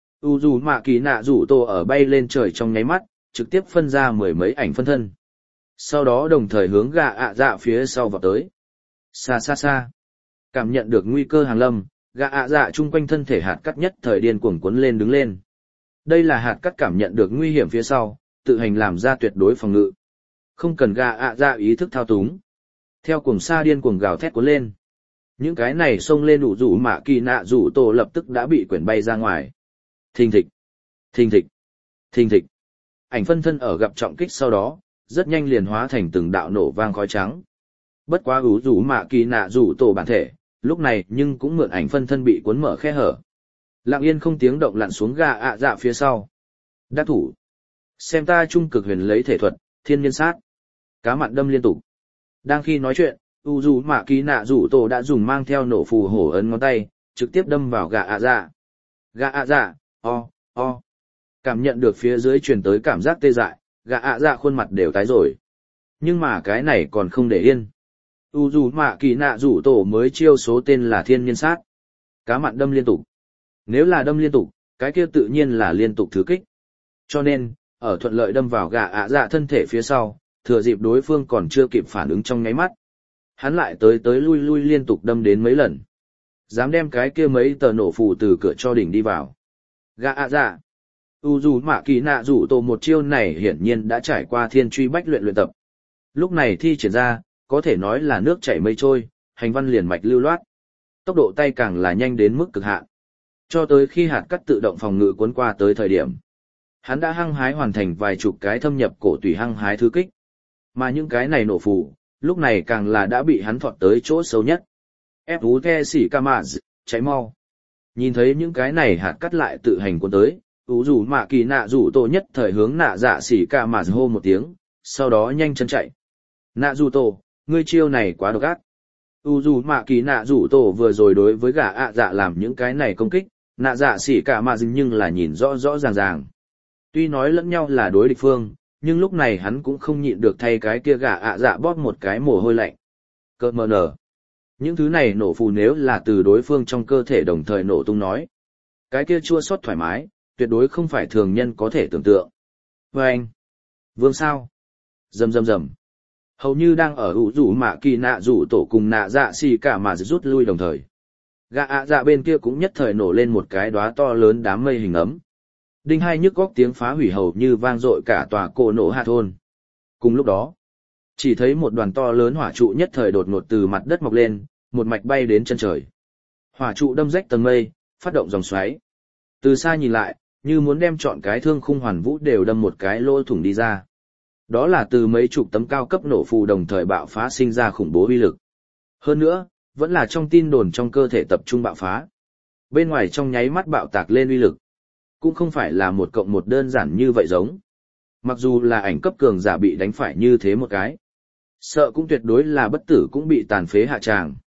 U rủ mạ kỳ nạ rủ tổ ở bay lên trời trong nháy mắt, trực tiếp phân ra mười mấy ảnh phân thân. Sau đó đồng thời hướng gà ạ dạ phía sau vào tới. Xa xa xa. Cảm nhận được nguy cơ hàng lâm, gã ạ dạ chung quanh thân thể hạt cắt nhất thời điên cuồng cuốn lên đứng lên. Đây là hạt cắt cảm nhận được nguy hiểm phía sau, tự hành làm ra tuyệt đối phòng ngự. Không cần gã ạ dạ ý thức thao túng. Theo cuồng sa điên cuồng gào thét cuốn lên. Những cái này xông lên đủ rủ mạ kỳ nạ rủ tổ lập tức đã bị quyển bay ra ngoài. Thình thịch, thình thịch, thình thịch. Ảnh phân thân ở gặp trọng kích sau đó, rất nhanh liền hóa thành từng đạo nổ vang khói trắng. Bất quá ủ rủ mạ kỳ nạ rủ tổ bản thể, lúc này nhưng cũng mượn ảnh phân thân bị cuốn mở khe hở. Lặng yên không tiếng động lặn xuống gà ạ dạ phía sau. Đắc thủ. Xem ta trung cực huyền lấy thể thuật, thiên nhân sát. Cá mặn đâm liên tục. Đang khi nói chuyện, u dù mạ kỳ nạ rủ tổ đã dùng mang theo nổ phù hổ ấn ngón tay, trực tiếp đâm vào gà ạ dạ. Gà ạ dạ, o, o. Cảm nhận được phía dưới truyền tới cảm giác tê dại, gà ạ dạ khuôn mặt đều tái rồi. Nhưng mà cái này còn không để yên. U dù mạ kỳ nạ rủ tổ mới chiêu số tên là thiên nhân sát. Cá mặn đâm liên tục. Nếu là đâm liên tục, cái kia tự nhiên là liên tục thứ kích. Cho nên, ở thuận lợi đâm vào gà ạ dạ thân thể phía sau, thừa dịp đối phương còn chưa kịp phản ứng trong nháy mắt. Hắn lại tới tới lui lui liên tục đâm đến mấy lần. Dám đem cái kia mấy tờ nổ phù từ cửa cho đỉnh đi vào. Gà ạ dạ. U dù mạ kỳ nạ rủ tổ một chiêu này hiển nhiên đã trải qua thiên truy bách luyện luyện tập. Lúc này thi triển ra, có thể nói là nước chảy mây trôi, hành văn liền mạch lưu loát. Tốc độ tay càng là nhanh đến mức cực hạn. Cho tới khi hạt cắt tự động phòng ngự cuốn qua tới thời điểm, hắn đã hăng hái hoàn thành vài chục cái thâm nhập cổ tùy hăng hái thứ kích. Mà những cái này nổ phù, lúc này càng là đã bị hắn thọt tới chỗ sâu nhất. Ép ú the xỉ ca mạ cháy mau. Nhìn thấy những cái này hạt cắt lại tự hành cuốn tới, ú rủ mạ kỳ nạ rủ tổ nhất thời hướng nạ dạ xỉ ca mạ hô một tiếng, sau đó nhanh chân chạy. Nạ rủ tổ, ngươi chiêu này quá độc ác. U dù mạ kỳ nạ rủ tổ vừa rồi đối với gã ạ dạ làm những cái này công kích, nạ dạ xỉ cả mạ dừng nhưng là nhìn rõ rõ ràng ràng. Tuy nói lẫn nhau là đối địch phương, nhưng lúc này hắn cũng không nhịn được thay cái kia gã ạ dạ bóp một cái mồ hôi lạnh. Cơ mờ nở. Những thứ này nổ phù nếu là từ đối phương trong cơ thể đồng thời nổ tung nói. Cái kia chua xót thoải mái, tuyệt đối không phải thường nhân có thể tưởng tượng. Và anh. Vương sao. Rầm rầm rầm. Hầu như đang ở ủ rủ mạ kỳ nạ rủ tổ cùng nạ dạ xì cả mà rút lui đồng thời. Gã ạ dạ bên kia cũng nhất thời nổ lên một cái đóa to lớn đám mây hình ấm. Đinh hai nhức góc tiếng phá hủy hầu như vang dội cả tòa cổ nổ hạ thôn. Cùng lúc đó, chỉ thấy một đoàn to lớn hỏa trụ nhất thời đột ngột từ mặt đất mọc lên, một mạch bay đến chân trời. Hỏa trụ đâm rách tầng mây, phát động dòng xoáy. Từ xa nhìn lại, như muốn đem trọn cái thương khung hoàn vũ đều đâm một cái lỗ thủng đi ra. Đó là từ mấy chục tấm cao cấp nổ phù đồng thời bạo phá sinh ra khủng bố uy lực. Hơn nữa, vẫn là trong tin đồn trong cơ thể tập trung bạo phá. Bên ngoài trong nháy mắt bạo tạc lên uy lực. Cũng không phải là một cộng một đơn giản như vậy giống. Mặc dù là ảnh cấp cường giả bị đánh phải như thế một cái. Sợ cũng tuyệt đối là bất tử cũng bị tàn phế hạ tràng.